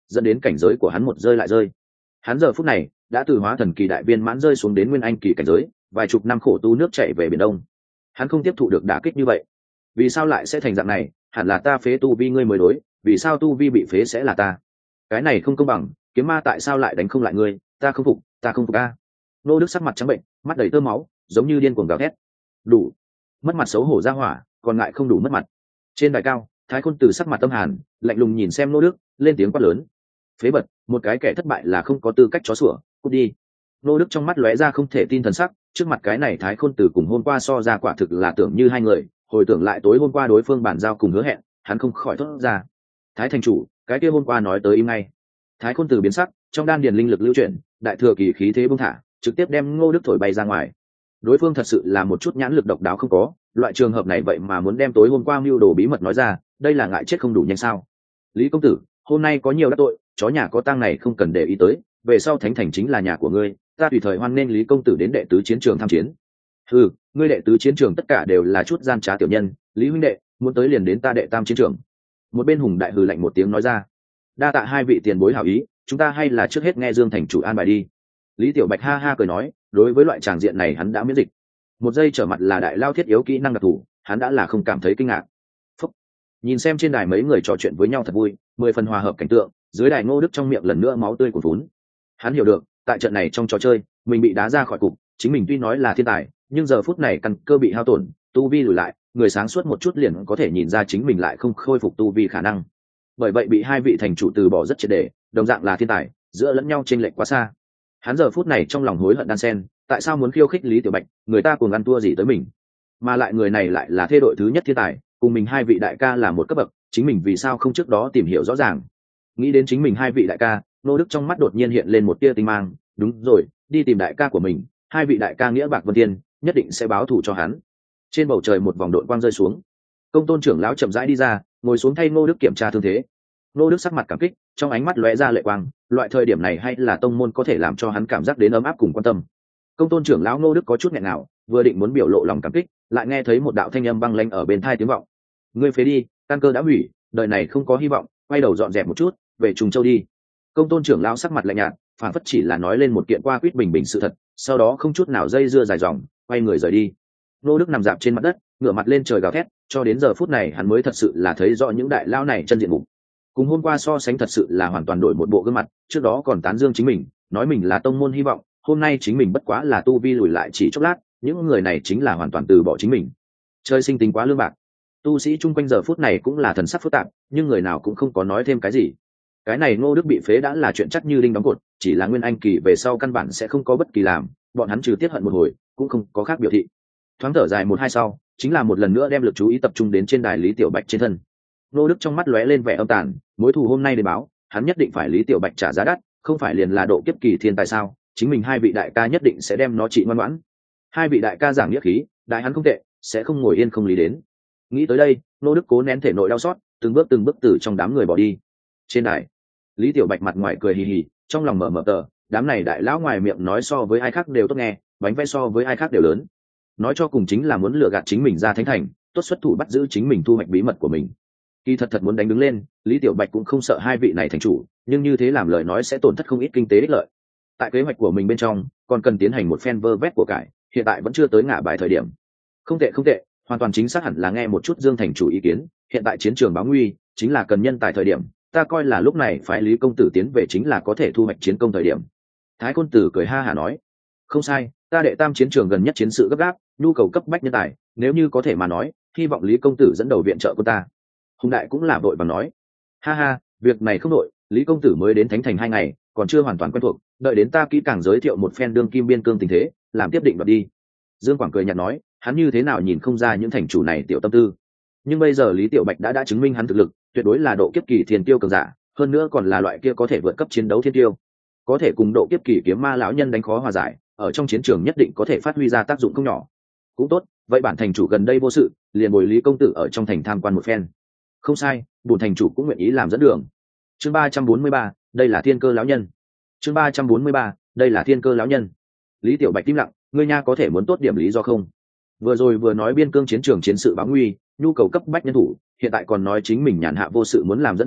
dẫn đến cảnh giới của hắn một rơi lại rơi. Hắn giờ phút này đã từ hóa thần kỳ đại viên mãn rơi xuống đến nguyên anh kỳ cảnh giới, vài chục năm khổ tu nước chảy về biển đông. Hắn không tiếp thụ được đả kích như vậy. Vì sao lại sẽ thành dạng này? Hẳn là ta phế tu vi ngươi mới đối, vì sao tu vi bị phế sẽ là ta? Cái này không công bằng, kiếm ma tại sao lại đánh không lại ngươi? Ta không phục, ta không phục a. Nô Đức sắc mặt trắng bệnh, mắt đầy tơ máu, giống như điên cuồng gào thét. Đủ. Mất mặt xấu hổ ra hỏa, còn ngại không đủ mất mặt. Trên đài cao, Thái Khôn Tử sắc mặt tâm hàn, lạnh lùng nhìn xem Nô Đức, lên tiếng quát lớn. Phế bật, một cái kẻ thất bại là không có tư cách chó sủa, cút đi. Nô Đức trong mắt lóe ra không thể tin thần sắc, trước mặt cái này Thái Khôn Tử cùng hôm qua so ra quả thực là tưởng như hai người, hồi tưởng lại tối hôm qua đối phương bàn giao cùng hứa hẹn, hắn không khỏi thốt ra. Thái thành chủ, cái kia hôm qua nói tới im ngay. Thái Khôn Tử biến sắc, trong đan điền linh lực lưu chuyển, đại thừa kỳ khí thế bung thả, trực tiếp đem Ngô Đức thổi bay ra ngoài. Đối phương thật sự là một chút nhãn lực độc đáo không có, loại trường hợp này vậy mà muốn đem tối hôm qua mưu đồ bí mật nói ra, đây là ngại chết không đủ nhanh sao? Lý công tử, hôm nay có nhiều đắc tội, chó nhà có tang này không cần để ý tới, về sau Thánh Thành chính là nhà của ngươi, ta tùy thời hoan nên Lý công tử đến đệ tứ chiến trường tham chiến. Ừ, ngươi đệ tứ chiến trường tất cả đều là chút gian trá tiểu nhân, Lý huynh đệ, muốn tới liền đến ta đệ tam chiến trường. Một bên Hùng đại hừ lạnh một tiếng nói ra. Đa tạ hai vị tiền bối hảo ý, chúng ta hay là trước hết nghe Dương thành chủ an bài đi. Lý Tiểu Bạch ha ha cười nói, đối với loại tràng diện này hắn đã miễn dịch. Một giây trở mặt là đại lao thiết yếu kỹ năng đặc thù, hắn đã là không cảm thấy kinh ngạc. Phúc. Nhìn xem trên đài mấy người trò chuyện với nhau thật vui, 10 phần hòa hợp cảnh tượng, dưới đài Ngô Đức trong miệng lần nữa máu tươi cuồn vốn. Hắn hiểu được, tại trận này trong trò chơi, mình bị đá ra khỏi cục, chính mình tuy nói là thiên tài, nhưng giờ phút này căn cơ bị hao tổn, tu vi lùi lại, người sáng suốt một chút liền có thể nhìn ra chính mình lại không khôi phục tu vi khả năng. Bởi vậy bị hai vị thành chủ từ bỏ rất triệt để, đồng dạng là thiên tài, giữa lẫn nhau chênh lệch quá xa. Hắn giờ phút này trong lòng hối hận đan sen, tại sao muốn khiêu khích Lý Tiểu Bạch, người ta cùng ăn thua gì tới mình, mà lại người này lại là thê đội thứ nhất thiên tài, cùng mình hai vị đại ca là một cấp bậc, chính mình vì sao không trước đó tìm hiểu rõ ràng. Nghĩ đến chính mình hai vị đại ca, Nô Đức trong mắt đột nhiên hiện lên một tia tinh mang, đúng rồi, đi tìm đại ca của mình, hai vị đại ca nghĩa bạc vân thiên, nhất định sẽ báo thù cho hắn. Trên bầu trời một vòng đội quang rơi xuống, Công Tôn trưởng lão chậm rãi đi ra, ngồi xuống thay Nô Đức kiểm tra thương thế. Nô Đức sắc mặt cảm kích, trong ánh mắt lóe ra lệ quang, loại thời điểm này hay là tông môn có thể làm cho hắn cảm giác đến ấm áp cùng quan tâm. Công Tôn trưởng lão Nô Đức có chút nghẹn nào, vừa định muốn biểu lộ lòng cảm kích, lại nghe thấy một đạo thanh âm băng lãnh ở bên tai tiếng vọng. Ngươi phế đi, căn cơ đã hủy, đời này không có hy vọng, quay đầu dọn dẹp một chút, về Trùng Châu đi. Công Tôn trưởng lão sắc mặt lạnh nhạt, phản phất chỉ là nói lên một kiện qua quýt bình bình sự thật, sau đó không chút nào dây dưa dài dòng, quay người rời đi. Nô Đức nằm dạp trên mặt đất, ngửa mặt lên trời gào thét, cho đến giờ phút này hắn mới thật sự là thấy rõ những đại lao này chân diện mục. Cùng hôm qua so sánh thật sự là hoàn toàn đổi một bộ gương mặt, trước đó còn tán dương chính mình, nói mình là tông môn hy vọng, hôm nay chính mình bất quá là tu vi lùi lại chỉ chốc lát, những người này chính là hoàn toàn từ bỏ chính mình. Chơi sinh tính quá lương bạc. Tu sĩ chung quanh giờ phút này cũng là thần sắc phức tạp, nhưng người nào cũng không có nói thêm cái gì. Cái này Ngô Đức bị phế đã là chuyện chắc như đinh đóng cột, chỉ là nguyên anh kỳ về sau căn bản sẽ không có bất kỳ làm, bọn hắn trừ tiết hận một hồi, cũng không có khác biểu thị. Thoáng thở dài một hai sau, chính là một lần nữa đem lực chú ý tập trung đến trên đài Lý Tiểu Bạch trên thân. Ngô Đức trong mắt lóe lên vẻ âm tàn, mối thù hôm nay đến báo, hắn nhất định phải Lý Tiểu Bạch trả giá đắt, không phải liền là độ kiếp kỳ thiên tài sao? Chính mình hai vị đại ca nhất định sẽ đem nó trị ngoan ngoãn. Hai vị đại ca giảng nghĩa khí, đại hắn không tệ, sẽ không ngồi yên không lý đến. Nghĩ tới đây, Ngô Đức cố nén thể nội đau xót, từng bước từ trong đám người bỏ đi. Trên đài, Lý Tiểu Bạch mặt ngoài cười hì hì, trong lòng mở tờ, đám này đại lão ngoài miệng nói so với ai khác đều tốt nghe, bánh vẽ so với ai khác đều lớn. Nói cho cùng chính là muốn lừa gạt chính mình ra Thánh Thành, tốt xuất thủ bắt giữ chính mình thu hoạch bí mật của mình. Kỳ thật muốn đánh đứng lên, Lý Tiểu Bạch cũng không sợ hai vị này thành chủ, nhưng như thế làm lời nói sẽ tổn thất không ít kinh tế ích lợi. Tại kế hoạch của mình bên trong, còn cần tiến hành một phen vơ vét của cải, hiện tại vẫn chưa tới ngã bài thời điểm. Không tệ, hoàn toàn chính xác hẳn là nghe một chút Dương thành chủ ý kiến, hiện tại chiến trường báo nguy, chính là cần nhân tài thời điểm, ta coi là lúc này phải Lý công tử tiến về chính là có thể thu hoạch chiến công thời điểm. Thái Khôn Tử cười ha hả nói, không sai, ta đệ tam chiến trường gần nhất chiến sự gấp gáp, nhu cầu cấp bách nhân tài, nếu như có thể mà nói, hy vọng Lý công tử dẫn đầu viện trợ của ta. Hùng đại cũng là vội vàng nói, ha ha, việc này không đội, Lý công tử mới đến Thánh Thành 2 ngày, còn chưa hoàn toàn quen thuộc, đợi đến ta kỹ càng giới thiệu một phen đương kim biên cương tình thế, làm tiếp định đoạt đi. Dương Quảng cười nhạt nói, hắn như thế nào nhìn không ra những thành chủ này tiểu tâm tư, nhưng bây giờ Lý Tiểu Bạch đã chứng minh hắn thực lực tuyệt đối là độ kiếp kỳ thiên tiêu cường giả, hơn nữa còn là loại kia có thể vượt cấp chiến đấu thiên tiêu, có thể cùng độ kiếp kỳ kiếm ma lão nhân đánh khó hòa giải, ở trong chiến trường nhất định có thể phát huy ra tác dụng không nhỏ. Cũng tốt, vậy bản thành chủ gần đây vô sự, liền bồi Lý công tử ở trong thành tham quan một phen. Không sai, bổn thành chủ cũng nguyện ý làm dẫn đường. Chương 343, đây là thiên cơ lão nhân. Chương 343, đây là thiên cơ lão nhân. Lý Tiểu Bạch im lặng, ngươi nha có thể muốn tốt điểm lý do không? Vừa rồi vừa nói biên cương chiến trường chiến sự báo nguy, nhu cầu cấp bách nhân thủ, hiện tại còn nói chính mình nhàn hạ vô sự muốn làm dẫn đường,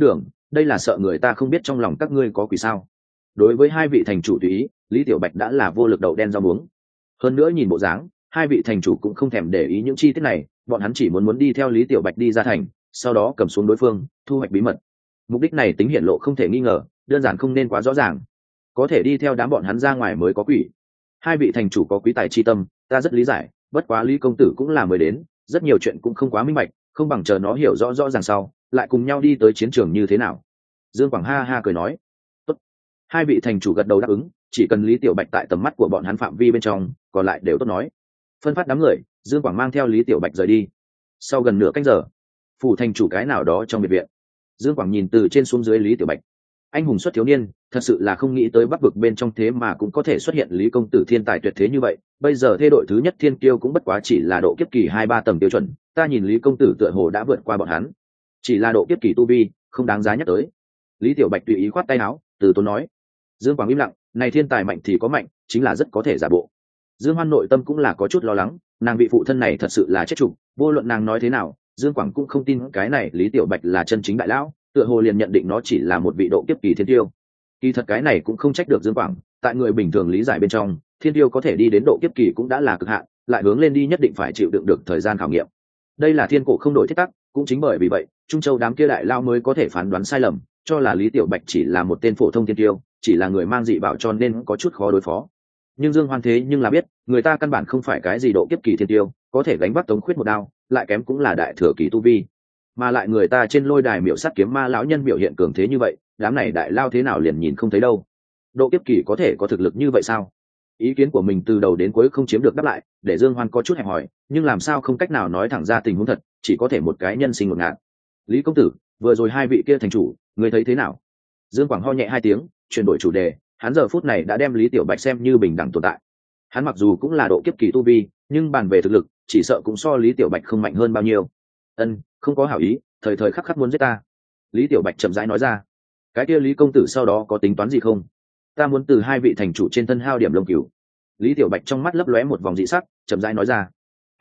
đây là sợ người ta không biết trong lòng các ngươi có quỷ sao? Đối với hai vị thành chủ tùy ý, Lý Tiểu Bạch đã là vô lực đậu đen rau muống. Hơn nữa nhìn bộ dáng, hai vị thành chủ cũng không thèm để ý những chi tiết này, bọn hắn chỉ muốn đi theo Lý Tiểu Bạch đi ra thành, sau đó cầm xuống đối phương, thu hoạch bí mật. Mục đích này tính hiển lộ không thể nghi ngờ, đơn giản không nên quá rõ ràng. Có thể đi theo đám bọn hắn ra ngoài mới có quỷ. Hai vị thành chủ có quý tài chi tâm, ta rất lý giải, bất quá Lý công tử cũng là mới đến, rất nhiều chuyện cũng không quá minh bạch, không bằng chờ nó hiểu rõ rõ ràng sau, lại cùng nhau đi tới chiến trường như thế nào. Dương Quảng ha ha cười nói. Tốt. Hai vị thành chủ gật đầu đáp ứng, chỉ cần Lý Tiểu Bạch tại tầm mắt của bọn hắn phạm vi bên trong, còn lại đều tốt nói. Phân phát đám người, Dương Quảng mang theo Lý Tiểu Bạch rời đi. Sau gần nửa canh giờ, phủ thành chủ cái nào đó trong biệt viện, Dương Quảng nhìn từ trên xuống dưới Lý Tiểu Bạch. Anh hùng xuất thiếu niên, thật sự là không nghĩ tới Bắc vực bên trong thế mà cũng có thể xuất hiện Lý công tử thiên tài tuyệt thế như vậy. Bây giờ thê đội thứ nhất thiên kiêu cũng bất quá chỉ là độ kiếp kỳ 2-3 tầng tiêu chuẩn, ta nhìn Lý công tử tựa hồ đã vượt qua bọn hắn. Chỉ là độ kiếp kỳ tu vi, không đáng giá nhắc tới. Lý Tiểu Bạch tùy ý khoát tay áo, từ tốn nói. Dương Quảng im lặng, này thiên tài mạnh thì có mạnh, chính là rất có thể giả bộ. Dương Hoan nội tâm cũng là có chút lo lắng, nàng vị phụ thân này thật sự là chết chủng, vô luận nàng nói thế nào, Dương Quảng cũng không tin cái này Lý Tiểu Bạch là chân chính đại lão, tựa hồ liền nhận định nó chỉ là một vị độ kiếp kỳ thiên tiêu. Kỳ thật cái này cũng không trách được Dương Quảng, tại người bình thường lý giải bên trong, thiên tiêu có thể đi đến độ kiếp kỳ cũng đã là cực hạn, lại hướng lên đi nhất định phải chịu đựng được thời gian khảo nghiệm. Đây là thiên cổ không đổi thiết tắc, cũng chính bởi vì vậy, Trung Châu đám kia đại lao mới có thể phán đoán sai lầm, cho là Lý Tiểu Bạch chỉ là một tên phổ thông thiên tiêu, chỉ là người mang dị bảo cho nên có chút khó đối phó. Nhưng Dương Hoan thế nhưng là biết, người ta căn bản không phải cái gì độ kiếp kỳ thiên tiêu, có thể gánh vác Tống Khuyết một đao, lại kém cũng là đại thừa kỳ tu vi. Mà lại người ta trên lôi đài miểu sát kiếm ma lão nhân biểu hiện cường thế như vậy, đám này đại lao thế nào liền nhìn không thấy đâu. Độ kiếp kỳ có thể có thực lực như vậy sao? Ý kiến của mình từ đầu đến cuối không chiếm được đáp lại, để Dương Hoan có chút hẹp hỏi, nhưng làm sao không cách nào nói thẳng ra tình huống thật, chỉ có thể một cái nhân sinh một ngạn. Lý công tử, vừa rồi hai vị kia thành chủ, người thấy thế nào? Dương Quảng ho nhẹ hai tiếng, chuyển đổi chủ đề, hắn giờ phút này đã đem Lý Tiểu Bạch xem như bình đẳng tồn tại. Hắn mặc dù cũng là độ kiếp kỳ tu vi, nhưng bàn về thực lực, chỉ sợ cũng so Lý Tiểu Bạch không mạnh hơn bao nhiêu. Không có hảo ý, thời thời khắc khắc muốn giết ta. Lý Tiểu Bạch chậm rãi nói ra. Cái kia Lý công tử sau đó có tính toán gì không? Ta muốn từ hai vị thành chủ trên thân hao điểm lông cừu. Lý Tiểu Bạch trong mắt lấp lóe một vòng dị sắc, chậm rãi nói ra.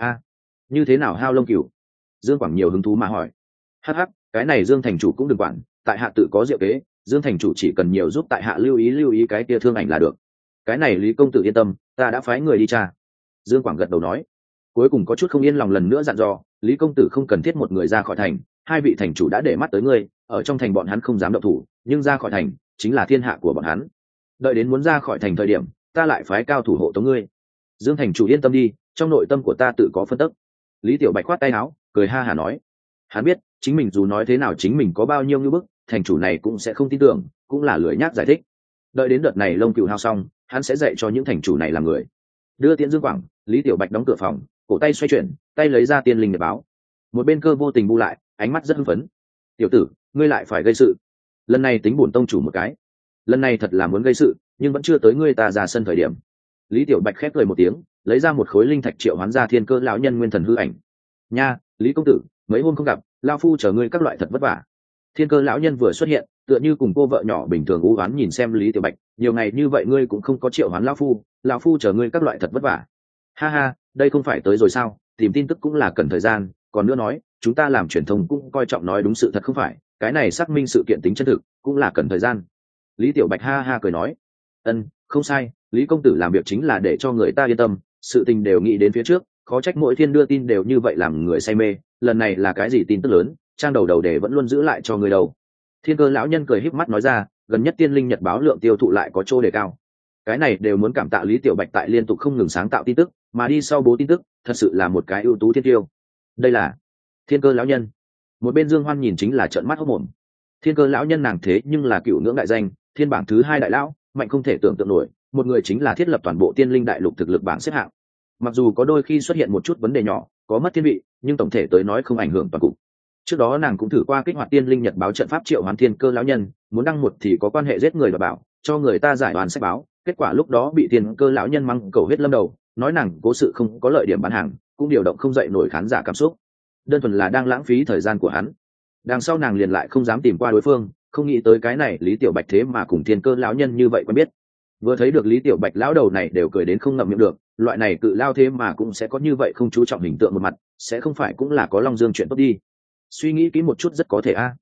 Như thế nào hao lông cừu? Dương Quảng nhiều hứng thú mà hỏi. Hắc hắc, cái này Dương thành chủ cũng đừng quản, tại hạ tự có diệu kế, Dương thành chủ chỉ cần nhiều giúp tại hạ lưu ý cái kia thương ảnh là được. Cái này Lý công tử yên tâm, ta đã phái người đi tra. Dương Quảng gật đầu nói. Cuối cùng có chút không yên lòng lần nữa dặn dò, Lý công tử không cần thiết một người ra khỏi thành, hai vị thành chủ đã để mắt tới ngươi, ở trong thành bọn hắn không dám động thủ, nhưng ra khỏi thành chính là thiên hạ của bọn hắn. Đợi đến muốn ra khỏi thành thời điểm, ta lại phái cao thủ hộ tống ngươi. Dương thành chủ yên tâm đi, trong nội tâm của ta tự có phân tích. Lý Tiểu Bạch khoát tay áo, cười ha hả nói. Hắn biết, chính mình dù nói thế nào chính mình có bao nhiêu ngưỡng bức, thành chủ này cũng sẽ không tin tưởng, cũng là lười nhác giải thích. Đợi đến đợt này lông cừu hao xong, hắn sẽ dạy cho những thành chủ này làm người. Đưa tiễn Dương Quảng, Lý Tiểu Bạch đóng cửa phòng, cổ tay xoay chuyển, tay lấy ra tiên linh nhật báo. Một bên Cơ vô tình bu lại, ánh mắt rất hưng phấn. Tiểu tử, ngươi lại phải gây sự. Lần này tính bổn tông chủ một cái. Lần này thật là muốn gây sự, nhưng vẫn chưa tới ngươi ta ra sân thời điểm. Lý Tiểu Bạch khép cười một tiếng, lấy ra một khối linh thạch triệu hoán ra Thiên Cơ lão nhân nguyên thần hư ảnh. Nha, Lý công tử, mấy hôm không gặp, lão phu chờ ngươi các loại thật vất vả. Thiên Cơ lão nhân vừa xuất hiện, tựa như cùng cô vợ nhỏ bình thường u oán nhìn xem Lý Tiểu Bạch, nhiều ngày như vậy ngươi cũng không có triệu hoán lão phu chờ ngươi các loại thật vất vả. Ha ha, đây không phải tới rồi sao, tìm tin tức cũng là cần thời gian, còn nữa nói, chúng ta làm truyền thông cũng coi trọng nói đúng sự thật không phải, cái này xác minh sự kiện tính chân thực, cũng là cần thời gian. Lý Tiểu Bạch ha ha cười nói. Không sai, Lý công tử làm việc chính là để cho người ta yên tâm, sự tình đều nghĩ đến phía trước, khó trách mỗi thiên đưa tin đều như vậy làm người say mê, lần này là cái gì tin tức lớn, trang đầu để vẫn luôn giữ lại cho người đầu. Thiên Cơ lão nhân cười híp mắt nói ra, gần nhất tiên linh nhật báo lượng tiêu thụ lại có chỗ đề cao. Cái này đều muốn cảm tạ Lý Tiểu Bạch tại liên tục không ngừng sáng tạo tin tức, mà đi sau bố tin tức, thật sự là một cái ưu tú thiên tiêu. Đây là Thiên Cơ lão nhân. Một bên Dương Hoan nhìn chính là trợn mắt hốt mồm. Thiên Cơ lão nhân nàng thế nhưng là cựu ngưỡng đại danh, thiên bảng thứ 2 đại lão, mạnh không thể tưởng tượng nổi, một người chính là thiết lập toàn bộ tiên linh đại lục thực lực bảng xếp hạng. Mặc dù có đôi khi xuất hiện một chút vấn đề nhỏ, có mất thiên vị, nhưng tổng thể tới nói không ảnh hưởng toàn cục. Trước đó nàng cũng thử qua kích hoạt tiên linh nhật báo trận pháp triệu hoán Thiên Cơ lão nhân, muốn đăng một thì có quan hệ giết người và bảo, cho người ta giải đoán sách báo, kết quả lúc đó bị Thiên Cơ lão nhân mắng cầu huyết lâm đầu, nói nàng cố sự không có lợi điểm bán hàng, cũng điều động không dậy nổi khán giả cảm xúc, đơn thuần là đang lãng phí thời gian của hắn. Đằng sau nàng liền lại không dám tìm qua đối phương, không nghĩ tới cái này Lý Tiểu Bạch thế mà cùng Thiên Cơ lão nhân như vậy quen biết. Vừa thấy được Lý Tiểu Bạch lão đầu này đều cười đến không ngậm miệng được, loại này cự lao thế mà cũng sẽ có như vậy không chú trọng hình tượng một mặt, sẽ không phải cũng là có Long Dương chuyện tốt đi. Suy nghĩ kỹ một chút rất có thể a.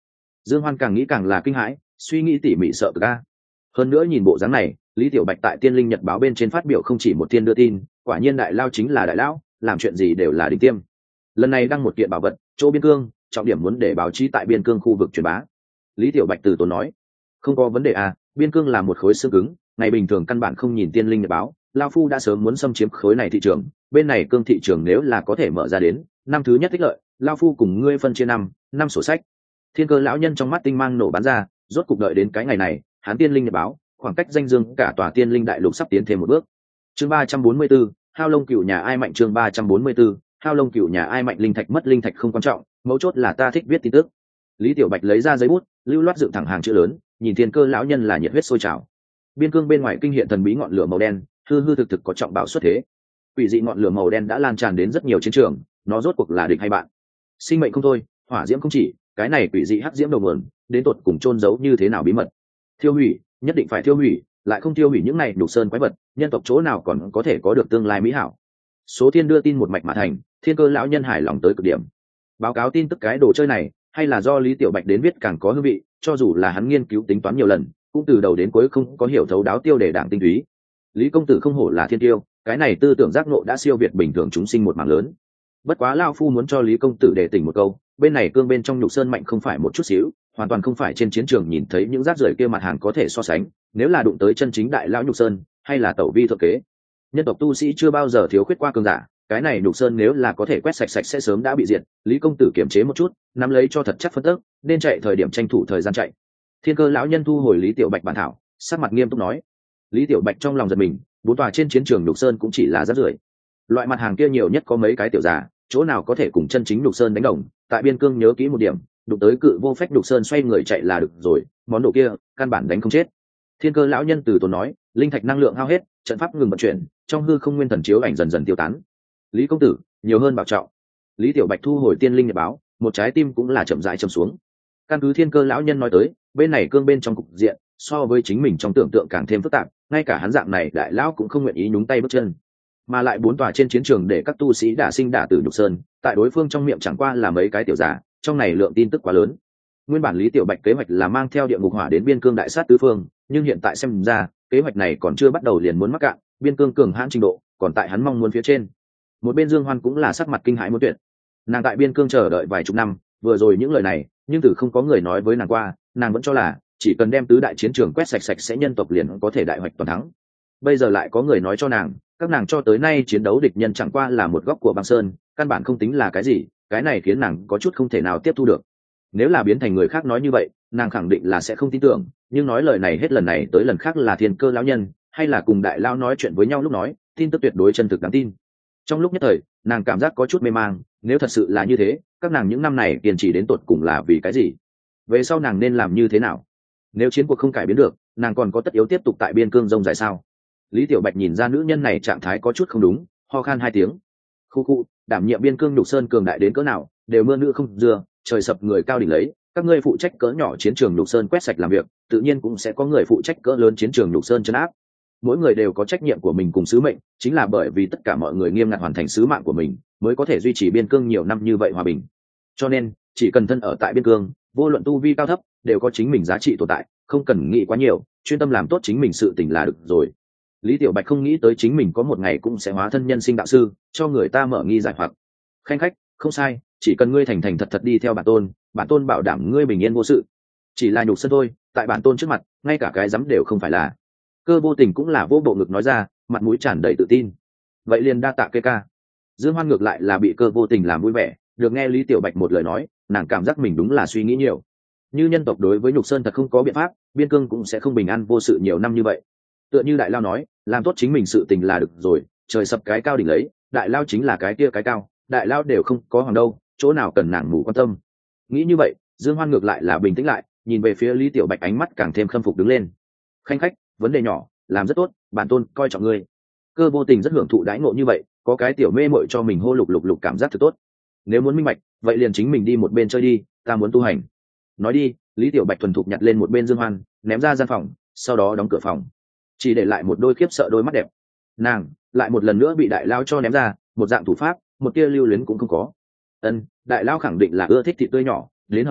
Dương Hoan càng nghĩ càng là kinh hãi, suy nghĩ tỉ mỉ sợ cực a. Hơn nữa nhìn bộ dáng này, Lý Tiểu Bạch tại Tiên Linh Nhật báo bên trên phát biểu không chỉ một thiên đưa tin, quả nhiên đại lao chính là đại lão, làm chuyện gì đều là đỉnh tiêm. Lần này đăng một kiện bảo vật, chỗ biên cương, trọng điểm muốn để báo chí tại biên cương khu vực truyền bá. Lý Tiểu Bạch từ tốn nói, không có vấn đề à, biên cương là một khối xương cứng, ngày bình thường căn bản không nhìn Tiên Linh Nhật báo, lao phu đã sớm muốn xâm chiếm khối này thị trường, bên này cương thị trường nếu là có thể mở ra đến, năm thứ nhất thích lợi, lao phu cùng ngươi phân chia năm sổ sách. Thiên Cơ lão nhân trong mắt tinh mang nổ bắn ra, rốt cục đợi đến cái ngày này, hắn Tiên Linh Nhật báo, khoảng cách danh dương cả tòa Tiên Linh đại lục sắp tiến thêm một bước. Chương 344, Hao Long Cửu nhà ai mạnh. Chương 344, Hao Long Cửu nhà ai mạnh. Linh thạch mất linh thạch không quan trọng, mấu chốt là ta thích viết tin tức. Lý Tiểu Bạch lấy ra giấy bút, lưu loát dựng thẳng hàng chữ lớn, nhìn Thiên Cơ lão nhân là nhiệt huyết sôi trào. Biên cương bên ngoài kinh hiện thần bí ngọn lửa màu đen, hư hư thực thực có trọng bảo xuất thế. Quỷ dị ngọn lửa màu đen đã lan tràn đến rất nhiều chiến trường, nó rốt cuộc là địch hay bạn? Sinh mệnh không thôi, hỏa diễm không chỉ, cái này quỷ dị hắc diễm đầu nguồn, đến tột cùng chôn giấu như thế nào bí mật? Thiêu hủy, nhất định phải thiêu hủy, lại không tiêu hủy những này nhục sơn quái vật, nhân tộc chỗ nào còn có thể có được tương lai mỹ hảo. Số Thiên đưa tin một mạch mà thành, Thiên Cơ lão nhân hài lòng tới cực điểm. Báo cáo tin tức cái đồ chơi này, hay là do Lý Tiểu Bạch đến viết càng có hương vị, cho dù là hắn nghiên cứu tính toán nhiều lần, cũng từ đầu đến cuối không có hiểu thấu đáo tiêu đề đảng tinh túy. Lý công tử không hổ là thiên tiêu, cái này tư tưởng giác ngộ đã siêu việt bình thường chúng sinh một mảng lớn. Bất quá lao phu muốn cho Lý công tử đề tỉnh một câu, bên này cương bên trong nhục sơn mạnh không phải một chút xíu, hoàn toàn không phải trên chiến trường nhìn thấy những rác rưởi kia mặt hàng có thể so sánh, nếu là đụng tới chân chính đại lão nhục sơn, hay là tẩu vi thượng kế. Nhân tộc tu sĩ chưa bao giờ thiếu khuyết qua cường giả, cái này nhục sơn nếu là có thể quét sạch sạch sẽ sớm đã bị diệt. Lý công tử kiềm chế một chút, nắm lấy cho thật chắc phân tức, nên chạy thời điểm tranh thủ thời gian chạy. Thiên Cơ lão nhân thu hồi Lý Tiểu Bạch bản thảo, sắc mặt nghiêm túc nói. Lý Tiểu Bạch trong lòng giật mình, bốn tòa trên chiến trường nhục sơn cũng chỉ là rác rưởi. Loại mặt hàng kia nhiều nhất có mấy cái tiểu giả, chỗ nào có thể cùng chân chính nhục sơn đánh đồng. Tại biên cương nhớ kỹ một điểm, đụng tới cự vô phách nhục sơn xoay người chạy là được rồi, món đồ kia căn bản đánh không chết. Thiên Cơ lão nhân từ tốn nói, linh thạch năng lượng hao hết, trận pháp ngừng vận chuyển, trong hư không nguyên thần chiếu ảnh dần dần tiêu tán. Lý công tử, nhiều hơn bảo trọng. Lý Tiểu Bạch thu hồi Tiên Linh Nhật báo, một trái tim cũng là chậm rãi chầm xuống. Căn cứ Thiên Cơ lão nhân nói tới, bên này cương bên trong cục diện so với chính mình trong tưởng tượng càng thêm phức tạp, ngay cả hắn dạng này đại lão cũng không nguyện ý nhúng tay bước chân. Mà lại bốn tòa trên chiến trường để các tu sĩ đả sinh đả tử nhục sơn, tại đối phương trong miệng chẳng qua là mấy cái tiểu giả, trong này lượng tin tức quá lớn. Nguyên bản Lý Tiểu Bạch kế hoạch là mang theo địa ngục hỏa đến biên cương đại sát tứ phương, nhưng hiện tại xem ra, kế hoạch này còn chưa bắt đầu liền muốn mắc cạn, biên cương cường hãn trình độ, còn tại hắn mong muốn phía trên. Một bên Dương Hoan cũng là sắc mặt kinh hãi muốn tuyệt. Nàng tại biên cương chờ đợi vài chục năm, vừa rồi những lời này, nhưng từ không có người nói với nàng qua, nàng vẫn cho là chỉ cần đem tứ đại chiến trường quét sạch sạch sẽ nhân tộc liền có thể đại hoạch toàn thắng. Bây giờ lại có người nói cho nàng, các nàng cho tới nay chiến đấu địch nhân chẳng qua là một góc của băng sơn, căn bản không tính là cái gì, cái này khiến nàng có chút không thể nào tiếp thu được. Nếu là biến thành người khác nói như vậy, nàng khẳng định là sẽ không tin tưởng, nhưng nói lời này hết lần này tới lần khác là Thiên Cơ lão nhân, hay là cùng đại lão nói chuyện với nhau lúc nói, tin tức tuyệt đối chân thực đáng tin. Trong lúc nhất thời, nàng cảm giác có chút mê mang, nếu thật sự là như thế, các nàng những năm này kiên trì đến tột cùng là vì cái gì? Về sau nàng nên làm như thế nào? Nếu chiến cuộc không cải biến được, nàng còn có tất yếu tiếp tục tại biên cương rông dài sao? Lý Tiểu Bạch nhìn ra nữ nhân này trạng thái có chút không đúng, ho khan hai tiếng. Khu khu, đảm nhiệm biên cương nhục sơn cường đại đến cỡ nào, đều mưa nữ không dưa, trời sập người cao đỉnh lấy, các ngươi phụ trách cỡ nhỏ chiến trường nhục sơn quét sạch làm việc, tự nhiên cũng sẽ có người phụ trách cỡ lớn chiến trường nhục sơn trấn áp. Mỗi người đều có trách nhiệm của mình cùng sứ mệnh, chính là bởi vì tất cả mọi người nghiêm ngặt hoàn thành sứ mạng của mình, mới có thể duy trì biên cương nhiều năm như vậy hòa bình. Cho nên, chỉ cần thân ở tại biên cương, vô luận tu vi cao thấp, đều có chính mình giá trị tồn tại, không cần nghĩ quá nhiều, chuyên tâm làm tốt chính mình sự tình là được rồi. Lý Tiểu Bạch không nghĩ tới chính mình có một ngày cũng sẽ hóa thân nhân sinh đạo sư, cho người ta mở nghi giải hoặc. Khanh khách, không sai, chỉ cần ngươi thành thành thật thật đi theo bản tôn bảo đảm ngươi bình yên vô sự. Chỉ là nhục sân thôi, tại bản tôn trước mặt, ngay cả cái dám đều không phải là. Cơ Vô Tình cũng là vô bộ ngực nói ra, mặt mũi tràn đầy tự tin. Vậy liền đa tạ kê ca. Dương Hoan ngược lại là bị Cơ Vô Tình làm vui vẻ, được nghe Lý Tiểu Bạch một lời nói, nàng cảm giác mình đúng là suy nghĩ nhiều. Như nhân tộc đối với nhục sơn thật không có biện pháp, biên cương cũng sẽ không bình an vô sự nhiều năm như vậy. Tựa như đại lao nói, làm tốt chính mình sự tình là được rồi, trời sập cái cao đỉnh lấy, đại lao chính là cái kia cái cao, đại lao đều không có hoàng đâu, chỗ nào cần nàng mù quan tâm. Nghĩ như vậy, Dương Hoan ngược lại là bình tĩnh lại, nhìn về phía Lý Tiểu Bạch ánh mắt càng thêm khâm phục đứng lên. Khanh khách, vấn đề nhỏ, làm rất tốt, bản tôn coi trọng ngươi. Cơ Vô Tình rất hưởng thụ đãi ngộ như vậy, có cái tiểu mê mội cho mình hô lục lục lục cảm giác thật tốt. Nếu muốn minh bạch, vậy liền chính mình đi một bên chơi đi, ta muốn tu hành. Nói đi, Lý Tiểu Bạch thuần thục nhặt lên một bên Dương Hoan, ném ra gian phòng, sau đó đóng cửa phòng, chỉ để lại một đôi khiếp sợ đôi mắt đẹp. Nàng lại một lần nữa bị đại lao cho ném ra, một dạng thủ pháp, một tia lưu luyến cũng không có. Đại lao khẳng định là ưa thích thịt tươi nhỏ, đến hợp ý,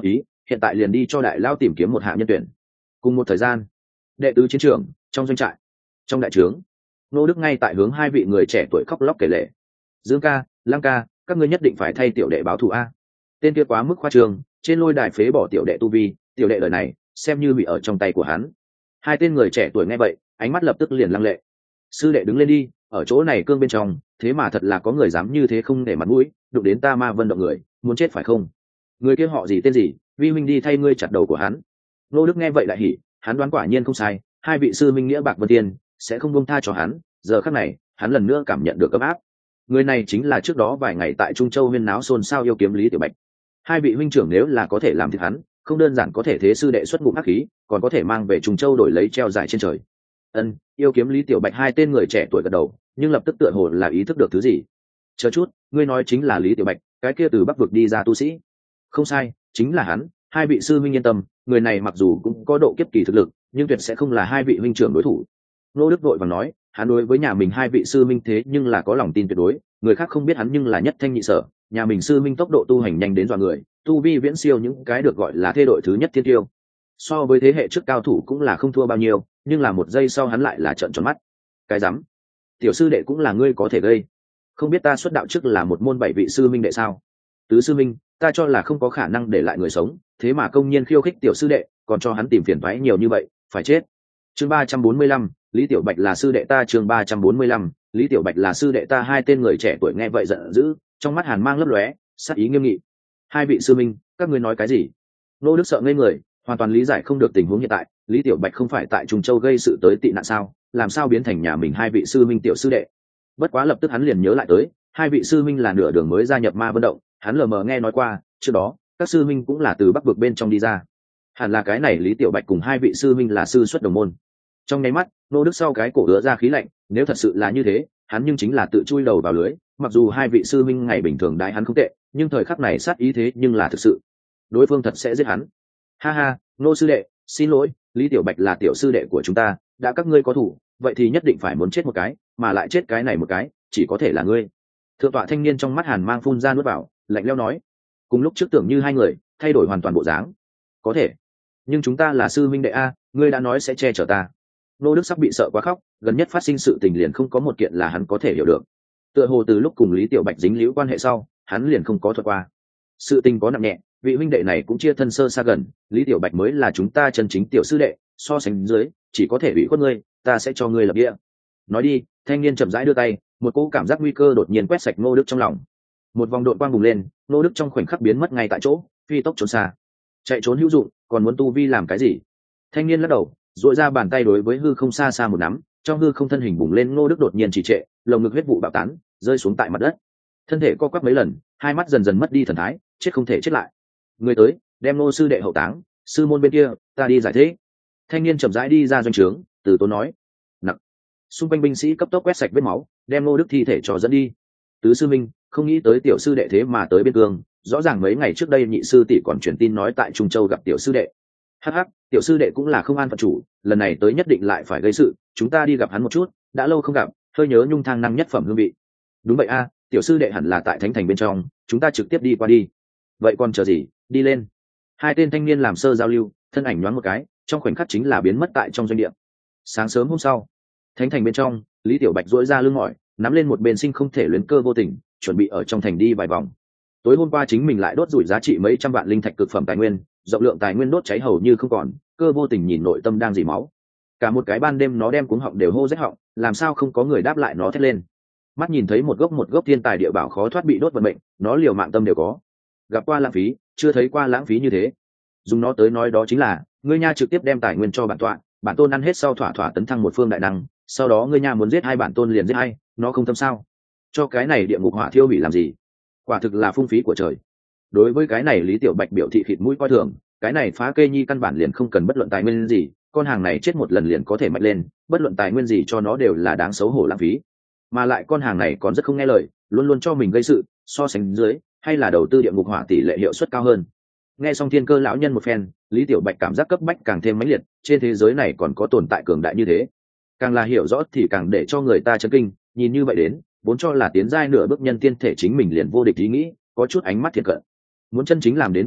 hiện tại liền đi cho đại lao tìm kiếm một hạ nhân tuyển. Cùng một thời gian, đệ tứ chiến trường, trong doanh trại, trong đại trướng, Ngô Đức ngay tại hướng hai vị người trẻ tuổi khóc lóc kể lể. Dương ca, Lăng ca, các ngươi nhất định phải thay tiểu đệ báo thù a. Tên kia quá mức khoa trương, trên lôi đài phế bỏ tiểu đệ tu vi, tiểu đệ đời này xem như bị ở trong tay của hắn. Hai tên người trẻ tuổi nghe vậy, ánh mắt lập tức liền lăng lệ. Sư đệ đứng lên đi, ở chỗ này cương bên trong, thế mà thật là có người dám như thế không để mặt mũi, đụng đến ta Ma Vân động người, muốn chết phải không? Người kia họ gì tên gì, vi minh đi thay ngươi chặt đầu của hắn. Ngô Đức nghe vậy lại hỉ, hắn đoán quả nhiên không sai, hai vị sư minh nghĩa bạc vân tiên sẽ không buông tha cho hắn. Giờ khắc này, hắn lần nữa cảm nhận được ấm áp. Người này chính là trước đó vài ngày tại Trung Châu huyên náo xôn xao yêu kiếm Lý Tiểu Bạch. Hai vị huynh trưởng nếu là có thể làm thịt hắn, không đơn giản có thể thế sư đệ xuất ngụm hắc khí, còn có thể mang về Trung Châu đổi lấy treo dài trên trời. Yêu kiếm Lý Tiểu Bạch hai tên người trẻ tuổi gật đầu, nhưng lập tức tựa hồ là ý thức được thứ gì. Chờ chút, ngươi nói chính là Lý Tiểu Bạch, cái kia từ Bắc vực đi ra tu sĩ? Không sai, chính là hắn. Hai vị sư huynh yên tâm, người này mặc dù cũng có độ kiếp kỳ thực lực, nhưng tuyệt sẽ không là hai vị huynh trưởng đối thủ. Ngô Đức vội vàng nói, hắn đối với nhà mình hai vị sư minh thế nhưng là có lòng tin tuyệt đối, người khác không biết hắn nhưng là nhất thanh nhị sở, nhà mình sư minh tốc độ tu hành nhanh đến dọa người, tu vi viễn siêu những cái được gọi là thê đội thứ nhất thiên tiêu. So với thế hệ trước cao thủ cũng là không thua bao nhiêu, nhưng là một giây sau hắn lại là trợn tròn mắt. Cái rắm, tiểu sư đệ cũng là ngươi có thể gây. Không biết ta xuất đạo trước là một môn bảy vị sư minh đệ sao? Tứ sư minh, ta cho là không có khả năng để lại người sống, thế mà công nhiên khiêu khích tiểu sư đệ, còn cho hắn tìm phiền toái nhiều như vậy, phải chết. Chương 345, Lý Tiểu Bạch là sư đệ ta. Chương 345, Lý Tiểu Bạch là sư đệ ta. Hai tên người trẻ tuổi nghe vậy giận dữ, trong mắt hàn mang lấp lóe, sắc ý nghiêm nghị. Hai vị sư minh, các ngươi nói cái gì? Nô Đức sợ ngây người, hoàn toàn lý giải không được tình huống hiện tại. Lý Tiểu Bạch không phải tại Trung Châu gây sự tới tị nạn sao, làm sao biến thành nhà mình hai vị sư minh tiểu sư đệ? Bất quá lập tức hắn liền nhớ lại tới, hai vị sư minh là nửa đường mới gia nhập Ma Vân động, hắn lờ mờ nghe nói qua, trước đó các sư minh cũng là từ Bắc vực bên trong đi ra. Hẳn là cái này Lý Tiểu Bạch cùng hai vị sư minh là sư xuất đồng môn. Trong nháy mắt, Nô Đức sau cái cổ ứa ra khí lạnh, nếu thật sự là như thế, hắn nhưng chính là tự chui đầu vào lưới. Mặc dù hai vị sư minh ngày bình thường đại hắn không tệ, nhưng thời khắc này sát ý thế nhưng là thực sự, đối phương thật sẽ giết hắn. Ha ha, Nô sư đệ, xin lỗi, Lý Tiểu Bạch là tiểu sư đệ của chúng ta, đã các ngươi có thủ, vậy thì nhất định phải muốn chết một cái, mà lại chết cái này một cái, chỉ có thể là ngươi. Thượng tọa thanh niên trong mắt hàn mang phun ra nuốt vào, lạnh lẽo nói. Cùng lúc trước tưởng như hai người thay đổi hoàn toàn bộ dáng. Có thể, nhưng chúng ta là sư minh đệ a, ngươi đã nói sẽ che chở ta. Nô Đức sắp bị sợ quá khóc, gần nhất phát sinh sự tình liền không có một kiện là hắn có thể hiểu được. Tựa hồ từ lúc cùng Lý Tiểu Bạch dính líu quan hệ sau, hắn liền không có thuật qua. Sự tình có nặng nhẹ, vị huynh đệ này cũng chia thân sơ xa gần, Lý Tiểu Bạch mới là chúng ta chân chính tiểu sư đệ, so sánh dưới, chỉ có thể bị khuất ngươi, ta sẽ cho ngươi lập địa. Nói đi, thanh niên chậm rãi đưa tay, một cỗ cảm giác nguy cơ đột nhiên quét sạch Ngô Đức trong lòng. Một vòng độn quang bùng lên, Ngô Đức trong khoảnh khắc biến mất ngay tại chỗ, phi tốc trốn xa. Chạy trốn hữu dụng, còn muốn tu vi làm cái gì? Thanh niên lắc đầu, duỗi ra bàn tay đối với hư không xa xa một nắm, trong hư không thân hình bùng lên, Ngô Đức đột nhiên trì trệ, lồng ngực huyết vụ bạo tán, rơi xuống tại mặt đất. Thân thể co quắp mấy lần, hai mắt dần dần mất đi thần thái, chết không thể chết lại. Người tới, đem Ngô sư đệ hậu táng, sư môn bên kia, ta đi giải thế. Thanh niên chậm rãi đi ra doanh trướng, từ tốn nói. Nặng. Xung quanh binh sĩ cấp tốc quét sạch vết máu, đem Ngô Đức thi thể cho dẫn đi. Tứ sư minh, không nghĩ tới tiểu sư đệ thế mà tới biên cương, rõ ràng mấy ngày trước đây nhị sư tỷ còn truyền tin nói tại Trung Châu gặp tiểu sư đệ. Hắc, tiểu sư đệ cũng là không an phận chủ, lần này tới nhất định lại phải gây sự, chúng ta đi gặp hắn một chút, đã lâu không gặp, hơi nhớ nhung thang năng nhất phẩm hương vị. Đúng vậy a, tiểu sư đệ hẳn là tại thánh thành bên trong, chúng ta trực tiếp đi qua đi. Vậy còn chờ gì, đi lên. Hai tên thanh niên làm sơ giao lưu, thân ảnh nhoáng một cái, trong khoảnh khắc chính là biến mất tại trong doanh địa. Sáng sớm hôm sau, thánh thành bên trong, Lý Tiểu Bạch duỗi ra lưng mỏi, nắm lên một bên sinh không thể luyến cơ vô tình, chuẩn bị ở trong thành đi vài vòng. Tối hôm qua chính mình lại đốt rủi giá trị mấy trăm vạn linh thạch cực phẩm tài nguyên, rộng lượng tài nguyên đốt cháy hầu như không còn, cơ vô tình nhìn nội tâm đang dỉ máu. Cả một cái ban đêm nó đem cuống họng đều hô rách họng, làm sao không có người đáp lại nó thét lên. Mắt nhìn thấy một gốc thiên tài địa bảo khó thoát bị đốt vận mệnh, nó liều mạng tâm đều có. Gặp qua lãng phí, chưa thấy qua lãng phí như thế. Dùng nó tới nói đó chính là, ngươi nha trực tiếp đem tài nguyên cho bản tọa, bản tôn ăn hết sau thỏa thỏa tấn thăng một phương đại năng, sau đó ngươi nha muốn giết hai bản tôn liền giết hai, nó không tâm sao? Cho cái này địa ngục hỏa thiêu hủy làm gì? Quả thực là phung phí của trời. Đối với cái này Lý Tiểu Bạch biểu thị khịt mũi coi thường, cái này phá kê nhi căn bản liền không cần bất luận tài nguyên gì, con hàng này chết một lần liền có thể mạnh lên, bất luận tài nguyên gì cho nó đều là đáng xấu hổ lãng phí. Mà lại con hàng này còn rất không nghe lời, luôn luôn cho mình gây sự, so sánh dưới, hay là đầu tư địa ngục hỏa tỷ lệ hiệu suất cao hơn. Nghe xong thiên cơ lão nhân một phen, Lý Tiểu Bạch cảm giác cấp bách càng thêm mãnh liệt, trên thế giới này còn có tồn tại cường đại như thế. Càng là hiểu rõ thì càng để cho người ta chấn kinh, nhìn như vậy đến, vốn cho là tiến giai nửa bước nhân tiên thể chính mình liền vô địch ý nghĩ, có chút ánh mắt thiệt cận. Muốn chân chính làm đến vô địch,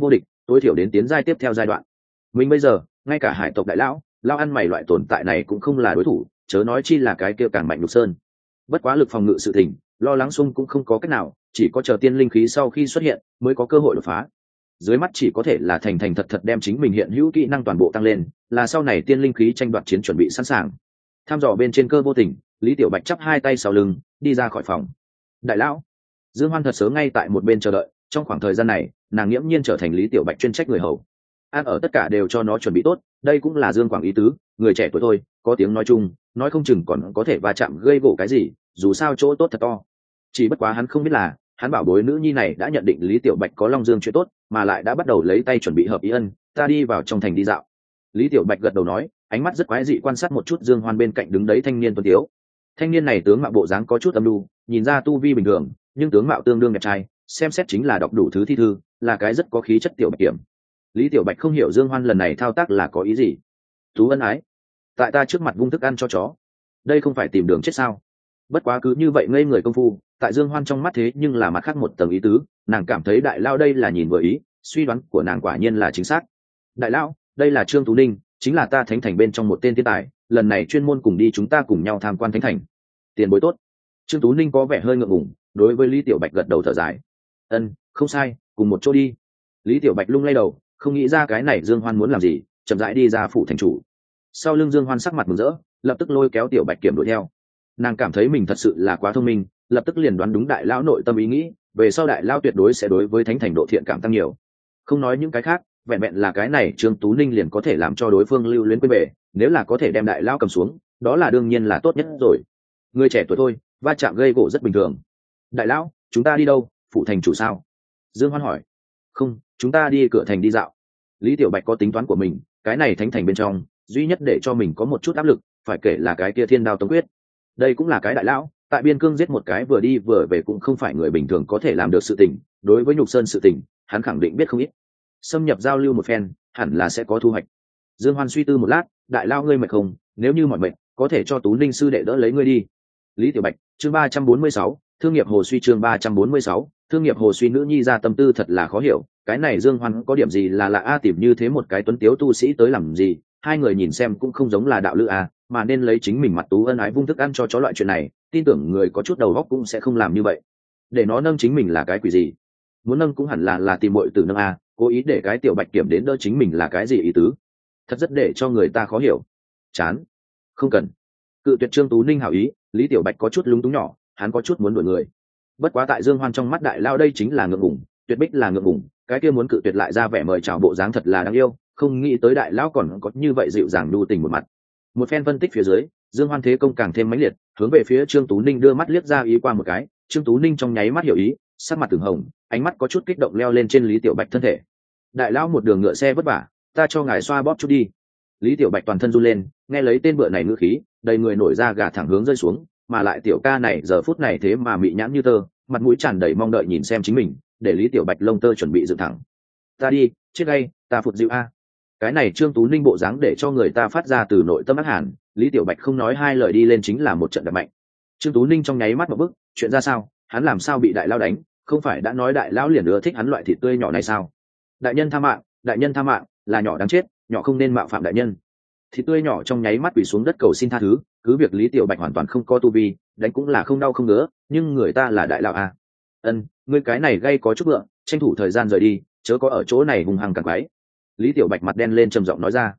tối thiểu đến tiến giai tiếp theo giai đoạn. Mình bây giờ ngay cả hải tộc đại lão lao ăn mày loại tồn tại này cũng không là đối thủ, chớ nói chi là cái kia càng mạnh Lục Sơn. Bất quá lực phòng ngự sự tình, lo lắng xung cũng không có cách nào, chỉ có chờ tiên linh khí sau khi xuất hiện mới có cơ hội đột phá. Dưới mắt chỉ có thể là thành thành thật thật đem chính mình hiện hữu kỹ năng toàn bộ tăng lên, là sau này tiên linh khí tranh đoạt chiến chuẩn bị sẵn sàng. Tham dò bên trên cơ vô tình, Lý Tiểu Bạch chắp hai tay sau lưng đi ra khỏi phòng. Đại lão, Dương Hoan thật sớm ngay tại một bên chờ đợi, trong khoảng thời gian này nàng nghiễm nhiên trở thành Lý Tiểu Bạch chuyên trách người hầu, ăn ở tất cả đều cho nó chuẩn bị tốt. Đây cũng là Dương Quảng ý tứ, người trẻ tuổi thôi, có tiếng nói chung, nói không chừng còn có thể va chạm gây gỗ cái gì, dù sao chỗ tốt thật to. Chỉ bất quá hắn không biết là hắn bảo bối nữ nhi này đã nhận định Lý Tiểu Bạch có Long Dương chuyện tốt, mà lại đã bắt đầu lấy tay chuẩn bị hợp ý ân, ta đi vào trong thành đi dạo. Lý Tiểu Bạch gật đầu nói, ánh mắt rất quái dị quan sát một chút Dương Hoan bên cạnh đứng đấy thanh niên tuấn tiếu. Thanh niên này tướng mạo bộ dáng có chút âm nhu, nhìn ra tu vi bình thường, nhưng tướng mạo tương đương đẹp trai, xem xét chính là đọc đủ thứ thi thư, là cái rất có khí chất tiểu bạch kiểm. Lý Tiểu Bạch không hiểu Dương Hoan lần này thao tác là có ý gì. Tú ân ái, tại ta trước mặt vung thức ăn cho chó, đây không phải tìm đường chết sao? Bất quá cứ như vậy ngây người công phu, tại Dương Hoan trong mắt thế nhưng là mặt khác một tầng ý tứ, nàng cảm thấy đại lao đây là nhìn vừa ý, suy đoán của nàng quả nhiên là chính xác. Đại lao, đây là Trương Tú Ninh, chính là ta thánh thành bên trong một tên thiên tài, lần này chuyên môn cùng đi chúng ta cùng nhau tham quan thánh thành. Tiền bối tốt. Trương Tú Ninh có vẻ hơi ngượng ngùng, đối với Lý Tiểu Bạch gật đầu thở dài. Ân, không sai, cùng một chỗ đi. Lý Tiểu Bạch lung lay đầu, không nghĩ ra cái này Dương Hoan muốn làm gì, chậm rãi đi ra phủ thành chủ. Sau lưng Dương Hoan sắc mặt mừng rỡ, lập tức lôi kéo Tiểu Bạch kiểm đuổi theo. Nàng cảm thấy mình thật sự là quá thông minh, lập tức liền đoán đúng đại lão nội tâm ý nghĩ, về sau đại lão tuyệt đối sẽ đối với thánh thành độ thiện cảm tăng nhiều. Không nói những cái khác, vẹn vẹn là cái này Trương Tú Ninh liền có thể làm cho đối phương lưu luyến quên bề, nếu là có thể đem đại lão cầm xuống, đó là đương nhiên là tốt nhất rồi. Người trẻ tuổi thôi, va chạm gây gỗ rất bình thường. Đại lão, chúng ta đi đâu? Phủ thành chủ sao? Dương Hoan hỏi. Không, chúng ta đi cửa thành đi dạo. Lý Tiểu Bạch có tính toán của mình, cái này thánh thành bên trong duy nhất để cho mình có một chút áp lực phải kể là cái kia Thiên Đao Tống Quyết. Đây cũng là cái đại lão, tại biên cương giết một cái vừa đi vừa về cũng không phải người bình thường có thể làm được sự tình, đối với Nhục Sơn sự tình hắn khẳng định biết không ít, xâm nhập giao lưu một phen hẳn là sẽ có thu hoạch. Dương Hoan suy tư một lát, đại lao ngươi mệt không? Nếu như mọi mệt có thể cho Tú Ninh sư đệ đỡ lấy ngươi đi. Lý Tiểu Bạch, chương 346, thương nghiệp hồ suy, chương 346, thương nghiệp hồ suy. Nữ nhi ra tâm tư thật là khó hiểu, cái này Dương Hoan có điểm gì là lạ a, tìm như thế một cái tuấn tiếu tu sĩ tới làm gì? Hai người nhìn xem cũng không giống là đạo lữ a, mà nên lấy chính mình mặt tú ân ái vung thức ăn cho chó loại chuyện này, tin tưởng người có chút đầu óc cũng sẽ không làm như vậy. Để nó nâng chính mình là cái quỷ gì? Muốn nâng cũng hẳn là tìm muội tử nâng a, cố ý để cái Tiểu Bạch kiểm đến đỡ chính mình là cái gì ý tứ? Thật rất để cho người ta khó hiểu. Chán, không cần. Cự tuyệt Trương Tú Ninh hảo ý, Lý Tiểu Bạch có chút lúng túng nhỏ, hắn có chút muốn đuổi người. Bất quá tại Dương Hoan trong mắt đại lao đây chính là ngượng ngùng, Tuyệt Bích là ngượng ngùng, cái kia muốn cự tuyệt lại ra vẻ mời chào bộ dáng thật là đáng yêu, không nghĩ tới đại lão còn có như vậy dịu dàng nhu tình một mặt. Một phen phân tích phía dưới, Dương Hoan thế công càng thêm mãnh liệt, hướng về phía Trương Tú Ninh đưa mắt liếc ra ý qua một cái, Trương Tú Ninh trong nháy mắt hiểu ý, sắc mặt từng hồng, ánh mắt có chút kích động leo lên trên Lý Tiểu Bạch thân thể. Đại lão một đường ngựa xe vất vả, ta cho ngài xoa bóp chút đi. Lý Tiểu Bạch toàn thân run lên, nghe lấy tên bựa này ngữ khí, đầy người nổi da gà thẳng hướng rơi xuống, mà lại tiểu ca này giờ phút này thế mà mị nhãn như tơ, mặt mũi tràn đầy mong đợi nhìn xem chính mình, để Lý Tiểu Bạch lông tơ chuẩn bị dựng thẳng. Ta đi, chết gay, ta phụt dịu a. Cái này Trương Tú Ninh bộ dáng để cho người ta phát ra từ nội tâm ác hàn, Lý Tiểu Bạch không nói hai lời đi lên chính là một trận đập mạnh. Trương Tú Ninh trong nháy mắt một bức, chuyện ra sao? Hắn làm sao bị đại lao đánh? Không phải đã nói đại lão liền ưa thích hắn loại thịt tươi nhỏ này sao? Đại nhân tha mạng, đại nhân tha mạng, là nhỏ đáng chết, nhỏ không nên mạo phạm đại nhân. Thịt tươi nhỏ trong nháy mắt quỳ xuống đất cầu xin tha thứ, cứ việc Lý Tiểu Bạch hoàn toàn không có tu vi, đánh cũng là không đau không ngứa, nhưng người ta là đại lão à. Ân, ngươi cái này gây có chút vượng, tranh thủ thời gian rời đi, chớ có ở chỗ này hung hăng càng quái. Lý Tiểu Bạch mặt đen lên trầm giọng nói ra.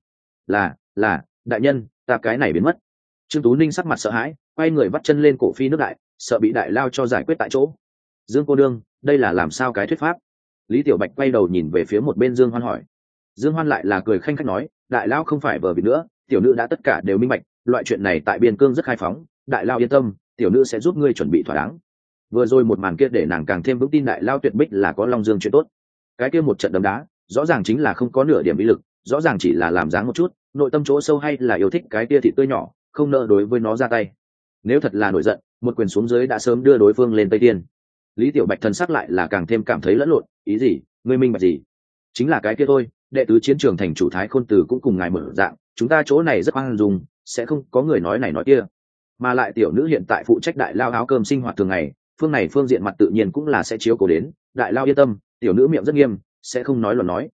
Là, đại nhân, ta cái này biến mất. Trương Tú Ninh sắc mặt sợ hãi, quay người vắt chân lên cổ phi nước đại, sợ bị đại lao cho giải quyết tại chỗ. Dương cô đương, đây là làm sao cái thuyết pháp? Lý Tiểu Bạch quay đầu nhìn về phía một bên Dương Hoan hỏi. Dương Hoan lại là cười khanh khách nói, đại lao không phải vờ vịt nữa, tiểu nữ đã tất cả đều minh bạch, loại chuyện này tại biên cương rất khai phóng, đại lao yên tâm, tiểu nữ sẽ giúp ngươi chuẩn bị thỏa đáng. Vừa rồi một màn kia để nàng càng thêm vững tin đại lao Tuyệt Bích là có Long Dương chuyện tốt. Cái kia một trận đấm đá, rõ ràng chính là không có nửa điểm ý lực, rõ ràng chỉ là làm dáng một chút, nội tâm chỗ sâu hay là yêu thích cái kia thịt tươi nhỏ, không nỡ đối với nó ra tay. Nếu thật là nổi giận, một quyền xuống dưới đã sớm đưa đối phương lên Tây Tiên. Lý Tiểu Bạch thần sắc lại là càng thêm cảm thấy lẫn lộn, ý gì, ngươi minh bạch gì? Chính là cái kia thôi, đệ tứ chiến trường thành chủ Thái Khôn Tử cũng cùng ngài mở dạng, chúng ta chỗ này rất khoan dung, sẽ không có người nói này nói kia. Mà lại tiểu nữ hiện tại phụ trách đại lao áo cơm sinh hoạt thường ngày, phương này phương diện mặt tự nhiên cũng là sẽ chiếu cố đến, đại lao yên tâm, tiểu nữ miệng rất nghiêm, sẽ không nói luận nói.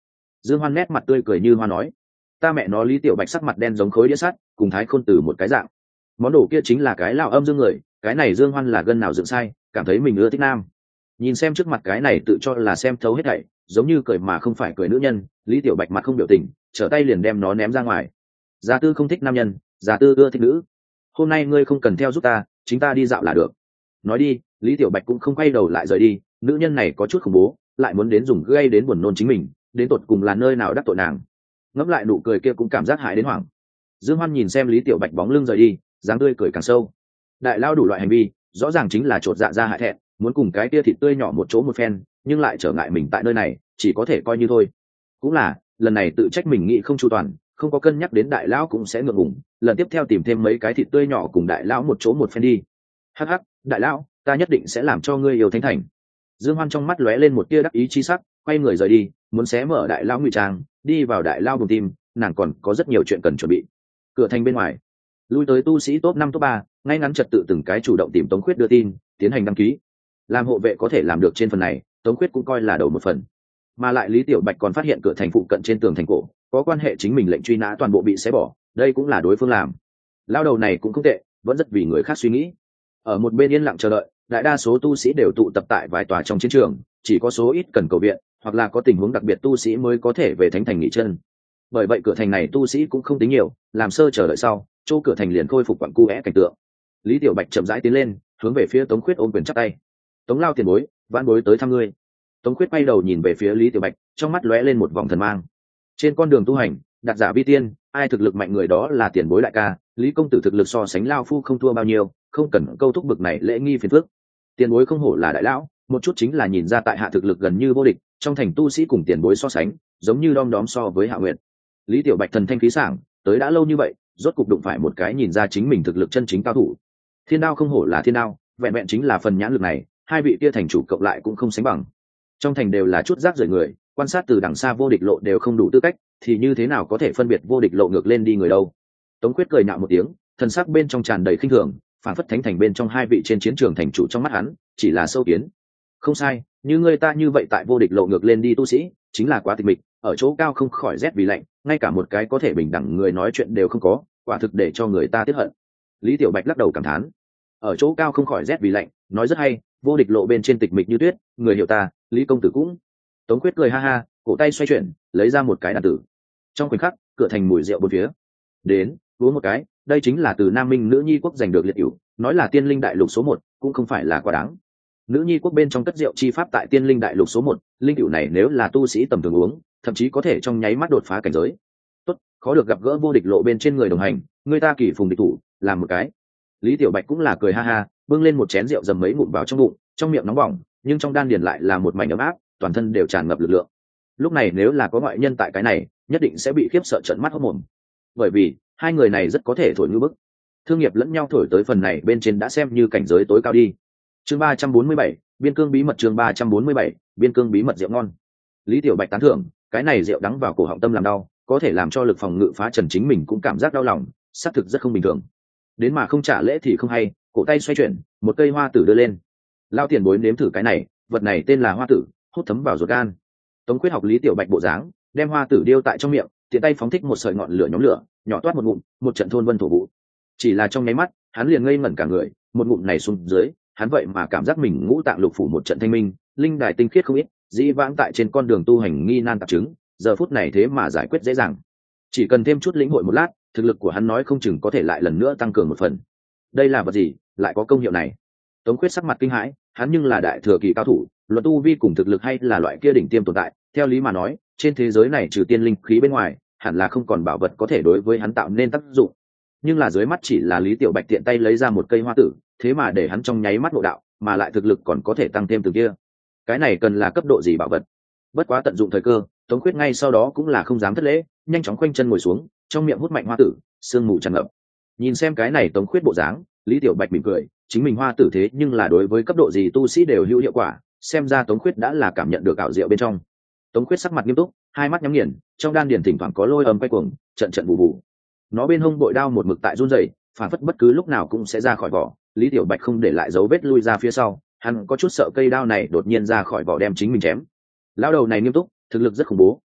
Dương Hoan nét mặt tươi cười như hoa nói, ta mẹ nó Lý Tiểu Bạch sắc mặt đen giống khối đĩa sắt, cùng Thái Khôn Tử một cái dạng. Món đồ kia chính là cái lão âm dương người, cái này Dương Hoan là gân nào dựng sai, cảm thấy mình ưa thích nam. Nhìn xem trước mặt cái này tự cho là xem thấu hết thảy, giống như cười mà không phải cười nữ nhân, Lý Tiểu Bạch mặt không biểu tình, trở tay liền đem nó ném ra ngoài. Gia Tư không thích nam nhân, Gia Tư ưa thích nữ. Hôm nay ngươi không cần theo giúp ta, chính ta đi dạo là được. Nói đi, Lý Tiểu Bạch cũng không quay đầu lại rời đi, nữ nhân này có chút khủng bố, lại muốn đến dùng gây đến buồn nôn chính mình, đến tột cùng là nơi nào đắc tội nàng. Ngẫm lại nụ cười kia cũng cảm giác hại đến hoảng. Dương Hoan nhìn xem Lý Tiểu Bạch bóng lưng rời đi, dáng tươi cười càng sâu. Đại lao đủ loại hành vi, rõ ràng chính là trột dạ ra hại thẹn, muốn cùng cái tia thịt tươi nhỏ một chỗ một phen, nhưng lại trở ngại mình tại nơi này, chỉ có thể coi như thôi. Cũng là, lần này tự trách mình nghĩ không chu toàn, không có cân nhắc đến đại lão cũng sẽ ngượng ngùng, lần tiếp theo tìm thêm mấy cái thịt tươi nhỏ cùng đại lão một chỗ một phen đi. Hắc hắc, đại lão, ta nhất định sẽ làm cho ngươi yêu thánh thành. Dương Hoan trong mắt lóe lên một tia đắc ý chi sắc, quay người rời đi, muốn xé mở đại lão ngụy trang, đi vào đại lão bùng tim, nàng còn có rất nhiều chuyện cần chuẩn bị. Cửa thành bên ngoài, lui tới tu sĩ top 5 top 3, ngay ngắn trật tự từng cái chủ động tìm Tống Khuyết đưa tin, tiến hành đăng ký. Làm hộ vệ có thể làm được trên phần này, Tống Khuyết cũng coi là đầu một phần. Mà lại Lý Tiểu Bạch còn phát hiện cửa thành phụ cận trên tường thành cổ có quan hệ chính mình lệnh truy nã toàn bộ bị xé bỏ, đây cũng là đối phương làm. Lao đầu này cũng không tệ, vẫn rất vì người khác suy nghĩ. Ở một bên yên lặng chờ đợi, đại đa số tu sĩ đều tụ tập tại vài tòa trong chiến trường, chỉ có số ít cần cầu viện hoặc là có tình huống đặc biệt tu sĩ mới có thể về thánh thành nghỉ chân. Bởi vậy cửa thành này tu sĩ cũng không tính nhiều, làm sơ chờ đợi sau, chỗ cửa thành liền khôi phục quặng cu é cảnh tượng. Lý Tiểu Bạch chậm rãi tiến lên, hướng về phía Tống Khuyết ôm quyền chắp tay. Tống lao tiền bối, vãn bối tới thăm ngươi. Tống Khuyết bay đầu nhìn về phía Lý Tiểu Bạch, trong mắt lóe lên một vòng thần mang. Trên con đường tu hành, đạt giả vi tiên, ai thực lực mạnh người đó là tiền bối đại ca. Lý công tử thực lực so sánh lao phu không thua bao nhiêu, không cần câu thúc bực này lễ nghi phiền phức. Tiền bối không hổ là đại lão, một chút chính là nhìn ra tại hạ thực lực gần như vô địch, trong thành tu sĩ cùng tiền bối so sánh, giống như đom đóm so với Hạ Nguyệt. Lý Tiểu Bạch thần thanh khí sảng, tới đã lâu như vậy, rốt cục đụng phải một cái nhìn ra chính mình thực lực chân chính cao thủ. Thiên đao không hổ là thiên đao, vẹn vẹn chính là phần nhãn lực này, hai vị kia thành chủ cộng lại cũng không sánh bằng. Trong thành đều là chút rác rưởi người, quan sát từ đằng xa vô địch lộ đều không đủ tư cách, thì như thế nào có thể phân biệt vô địch lộ ngược lên đi người đâu. Tống Khuyết cười nhạo một tiếng, thần sắc bên trong tràn đầy khinh thường, phản phất thánh thành bên trong hai vị trên chiến trường thành chủ trong mắt hắn chỉ là sâu kiến. Không sai, như người ta như vậy tại vô địch lộ ngược lên đi tu sĩ, chính là quá tịch mịch, ở chỗ cao không khỏi rét vì lạnh, ngay cả một cái có thể bình đẳng người nói chuyện đều không có, quả thực để cho người ta tiếc hận. Lý Tiểu Bạch lắc đầu cảm thán, ở chỗ cao không khỏi rét vì lạnh, nói rất hay, vô địch lộ bên trên tịch mịch như tuyết, người hiểu ta, Lý công tử cũng. Tống Khuyết cười ha ha, cổ tay xoay chuyển, lấy ra một cái đàn tử. Trong khoảnh khắc, cửa thành mùi rượu bốn phía. Đến, uống một cái, đây chính là từ Nam Minh nữ nhi quốc giành được liệt cửu, nói là tiên linh đại lục số 1, cũng không phải là quá đáng. Nữ nhi quốc bên trong cất rượu chi pháp tại tiên linh đại lục số 1, linh cửu này nếu là tu sĩ tầm thường uống, thậm chí có thể trong nháy mắt đột phá cảnh giới. Tốt, khó được gặp gỡ vô địch lộ bên trên người đồng hành, người ta kỳ phùng địch thủ, làm một cái. Lý Tiểu Bạch cũng là cười ha ha, bưng lên một chén rượu dầm mấy ngụm vào trong bụng, trong miệng nóng bỏng, nhưng trong đan điền lại là một mảnh ấm áp, toàn thân đều tràn ngập lực lượng. Lúc này nếu là có ngoại nhân tại cái này, nhất định sẽ bị khiếp sợ trợn mắt hốt mồm. Bởi vì hai người này rất có thể thổi như bức. Thương nghiệp lẫn nhau thổi tới phần này bên trên đã xem như cảnh giới tối cao đi. Chương 347, biên cương bí mật. Chương 347, biên cương bí mật rượu ngon. Lý Tiểu Bạch tán thưởng, cái này rượu đắng vào cổ họng tâm làm đau, có thể làm cho lực phòng ngự phá trần chính mình cũng cảm giác đau lòng, xác thực rất không bình thường. Đến mà không trả lễ thì không hay, cổ tay xoay chuyển, một cây hoa tử đưa lên. Lao tiền bối nếm thử cái này, vật này tên là hoa tử, hút thấm vào ruột gan. Tống Khuyết học Lý Tiểu Bạch bộ dáng, đem hoa tử điêu tại trong miệng, tiện tay phóng thích một sợi ngọn lửa nhóm lửa, nhỏ toát một ngụm, một trận thôn vân thổ vụ. Chỉ là trong nháy mắt, hắn liền ngây ngẩn cả người, một ngụm này xuống dưới, hắn vậy mà cảm giác mình ngũ tạng lục phủ một trận thanh minh, linh đài tinh khiết không ít, dĩ vãng tại trên con đường tu hành nghi nan tạp chứng, giờ phút này thế mà giải quyết dễ dàng. Chỉ cần thêm chút lĩnh hội một lát, thực lực của hắn nói không chừng có thể lại lần nữa tăng cường một phần. Đây là vật gì, lại có công hiệu này? Tống Khuyết sắc mặt kinh hãi, hắn nhưng là đại thừa kỳ cao thủ, luận tu vi cùng thực lực hay là loại kia đỉnh tiêm tồn tại, theo lý mà nói, trên thế giới này trừ tiên linh khí bên ngoài, hẳn là không còn bảo vật có thể đối với hắn tạo nên tác dụng. Nhưng là dưới mắt chỉ là Lý Tiểu Bạch tiện tay lấy ra một cây hoa tử, thế mà để hắn trong nháy mắt ngộ đạo, mà lại thực lực còn có thể tăng thêm từ kia. Cái này cần là cấp độ gì bảo vật? Bất quá tận dụng thời cơ, Tống Khuyết ngay sau đó cũng là không dám thất lễ, nhanh chóng khoanh chân ngồi xuống, trong miệng hút mạnh hoa tử, sương mù tràn ngập. Nhìn xem cái này Tống Khuyết bộ dáng, Lý Tiểu Bạch mỉm cười, chính mình hoa tử thế nhưng là đối với cấp độ gì tu sĩ đều hữu hiệu quả, xem ra Tống Khuyết đã là cảm nhận được ảo diệu bên trong. Tống Khuyết sắc mặt nghiêm túc, hai mắt nhắm nghiền, trong đan điền thỉnh thoảng có lôi âm quay cuồng, trận trận bù bù. Nó bên hông bội đao một mực tại run rẩy, phản phất bất cứ lúc nào cũng sẽ ra khỏi vỏ. Lý Tiểu Bạch không để lại dấu vết lui ra phía sau, hắn có chút sợ cây đao này đột nhiên ra khỏi vỏ đem chính mình chém. Lão đầu này nghiêm túc, thực lực rất khủng bố,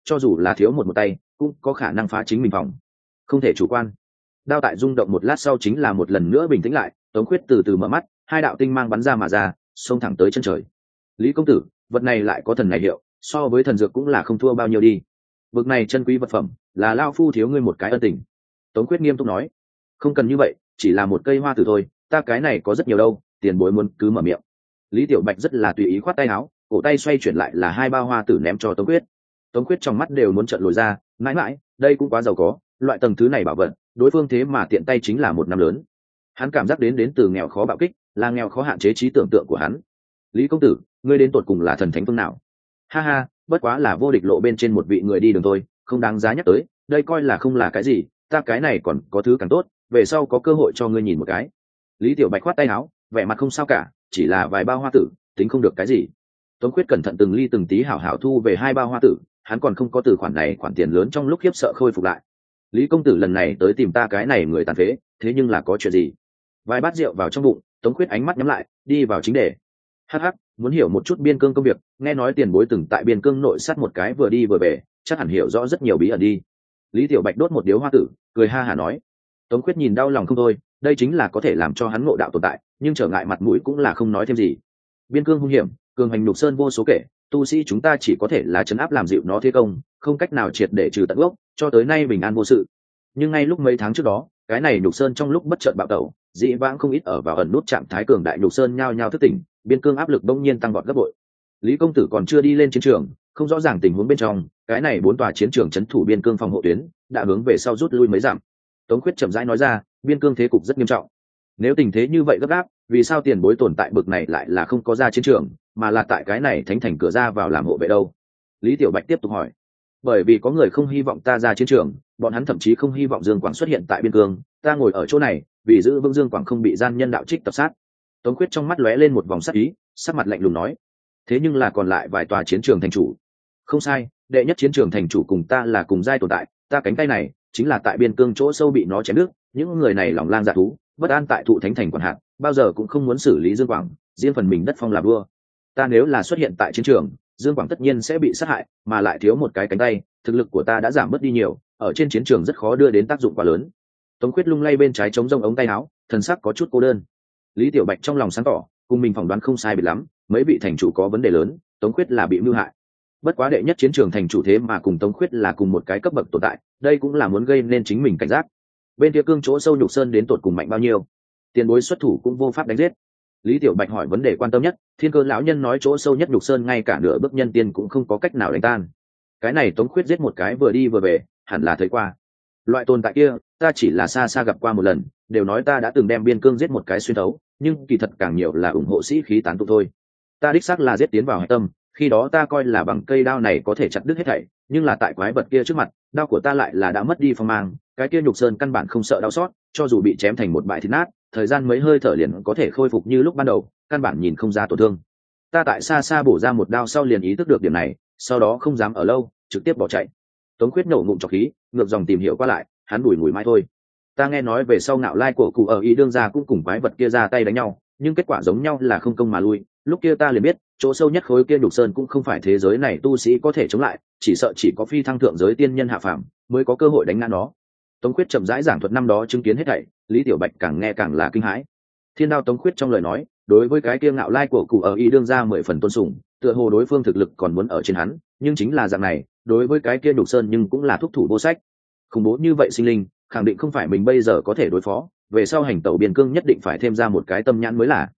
cho dù là thiếu một tay cũng có khả năng phá chính mình phòng, không thể chủ quan. Đao tại rung động một lát sau chính là một lần nữa bình tĩnh lại. Tống Khuyết từ từ mở mắt, hai đạo tinh mang bắn ra mà ra, xông thẳng tới chân trời. Lý công tử, vật này lại có thần này hiệu, so với thần dược cũng là không thua bao nhiêu đi. Vực này chân quý vật phẩm, là lao phu thiếu ngươi một cái ân tình. Tống Khuyết nghiêm túc nói. Không cần như vậy, chỉ là một cây hoa tử thôi, ta cái này có rất nhiều đâu, tiền bối muốn cứ mở miệng. Lý Tiểu Bạch rất là tùy ý khoát tay áo, cổ tay xoay chuyển lại là hai bao hoa tử ném cho Tống Khuyết. Tống Khuyết trong mắt đều muốn trợn lồi ra, mãi mãi, đây cũng quá giàu có, loại tầng thứ này bảo vật, đối phương thế mà tiện tay chính là một năm lớn. Hắn cảm giác đến từ nghèo khó bạo kích, là nghèo khó hạn chế trí tưởng tượng của hắn. Lý công tử, ngươi đến tột cùng là thần thánh phương nào? Ha ha, bất quá là vô địch lộ bên trên một vị người đi đường thôi, không đáng giá nhắc tới, đây coi là không là cái gì, ta cái này còn có thứ càng tốt, về sau có cơ hội cho ngươi nhìn một cái. Lý Tiểu Bạch khoát tay áo, vẻ mặt không sao cả, chỉ là vài bao hoa tử, tính không được cái gì. Tống Khuyết cẩn thận từng ly từng tí hảo hảo thu về hai bao hoa tử, hắn còn không có từ khoản này khoản tiền lớn trong lúc khiếp sợ khôi phục lại. Lý công tử lần này tới tìm ta cái này người tàn phế, thế nhưng là có chuyện gì? Vài bát rượu vào trong bụng, Tống Khuyết ánh mắt nhắm lại, đi vào chính đề. Hắc hắc, muốn hiểu một chút biên cương công việc, nghe nói tiền bối từng tại biên cương nội sát một cái vừa đi vừa về, chắc hẳn hiểu rõ rất nhiều bí ẩn đi. Lý Tiểu Bạch đốt một điếu hoa tử, cười ha hả nói. Tống Khuyết nhìn đau lòng không thôi, đây chính là có thể làm cho hắn ngộ đạo tồn tại, nhưng trở ngại mặt mũi cũng là không nói thêm gì. Biên cương hung hiểm, cường hành nhục sơn vô số kể, tu sĩ chúng ta chỉ có thể là trấn áp làm dịu nó thế công, không cách nào triệt để trừ tận gốc, cho tới nay bình an vô sự. Nhưng ngay lúc mấy tháng trước đó, cái này nhục sơn trong lúc bất chợt bạo tẩu, dĩ vãng không ít ở vào ẩn nút trạng thái cường đại nhục sơn nhao nhao thức tỉnh, biên cương áp lực bỗng nhiên tăng vọt gấp bội. Lý công tử còn chưa đi lên chiến trường, không rõ ràng tình huống bên trong, cái này bốn tòa chiến trường trấn thủ biên cương phòng hộ tuyến đã hướng về sau rút lui mấy dặm. Tống Khuyết chậm rãi nói ra, biên cương thế cục rất nghiêm trọng. Nếu tình thế như vậy gấp gáp, vì sao tiền bối tồn tại bực này lại là không có ra chiến trường, mà là tại cái này thánh thành cửa ra vào làm hộ vệ đâu? Lý Tiểu Bạch tiếp tục hỏi. Bởi vì có người không hy vọng ta ra chiến trường, bọn hắn thậm chí không hy vọng Dương Quảng xuất hiện tại biên cương, ta ngồi ở chỗ này vì giữ vững Dương Quảng không bị gian nhân đạo trích tập sát. Tống Khuyết trong mắt lóe lên một vòng sắc ý, sắc mặt lạnh lùng nói. Thế nhưng là còn lại vài tòa chiến trường thành chủ. Không sai, đệ nhất chiến trường thành chủ cùng ta là cùng giai tồn tại, ta cánh tay này chính là tại biên cương chỗ sâu bị nó chém nước, những người này lòng lang dạ thú, bất an tại thụ thánh thành quản hạt, bao giờ cũng không muốn xử lý Dương Quảng, riêng phần mình đất phong làm vua. Ta nếu là xuất hiện tại chiến trường, Dương Quảng tất nhiên sẽ bị sát hại, mà lại thiếu một cái cánh tay, thực lực của ta đã giảm bớt đi nhiều, ở trên chiến trường rất khó đưa đến tác dụng quá lớn. Tống Khuyết lung lay bên trái chống rông ống tay áo, thần sắc có chút cô đơn. Lý Tiểu Bạch trong lòng sáng tỏ, cùng mình phỏng đoán không sai biệt lắm, mấy vị thành chủ có vấn đề lớn, Tống Khuyết là bị mưu hại. Bất quá đệ nhất chiến trường thành chủ thế mà cùng Tống Khuyết là cùng một cái cấp bậc tồn tại, đây cũng là muốn gây nên chính mình cảnh giác. Bên kia cương chỗ sâu nhục sơn đến tột cùng mạnh bao nhiêu, tiền bối xuất thủ cũng vô pháp đánh giết. Lý Tiểu Bạch hỏi vấn đề quan tâm nhất, Thiên Cơ lão nhân nói chỗ sâu nhất nhục sơn ngay cả nửa bước nhân tiên cũng không có cách nào đánh tan. Cái này Tống Khuyết giết một cái vừa đi vừa về, hẳn là thấy qua. Loại tồn tại kia, ta chỉ là xa xa gặp qua một lần, đều nói ta đã từng đem biên cương giết một cái xuyên thấu, nhưng kỳ thật càng nhiều là ủng hộ sĩ khí tán tụ thôi. Ta đích xác là giết tiến vào hạch tâm, khi đó ta coi là bằng cây đao này có thể chặt đứt hết thảy, nhưng là tại quái vật kia trước mặt, đao của ta lại là đã mất đi phong mang, cái kia nhục sơn căn bản không sợ đau sót, cho dù bị chém thành một bãi thịt nát, thời gian mấy hơi thở liền có thể khôi phục như lúc ban đầu, căn bản nhìn không ra tổn thương. Ta tại xa xa bổ ra một đao sau liền ý thức được điểm này, sau đó không dám ở lâu, trực tiếp bỏ chạy. Tống Khuyết nổ ngụm trọc khí, ngược dòng tìm hiểu qua lại, hắn đùi ngùi mãi thôi. Ta nghe nói về sau Ngạo Lai của cụ ở ý đương gia cũng cùng quái vật kia ra tay đánh nhau, nhưng kết quả giống nhau là không công mà lui. Lúc kia ta liền biết, chỗ sâu nhất khối kia nhục sơn cũng không phải thế giới này tu sĩ có thể chống lại, chỉ sợ chỉ có phi thăng thượng giới tiên nhân hạ phàm mới có cơ hội đánh ngã nó. Tống Khuyết chậm rãi giảng thuật năm đó chứng kiến hết thảy, Lý Tiểu Bạch càng nghe càng là kinh hãi. Thiên Đao Tống Khuyết trong lời nói, đối với cái kia Ngạo Lai của cụ ở ý đương gia 10 phần tôn sùng, tựa hồ đối phương thực lực còn muốn ở trên hắn, nhưng chính là dạng này, đối với cái kia nhục sơn nhưng cũng là thúc thủ vô sách. Khủng bố như vậy sinh linh, khẳng định không phải mình bây giờ có thể đối phó, về sau hành tẩu biên cương nhất định phải thêm ra một cái tâm nhãn mới là.